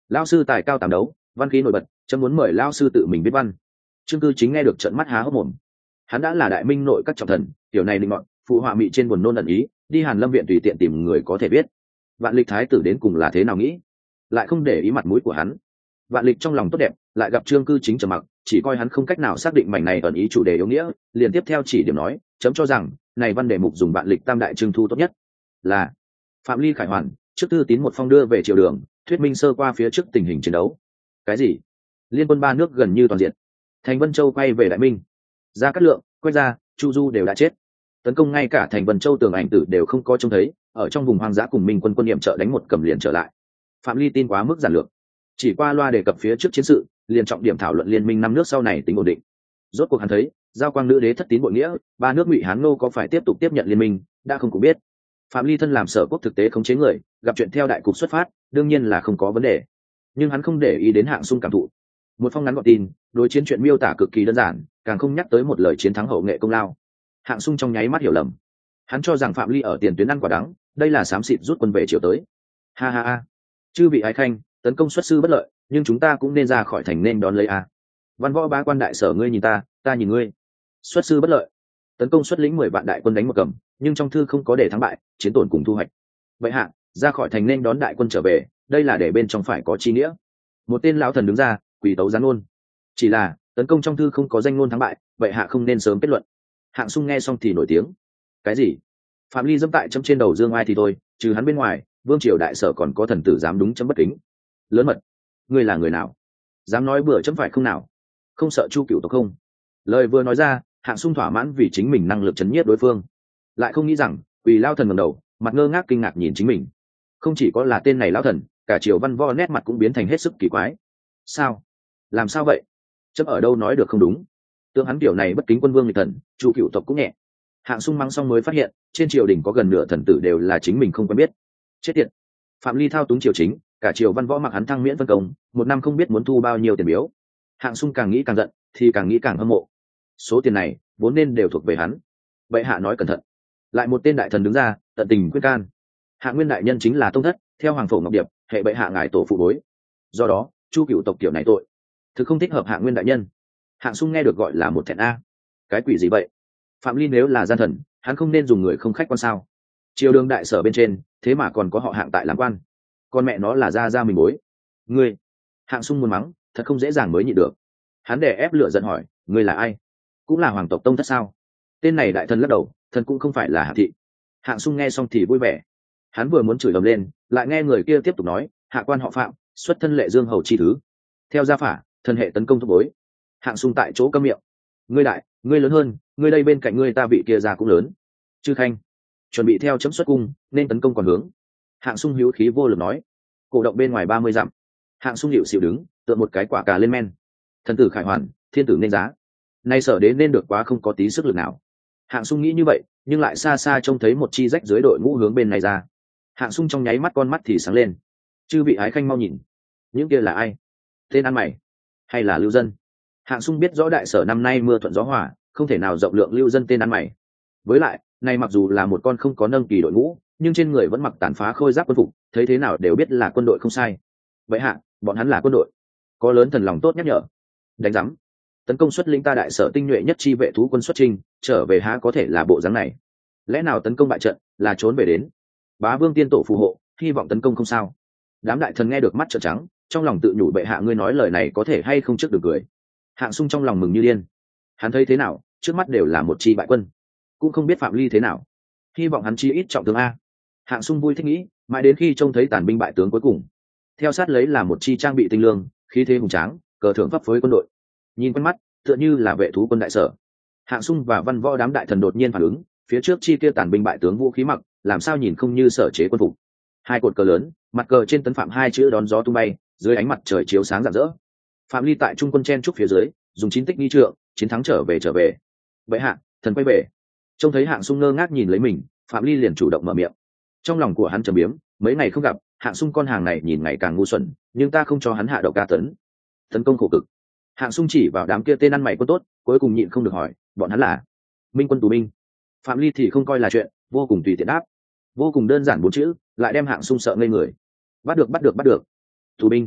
Speaker 1: Lão sư tài cao tám đấu, văn khí nổi bật, chấm muốn mời lão sư tự mình viết văn. Trương Cư Chính nghe được trợn mắt há hốc mồm. Hắn đã là đại minh nội các trọng thần, tiểu này định mọn phụ họa mị trên buồn nôn ẩn ý, đi Hàn Lâm viện tùy tiện tìm người có thể biết. Vạn Lịch thái tử đến cùng là thế nào nghĩ, lại không để ý mặt mũi của hắn. Vạn Lịch trong lòng tốt đẹp, lại gặp Trương Cư Chính trầm mặc, chỉ coi hắn không cách nào xác định mảnh này ẩn ý chủ đề yếu nghĩa, liền tiếp theo chỉ điểm nói, chấm cho rằng này văn đề mục dùng Vạn Lịch tam đại trưng thu tốt nhất là Phạm Ly Khải Hoàn trước tư tín một phong đưa về triều đường, thuyết minh sơ qua phía trước tình hình chiến đấu. Cái gì? Liên quân ba nước gần như toàn diện, thành Vân Châu quay về Đại Minh, Gia Cát Lượng, Quách Gia, Chu Du đều đã chết, tấn công ngay cả thành Vân Châu tường ảnh tử đều không có trông thấy, ở trong vùng hoang dã cùng Minh quân quân niệm trợ đánh một cầm liền trở lại. Phạm Ly tin quá mức giản lược, chỉ qua loa đề cập phía trước chiến sự, liền trọng điểm thảo luận liên minh năm nước sau này tính ổn định. Rốt cuộc hắn thấy giao quang nữ đế thất tín bội nghĩa, ba nước Ngụy Hán Ngô có phải tiếp tục tiếp nhận liên minh, đã không cũng biết. Phạm Ly thân làm sở quốc thực tế khống chế người, gặp chuyện theo đại cục xuất phát, đương nhiên là không có vấn đề, nhưng hắn không để ý đến Hạng Sung cảm thụ. Một phong ngắn gọn tin, đối chiến chuyện miêu tả cực kỳ đơn giản, càng không nhắc tới một lời chiến thắng hậu nghệ công lao. Hạng Sung trong nháy mắt hiểu lầm, hắn cho rằng Phạm Ly ở tiền tuyến ăn quả đắng, đây là xám xịt rút quân về chiều tới. Ha ha ha, chư vị ái khanh, tấn công xuất sư bất lợi, nhưng chúng ta cũng nên ra khỏi thành nên đón lấy a. Văn võ bá quan đại sở, ngươi nhìn ta, ta nhìn ngươi. Xuất sư bất lợi, tấn công xuất lĩnh mười vạn đại quân đánh một cầm, nhưng trong thư không có để thắng bại, chiến tổn cùng thu hoạch. Vậy hạ, ra khỏi thành nên đón đại quân trở về, đây là để bên trong phải có chi nghĩa. Một tên lão thần đứng ra, quỳ tấu gián ngôn. Chỉ là tấn công trong thư không có danh ngôn thắng bại, vậy hạ không nên sớm kết luận. Hạng Sung nghe xong thì nổi tiếng. Cái gì? Phạm Ly dẫm tại chấm trên đầu dương ai thì thôi, trừ hắn bên ngoài, vương triều đại sở còn có thần tử dám đúng chấm bất kính. Lớn mật, ngươi là người nào, dám nói bừa chấm phải không nào? Không sợ Chu Cửu tộc không? Lời vừa nói ra, Hạng Sung thỏa mãn vì chính mình năng lực chấn nhiếp đối phương, lại không nghĩ rằng quỳ lao thần ngẩng đầu, mặt ngơ ngác kinh ngạc nhìn chính mình. Không chỉ có là tên này lão thần, cả triều văn võ nét mặt cũng biến thành hết sức kỳ quái. Sao? Làm sao vậy? Chấm ở đâu nói được không đúng? Tương hắn kiểu này bất kính quân vương nghịch thần, Chu Cửu tộc cũng nhẹ. Hạng Sung mắng xong mới phát hiện, trên triều đình có gần nửa thần tử đều là chính mình không quen biết. Chết tiệt! Phạm Ly thao túng triều chính, cả triều văn võ mặc hắn thăng miễn phân công, một năm không biết muốn thu bao nhiêu tiền biếu. Hạng Sung càng nghĩ càng giận, thì càng nghĩ càng hâm mộ. Số tiền này vốn nên đều thuộc về hắn. Vậy hạ nói cẩn thận. Lại một tên đại thần đứng ra, tận tình khuyên can. Hạ nguyên đại nhân chính là tông thất, theo hoàng phổ ngọc điệp, hệ bệ hạ ngài tổ phụ bối. Do đó, Chu Cửu tộc kiểu này tội, thực không thích hợp Hạ nguyên đại nhân. Hạng Sung nghe được gọi là một thẹn a. Cái quỷ gì vậy? Phạm Ly nếu là gian thần, hắn không nên dùng người không khách quan sao? Triều đường đại sở bên trên, thế mà còn có họ Hạng tại làm quan, con mẹ nó là gia gia mình bối. Ngươi! Hạng Sung muốn mắng, thật không dễ dàng mới nhịn được. Hắn đè ép lửa giận hỏi, ngươi là ai? Cũng là hoàng tộc tông thất sao? Tên này đại thần lắc đầu, thần cũng không phải là Hạ thị. Hạng Sung nghe xong thì vui vẻ. Hắn vừa muốn chửi ầm lên, lại nghe người kia tiếp tục nói, hạ quan họ Phạm, xuất thân Lệ Dương hầu chi thứ. Theo gia phả, thần hệ tấn công thúc bối. Hạng Sung tại chỗ câm miệng. Ngươi đại, ngươi lớn hơn, ngươi đây bên cạnh ngươi ta vị kia già cũng lớn. Chư khanh, chuẩn bị theo chấm xuất cung, nên tấn công còn hướng. Hạng Sung hữu khí vô lực nói. Cổ động bên ngoài ba mươi dặm. Hạng Sung hiệu xịu đứng, tựa một cái quả cà lên men. Thần tử Khải Hoàn, thiên tử nên giá. Nay sở đến nên được quá không có tí sức lực nào. Hạng Sung nghĩ như vậy, nhưng lại xa xa trông thấy một chi rách dưới đội ngũ hướng bên này ra. Hạng Sung trong nháy mắt con mắt thì sáng lên. Chư vị ái khanh mau nhìn, những kia là ai? Tên ăn mày hay là lưu dân? Hạng Sung biết rõ đại sở năm nay mưa thuận gió hòa, không thể nào rộng lượng lưu dân tên ăn mày. Với lại, này mặc dù là một con không có nâng kỳ đội ngũ, nhưng trên người vẫn mặc tàn phá khôi giáp quân phục, thấy thế nào đều biết là quân đội không sai. Vậy hạ, bọn hắn là quân đội, có lớn thần lòng tốt nhắc nhở. Đánh giám, tấn công xuất lĩnh ta đại sở tinh nhuệ nhất chi vệ thú quân xuất trình, trở về há có thể là bộ dáng này? Lẽ nào tấn công bại trận là trốn về đến? Bá vương tiên tổ phù hộ, hy vọng tấn công không sao. Đám đại thần nghe được mắt trợn trắng, trong lòng tự nhủ bệ hạ ngươi nói lời này có thể hay không trước được cười. Hạng Sung trong lòng mừng như điên. Hắn thấy thế nào, trước mắt đều là một chi bại quân, cũng không biết Phạm Ly thế nào. Hy vọng hắn chi ít trọng thương a. Hạng Sung vui thích nghĩ, mãi đến khi trông thấy tàn binh bại tướng cuối cùng, theo sát lấy là một chi trang bị tinh lương, khí thế hùng tráng, cờ thưởng pháp phối quân đội. Nhìn quen mắt, tựa như là vệ thú quân đại sở. Hạng Sung và văn võ đám đại thần đột nhiên phản ứng, phía trước chi kia tàn binh bại tướng vũ khí mặc, làm sao nhìn không như sở chế quân phục. Hai cột cờ lớn, mặt cờ trên tấn Phạm hai chữ đón gió tung bay, dưới ánh mặt trời chiếu sáng rạng rỡ. Phạm Ly tại trung quân chen trúc phía dưới, dùng chín tích nghi trượng, chiến thắng trở về trở về. Vậy hạ, thần quay về. Trông thấy Hạng Sung ngơ ngác nhìn lấy mình, Phạm Ly liền chủ động mở miệng. Trong lòng của hắn trầm biếm, mấy ngày không gặp, Hạng Sung con hàng này nhìn ngày càng ngu xuẩn, nhưng ta không cho hắn hạ độc ca tấn. Tấn công khổ cực. Hạng Sung chỉ vào đám kia tên ăn mày quân tốt, cuối cùng nhịn không được hỏi, bọn hắn là Minh quân tù binh. Phạm Ly thì không coi là chuyện, vô cùng tùy tiện đáp. Vô cùng đơn giản bốn chữ, lại đem Hạng Sung sợ ngây người. Bắt được, bắt được, bắt được. Tù binh.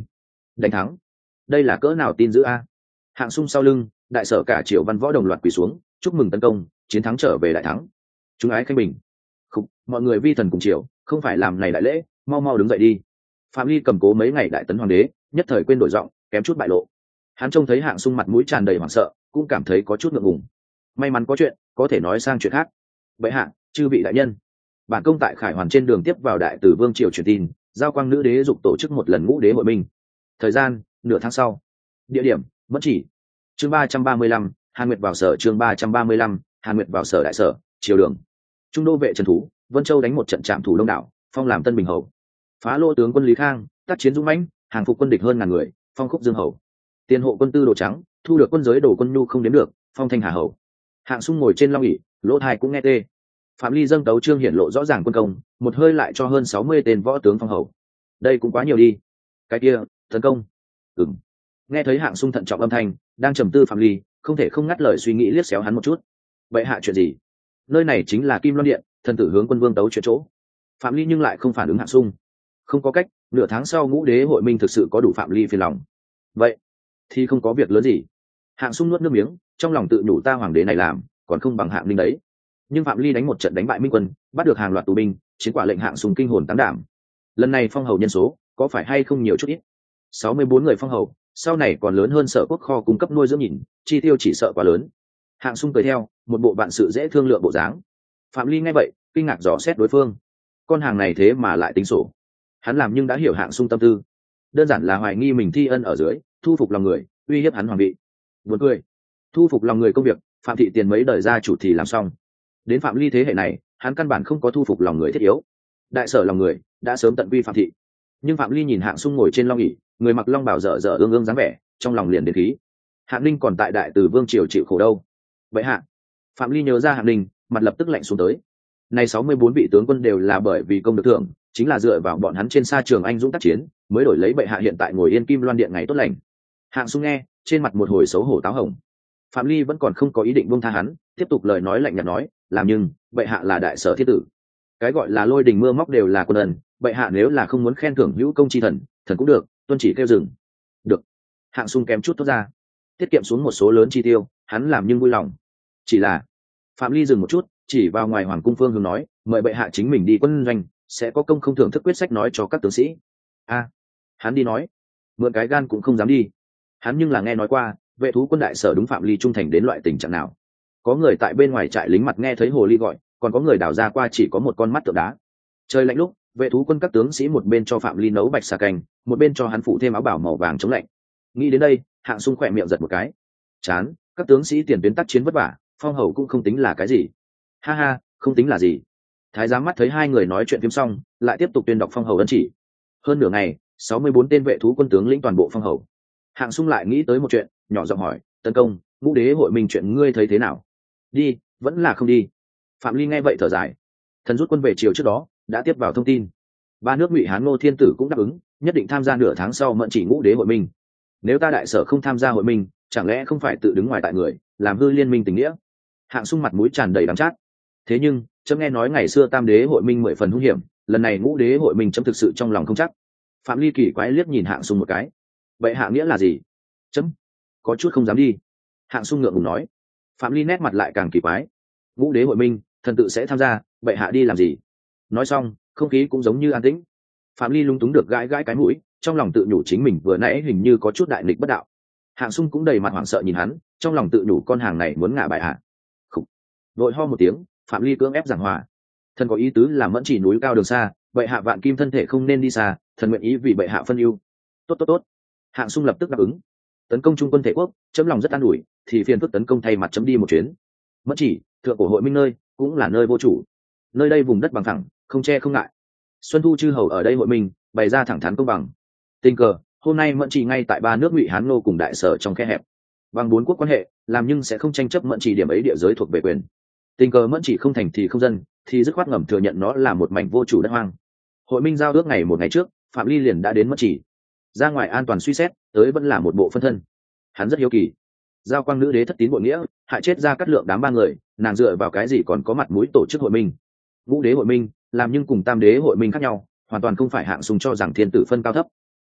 Speaker 1: đánh thắng, đây là cỡ nào tin dữ a. Hạng Sung sau lưng, đại sở cả triều văn võ đồng loạt quỳ xuống chúc mừng tấn công, chiến thắng trở về đại thắng. Chúng ái khanh bình. Khúc, mọi người vi thần cùng triều, không phải làm này đại lễ, mau mau đứng dậy đi. Phạm Ly cầm cố mấy ngày đại tấn hoàng đế, nhất thời quên đổi giọng, kém chút bại lộ. Hắn trông thấy Hạng Sung mặt mũi tràn đầy hoảng sợ, cũng cảm thấy có chút ngượng ngùng. May mắn có chuyện, có thể nói sang chuyện khác. Bệ hạ, chư vị đại nhân, bản công tại Khải Hoàn trên đường tiếp vào đại tử vương triều truyền tin, giao quang nữ đế dục tổ chức một lần ngũ đế hội minh. Thời gian nửa tháng sau. Địa điểm Mẫn Chỉ. Chương ba trăm ba mươi lăm, Hàn Nguyệt vào sở. Chương ba trăm ba mươi lăm, Hàn Nguyệt vào sở đại sở, triều đường. Trung đô vệ trần thú, Vân Châu đánh một trận trạm thủ đông đảo, phong làm tân bình hầu. Phá lô tướng quân Lý Khang, tác chiến dũng mãnh, hàng phục quân địch hơn ngàn người, phong khúc dương hầu. Tiền hộ quân tư đồ trắng, thu được quân giới đồ quân nhu không đếm được, phong thanh hà hầu. Hạng Sung ngồi trên long ỷ, lỗ tai cũng nghe tê. Phạm Ly dâng tấu chương hiển lộ rõ ràng quân công, một hơi lại cho hơn sáu mươi tên võ tướng phong hầu. Đây cũng quá nhiều đi. Cái kia, tấn công. Ừm. Nghe thấy Hạng Sung thận trọng âm thanh, đang trầm tư Phạm Ly, không thể không ngắt lời suy nghĩ liếc xéo hắn một chút. Bệ hạ chuyện gì? Nơi này chính là Kim Loan Điện, thần tử hướng quân vương tấu chuyện chỗ. Phạm Ly nhưng lại không phản ứng Hạng Sung. Không có cách, nửa tháng sau ngũ đế hội minh thực sự có đủ Phạm Ly phiền lòng. Vậy thì không có việc lớn gì. Hạng Sung nuốt nước miếng, trong lòng tự nhủ ta hoàng đế này làm, còn không bằng Hạng Linh đấy. Nhưng Phạm Ly đánh một trận đánh bại Minh quân, bắt được hàng loạt tù binh, chiến quả lệnh Hạng Sung kinh hồn tán đảm. Lần này phong hầu nhân số có phải hay không nhiều chút ít? sáu mươi bốn người phong hầu, sau này còn lớn hơn Sở Quốc kho cung cấp nuôi dưỡng nhìn, chi tiêu chỉ sợ quá lớn. Hạng Sung cười theo, một bộ vạn sự dễ thương lượng bộ dáng. Phạm Ly nghe vậy, kinh ngạc dò xét đối phương. Con hàng này thế mà lại tính sổ. Hắn làm nhưng đã hiểu Hạng Sung tâm tư, đơn giản là hoài nghi mình thi ân ở dưới, thu phục lòng người, uy hiếp hắn hoàng vị. Buồn cười, thu phục lòng người công việc, Phạm thị tiền mấy đời gia chủ thì làm xong. Đến Phạm Ly thế hệ này, hắn căn bản không có thu phục lòng người thiết yếu. Đại sở lòng người đã sớm tận quy Phạm thị. Nhưng Phạm Ly nhìn Hạng Sung ngồi trên long ỷ, người mặc long bào dở dở ương ương dáng vẻ, trong lòng liền đến khí. Hạng Ninh còn tại đại từ vương triều chịu khổ đâu. Vậy hạ, Phạm Ly nhớ ra Hạng Ninh, mặt lập tức lạnh xuống tới. Này sáu mươi bốn vị tướng quân đều là bởi vì công được thưởng, chính là dựa vào bọn hắn trên sa trường anh dũng tác chiến, mới đổi lấy bệ hạ hiện tại ngồi yên Kim Loan Điện ngày tốt lành. Hạng Sung nghe, trên mặt một hồi xấu hổ táo hồng. Phạm Ly vẫn còn không có ý định buông tha hắn, tiếp tục lời nói lạnh nhạt nói, làm nhưng bệ hạ là đại sở thiết tử, cái gọi là lôi đình mưa móc đều là quân ân, bệ hạ nếu là không muốn khen thưởng hữu công chi thần, thần cũng được, tuân chỉ kêu dừng. Được. Hạng Sung kém chút thốt ra, tiết kiệm xuống một số lớn chi tiêu, hắn làm nhưng vui lòng. Chỉ là Phạm Ly dừng một chút, chỉ vào ngoài hoàng cung phương hướng nói, mời bệ hạ chính mình đi quân doanh, sẽ có công không thưởng thức quyết sách nói cho các tướng sĩ. A, hắn đi nói, mượn cái gan cũng không dám đi. Hắn nhưng là nghe nói qua, vệ thú quân đại sở đúng Phạm Ly trung thành đến loại tình trạng nào. Có người tại bên ngoài trại lính mặt nghe thấy hồ ly gọi, còn có người đào ra qua chỉ có một con mắt tượng đá. Trời lạnh lúc, vệ thú quân các tướng sĩ một bên cho Phạm Ly nấu bạch xà canh, một bên cho hắn phụ thêm áo bảo màu vàng chống lạnh. Nghĩ đến đây, Hạng Sung khỏe miệng giật một cái. Chán, các tướng sĩ tiền tuyến tác chiến vất vả, phong hầu cũng không tính là cái gì. Ha ha, không tính là gì. Thái giám mắt thấy hai người nói chuyện phím xong, lại tiếp tục tuyên đọc phong hầu ấn chỉ. Hơn nửa ngày, sáu mươi bốn tên vệ thú quân tướng lĩnh toàn bộ phong hầu. Hạng Sung lại nghĩ tới một chuyện, nhỏ giọng hỏi, tấn công ngũ đế hội minh chuyện ngươi thấy thế nào? Đi, vẫn là không đi? Phạm Ly nghe vậy thở dài. Thần rút quân về chiều trước đó đã tiếp vào thông tin, ba nước Ngụy Hán Ngô Thiên Tử cũng đáp ứng nhất định tham gia nửa tháng sau Mẫn Chỉ ngũ đế hội minh. Nếu ta đại sở không tham gia hội minh, chẳng lẽ không phải tự đứng ngoài tại người, làm hư liên minh tình nghĩa? Hạng Sung mặt mũi tràn đầy đắng chát. Thế nhưng chấm nghe nói ngày xưa tam đế hội minh mười phần hung hiểm, lần này ngũ đế hội minh chấm thực sự trong lòng không chắc. Phạm Ly kỳ quái liếc nhìn Hạng Sung một cái. Vậy hạ nghĩa là gì? Chấm có chút không dám đi. Hạng Sung ngượng ngùng nói. Phạm Ly nét mặt lại càng kỳ quái. Ngũ đế hội minh, thần tự sẽ tham gia, vậy hạ đi làm gì? Nói xong, không khí cũng giống như an tĩnh. Phạm Ly lung túng được gãi gãi cái mũi, trong lòng tự nhủ chính mình vừa nãy hình như có chút đại nghịch bất đạo. Hạng Sung cũng đầy mặt hoảng sợ nhìn hắn, trong lòng tự nhủ con hàng này muốn ngả bại hạ. Khục. Vội ho một tiếng, Phạm Ly cưỡng ép giảng hòa. Thần có ý tứ là Mẫn Chỉ núi cao đường xa, vậy hạ vạn kim thân thể không nên đi xa, thần nguyện ý vì bệ hạ phân ưu. Tốt tốt tốt. Hạng Sung lập tức đáp ứng. Tấn công trung quân thể quốc, chấm lòng rất an ủi, thì phiền phức tấn công thay mặt chấm đi một chuyến. Mẫn Chỉ, thượng cổ hội minh nơi, cũng là nơi vô chủ. Nơi đây vùng đất bằng thẳng, không che không ngại. Xuân Thu chư hầu ở đây hội minh, bày ra thẳng thắn công bằng. Tình cờ, hôm nay Mẫn Chỉ ngay tại ba nước Ngụy Hán Nô cùng đại sở trong khe hẹp. Bằng bốn quốc quan hệ, làm nhưng sẽ không tranh chấp Mẫn Chỉ điểm ấy địa giới thuộc về quyền. Tình cờ Mẫn Chỉ không thành thì không dân, thì dứt khoát ngầm thừa nhận nó là một mảnh vô chủ đất hoang. Hội minh giao ước ngày một ngày trước, Phạm Ly liền đã đến Mẫn Chỉ. Ra ngoài an toàn suy xét, tới vẫn là một bộ phân thân. Hắn rất hiếu kỳ, giao quang nữ đế thất tín bội nghĩa, hại chết ra cắt lượng đám ba người, nàng dựa vào cái gì còn có mặt mũi tổ chức hội minh? Ngũ đế hội minh làm nhưng cùng tam đế hội minh khác nhau, hoàn toàn không phải Hạng Sung cho rằng thiên tử phân cao thấp.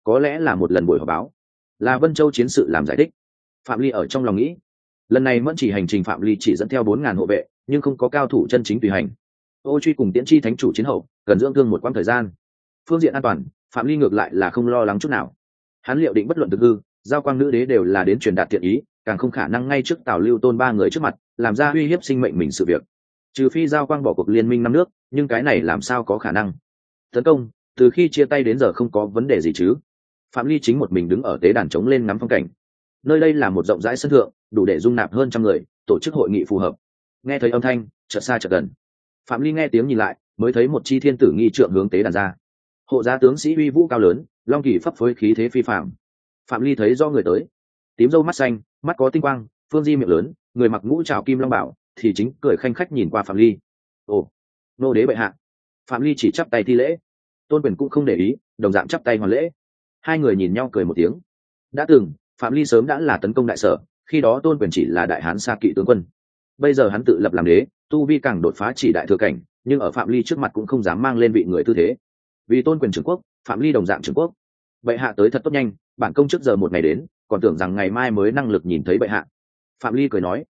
Speaker 1: có lẽ là một lần buổi họp báo, là Vân Châu chiến sự làm giải thích. Phạm Ly ở trong lòng nghĩ, lần này Mẫn Chỉ hành trình Phạm Ly chỉ dẫn theo bốn ngàn hộ vệ, nhưng không có cao thủ chân chính tùy hành. Ô Truy cùng Tiễn Chi thánh chủ chiến hậu, cần dưỡng thương một quãng thời gian. Phương diện an toàn, Phạm Ly ngược lại là không lo lắng chút nào. Hắn liệu định bất luận thực hư, Giao Quang nữ đế đều là đến truyền đạt thiện ý, càng không khả năng ngay trước Tào Lưu Tôn ba người trước mặt làm ra uy hiếp sinh mệnh mình sự việc. Trừ phi Giao Quang bỏ cuộc liên minh năm nước, nhưng cái này làm sao có khả năng? Tấn công, từ khi chia tay đến giờ không có vấn đề gì chứ? Phạm Ly chính một mình đứng ở tế đàn trống lên ngắm phong cảnh. Nơi đây là một rộng rãi sân thượng, đủ để dung nạp hơn trăm người, tổ chức hội nghị phù hợp. Nghe thấy âm thanh, chợt xa chợt gần. Phạm Ly nghe tiếng nhìn lại, mới thấy một chi thiên tử nghi trượng hướng tế đàn ra. Hộ giá tướng sĩ uy vũ cao lớn, long kỳ phấp phới khí thế phi phàm. Phạm Ly thấy do người tới, tím râu mắt xanh, mắt có tinh quang, phương di miệng lớn, người mặc ngũ trảo kim long bảo, thì chính cười khanh khách nhìn qua Phạm Ly. Ồ, nô đế bệ hạ. Phạm Ly chỉ chắp tay thi lễ. Tôn Quyền cũng không để ý, đồng dạng chắp tay hoàn lễ. Hai người nhìn nhau cười một tiếng. Đã từng, Phạm Ly sớm đã là tấn công đại sở, khi đó Tôn Quyền chỉ là đại hán xa kỵ tướng quân. Bây giờ hắn tự lập làm đế, tu vi càng đột phá chỉ đại thừa cảnh, nhưng ở Phạm Ly trước mặt cũng không dám mang lên vị người tư thế. Vì Tôn Quyền trưởng quốc, Phạm Ly đồng dạng trưởng quốc. Bệ hạ tới thật tốt nhanh, bản công trước giờ một ngày đến, còn tưởng rằng ngày mai mới năng lực nhìn thấy bệ hạ. Phạm Ly cười nói.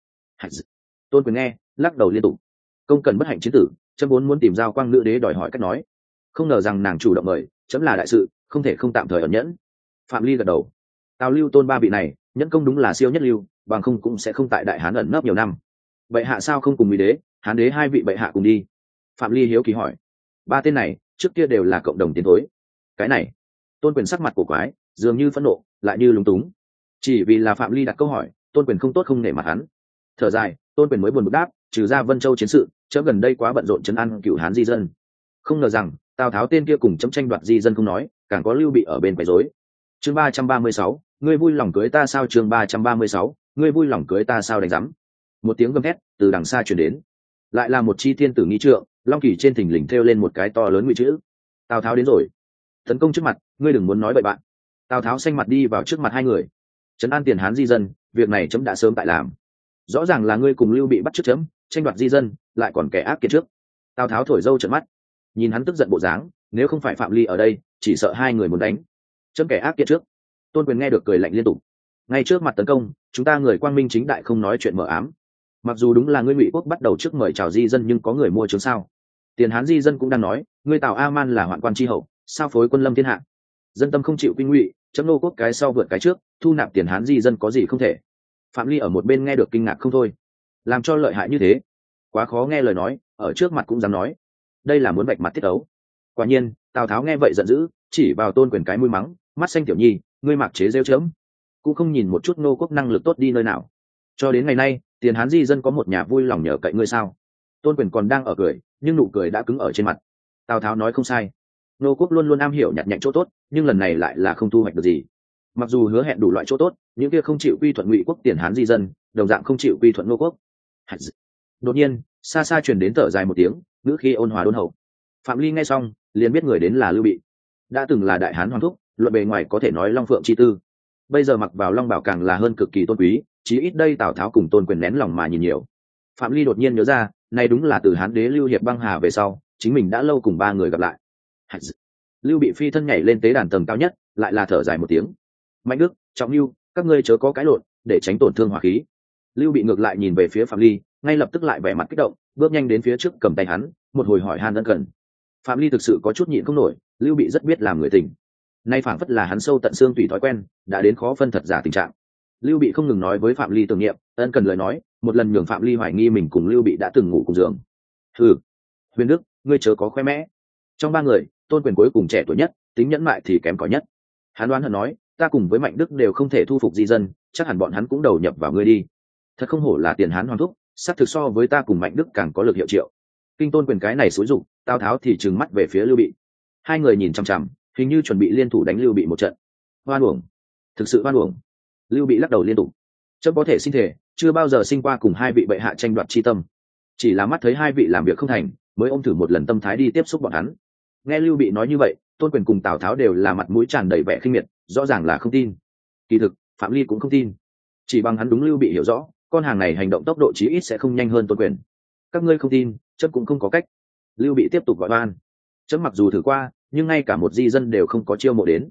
Speaker 1: Tôn Quyền nghe, lắc đầu liên tục. Công cần bất hạnh chiến tử, chấm vốn muốn tìm Giao Quang nữ đế đòi hỏi cách nói, không ngờ rằng nàng chủ động mời, chấm là đại sự, không thể không tạm thời ẩn nhẫn. Phạm Ly gật đầu. Tào Lưu Tôn ba vị này, nhẫn công đúng là siêu nhất lưu, bằng không cũng sẽ không tại đại hán ẩn nấp nhiều năm. Bệ hạ sao không cùng Mỹ đế, Hán đế hai vị bệ hạ cùng đi? Phạm Ly hiếu kỳ hỏi. Ba tên này trước kia đều là cộng đồng tiến thối. Cái này, Tôn Quyền sắc mặt của quái, dường như phẫn nộ, lại như lúng túng. Chỉ vì là Phạm Ly đặt câu hỏi, Tôn Quyền không tốt không nể mặt hắn. Thở dài, Tôn Quyền mới buồn bực đáp, trừ ra Vân Châu chiến sự, chấm gần đây quá bận rộn trấn an cửu Hán di dân. Không ngờ rằng Tào Tháo tên kia cùng chấm tranh đoạt di dân không nói, càng có Lưu Bị ở bên quấy rối. Chương ba trăm ba mươi sáu, ngươi vui lòng cưới ta sao? Chương ba trăm ba mươi sáu, ngươi vui lòng cưới ta sao? Đánh rắm. Một tiếng gầm thét từ đằng xa truyền đến, lại là một chi thiên tử nghi trượng, long kỳ trên thình lình thêu lên một cái to lớn ngụy chữ. Tào Tháo đến rồi. Tấn công trước mặt, ngươi đừng muốn nói bậy bạn. Tào Tháo xanh mặt đi vào trước mặt hai người. Trấn an tiền Hán di dân, việc này chấm đã sớm tại làm. Rõ ràng là ngươi cùng Lưu Bị bắt trước chấm, tranh đoạt di dân, lại còn kẻ ác kiệt trước. Tào Tháo thổi dâu trợn mắt, nhìn hắn tức giận bộ dáng, nếu không phải Phạm Ly ở đây, chỉ sợ hai người muốn đánh. Chấm kẻ ác kiệt trước. Tôn Quyền nghe được cười lạnh liên tục. Ngay trước mặt tấn công, chúng ta người quang minh chính đại không nói chuyện mờ ám. Mặc dù đúng là ngươi Ngụy quốc bắt đầu trước mời chào di dân, nhưng có người mua chứng sao? Tiền Hán di dân cũng đang nói, ngươi Tào A Man là hoạn quan tri hậu, sao phối quân lâm thiên hạ? Dân tâm không chịu quy ngụy, chấm nô quốc cái sau vượt cái trước, thu nạp tiền Hán di dân có gì không thể? Phạm Ly ở một bên nghe được kinh ngạc không thôi. Làm cho lợi hại như thế, quá khó nghe lời nói, ở trước mặt cũng dám nói. Đây là muốn vạch mặt tiết ấu. Quả nhiên, Tào Tháo nghe vậy giận dữ, chỉ vào Tôn Quyền cái mũi mắng, mắt xanh tiểu nhi, ngươi mặc chế rêu chớm, cũng không nhìn một chút nô quốc năng lực tốt đi nơi nào. Cho đến ngày nay, tiền Hán di dân có một nhà vui lòng nhờ cậy ngươi sao? Tôn Quyền còn đang ở cười, nhưng nụ cười đã cứng ở trên mặt. Tào Tháo nói không sai, nô quốc luôn luôn am hiểu nhặt nhạnh chỗ tốt, nhưng lần này lại là không thu hoạch được gì. Mặc dù hứa hẹn đủ loại chỗ tốt, những kia không chịu quy thuận Ngụy quốc tiền Hán di dân, đồng dạng không chịu quy thuận nô quốc. Đột nhiên, xa xa truyền đến thở dài một tiếng, ngữ khi ôn hòa đôn hậu. Phạm Ly nghe xong, liền biết người đến là Lưu Bị. Đã từng là đại hán hoàng thúc, luận bề ngoài có thể nói long phượng chi tư, bây giờ mặc vào long bảo càng là hơn cực kỳ tôn quý, chí ít đây Tào Tháo cùng Tôn Quyền nén lòng mà nhìn nhiều. Phạm Ly đột nhiên nhớ ra, này đúng là từ Hán đế Lưu Hiệp băng hà về sau, chính mình đã lâu cùng ba người gặp lại. Lưu Bị phi thân nhảy lên tế đàn tầng cao nhất, lại là thở dài một tiếng. Mạnh Đức, Trọng Nưu, các ngươi chớ có cãi lộn, để tránh tổn thương hỏa khí. Lưu Bị ngược lại nhìn về phía Phạm Ly, ngay lập tức lại vẻ mặt kích động, bước nhanh đến phía trước cầm tay hắn, một hồi hỏi han ân cần. Phạm Ly thực sự có chút nhịn không nổi, Lưu Bị rất biết làm người tình, nay phảng phất là hắn sâu tận xương tùy thói quen, đã đến khó phân thật giả tình trạng. Lưu Bị không ngừng nói với Phạm Ly tưởng niệm, ân cần lời nói, một lần nhường Phạm Ly hoài nghi mình cùng Lưu Bị đã từng ngủ cùng giường. Hừ, Huyền Đức, ngươi chớ có khoe mẽ. Trong ba người, Tôn Quyền cuối cùng trẻ tuổi nhất, tính nhẫn mại thì kém cỏi nhất. Hắn đoán hận nói, ta cùng với Mạnh Đức đều không thể thu phục di dân, chắc hẳn bọn hắn cũng đầu nhập vào ngươi đi. Thật không hổ là tiền Hán hoàng thúc, sắp thực so với ta cùng Mạnh Đức càng có lực hiệu triệu. Kinh Tôn Quyền cái này xúi dụng, Tào Tháo thì trừng mắt về phía Lưu Bị. Hai người nhìn chằm chằm, hình như chuẩn bị liên thủ đánh Lưu Bị một trận. Hoan uổng, thực sự hoan uổng. Lưu Bị lắc đầu liên tục. Chấm có thể xin thể, chưa bao giờ sinh qua cùng hai vị bệ hạ tranh đoạt chi tâm, chỉ là mắt thấy hai vị làm việc không thành, mới ôm thử một lần tâm thái đi tiếp xúc bọn hắn. Nghe Lưu Bị nói như vậy, Tôn Quyền cùng Tào Tháo đều là mặt mũi tràn đầy vẻ khinh miệt, rõ ràng là không tin. Kỳ thực, Phạm Ly cũng không tin, chỉ bằng hắn đúng Lưu Bị hiểu rõ, con hàng này hành động tốc độ chí ít sẽ không nhanh hơn Tôn Quyền. Các ngươi không tin, chấm cũng không có cách. Lưu Bị tiếp tục gọi oan. Chấm mặc dù thử qua, nhưng ngay cả một di dân đều không có chiêu mộ đến.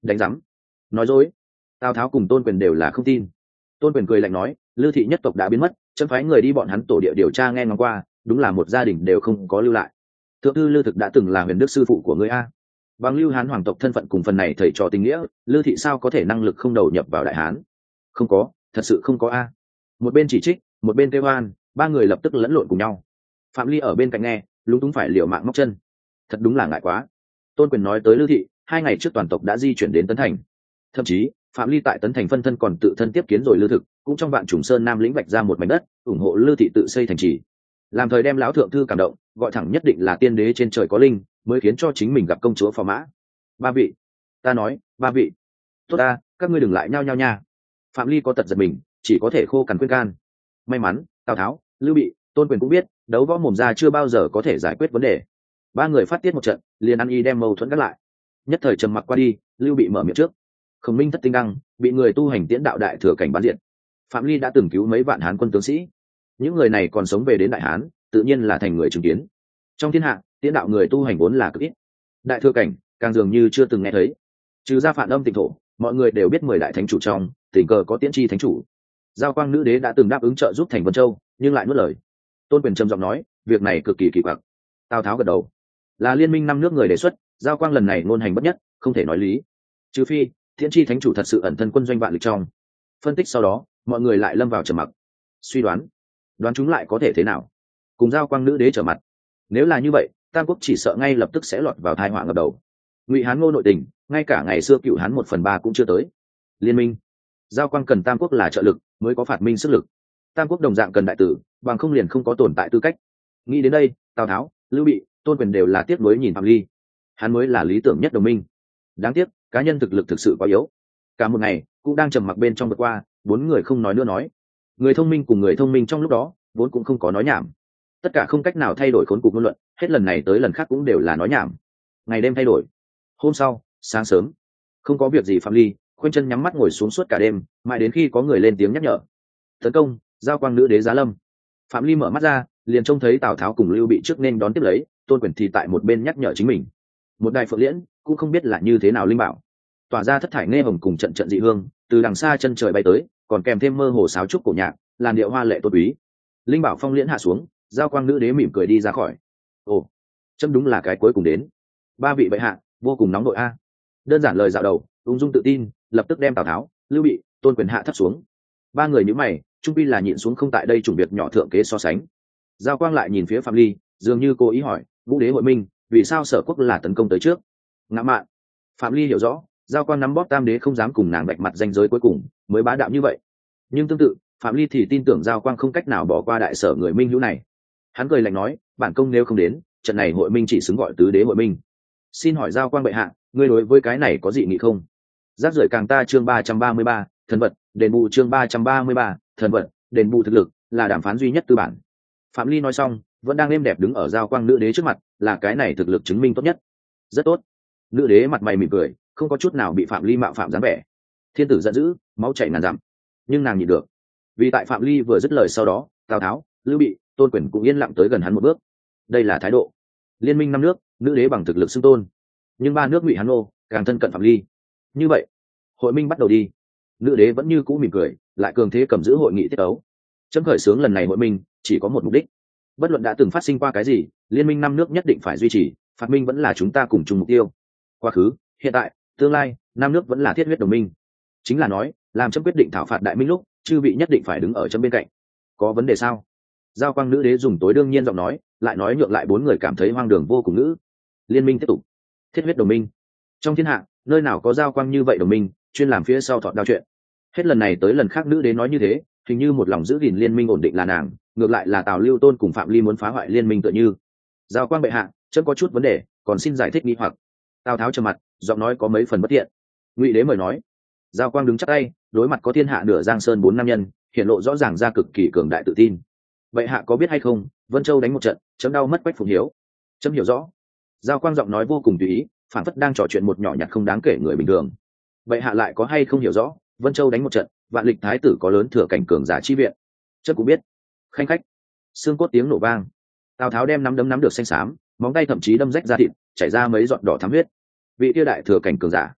Speaker 1: đánh giám, nói dối. Tào tháo cùng Tôn Quyền đều là không tin. Tôn Quyền cười lạnh nói, Lư thị nhất tộc đã biến mất, chấm phái người đi bọn hắn tổ địa điều tra nghe ngóng qua, đúng là một gia đình đều không có lưu lại. Thượng thư Lư Thực đã từng là huyền đức sư phụ của ngươi a. Bằng Lưu Hán hoàng tộc thân phận cùng phần này thầy trò tình nghĩa, Lư thị sao có thể năng lực không đầu nhập vào Đại Hán? Không có, thật sự không có a. Một bên chỉ trích, một bên kêu oan, ba người lập tức lẫn lộn cùng nhau. Phạm Ly ở bên cạnh nghe, lúng túng phải liều mạng móc chân. Thật đúng là ngại quá. Tôn Quyền nói tới Lư thị, hai ngày trước toàn tộc đã di chuyển đến Tấn Thành. Thậm chí, Phạm Ly tại Tấn Thành phân thân còn tự thân tiếp kiến rồi Lư Thực, cũng trong Vạn Trùng Sơn Nam lĩnh vạch ra một mảnh đất, ủng hộ Lư thị tự xây thành trì. Làm thời đem lão thượng thư cảm động, gọi thẳng nhất định là tiên đế trên trời có linh, mới khiến cho chính mình gặp công chúa phò mã. Ba vị, ta nói, ba vị, tốt ta, các ngươi đừng lại nhao nhao nha. Phạm Ly có tật giật mình, chỉ có thể khô cằn khuyên can. May mắn, Tào Tháo, Lưu Bị, Tôn Quyền cũng biết, đấu võ mồm ra chưa bao giờ có thể giải quyết vấn đề. Ba người phát tiết một trận, liền ăn y đem mâu thuẫn gác lại. Nhất thời trầm mặc qua đi, Lưu Bị mở miệng trước. Khổng Minh thất tinh đăng, bị người tu hành tiễn đạo đại thừa cảnh bán diện. Phạm Ly đã từng cứu mấy vạn Hán quân tướng sĩ, những người này còn sống về đến Đại Hán, tự nhiên là thành người chứng kiến. Trong thiên hạ, tiễn đạo người tu hành vốn là cực ít, đại thừa cảnh càng dường như chưa từng nghe thấy. Trừ ra Phản Âm Tịnh Thổ, mọi người đều biết mười đại thánh chủ trong, tình cờ có tiễn chi thánh chủ. Giao Quang nữ đế đã từng đáp ứng trợ giúp thành Vân Châu, nhưng lại nuốt lời. Tôn Quyền trầm giọng nói, việc này cực kỳ kỳ quặc. Tào Tháo gật đầu, là liên minh năm nước người đề xuất, Giao Quang lần này ngôn hành bất nhất, không thể nói lý. Trừ phi tiễn chi thánh chủ thật sự ẩn thân quân doanh vạn lịch trong. Phân tích sau đó, mọi người lại lâm vào trầm mặc. Suy đoán, đoán chúng lại có thể thế nào? Cùng Giao Quang nữ đế trở mặt, nếu là như vậy, Tam Quốc chỉ sợ ngay lập tức sẽ lọt vào tai họa ngập đầu. Ngụy Hán Ngô nội tình, ngay cả ngày xưa Cựu Hán một phần ba cũng chưa tới. Liên minh, Giao Quang cần Tam Quốc là trợ lực, mới có phạt minh sức lực. Tam Quốc đồng dạng cần đại tử, bằng không liền không có tồn tại tư cách. Nghĩ đến đây, Tào Tháo, Lưu Bị, Tôn Quyền đều là tiếc nuối nhìn Phạm Ly. Hắn mới là lý tưởng nhất đồng minh. Đáng tiếc, cá nhân thực lực thực sự quá yếu. Cả một ngày cũng đang trầm mặc bên trong vượt qua, bốn người không nói nữa nói. Người thông minh cùng người thông minh trong lúc đó, vốn cũng không có nói nhảm. Tất cả không cách nào thay đổi khốn cục ngôn luận, hết lần này tới lần khác cũng đều là nói nhảm. Ngày đêm thay đổi. Hôm sau, sáng sớm, không có việc gì Phạm Ly, khoanh chân nhắm mắt ngồi xuống suốt cả đêm, mãi đến khi có người lên tiếng nhắc nhở. Tấn công, Giao Quang nữ đế giá lâm. Phạm Ly mở mắt ra, liền trông thấy Tào Tháo cùng Lưu Bị trước nên đón tiếp lấy, Tôn Quyền thì tại một bên nhắc nhở chính mình. Một đài phượng liễn, cũng không biết là như thế nào linh bảo, tỏa ra thất thải nghe hồng cùng trận trận dị hương, từ đằng xa chân trời bay tới, còn kèm thêm mơ hồ sáo trúc cổ nhạc, làn điệu hoa lệ tôn quý. Linh bảo phong liễn hạ xuống, Giao Quang nữ đế mỉm cười đi ra khỏi. Ồ, chấm đúng là cái cuối cùng đến. Ba vị bệ hạ vô cùng nóng đội a. Đơn giản lời dạo đầu, ung dung tự tin, lập tức đem Tào Tháo, Lưu Bị, Tôn Quyền hạ thấp xuống. Ba người nhíu mày, trung pi là nhịn xuống không tại đây chủng việc nhỏ thượng kế so sánh. Giao Quang lại nhìn phía Phạm Ly, dường như cố ý hỏi, Vũ đế hội minh, vì sao Sở Quốc là tấn công tới trước? Ngã mạn. Phạm Ly hiểu rõ, Giao Quang nắm bóp tam đế không dám cùng nàng bạch mặt danh giới cuối cùng, mới bá đạo như vậy. Nhưng tương tự, Phạm Ly thì tin tưởng Giao Quang không cách nào bỏ qua đại sở người minh hữu này. Hắn cười lạnh nói, bản công nếu không đến, trận này hội minh chỉ xứng gọi tứ đế hội minh. Xin hỏi Giao Quang bệ hạ, ngươi đối với cái này có dị nghị không? Giáp rưỡi càng ta chương ba trăm ba mươi ba, thần vật, đền bù chương ba trăm ba mươi ba, thần vật, đền bù thực lực, là đàm phán duy nhất tư bản. Phạm Ly nói xong, vẫn đang êm đẹp đứng ở Giao Quang nữ đế trước mặt, là cái này thực lực chứng minh tốt nhất. Rất tốt. Nữ đế mặt mày mỉm cười, không có chút nào bị Phạm Ly mạo phạm dáng vẻ. Thiên tử giận dữ, máu chảy ngàn dặm, nhưng nàng nhịn được, vì tại Phạm Ly vừa dứt lời sau đó, Tào Tháo, Lưu Bị, Tôn Quyền cũng yên lặng tới gần hắn một bước. Đây là thái độ. Liên minh năm nước, nữ đế bằng thực lực xưng tôn, nhưng ba nước Ngụy Hán Ngô càng thân cận Phạm Ly. Như vậy, hội minh bắt đầu đi. Nữ đế vẫn như cũ mỉm cười, lại cường thế cầm giữ hội nghị tiết ấu. Chấm khởi xướng lần này hội minh chỉ có một mục đích, bất luận đã từng phát sinh qua cái gì, liên minh năm nước nhất định phải duy trì, phạt minh vẫn là chúng ta cùng chung mục tiêu. Quá khứ, hiện tại, tương lai, năm nước vẫn là thiết huyết đồng minh. Chính là nói, làm chấm quyết định thảo phạt đại minh lúc, chư vị nhất định phải đứng ở chấm bên cạnh. Có vấn đề sao? Giao Quang nữ đế dùng tối đương nhiên giọng nói, lại nói nhượng lại bốn người cảm thấy hoang đường vô cùng ngữ. Liên minh tiếp tục, thiết huyết đồng minh. Trong thiên hạ, nơi nào có Giao Quang như vậy đồng minh, chuyên làm phía sau thọt đao chuyện. Hết lần này tới lần khác nữ đế nói như thế, hình như một lòng giữ gìn liên minh ổn định là nàng, ngược lại là Tào Lưu Tôn cùng Phạm Ly muốn phá hoại liên minh tựa như. Giao Quang bệ hạ, chấm có chút vấn đề, còn xin giải thích nghi hoặc. Tào Tháo trầm mặt, giọng nói có mấy phần bất tiện. Ngụy đế mời nói. Giao Quang đứng chắp tay, đối mặt có thiên hạ nửa giang sơn bốn nam nhân, hiện lộ rõ ràng ra cực kỳ cường đại tự tin. Bệ hạ có biết hay không, Vân Châu đánh một trận, chấm đau mất Quách Phụng Hiếu. Chấm hiểu rõ. Giao Quang giọng nói vô cùng tùy ý, phản phất đang trò chuyện một nhỏ nhặt không đáng kể người bình thường. Bệ hạ lại có hay không hiểu rõ, Vân Châu đánh một trận, vạn lịch thái tử có lớn thừa cảnh cường giả chi viện. Chấm cũng biết. Khanh khách. Xương cốt tiếng nổ vang. Tào Tháo đem nắm đấm nắm được xanh xám, móng tay thậm chí đâm rách ra thịt, chảy ra mấy giọt đỏ thắm huyết. Vị tiêu đại thừa cảnh cường giả,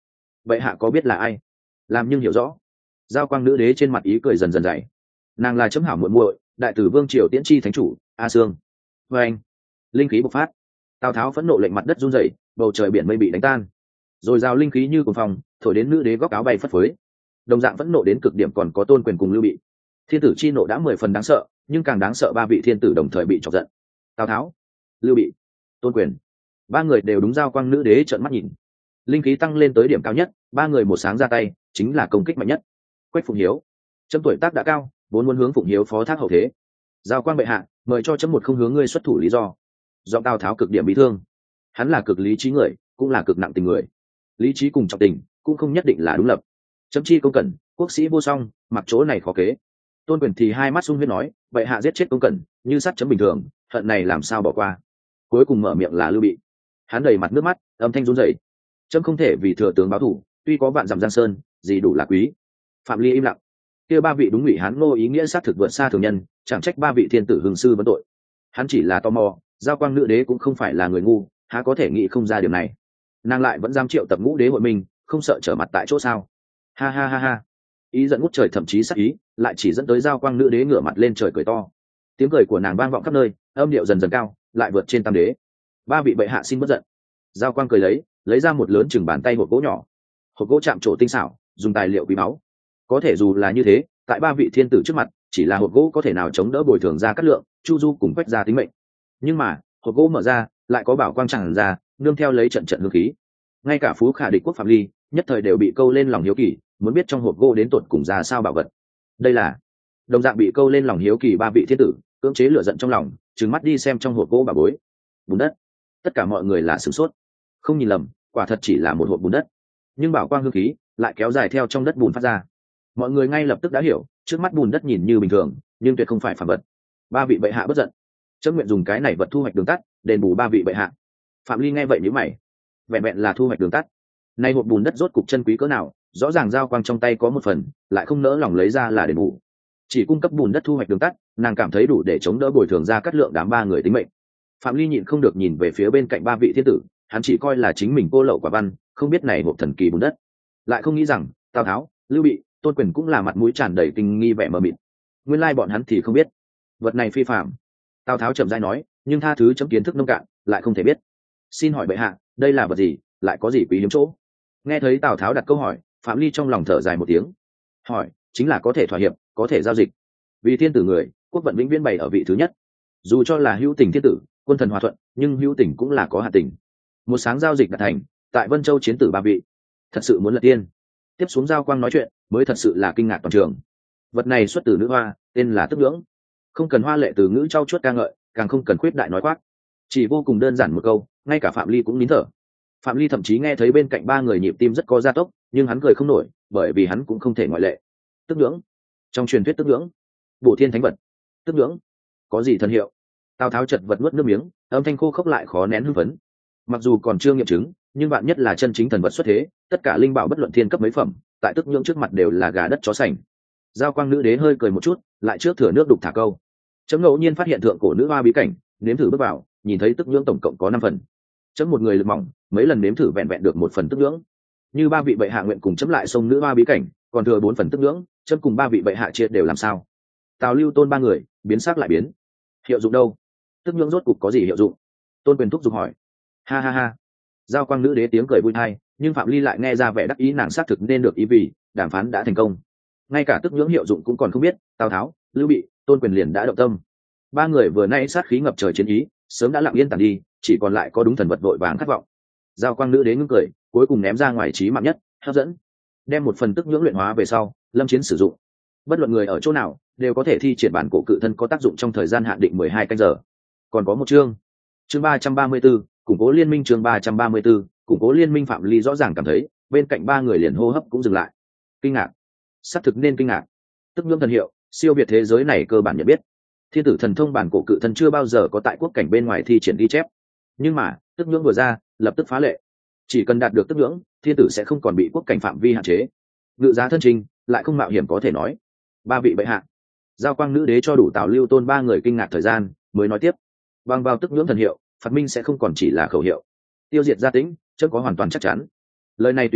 Speaker 1: vậy hạ có biết là ai? Làm nhưng hiểu rõ. Giao quang nữ đế trên mặt ý cười dần dần dày. Nàng là chấm hảo muội muội, đại tử vương triều tiễn chi thánh chủ A Sương. Và anh, linh khí bộc phát. Tào tháo phẫn nộ lệnh mặt đất run rẩy, bầu trời biển mây bị đánh tan, rồi giao linh khí như cuồng phong thổi đến nữ đế góc áo bay phất phới. Đồng dạng phẫn nộ đến cực điểm còn có Tôn Quyền cùng Lưu Bị. Thiên tử chi nộ đã mười phần đáng sợ, nhưng càng đáng sợ ba vị thiên tử đồng thời bị chọc giận. Tào tháo, Lưu Bị, Tôn Quyền, ba người đều đúng giao quang nữ đế trợn mắt nhìn. Linh khí tăng lên tới điểm cao nhất, ba người một sáng ra tay chính là công kích mạnh nhất. Quách Phụng Hiếu, chấm tuổi tác đã cao, vốn muốn hướng Phụng Hiếu phó thác hậu thế. Giao quang bệ hạ, mời cho chấm một không hướng ngươi xuất thủ lý do. Giọng Tào Tháo cực điểm bị thương. Hắn là cực lý trí người, cũng là cực nặng tình người. Lý trí cùng trọng tình cũng không nhất định là đúng lập. Chấm chi công cẩn, quốc sĩ vô song, mặc chỗ này khó kế. Tôn Quyền thì hai mắt sung huyết nói, bệ hạ giết chết công cẩn như sát chấm bình thường, hận này làm sao bỏ qua. Cuối cùng mở miệng là Lưu Bị. Hắn đầy mặt nước mắt, âm thanh run rẩy. Chấm không thể vì thừa tướng báo thù, tuy có vạn dặm giang sơn, gì đủ là quý. Phạm Ly im lặng. Kia ba vị đúng ngụy hán ngô ý nghĩa xác thực vượt xa thường nhân, chẳng trách ba vị thiên tử hưng sư vấn tội. Hắn chỉ là tò mò, giao quang nữ đế cũng không phải là người ngu, há có thể nghĩ không ra điều này. Nàng lại vẫn dám triệu tập ngũ đế hội mình, không sợ trở mặt tại chỗ sao? Ha ha ha ha. Ý giận ngút trời, thậm chí sắc ý lại chỉ dẫn tới giao quang nữ đế ngửa mặt lên trời cười to. Tiếng cười của nàng vang vọng khắp nơi, âm điệu dần dần cao, lại vượt trên tam đế. Ba vị bệ hạ xin bất giận. Giao quang cười lấy lấy ra một lớn chừng bàn tay hộp gỗ nhỏ. Hộp gỗ chạm trổ tinh xảo, dùng tài liệu quý báu. Có thể dù là như thế, tại ba vị thiên tử trước mặt, chỉ là hộp gỗ có thể nào chống đỡ bồi thường ra cát lượng, Chu Du cùng Quách gia tính mệnh. Nhưng mà hộp gỗ mở ra, lại có bảo quang tràn ra, nương theo lấy trận trận hương khí. Ngay cả phú khả địch quốc Phạm Ly nhất thời đều bị câu lên lòng hiếu kỳ, muốn biết trong hộp gỗ đến tột cùng ra sao bảo vật. Đây là đồng dạng bị câu lên lòng hiếu kỳ ba vị thiên tử, cưỡng chế lửa giận trong lòng, trừng mắt đi xem trong hộp gỗ bà bối. Bùn đất. Tất cả mọi người là sửng sốt, không nhìn lầm, quả thật chỉ là một hộp bùn đất, nhưng bảo quang hương khí lại kéo dài theo trong đất bùn phát ra. Mọi người ngay lập tức đã hiểu, trước mắt bùn đất nhìn như bình thường, nhưng tuyệt không phải phàm vật. Ba vị bệ hạ bất giận, chấm nguyện dùng cái này vật thu hoạch đường tắt, đền bù ba vị bệ hạ. Phạm Ly nghe vậy nhíu mày, vẹn vẹn là thu hoạch đường tắt, nay hộp bùn đất rốt cục chân quý cỡ nào? Rõ ràng giao quang trong tay có một phần, lại không nỡ lòng lấy ra là đền bù, chỉ cung cấp bùn đất thu hoạch đường tắt, nàng cảm thấy đủ để chống đỡ bồi thường ra cát lượng đám ba người tính mệnh. Phạm Ly nhịn không được nhìn về phía bên cạnh ba vị thiên tử, hắn chỉ coi là chính mình cô lậu quả văn, không biết này hộp thần kỳ bùn đất, lại không nghĩ rằng Tào Tháo, Lưu Bị, Tôn Quyền cũng là mặt mũi tràn đầy kinh nghi vẻ mờ mịt. Nguyên lai bọn hắn thì không biết vật này phi phạm. Tào Tháo chậm rãi nói, nhưng tha thứ chấm kiến thức nông cạn, lại không thể biết. Xin hỏi bệ hạ, đây là vật gì, lại có gì quý hiếm chỗ? Nghe thấy Tào Tháo đặt câu hỏi, Phạm Ly trong lòng thở dài một tiếng. Hỏi chính là có thể thỏa hiệp, có thể giao dịch. Vì thiên tử người, quốc vận vĩnh viễn bày ở vị thứ nhất. Dù cho là hữu tình thiên tử, quân thần hòa thuận, nhưng hữu tình cũng là có hạn tình. Một sáng giao dịch đạt thành, tại Vân Châu chiến tử ba vị, thật sự muốn lật tiên. Tiếp xuống giao quang nói chuyện, mới thật sự là kinh ngạc toàn trường. Vật này xuất từ nữ hoa, tên là Tức Nhưỡng. Không cần hoa lệ từ ngữ trau chuốt ca ngợi, càng không cần khuyết đại nói khoác, chỉ vô cùng đơn giản một câu, ngay cả Phạm Ly cũng nín thở. Phạm Ly thậm chí nghe thấy bên cạnh ba người nhịp tim rất có gia tốc, nhưng hắn cười không nổi, bởi vì hắn cũng không thể ngoại lệ. Tức Nhưỡng, trong truyền thuyết Tức Nhưỡng, bổ thiên thánh vật. Tức Nhưỡng có gì thần hiệu? Tào Tháo chật vật nuốt nước miếng, âm thanh khô khốc lại khó nén hưng phấn. Mặc dù còn chưa nghiệm chứng, nhưng bạn nhất là chân chính thần vật xuất thế, tất cả linh bảo bất luận thiên cấp mấy phẩm, tại Tức Nhưỡng trước mặt đều là gà đất chó sành. Giao quang nữ đế hơi cười một chút, lại trước thừa nước đục thả câu. Chấm ngẫu nhiên phát hiện thượng cổ nữ hoa bí cảnh, nếm thử bước vào, nhìn thấy Tức Nhưỡng tổng cộng có năm phần. Chấm một người lực mỏng, mấy lần nếm thử vẹn vẹn được một phần Tức Nhưỡng. Như ba vị bệ hạ nguyện cùng chấm lại sông nữ hoa bí cảnh, còn thừa bốn phần Tức Nhưỡng, chấm cùng ba vị bệ hạ chia đều làm sao? Tào Lưu Tôn ba người biến sắc lại biến. Hiệu dụng đâu? Tức Nhưỡng rốt cục có gì hiệu dụng? Tôn Quyền thúc giục hỏi. Ha ha ha. Giao quang nữ đế tiếng cười vui tai, nhưng Phạm Ly lại nghe ra vẻ đắc ý, nàng xác thực nên được ý vì đàm phán đã thành công. Ngay cả Tức Nhưỡng hiệu dụng cũng còn không biết, Tào Tháo, Lưu Bị, Tôn Quyền liền đã động tâm. Ba người vừa nay sát khí ngập trời chiến ý, sớm đã lặng yên tàn đi, chỉ còn lại có đúng thần vật vội vàng khát vọng. Giao quang nữ đế ngưng cười, cuối cùng ném ra ngoài trí mạng nhất, hấp dẫn. Đem một phần Tức Nhưỡng luyện hóa về sau, lâm chiến sử dụng. Bất luận người ở chỗ nào, đều có thể thi triển bản cổ cự thân có tác dụng trong thời gian hạn định mười hai canh giờ. Còn có một chương. Chương ba trăm ba mươi 34, củng cố liên minh. Chương ba trăm ba mươi 34, củng cố liên minh. Phạm Ly rõ ràng cảm thấy, bên cạnh ba người liền hô hấp cũng dừng lại. Kinh ngạc, xác thực nên kinh ngạc. Tức Nhưỡng thần hiệu, siêu việt thế giới này cơ bản nhận biết. Thiên tử thần thông bản cổ cự thân chưa bao giờ có tại quốc cảnh bên ngoài thi triển ghi chép. Nhưng mà, Tức Nhưỡng vừa ra, lập tức phá lệ. Chỉ cần đạt được Tức Nhưỡng, thiên tử sẽ không còn bị quốc cảnh phạm vi hạn chế. Ngự giá thân trình, lại không mạo hiểm có thể nói. Ba vị bệ hạ. Giao quang nữ đế cho đủ Tào Lưu Tôn ba người kinh ngạc thời gian, mới nói tiếp. Bằng vào Tức Nhưỡng thần hiệu, phạt minh sẽ không còn chỉ là khẩu hiệu. Tiêu diệt gia tính, chớ có hoàn toàn chắc chắn. Lời này tùy tiện,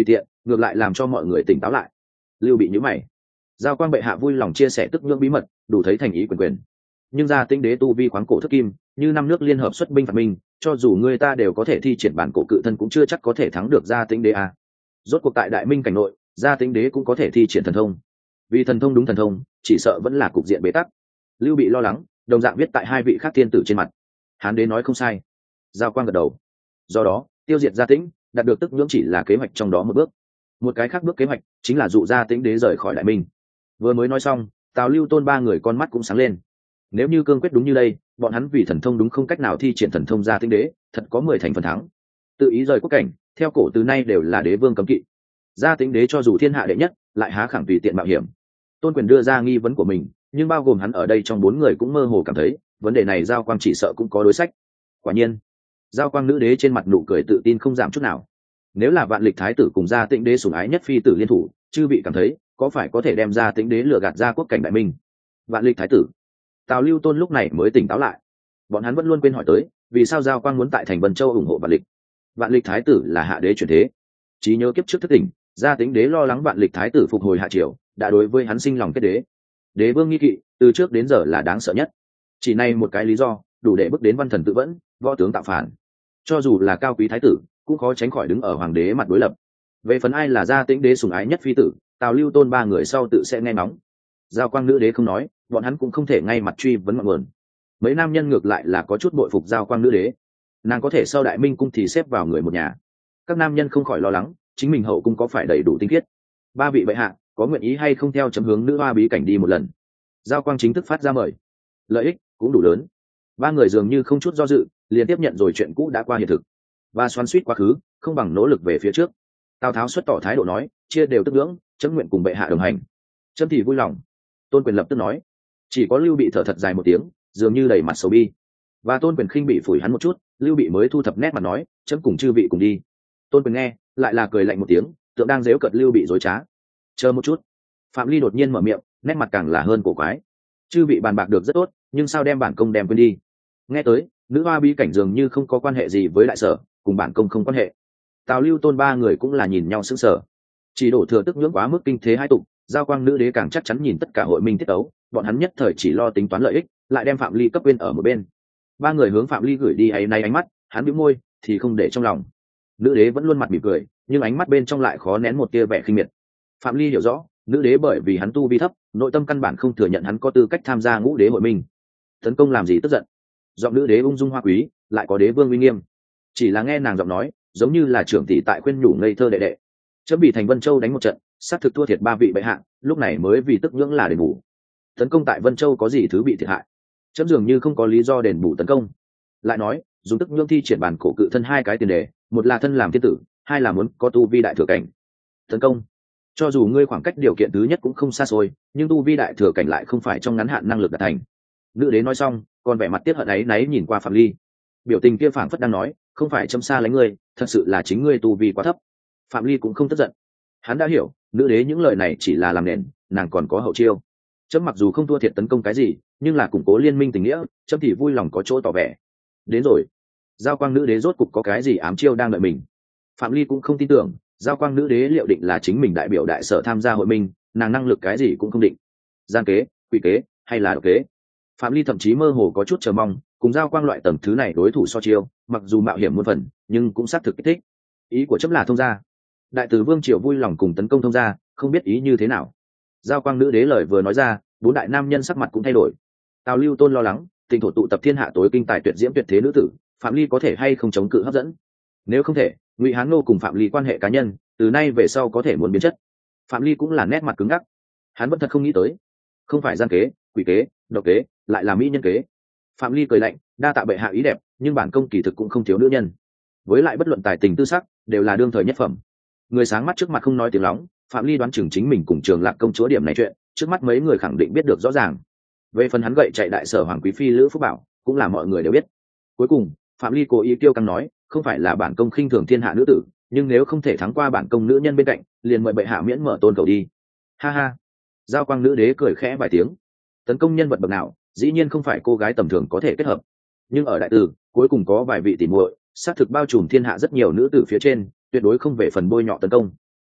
Speaker 1: ngược lại làm cho mọi người tỉnh táo lại. Lưu Bị nhíu mày. Giao Quang bệ hạ vui lòng chia sẻ tức nhưỡng bí mật, đủ thấy thành ý quyền quyền. Nhưng Gia Tĩnh đế tu vi khoáng cổ thức kim, như năm nước liên hợp xuất binh phạt minh, cho dù người ta đều có thể thi triển bản cổ cự thân cũng chưa chắc có thể thắng được Gia Tĩnh đế à. Rốt cuộc tại Đại Minh cảnh nội, Gia Tĩnh đế cũng có thể thi triển thần thông. Vì thần thông đúng thần thông, chỉ sợ vẫn là cục diện bế tắc. Lưu Bị lo lắng, đồng dạng viết tại hai vị khác thiên tử trên mặt. Hán đế nói không sai. Giao Quang gật đầu. Do đó, tiêu diệt Gia Tĩnh, đạt được tức nhưỡng chỉ là kế hoạch trong đó một bước. Một cái khác bước kế hoạch chính là dụ Gia Tĩnh đế rời khỏi Đại Minh. Vừa mới nói xong, Tào Lưu Tôn ba người con mắt cũng sáng lên. Nếu như cương quyết đúng như đây, bọn hắn vì thần thông đúng không cách nào thi triển thần thông Gia Tĩnh đế, thật có mười thành phần thắng. Tự ý rời quốc cảnh, theo cổ từ nay đều là đế vương cấm kỵ. Gia Tĩnh đế cho dù thiên hạ đệ nhất, lại há khẳng tùy tiện mạo hiểm. Tôn Quyền đưa ra nghi vấn của mình, nhưng bao gồm hắn ở đây trong bốn người cũng mơ hồ cảm thấy, vấn đề này Giao Quang chỉ sợ cũng có đối sách. Quả nhiên, Giao Quang nữ đế trên mặt nụ cười tự tin không giảm chút nào. Nếu là Vạn Lịch thái tử cùng Gia Tĩnh đế sủng ái nhất phi tử liên thủ, chư vị cảm thấy có phải có thể đem Gia Tĩnh đế lừa gạt ra quốc cảnh Đại Minh? Vạn Lịch thái tử. Tào Lưu Tôn lúc này mới tỉnh táo lại. Bọn hắn vẫn luôn quên hỏi tới, vì sao Giao Quang muốn tại thành Vân Châu ủng hộ Vạn Lịch? Vạn Lịch thái tử là hạ đế chuyển thế. Trí nhớ kiếp trước thất tỉnh, Gia Tĩnh đế lo lắng Vạn Lịch thái tử phục hồi hạ triều, đã đối với hắn sinh lòng kết đế. Đế vương nghi kỵ, từ trước đến giờ là đáng sợ nhất. Chỉ này một cái lý do, đủ để bước đến văn thần tự vẫn, võ tướng tạo phản. Cho dù là cao quý thái tử, cũng khó tránh khỏi đứng ở hoàng đế mặt đối lập. Về phần ai là Gia Tĩnh đế sủng ái nhất phi tử, Tào Lưu Tôn ba người sau tự sẽ nghe nóng. Giao Quang nữ đế không nói, bọn hắn cũng không thể ngay mặt truy vấn ngọn nguồn. Mấy nam nhân ngược lại là có chút bội phục Giao Quang nữ đế. Nàng có thể sau Đại Minh cung thì xếp vào người một nhà. Các nam nhân không khỏi lo lắng, chính mình hậu cung có phải đầy đủ tinh khiết. Ba vị bệ hạ, có nguyện ý hay không theo chấm hướng nữ hoa bí cảnh đi một lần? Giao Quang chính thức phát ra mời. Lợi ích cũng đủ lớn. Ba người dường như không chút do dự, liền tiếp nhận rồi chuyện cũ đã qua hiện thực. Và xoắn suýt quá khứ, không bằng nỗ lực về phía trước. Tào Tháo xuất tỏ thái độ nói, chia đều tức ngưỡng, chấm nguyện cùng bệ hạ đồng hành. Chấm thì vui lòng. Tôn Quyền lập tức nói. Chỉ có Lưu Bị thở thật dài một tiếng, dường như đầy mặt sầu bi. Và Tôn Quyền khinh bị phủi hắn một chút, Lưu Bị mới thu thập nét mặt nói, chấm cùng chư vị cùng đi. Tôn Quyền nghe, lại là cười lạnh một tiếng, tượng đang giễu cợt Lưu Bị dối trá. Chờ một chút. Phạm Ly đột nhiên mở miệng, nét mặt càng là hơn cổ quái. Chư vị bàn bạc được rất tốt, nhưng sao đem bản công đem quên đi? Nghe tới, nữ hoa bí cảnh dường như không có quan hệ gì với đại sở, cùng bản công không quan hệ. Tào Lưu Tôn ba người cũng là nhìn nhau sững sờ. Chỉ đổ thừa tức nhưỡng quá mức kinh thế hai tục, Giao Quang nữ đế càng chắc chắn nhìn tất cả hội minh tiết tấu, bọn hắn nhất thời chỉ lo tính toán lợi ích, lại đem Phạm Ly cấp quên ở một bên. Ba người hướng Phạm Ly gửi đi áy náy ánh mắt, hắn bĩu môi, thì không để trong lòng. Nữ đế vẫn luôn mặt mỉm cười, nhưng ánh mắt bên trong lại khó nén một tia vẻ khinh miệt. Phạm Ly hiểu rõ, nữ đế bởi vì hắn tu vi thấp, nội tâm căn bản không thừa nhận hắn có tư cách tham gia ngũ đế hội minh. Tấn công làm gì tức giận? Giọng nữ đế ung dung hoa quý, lại có đế vương uy nghiêm. Chỉ là nghe nàng giọng nói, giống như là trưởng tỷ tại khuyên nhủ ngây thơ đệ đệ. Chấm bị thành Vân Châu đánh một trận, sát thực thua thiệt ba vị bệ hạ, lúc này mới vì tức nhưỡng là đền bù. Tấn công tại Vân Châu có gì thứ bị thiệt hại? Chấm dường như không có lý do đền bù tấn công. Lại nói, dùng tức nhưỡng thi triển bản cổ cự thân hai cái tiền đề, một là thân làm thiên tử, hai là muốn có tu vi đại thừa cảnh. Tấn công, cho dù ngươi khoảng cách điều kiện thứ nhất cũng không xa xôi, nhưng tu vi đại thừa cảnh lại không phải trong ngắn hạn năng lực đạt thành. Nữ đế nói xong, còn vẻ mặt tiếc hận ấy náy nhìn qua Phạm Ly. Biểu tình kia phảng phất đang nói, không phải chấm xa lánh ngươi, thật sự là chính ngươi tu vi quá thấp. Phạm Ly cũng không tức giận. Hắn đã hiểu, nữ đế những lời này chỉ là làm nền, nàng còn có hậu chiêu. Chấm mặc dù không thua thiệt tấn công cái gì, nhưng là củng cố liên minh tình nghĩa, chấm thì vui lòng có chỗ tỏ vẻ. Đến rồi. Giao Quang nữ đế rốt cục có cái gì ám chiêu đang đợi mình. Phạm Ly cũng không tin tưởng, Giao Quang nữ đế liệu định là chính mình đại biểu đại sở tham gia hội minh, nàng năng lực cái gì cũng không định. Gian kế, quỷ kế, hay là độc kế. Phạm Ly thậm chí mơ hồ có chút chờ mong, cùng Giao Quang loại tầng thứ này đối thủ so chiêu, mặc dù mạo hiểm muôn phần, nhưng cũng xác thực kích thích. Ý của chấm là thông gia. Đại tử Vương Triều vui lòng cùng tấn công thông gia, không biết ý như thế nào. Giao Quang nữ đế lời vừa nói ra, bốn đại nam nhân sắc mặt cũng thay đổi. Tào Lưu Tôn lo lắng, Tình thổ tụ tập thiên hạ tối kinh tài tuyệt diễm tuyệt thế nữ tử, Phạm Ly có thể hay không chống cự hấp dẫn? Nếu không thể, Ngụy Hán Nô cùng Phạm Ly quan hệ cá nhân, từ nay về sau có thể muốn biến chất. Phạm Ly cũng là nét mặt cứng ngắc. Hắn vẫn thật không nghĩ tới, không phải gian kế, quỷ kế, độc kế, lại là mỹ nhân kế. Phạm Ly cười lạnh, đa tạ bệ hạ ý đẹp, nhưng bản công kỳ thực cũng không thiếu nữ nhân. Với lại bất luận tài tình tư sắc, đều là đương thời nhất phẩm. Người sáng mắt trước mặt không nói tiếng lóng, Phạm Ly đoán chừng chính mình cùng Trường Lạc công chúa điểm này chuyện, trước mắt mấy người khẳng định biết được rõ ràng. Về phần hắn gậy chạy đại sở hoàng quý phi Lữ Phúc Bảo, cũng là mọi người đều biết. Cuối cùng, Phạm Ly cố ý tiêu căng nói, không phải là bản công khinh thường thiên hạ nữ tử, nhưng nếu không thể thắng qua bản công nữ nhân bên cạnh, liền mời bệ hạ miễn mở tôn cầu đi. Ha ha. Giao Quang nữ đế cười khẽ vài tiếng. Tấn công nhân vật bậc nào, dĩ nhiên không phải cô gái tầm thường có thể kết hợp. Nhưng ở đại tử, cuối cùng có vài vị tỉ muội, xác thực bao trùm thiên hạ rất nhiều nữ tử phía trên, tuyệt đối không về phần bôi nhọ tấn công.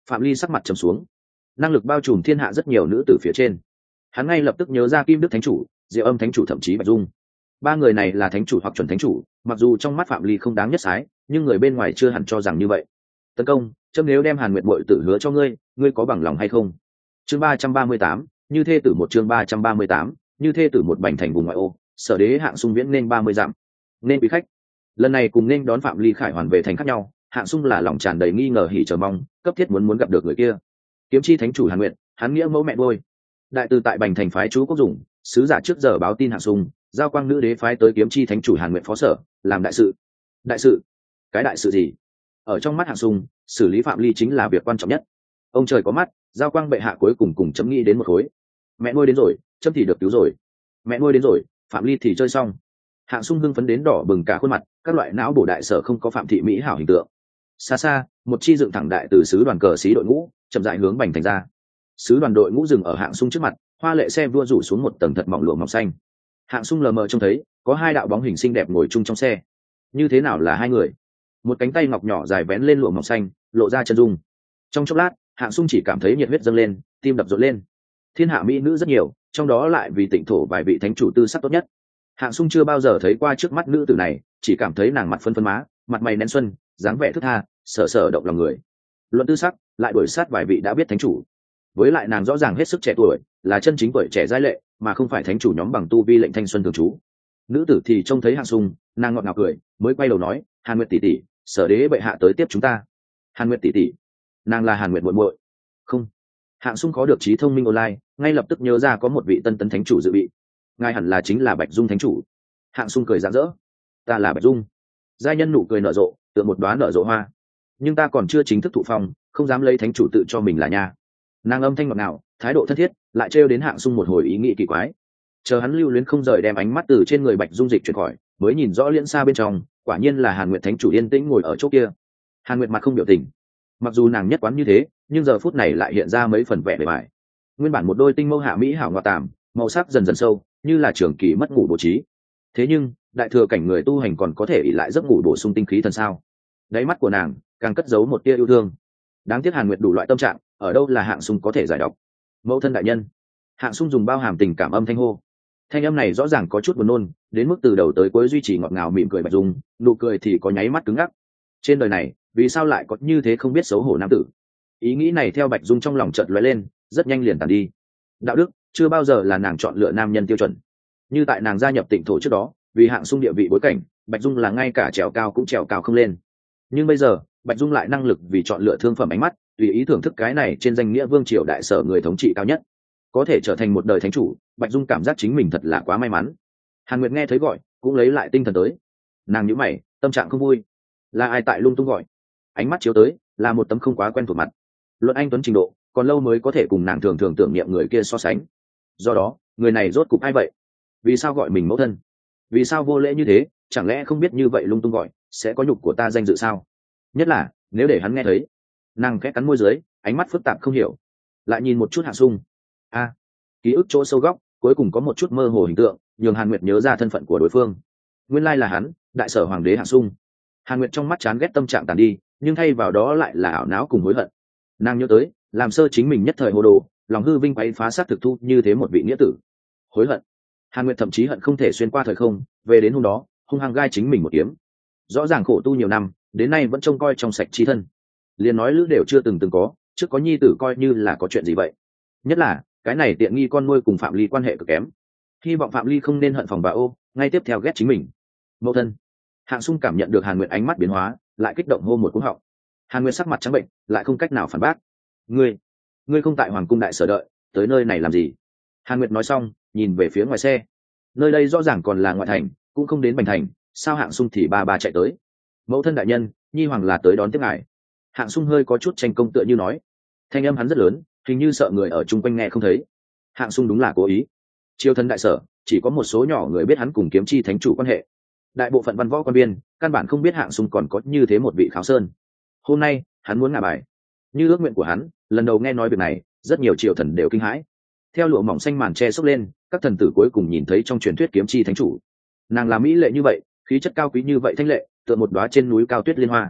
Speaker 1: Phạm Ly sắc mặt trầm xuống. Năng lực bao trùm thiên hạ rất nhiều nữ tử phía trên, hắn ngay lập tức nhớ ra Kim Đức Thánh Chủ, Diệu Âm Thánh Chủ, thậm chí Bạch Dung. Ba người này là thánh chủ hoặc chuẩn thánh chủ, mặc dù trong mắt Phạm Ly không đáng nhất sái, nhưng người bên ngoài chưa hẳn cho rằng như vậy. Tấn công, chấm nếu đem Hàn Nguyệt muội tử hứa cho ngươi, ngươi có bằng lòng hay không? Chương ba trăm ba mươi tám, như thê tử một chương ba trăm ba mươi tám, như thê tử một bành thành vùng ngoại ô, Sở Đế Hạng Sung viễn nên ba mươi dặm. Nên quý khách. Lần này cùng nên đón Phạm Ly khải hoàn về thành khác nhau, Hạng Sung là lòng tràn đầy nghi ngờ hỉ chờ mong, cấp thiết muốn muốn gặp được người kia. Kiếm chi thánh chủ Hàn Nguyệt, hắn nghĩa mẫu mẹ nuôi. Đại từ tại Bành thành phái chú Quốc Dùng, sứ giả trước giờ báo tin Hạng Sung, giao quang nữ đế phái tới kiếm chi thánh chủ Hàn Nguyệt phó sở, làm đại sự. Đại sự? Cái đại sự gì? Ở trong mắt Hạng Sung, xử lý Phạm Ly chính là việc quan trọng nhất. Ông trời có mắt, giao quang bệ hạ cuối cùng cùng chấm nghĩ đến một khối. Mẹ nuôi đến rồi, chấm thì được cứu rồi. Mẹ nuôi đến rồi, Phạm Ly thì chơi xong. Hạng Sung hưng phấn đến đỏ bừng cả khuôn mặt, các loại não bổ đại sở không có Phạm thị mỹ hảo hình tượng. Xa xa, một chi dựng thẳng đại từ sứ đoàn cờ xí đội ngũ chậm rãi hướng Bành thành ra. Sứ đoàn đội ngũ dừng ở Hạng Sung trước mặt, hoa lệ xe vua rủ xuống một tầng thật mỏng lụa màu xanh. Hạng Sung lờ mờ trông thấy có hai đạo bóng hình xinh đẹp ngồi chung trong xe. Như thế nào là hai người? Một cánh tay ngọc nhỏ dài vén lên lụa màu xanh, lộ ra chân dung. Trong chốc lát, Hạng Sung chỉ cảm thấy nhiệt huyết dâng lên, tim đập rộn lên. Thiên hạ mỹ nữ rất nhiều, trong đó lại vì tịnh thổ vài vị thánh chủ tư sắc tốt nhất. Hạng Sung chưa bao giờ thấy qua trước mắt nữ tử này, chỉ cảm thấy nàng mặt phân phân má, mặt mày nén xuân, dáng vẻ thướt tha, sở sở động lòng người. Luận tư sắc, lại đuổi sát vài vị đã biết thánh chủ. Với lại nàng rõ ràng hết sức trẻ tuổi, là chân chính tuổi trẻ giai lệ, mà không phải thánh chủ nhóm bằng tu vi lệnh thanh xuân thường trú. Nữ tử thì trông thấy Hạng Sung, nàng ngọt ngào cười, mới quay đầu nói, Hàn Nguyệt tỷ tỷ, Sở Đế bệ hạ tới tiếp chúng ta. Hàn Nguyệt tỷ tỷ? Nàng là Hàn Nguyệt muội muội? Không. Hạng Sung có được trí thông minh online, ngay lập tức nhớ ra có một vị tân tấn thánh chủ dự bị. Ngài hẳn là chính là Bạch Dung thánh chủ. Hạng Sung cười rạng rỡ. Ta là Bạch Dung. Giai nhân nụ cười nở rộ, tựa một đóa nở rộ hoa. Nhưng ta còn chưa chính thức thụ phong, không dám lấy thánh chủ tự cho mình là nha. Nàng âm thanh ngọt ngào, thái độ thân thiết, lại trêu đến Hạng Sung một hồi ý nghĩ kỳ quái. Chờ hắn lưu luyến không rời đem ánh mắt từ trên người Bạch Dung dịch chuyển khỏi, mới nhìn rõ liễn xa bên trong, quả nhiên là Hàn Nguyệt thánh chủ yên tĩnh ngồi ở chỗ kia. Hàn Nguyệt mặt không biểu tình. Mặc dù nàng nhất quán như thế, nhưng giờ phút này lại hiện ra mấy phần vẻ bề bài. Nguyên bản một đôi tinh mâu hạ mỹ hảo ngọt tàm, màu sắc dần dần sâu, như là trường kỳ mất ngủ bố trí. Thế nhưng, đại thừa cảnh người tu hành còn có thể ỷ lại giấc ngủ bổ sung tinh khí thần sao? Đáy mắt của nàng càng cất giấu một tia yêu thương. Đáng tiếc Hàn Nguyệt đủ loại tâm trạng, ở đâu là Hạng Sung có thể giải đọc. Mẫu thân đại nhân. Hạng Sung dùng bao hàm tình cảm âm thanh hô. Thanh âm này rõ ràng có chút buồn nôn, đến mức từ đầu tới cuối duy trì ngọt ngào mỉm cười Bạch Dung, nụ cười thì có nháy mắt cứng ngắc. Trên đời này, vì sao lại có như thế không biết xấu hổ nam tử? Ý nghĩ này theo Bạch Dung trong lòng chợt lóe lên, rất nhanh liền tàn đi. Đạo đức chưa bao giờ là nàng chọn lựa nam nhân tiêu chuẩn. Như tại nàng gia nhập Tịnh thổ trước đó, vì Hạng Sung địa vị bối cảnh, Bạch Dung là ngay cả trèo cao cũng trèo cao không lên. Nhưng bây giờ, Bạch Dung lại năng lực vì chọn lựa thương phẩm ánh mắt, tùy ý thưởng thức cái này trên danh nghĩa vương triều đại sở người thống trị cao nhất, có thể trở thành một đời thánh chủ. Bạch Dung cảm giác chính mình thật là quá may mắn. Hàn Nguyệt nghe thấy gọi, cũng lấy lại tinh thần tới. Nàng nhíu mày, tâm trạng không vui. Là ai tại lung tung gọi? Ánh mắt chiếu tới, là một tấm không quá quen thuộc mặt. Luận anh tuấn trình độ, còn lâu mới có thể cùng nàng thường thường tưởng niệm người kia so sánh. Do đó, người này rốt cục ai vậy? Vì sao gọi mình mẫu thân? Vì sao vô lễ như thế? Chẳng lẽ không biết như vậy lung tung gọi sẽ có nhục của ta danh dự sao? Nhất là nếu để hắn nghe thấy. Nàng khẽ cắn môi dưới, ánh mắt phức tạp không hiểu. Lại nhìn một chút Hạng Sung. A, à, ký ức chỗ sâu góc cuối cùng có một chút mơ hồ hình tượng, nhường Hàn Nguyệt nhớ ra thân phận của đối phương. Nguyên lai là hắn, đại sở hoàng đế Hạng Sung. Hàn Nguyệt trong mắt chán ghét tâm trạng tàn đi, nhưng thay vào đó lại là ảo não cùng hối hận. Nàng nhớ tới làm sơ chính mình nhất thời hồ đồ, lòng hư vinh quấy phá xác thực thu như thế một vị nghĩa tử. Hối hận. Hàn Nguyệt thậm chí hận không thể xuyên qua thời không về đến hôm đó, hung hăng gai chính mình một kiếm. Rõ ràng khổ tu nhiều năm, đến nay vẫn trông coi trong sạch chi thân. Liền nói lữ đều chưa từng từng có, trước có nhi tử coi như là có chuyện gì vậy. Nhất là cái này tiện nghi con nuôi cùng Phạm Ly quan hệ cực kém. Hy vọng Phạm Ly không nên hận phòng bà ô, ngay tiếp theo ghét chính mình. Mẫu thân. Hạng Sung cảm nhận được Hàn Nguyệt ánh mắt biến hóa, lại kích động hô một cú họng. Hàn Nguyệt sắc mặt trắng bệnh, lại không cách nào phản bác. Ngươi, ngươi không tại hoàng cung đại sở đợi, tới nơi này làm gì? Hàn Nguyệt nói xong, nhìn về phía ngoài xe. Nơi đây rõ ràng còn là ngoại thành, cũng không đến Bành thành, sao Hạng Sung thì ba ba chạy tới? Mẫu thân đại nhân, nhi hoàng là tới đón tiếp ngài. Hạng Sung hơi có chút tranh công tựa như nói. Thanh âm hắn rất lớn, hình như sợ người ở chung quanh nghe không thấy. Hạng Sung đúng là cố ý. Triều thân đại sở chỉ có một số nhỏ người biết hắn cùng kiếm chi thánh chủ quan hệ, đại bộ phận văn võ quan viên căn bản không biết Hạng Sung còn có như thế một vị kháo sơn. Hôm nay hắn muốn ngả bài, như ước nguyện của hắn. Lần đầu nghe nói việc này, rất nhiều triều thần đều kinh hãi. Theo lụa mỏng xanh màn che xốc lên, các thần tử cuối cùng nhìn thấy trong truyền thuyết kiếm chi thánh chủ. Nàng là mỹ lệ như vậy, khí chất cao quý như vậy thanh lệ, tựa một đóa trên núi cao tuyết liên hoa.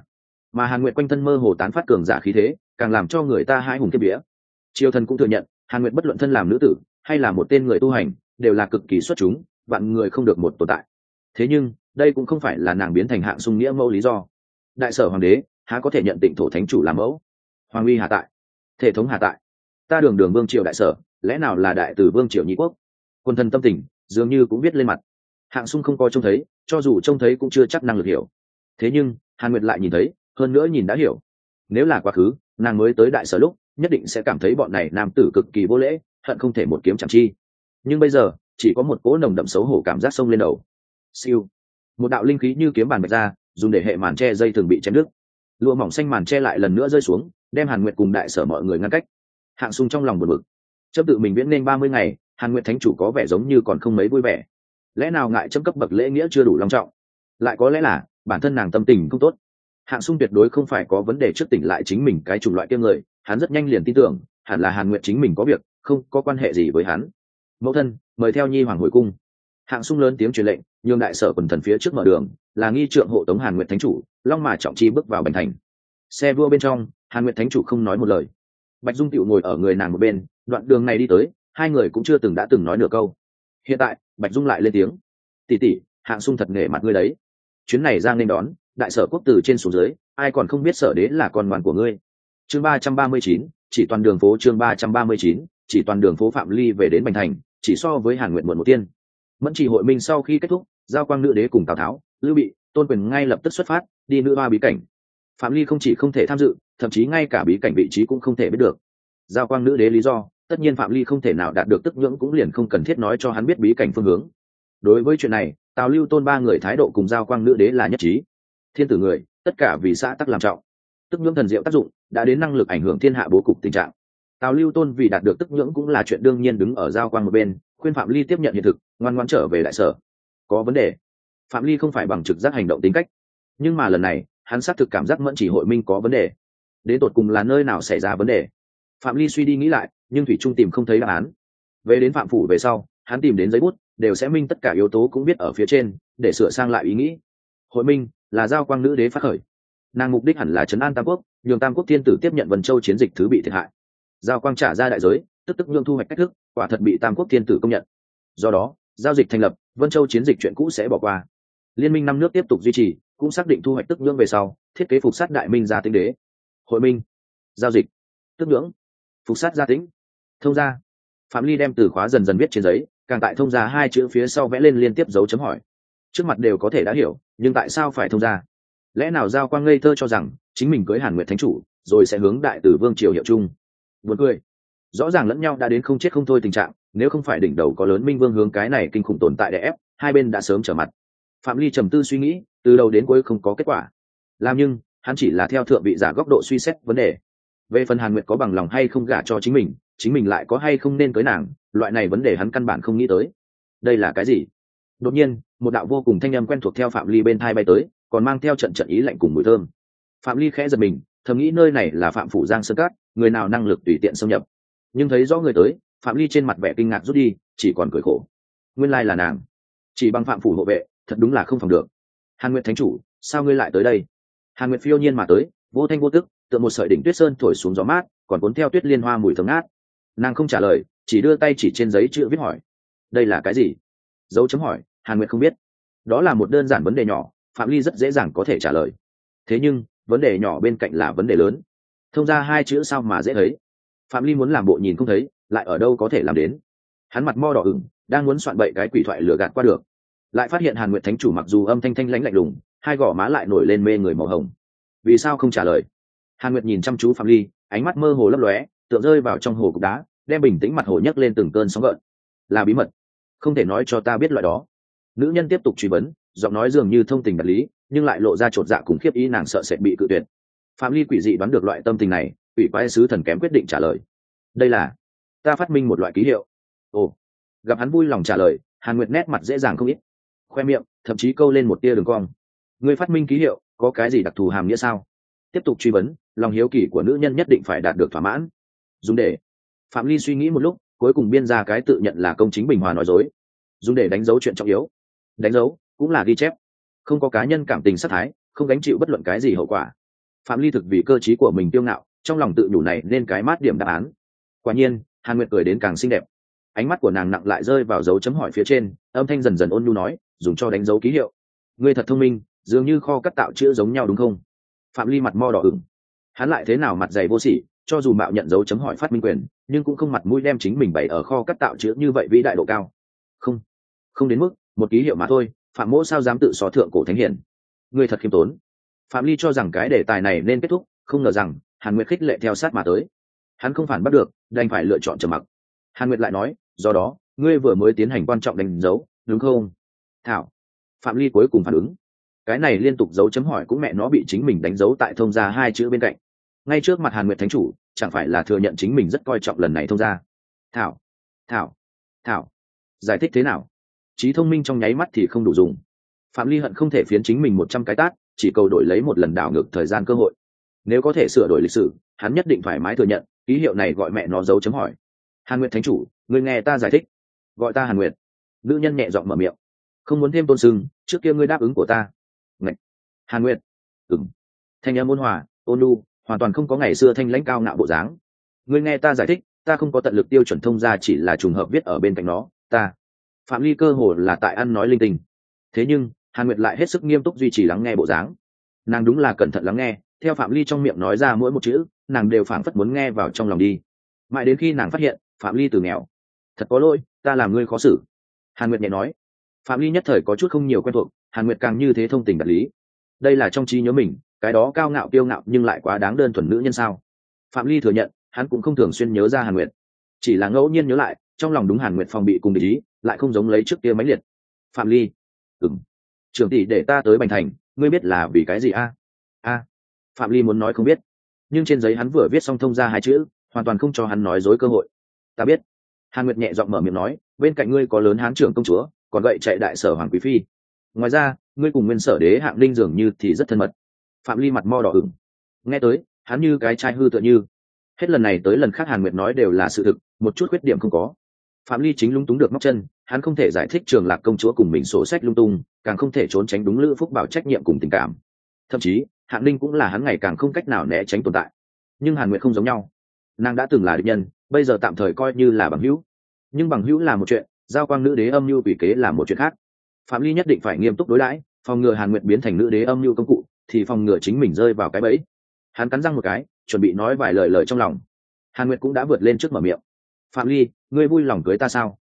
Speaker 1: mà Hàn Nguyệt quanh thân mơ hồ tán phát cường giả khí thế, càng làm cho người ta hãi hùng kiếp vía. Triều thần cũng thừa nhận, Hàn Nguyệt bất luận thân làm nữ tử hay là một tên người tu hành, đều là cực kỳ xuất chúng, vạn người không được một tồn tại. Thế nhưng, đây cũng không phải là nàng biến thành hạng sung nghĩa mẫu lý do. Đại sở hoàng đế há có thể nhận Tịnh thổ thánh chủ làm mẫu? Hoàng uy hà tại, thể thống hà tại, ta đường đường vương triều đại sở, lẽ nào là đại tử vương triều nhị quốc? Quân thần tâm tình dường như cũng viết lên mặt. Hạng sung không có trông thấy, cho dù trông thấy cũng chưa chắc năng lực hiểu. Thế nhưng Hàn Nguyệt lại nhìn thấy, hơn nữa nhìn đã hiểu. Nếu là quá khứ, nàng mới tới đại sở lúc, nhất định sẽ cảm thấy bọn này nam tử cực kỳ vô lễ, hận không thể một kiếm chẳng chi. Nhưng bây giờ chỉ có một cỗ nồng đậm xấu hổ cảm giác xông lên đầu. Siêu, một đạo linh khí như kiếm bàn bạch ra, dùng để hệ màn tre dây thường bị chém đứt. Lụa mỏng xanh màn tre lại lần nữa rơi xuống, đem Hàn Nguyệt cùng đại sở mọi người ngăn cách. Hạng Sung trong lòng buồn bực, chấp tự mình viễn nên ba mươi ngày, Hàn Nguyệt thánh chủ có vẻ giống như còn không mấy vui vẻ. Lẽ nào ngại chấm cấp bậc lễ nghĩa chưa đủ long trọng? Lại có lẽ là bản thân nàng tâm tình không tốt. Hạng Sung tuyệt đối không phải có vấn đề trước tỉnh lại chính mình cái chủng loại kia người, hắn rất nhanh liền tin tưởng, hẳn là Hàn Nguyệt chính mình có việc, không có quan hệ gì với hắn. Mẫu thân, mời theo nhi hoàng hồi cung. Hạng Sung lớn tiếng truyền lệnh, nhường đại sở quần thần phía trước mở đường, là nghi trượng hộ tống Hàn Nguyệt thánh chủ, long mà trọng chi bước vào bành thành. Xe vua bên trong, Hàn Nguyệt thánh chủ không nói một lời. Bạch Dung Tiểu ngồi ở người nàng một bên, đoạn đường này đi tới, hai người cũng chưa từng đã từng nói nửa câu. Hiện tại, Bạch Dung lại lên tiếng, tỷ tỷ, Hạng Sung thật nể mặt ngươi đấy. Chuyến này Giang nên đón, đại sở quốc từ trên xuống dưới, ai còn không biết sở đế là con ngoan của ngươi. Chương ba trăm ba mươi chín, chỉ toàn đường phố chương ba trăm ba mươi chín, chỉ toàn đường phố Phạm Ly về đến Bành thành, chỉ so với Hàn Nguyệt muộn một tiên. Mẫn Chỉ hội minh sau khi kết thúc, Giao Quang nữ đế cùng Tào Tháo, Lưu Bị, Tôn Quyền ngay lập tức xuất phát, đi nữ hoa bí cảnh. Phạm Ly không chỉ không thể tham dự, thậm chí ngay cả bí cảnh vị trí cũng không thể biết được. Giao Quang nữ đế lý do, tất nhiên Phạm Ly không thể nào đạt được tức nhưỡng cũng liền không cần thiết nói cho hắn biết bí cảnh phương hướng. Đối với chuyện này, Tào Lưu Tôn ba người thái độ cùng Giao Quang nữ đế là nhất trí. Thiên tử người, tất cả vì xã tắc làm trọng. Tức nhưỡng thần diệu tác dụng, đã đến năng lực ảnh hưởng thiên hạ bố cục tình trạng. Tào Lưu Tôn vì đạt được tức nhưỡng cũng là chuyện đương nhiên đứng ở Giao Quang một bên, khuyên Phạm Ly tiếp nhận hiện thực, ngoan ngoãn trở về đại sở. Có vấn đề. Phạm Ly không phải bằng trực giác hành động tính cách, nhưng mà lần này, hắn xác thực cảm giác Mẫn Chỉ hội minh có vấn đề. Đến tột cùng là nơi nào xảy ra vấn đề? Phạm Ly suy đi nghĩ lại, nhưng thủy trung tìm không thấy đáp án. Về đến Phạm phủ về sau, hắn tìm đến giấy bút, đều sẽ minh tất cả yếu tố cũng biết ở phía trên, để sửa sang lại ý nghĩ. Hội minh là Giao Quang nữ đế phát khởi, nàng mục đích hẳn là trấn an Tam Quốc, nhường Tam Quốc thiên tử tiếp nhận Vân Châu chiến dịch thứ bị thiệt hại. Giao Quang trả ra đại giới, tức tức nhường thu hoạch cách thức, quả thật bị Tam Quốc thiên tử công nhận. Do đó, giao dịch thành lập, Vân Châu chiến dịch chuyện cũ sẽ bỏ qua. Liên minh năm nước tiếp tục duy trì, cũng xác định thu hoạch tức nhưỡng về sau, thiết kế phục sát đại minh gia Tĩnh đế. Hội minh, giao dịch, tức nhưỡng, phục sát gia Tĩnh, thông gia. Phạm Ly đem từ khóa dần dần viết trên giấy, càng tại thông gia hai chữ phía sau vẽ lên liên tiếp dấu chấm hỏi. Trước mặt đều có thể đã hiểu, nhưng tại sao phải thông gia? Lẽ nào Giao Quang ngây thơ cho rằng chính mình cưới Hàn Nguyệt thánh chủ, rồi sẽ hướng đại tử vương triều hiệu chung? Buồn cười. Rõ ràng lẫn nhau đã đến không chết không thôi tình trạng, nếu không phải đỉnh đầu có lớn minh vương hướng cái này kinh khủng tồn tại đè ép, hai bên đã sớm trở mặt. Phạm Ly trầm tư suy nghĩ, từ đầu đến cuối không có kết quả. Làm nhưng hắn chỉ là theo thượng vị giả góc độ suy xét vấn đề. Về phần Hàn Nguyệt có bằng lòng hay không gả cho chính mình, chính mình lại có hay không nên cưới nàng, loại này vấn đề hắn căn bản không nghĩ tới. Đây là cái gì? Đột nhiên, một đạo vô cùng thanh âm quen thuộc theo Phạm Ly bên thai bay tới, còn mang theo trận trận ý lạnh cùng mùi thơm. Phạm Ly khẽ giật mình, thầm nghĩ nơi này là Phạm phủ Giang Sơn Cát, người nào năng lực tùy tiện xâm nhập. Nhưng thấy rõ người tới, Phạm Ly trên mặt vẻ kinh ngạc rút đi, chỉ còn cười khổ. Nguyên lai là nàng. Chỉ bằng Phạm phủ hộ vệ, thật đúng là không phòng được. Hàn Nguyệt thánh chủ, sao ngươi lại tới đây? Hàn Nguyệt phiêu nhiên mà tới, vô thanh vô tức, tựa một sợi đỉnh tuyết sơn thổi xuống gió mát, còn cuốn theo tuyết liên hoa mùi thơm ngát. Nàng không trả lời, chỉ đưa tay chỉ trên giấy chữ viết hỏi. Đây là cái gì? Dấu chấm hỏi, Hàn Nguyệt không biết. Đó là một đơn giản vấn đề nhỏ, Phạm Ly rất dễ dàng có thể trả lời. Thế nhưng, vấn đề nhỏ bên cạnh là vấn đề lớn. Thông ra hai chữ sao mà dễ thấy? Phạm Ly muốn làm bộ nhìn không thấy, lại ở đâu có thể làm đến. Hắn mặt mo đỏ ửng, đang muốn soạn bậy cái quỷ thoại lừa gạt qua được, lại phát hiện Hàn Nguyệt thánh chủ mặc dù âm thanh thanh lãnh lạnh lùng, hai gò má lại nổi lên mê người màu hồng. Vì sao không trả lời? Hàn Nguyệt nhìn chăm chú Phạm Ly, ánh mắt mơ hồ lấp lóe, tựa rơi vào trong hồ cục đá, đem bình tĩnh mặt hồ nhấc lên từng cơn sóng gợn. Là bí mật, không thể nói cho ta biết loại đó. Nữ nhân tiếp tục truy vấn, giọng nói dường như thông tình đạt lý, nhưng lại lộ ra chột dạ cùng khiếp ý, nàng sợ sẽ bị cự tuyệt. Phạm Ly quỷ dị đoán được loại tâm tình này, quỷ quái sứ thần kém quyết định trả lời. Đây là ta phát minh một loại ký hiệu. Ồ, gặp hắn vui lòng trả lời, Hàn Nguyệt nét mặt dễ dàng không ít, khoe miệng thậm chí câu lên một tia đường cong. Người phát minh ký hiệu có cái gì đặc thù hàm nghĩa sao? Tiếp tục truy vấn, lòng hiếu kỳ của nữ nhân nhất định phải đạt được thỏa mãn. Dùng để Phạm Ly suy nghĩ một lúc, cuối cùng biên ra cái tự nhận là công chính bình hòa nói dối. Dùng để đánh dấu chuyện trọng yếu. Đánh dấu cũng là ghi chép, không có cá nhân cảm tình sát thái, không gánh chịu bất luận cái gì hậu quả. Phạm Ly thực vì cơ trí của mình kiêu ngạo, trong lòng tự nhủ này nên cái mát điểm đáp án. Quả nhiên Hàn Nguyệt cười đến càng xinh đẹp, ánh mắt của nàng nặng lại rơi vào dấu chấm hỏi phía trên, âm thanh dần dần ôn nhu nói, dùng cho đánh dấu ký hiệu. Ngươi thật thông minh, dường như kho cắt tạo chữ giống nhau đúng không? Phạm Ly mặt mo đỏ ửng, hắn lại thế nào mặt dày vô sỉ, cho dù mạo nhận dấu chấm hỏi phát minh quyền, nhưng cũng không mặt mũi đem chính mình bày ở kho cắt tạo chữ như vậy vĩ đại độ cao. Không, không đến mức, một ký hiệu mà thôi, Phạm Mỗ sao dám tự xó thượng cổ thánh hiển. Ngươi thật khiêm tốn. Phạm Ly cho rằng cái đề tài này nên kết thúc, không ngờ rằng Hàn Nguyệt khích lệ theo sát mà tới. Hắn không phản bắt được, đành phải lựa chọn trầm mặc. Hàn Nguyệt lại nói, do đó ngươi vừa mới tiến hành quan trọng đánh dấu đúng không? Thảo. Phạm Ly cuối cùng phản ứng, cái này liên tục dấu chấm hỏi cũng mẹ nó bị chính mình đánh dấu tại thông gia hai chữ bên cạnh, ngay trước mặt Hàn Nguyệt thánh chủ, chẳng phải là thừa nhận chính mình rất coi trọng lần này thông gia. Thảo, thảo, thảo, giải thích thế nào? Trí thông minh trong nháy mắt thì không đủ dùng. Phạm Ly hận không thể phiến chính mình một trăm cái tát, chỉ cầu đổi lấy một lần đảo ngược thời gian cơ hội. Nếu có thể sửa đổi lịch sử, hắn nhất định phải mãi thừa nhận ký hiệu này gọi mẹ nó dấu chấm hỏi. Hàn Nguyệt thánh chủ, ngươi nghe ta giải thích. Gọi ta Hàn Nguyệt. Nữ nhân nhẹ giọng mở miệng, không muốn thêm tôn sưng, trước kia ngươi đáp ứng của ta. Ngạch. Hàn Nguyệt. Ừm. Thanh âm ôn hòa, ôn nhu, hoàn toàn không có ngày xưa thanh lãnh cao ngạo bộ dáng. Ngươi nghe ta giải thích, ta không có tận lực tiêu chuẩn thông gia, chỉ là trùng hợp viết ở bên cạnh nó, ta. Phạm Ly cơ hồ là tại ăn nói linh tinh. Thế nhưng Hàn Nguyệt lại hết sức nghiêm túc duy trì lắng nghe bộ dáng. Nàng đúng là cẩn thận lắng nghe, theo Phạm Ly trong miệng nói ra mỗi một chữ, nàng đều phảng phất muốn nghe vào trong lòng đi. Mãi đến khi nàng phát hiện Phạm Ly từ nghèo, thật có lỗi, ta làm ngươi khó xử. Hàn Nguyệt nhẹ nói. Phạm Ly nhất thời có chút không nhiều quen thuộc, Hàn Nguyệt càng như thế thông tình đạt lý. Đây là trong trí nhớ mình, cái đó cao ngạo kiêu ngạo nhưng lại quá đáng đơn thuần nữ nhân sao? Phạm Ly thừa nhận, hắn cũng không thường xuyên nhớ ra Hàn Nguyệt, chỉ là ngẫu nhiên nhớ lại, trong lòng đúng Hàn Nguyệt phòng bị cùng địch ý, lại không giống lấy trước kia mãnh liệt. Phạm Ly, ừm, trưởng tỷ để ta tới Bành Thành, ngươi biết là vì cái gì a? A. Phạm Ly muốn nói không biết, nhưng trên giấy hắn vừa viết xong thông ra hai chữ, hoàn toàn không cho hắn nói dối cơ hội. Ta biết. Hàn Nguyệt nhẹ giọng mở miệng nói, bên cạnh ngươi có lớn hán trưởng công chúa, còn gậy chạy đại sở hoàng quý phi. Ngoài ra, ngươi cùng nguyên sở đế Hạng Linh dường như thì rất thân mật. Phạm Ly mặt mo đỏ ửng, nghe tới hắn như cái trai hư tựa như. Hết lần này tới lần khác Hàn Nguyệt nói đều là sự thực, một chút khuyết điểm không có. Phạm Ly chính lung túng được móc chân, hắn không thể giải thích Trường Lạc công chúa cùng mình sổ sách lung tung, càng không thể trốn tránh đúng Lữ Phúc Bảo trách nhiệm cùng tình cảm. Thậm chí Hạng Linh cũng là hắn ngày càng không cách nào né tránh tồn tại. Nhưng Hàn Nguyệt không giống nhau, nàng đã từng là địch nhân, bây giờ tạm thời coi như là bằng hữu. Nhưng bằng hữu là một chuyện, giao quang nữ đế âm mưu quỷ kế là một chuyện khác. Phạm Ly nhất định phải nghiêm túc đối đãi, phòng ngừa Hàn Nguyệt biến thành nữ đế âm mưu công cụ, thì phòng ngừa chính mình rơi vào cái bẫy. Hắn cắn răng một cái, chuẩn bị nói vài lời lời trong lòng. Hàn Nguyệt cũng đã vượt lên trước mở miệng. Phạm Ly, ngươi vui lòng cưới ta sao?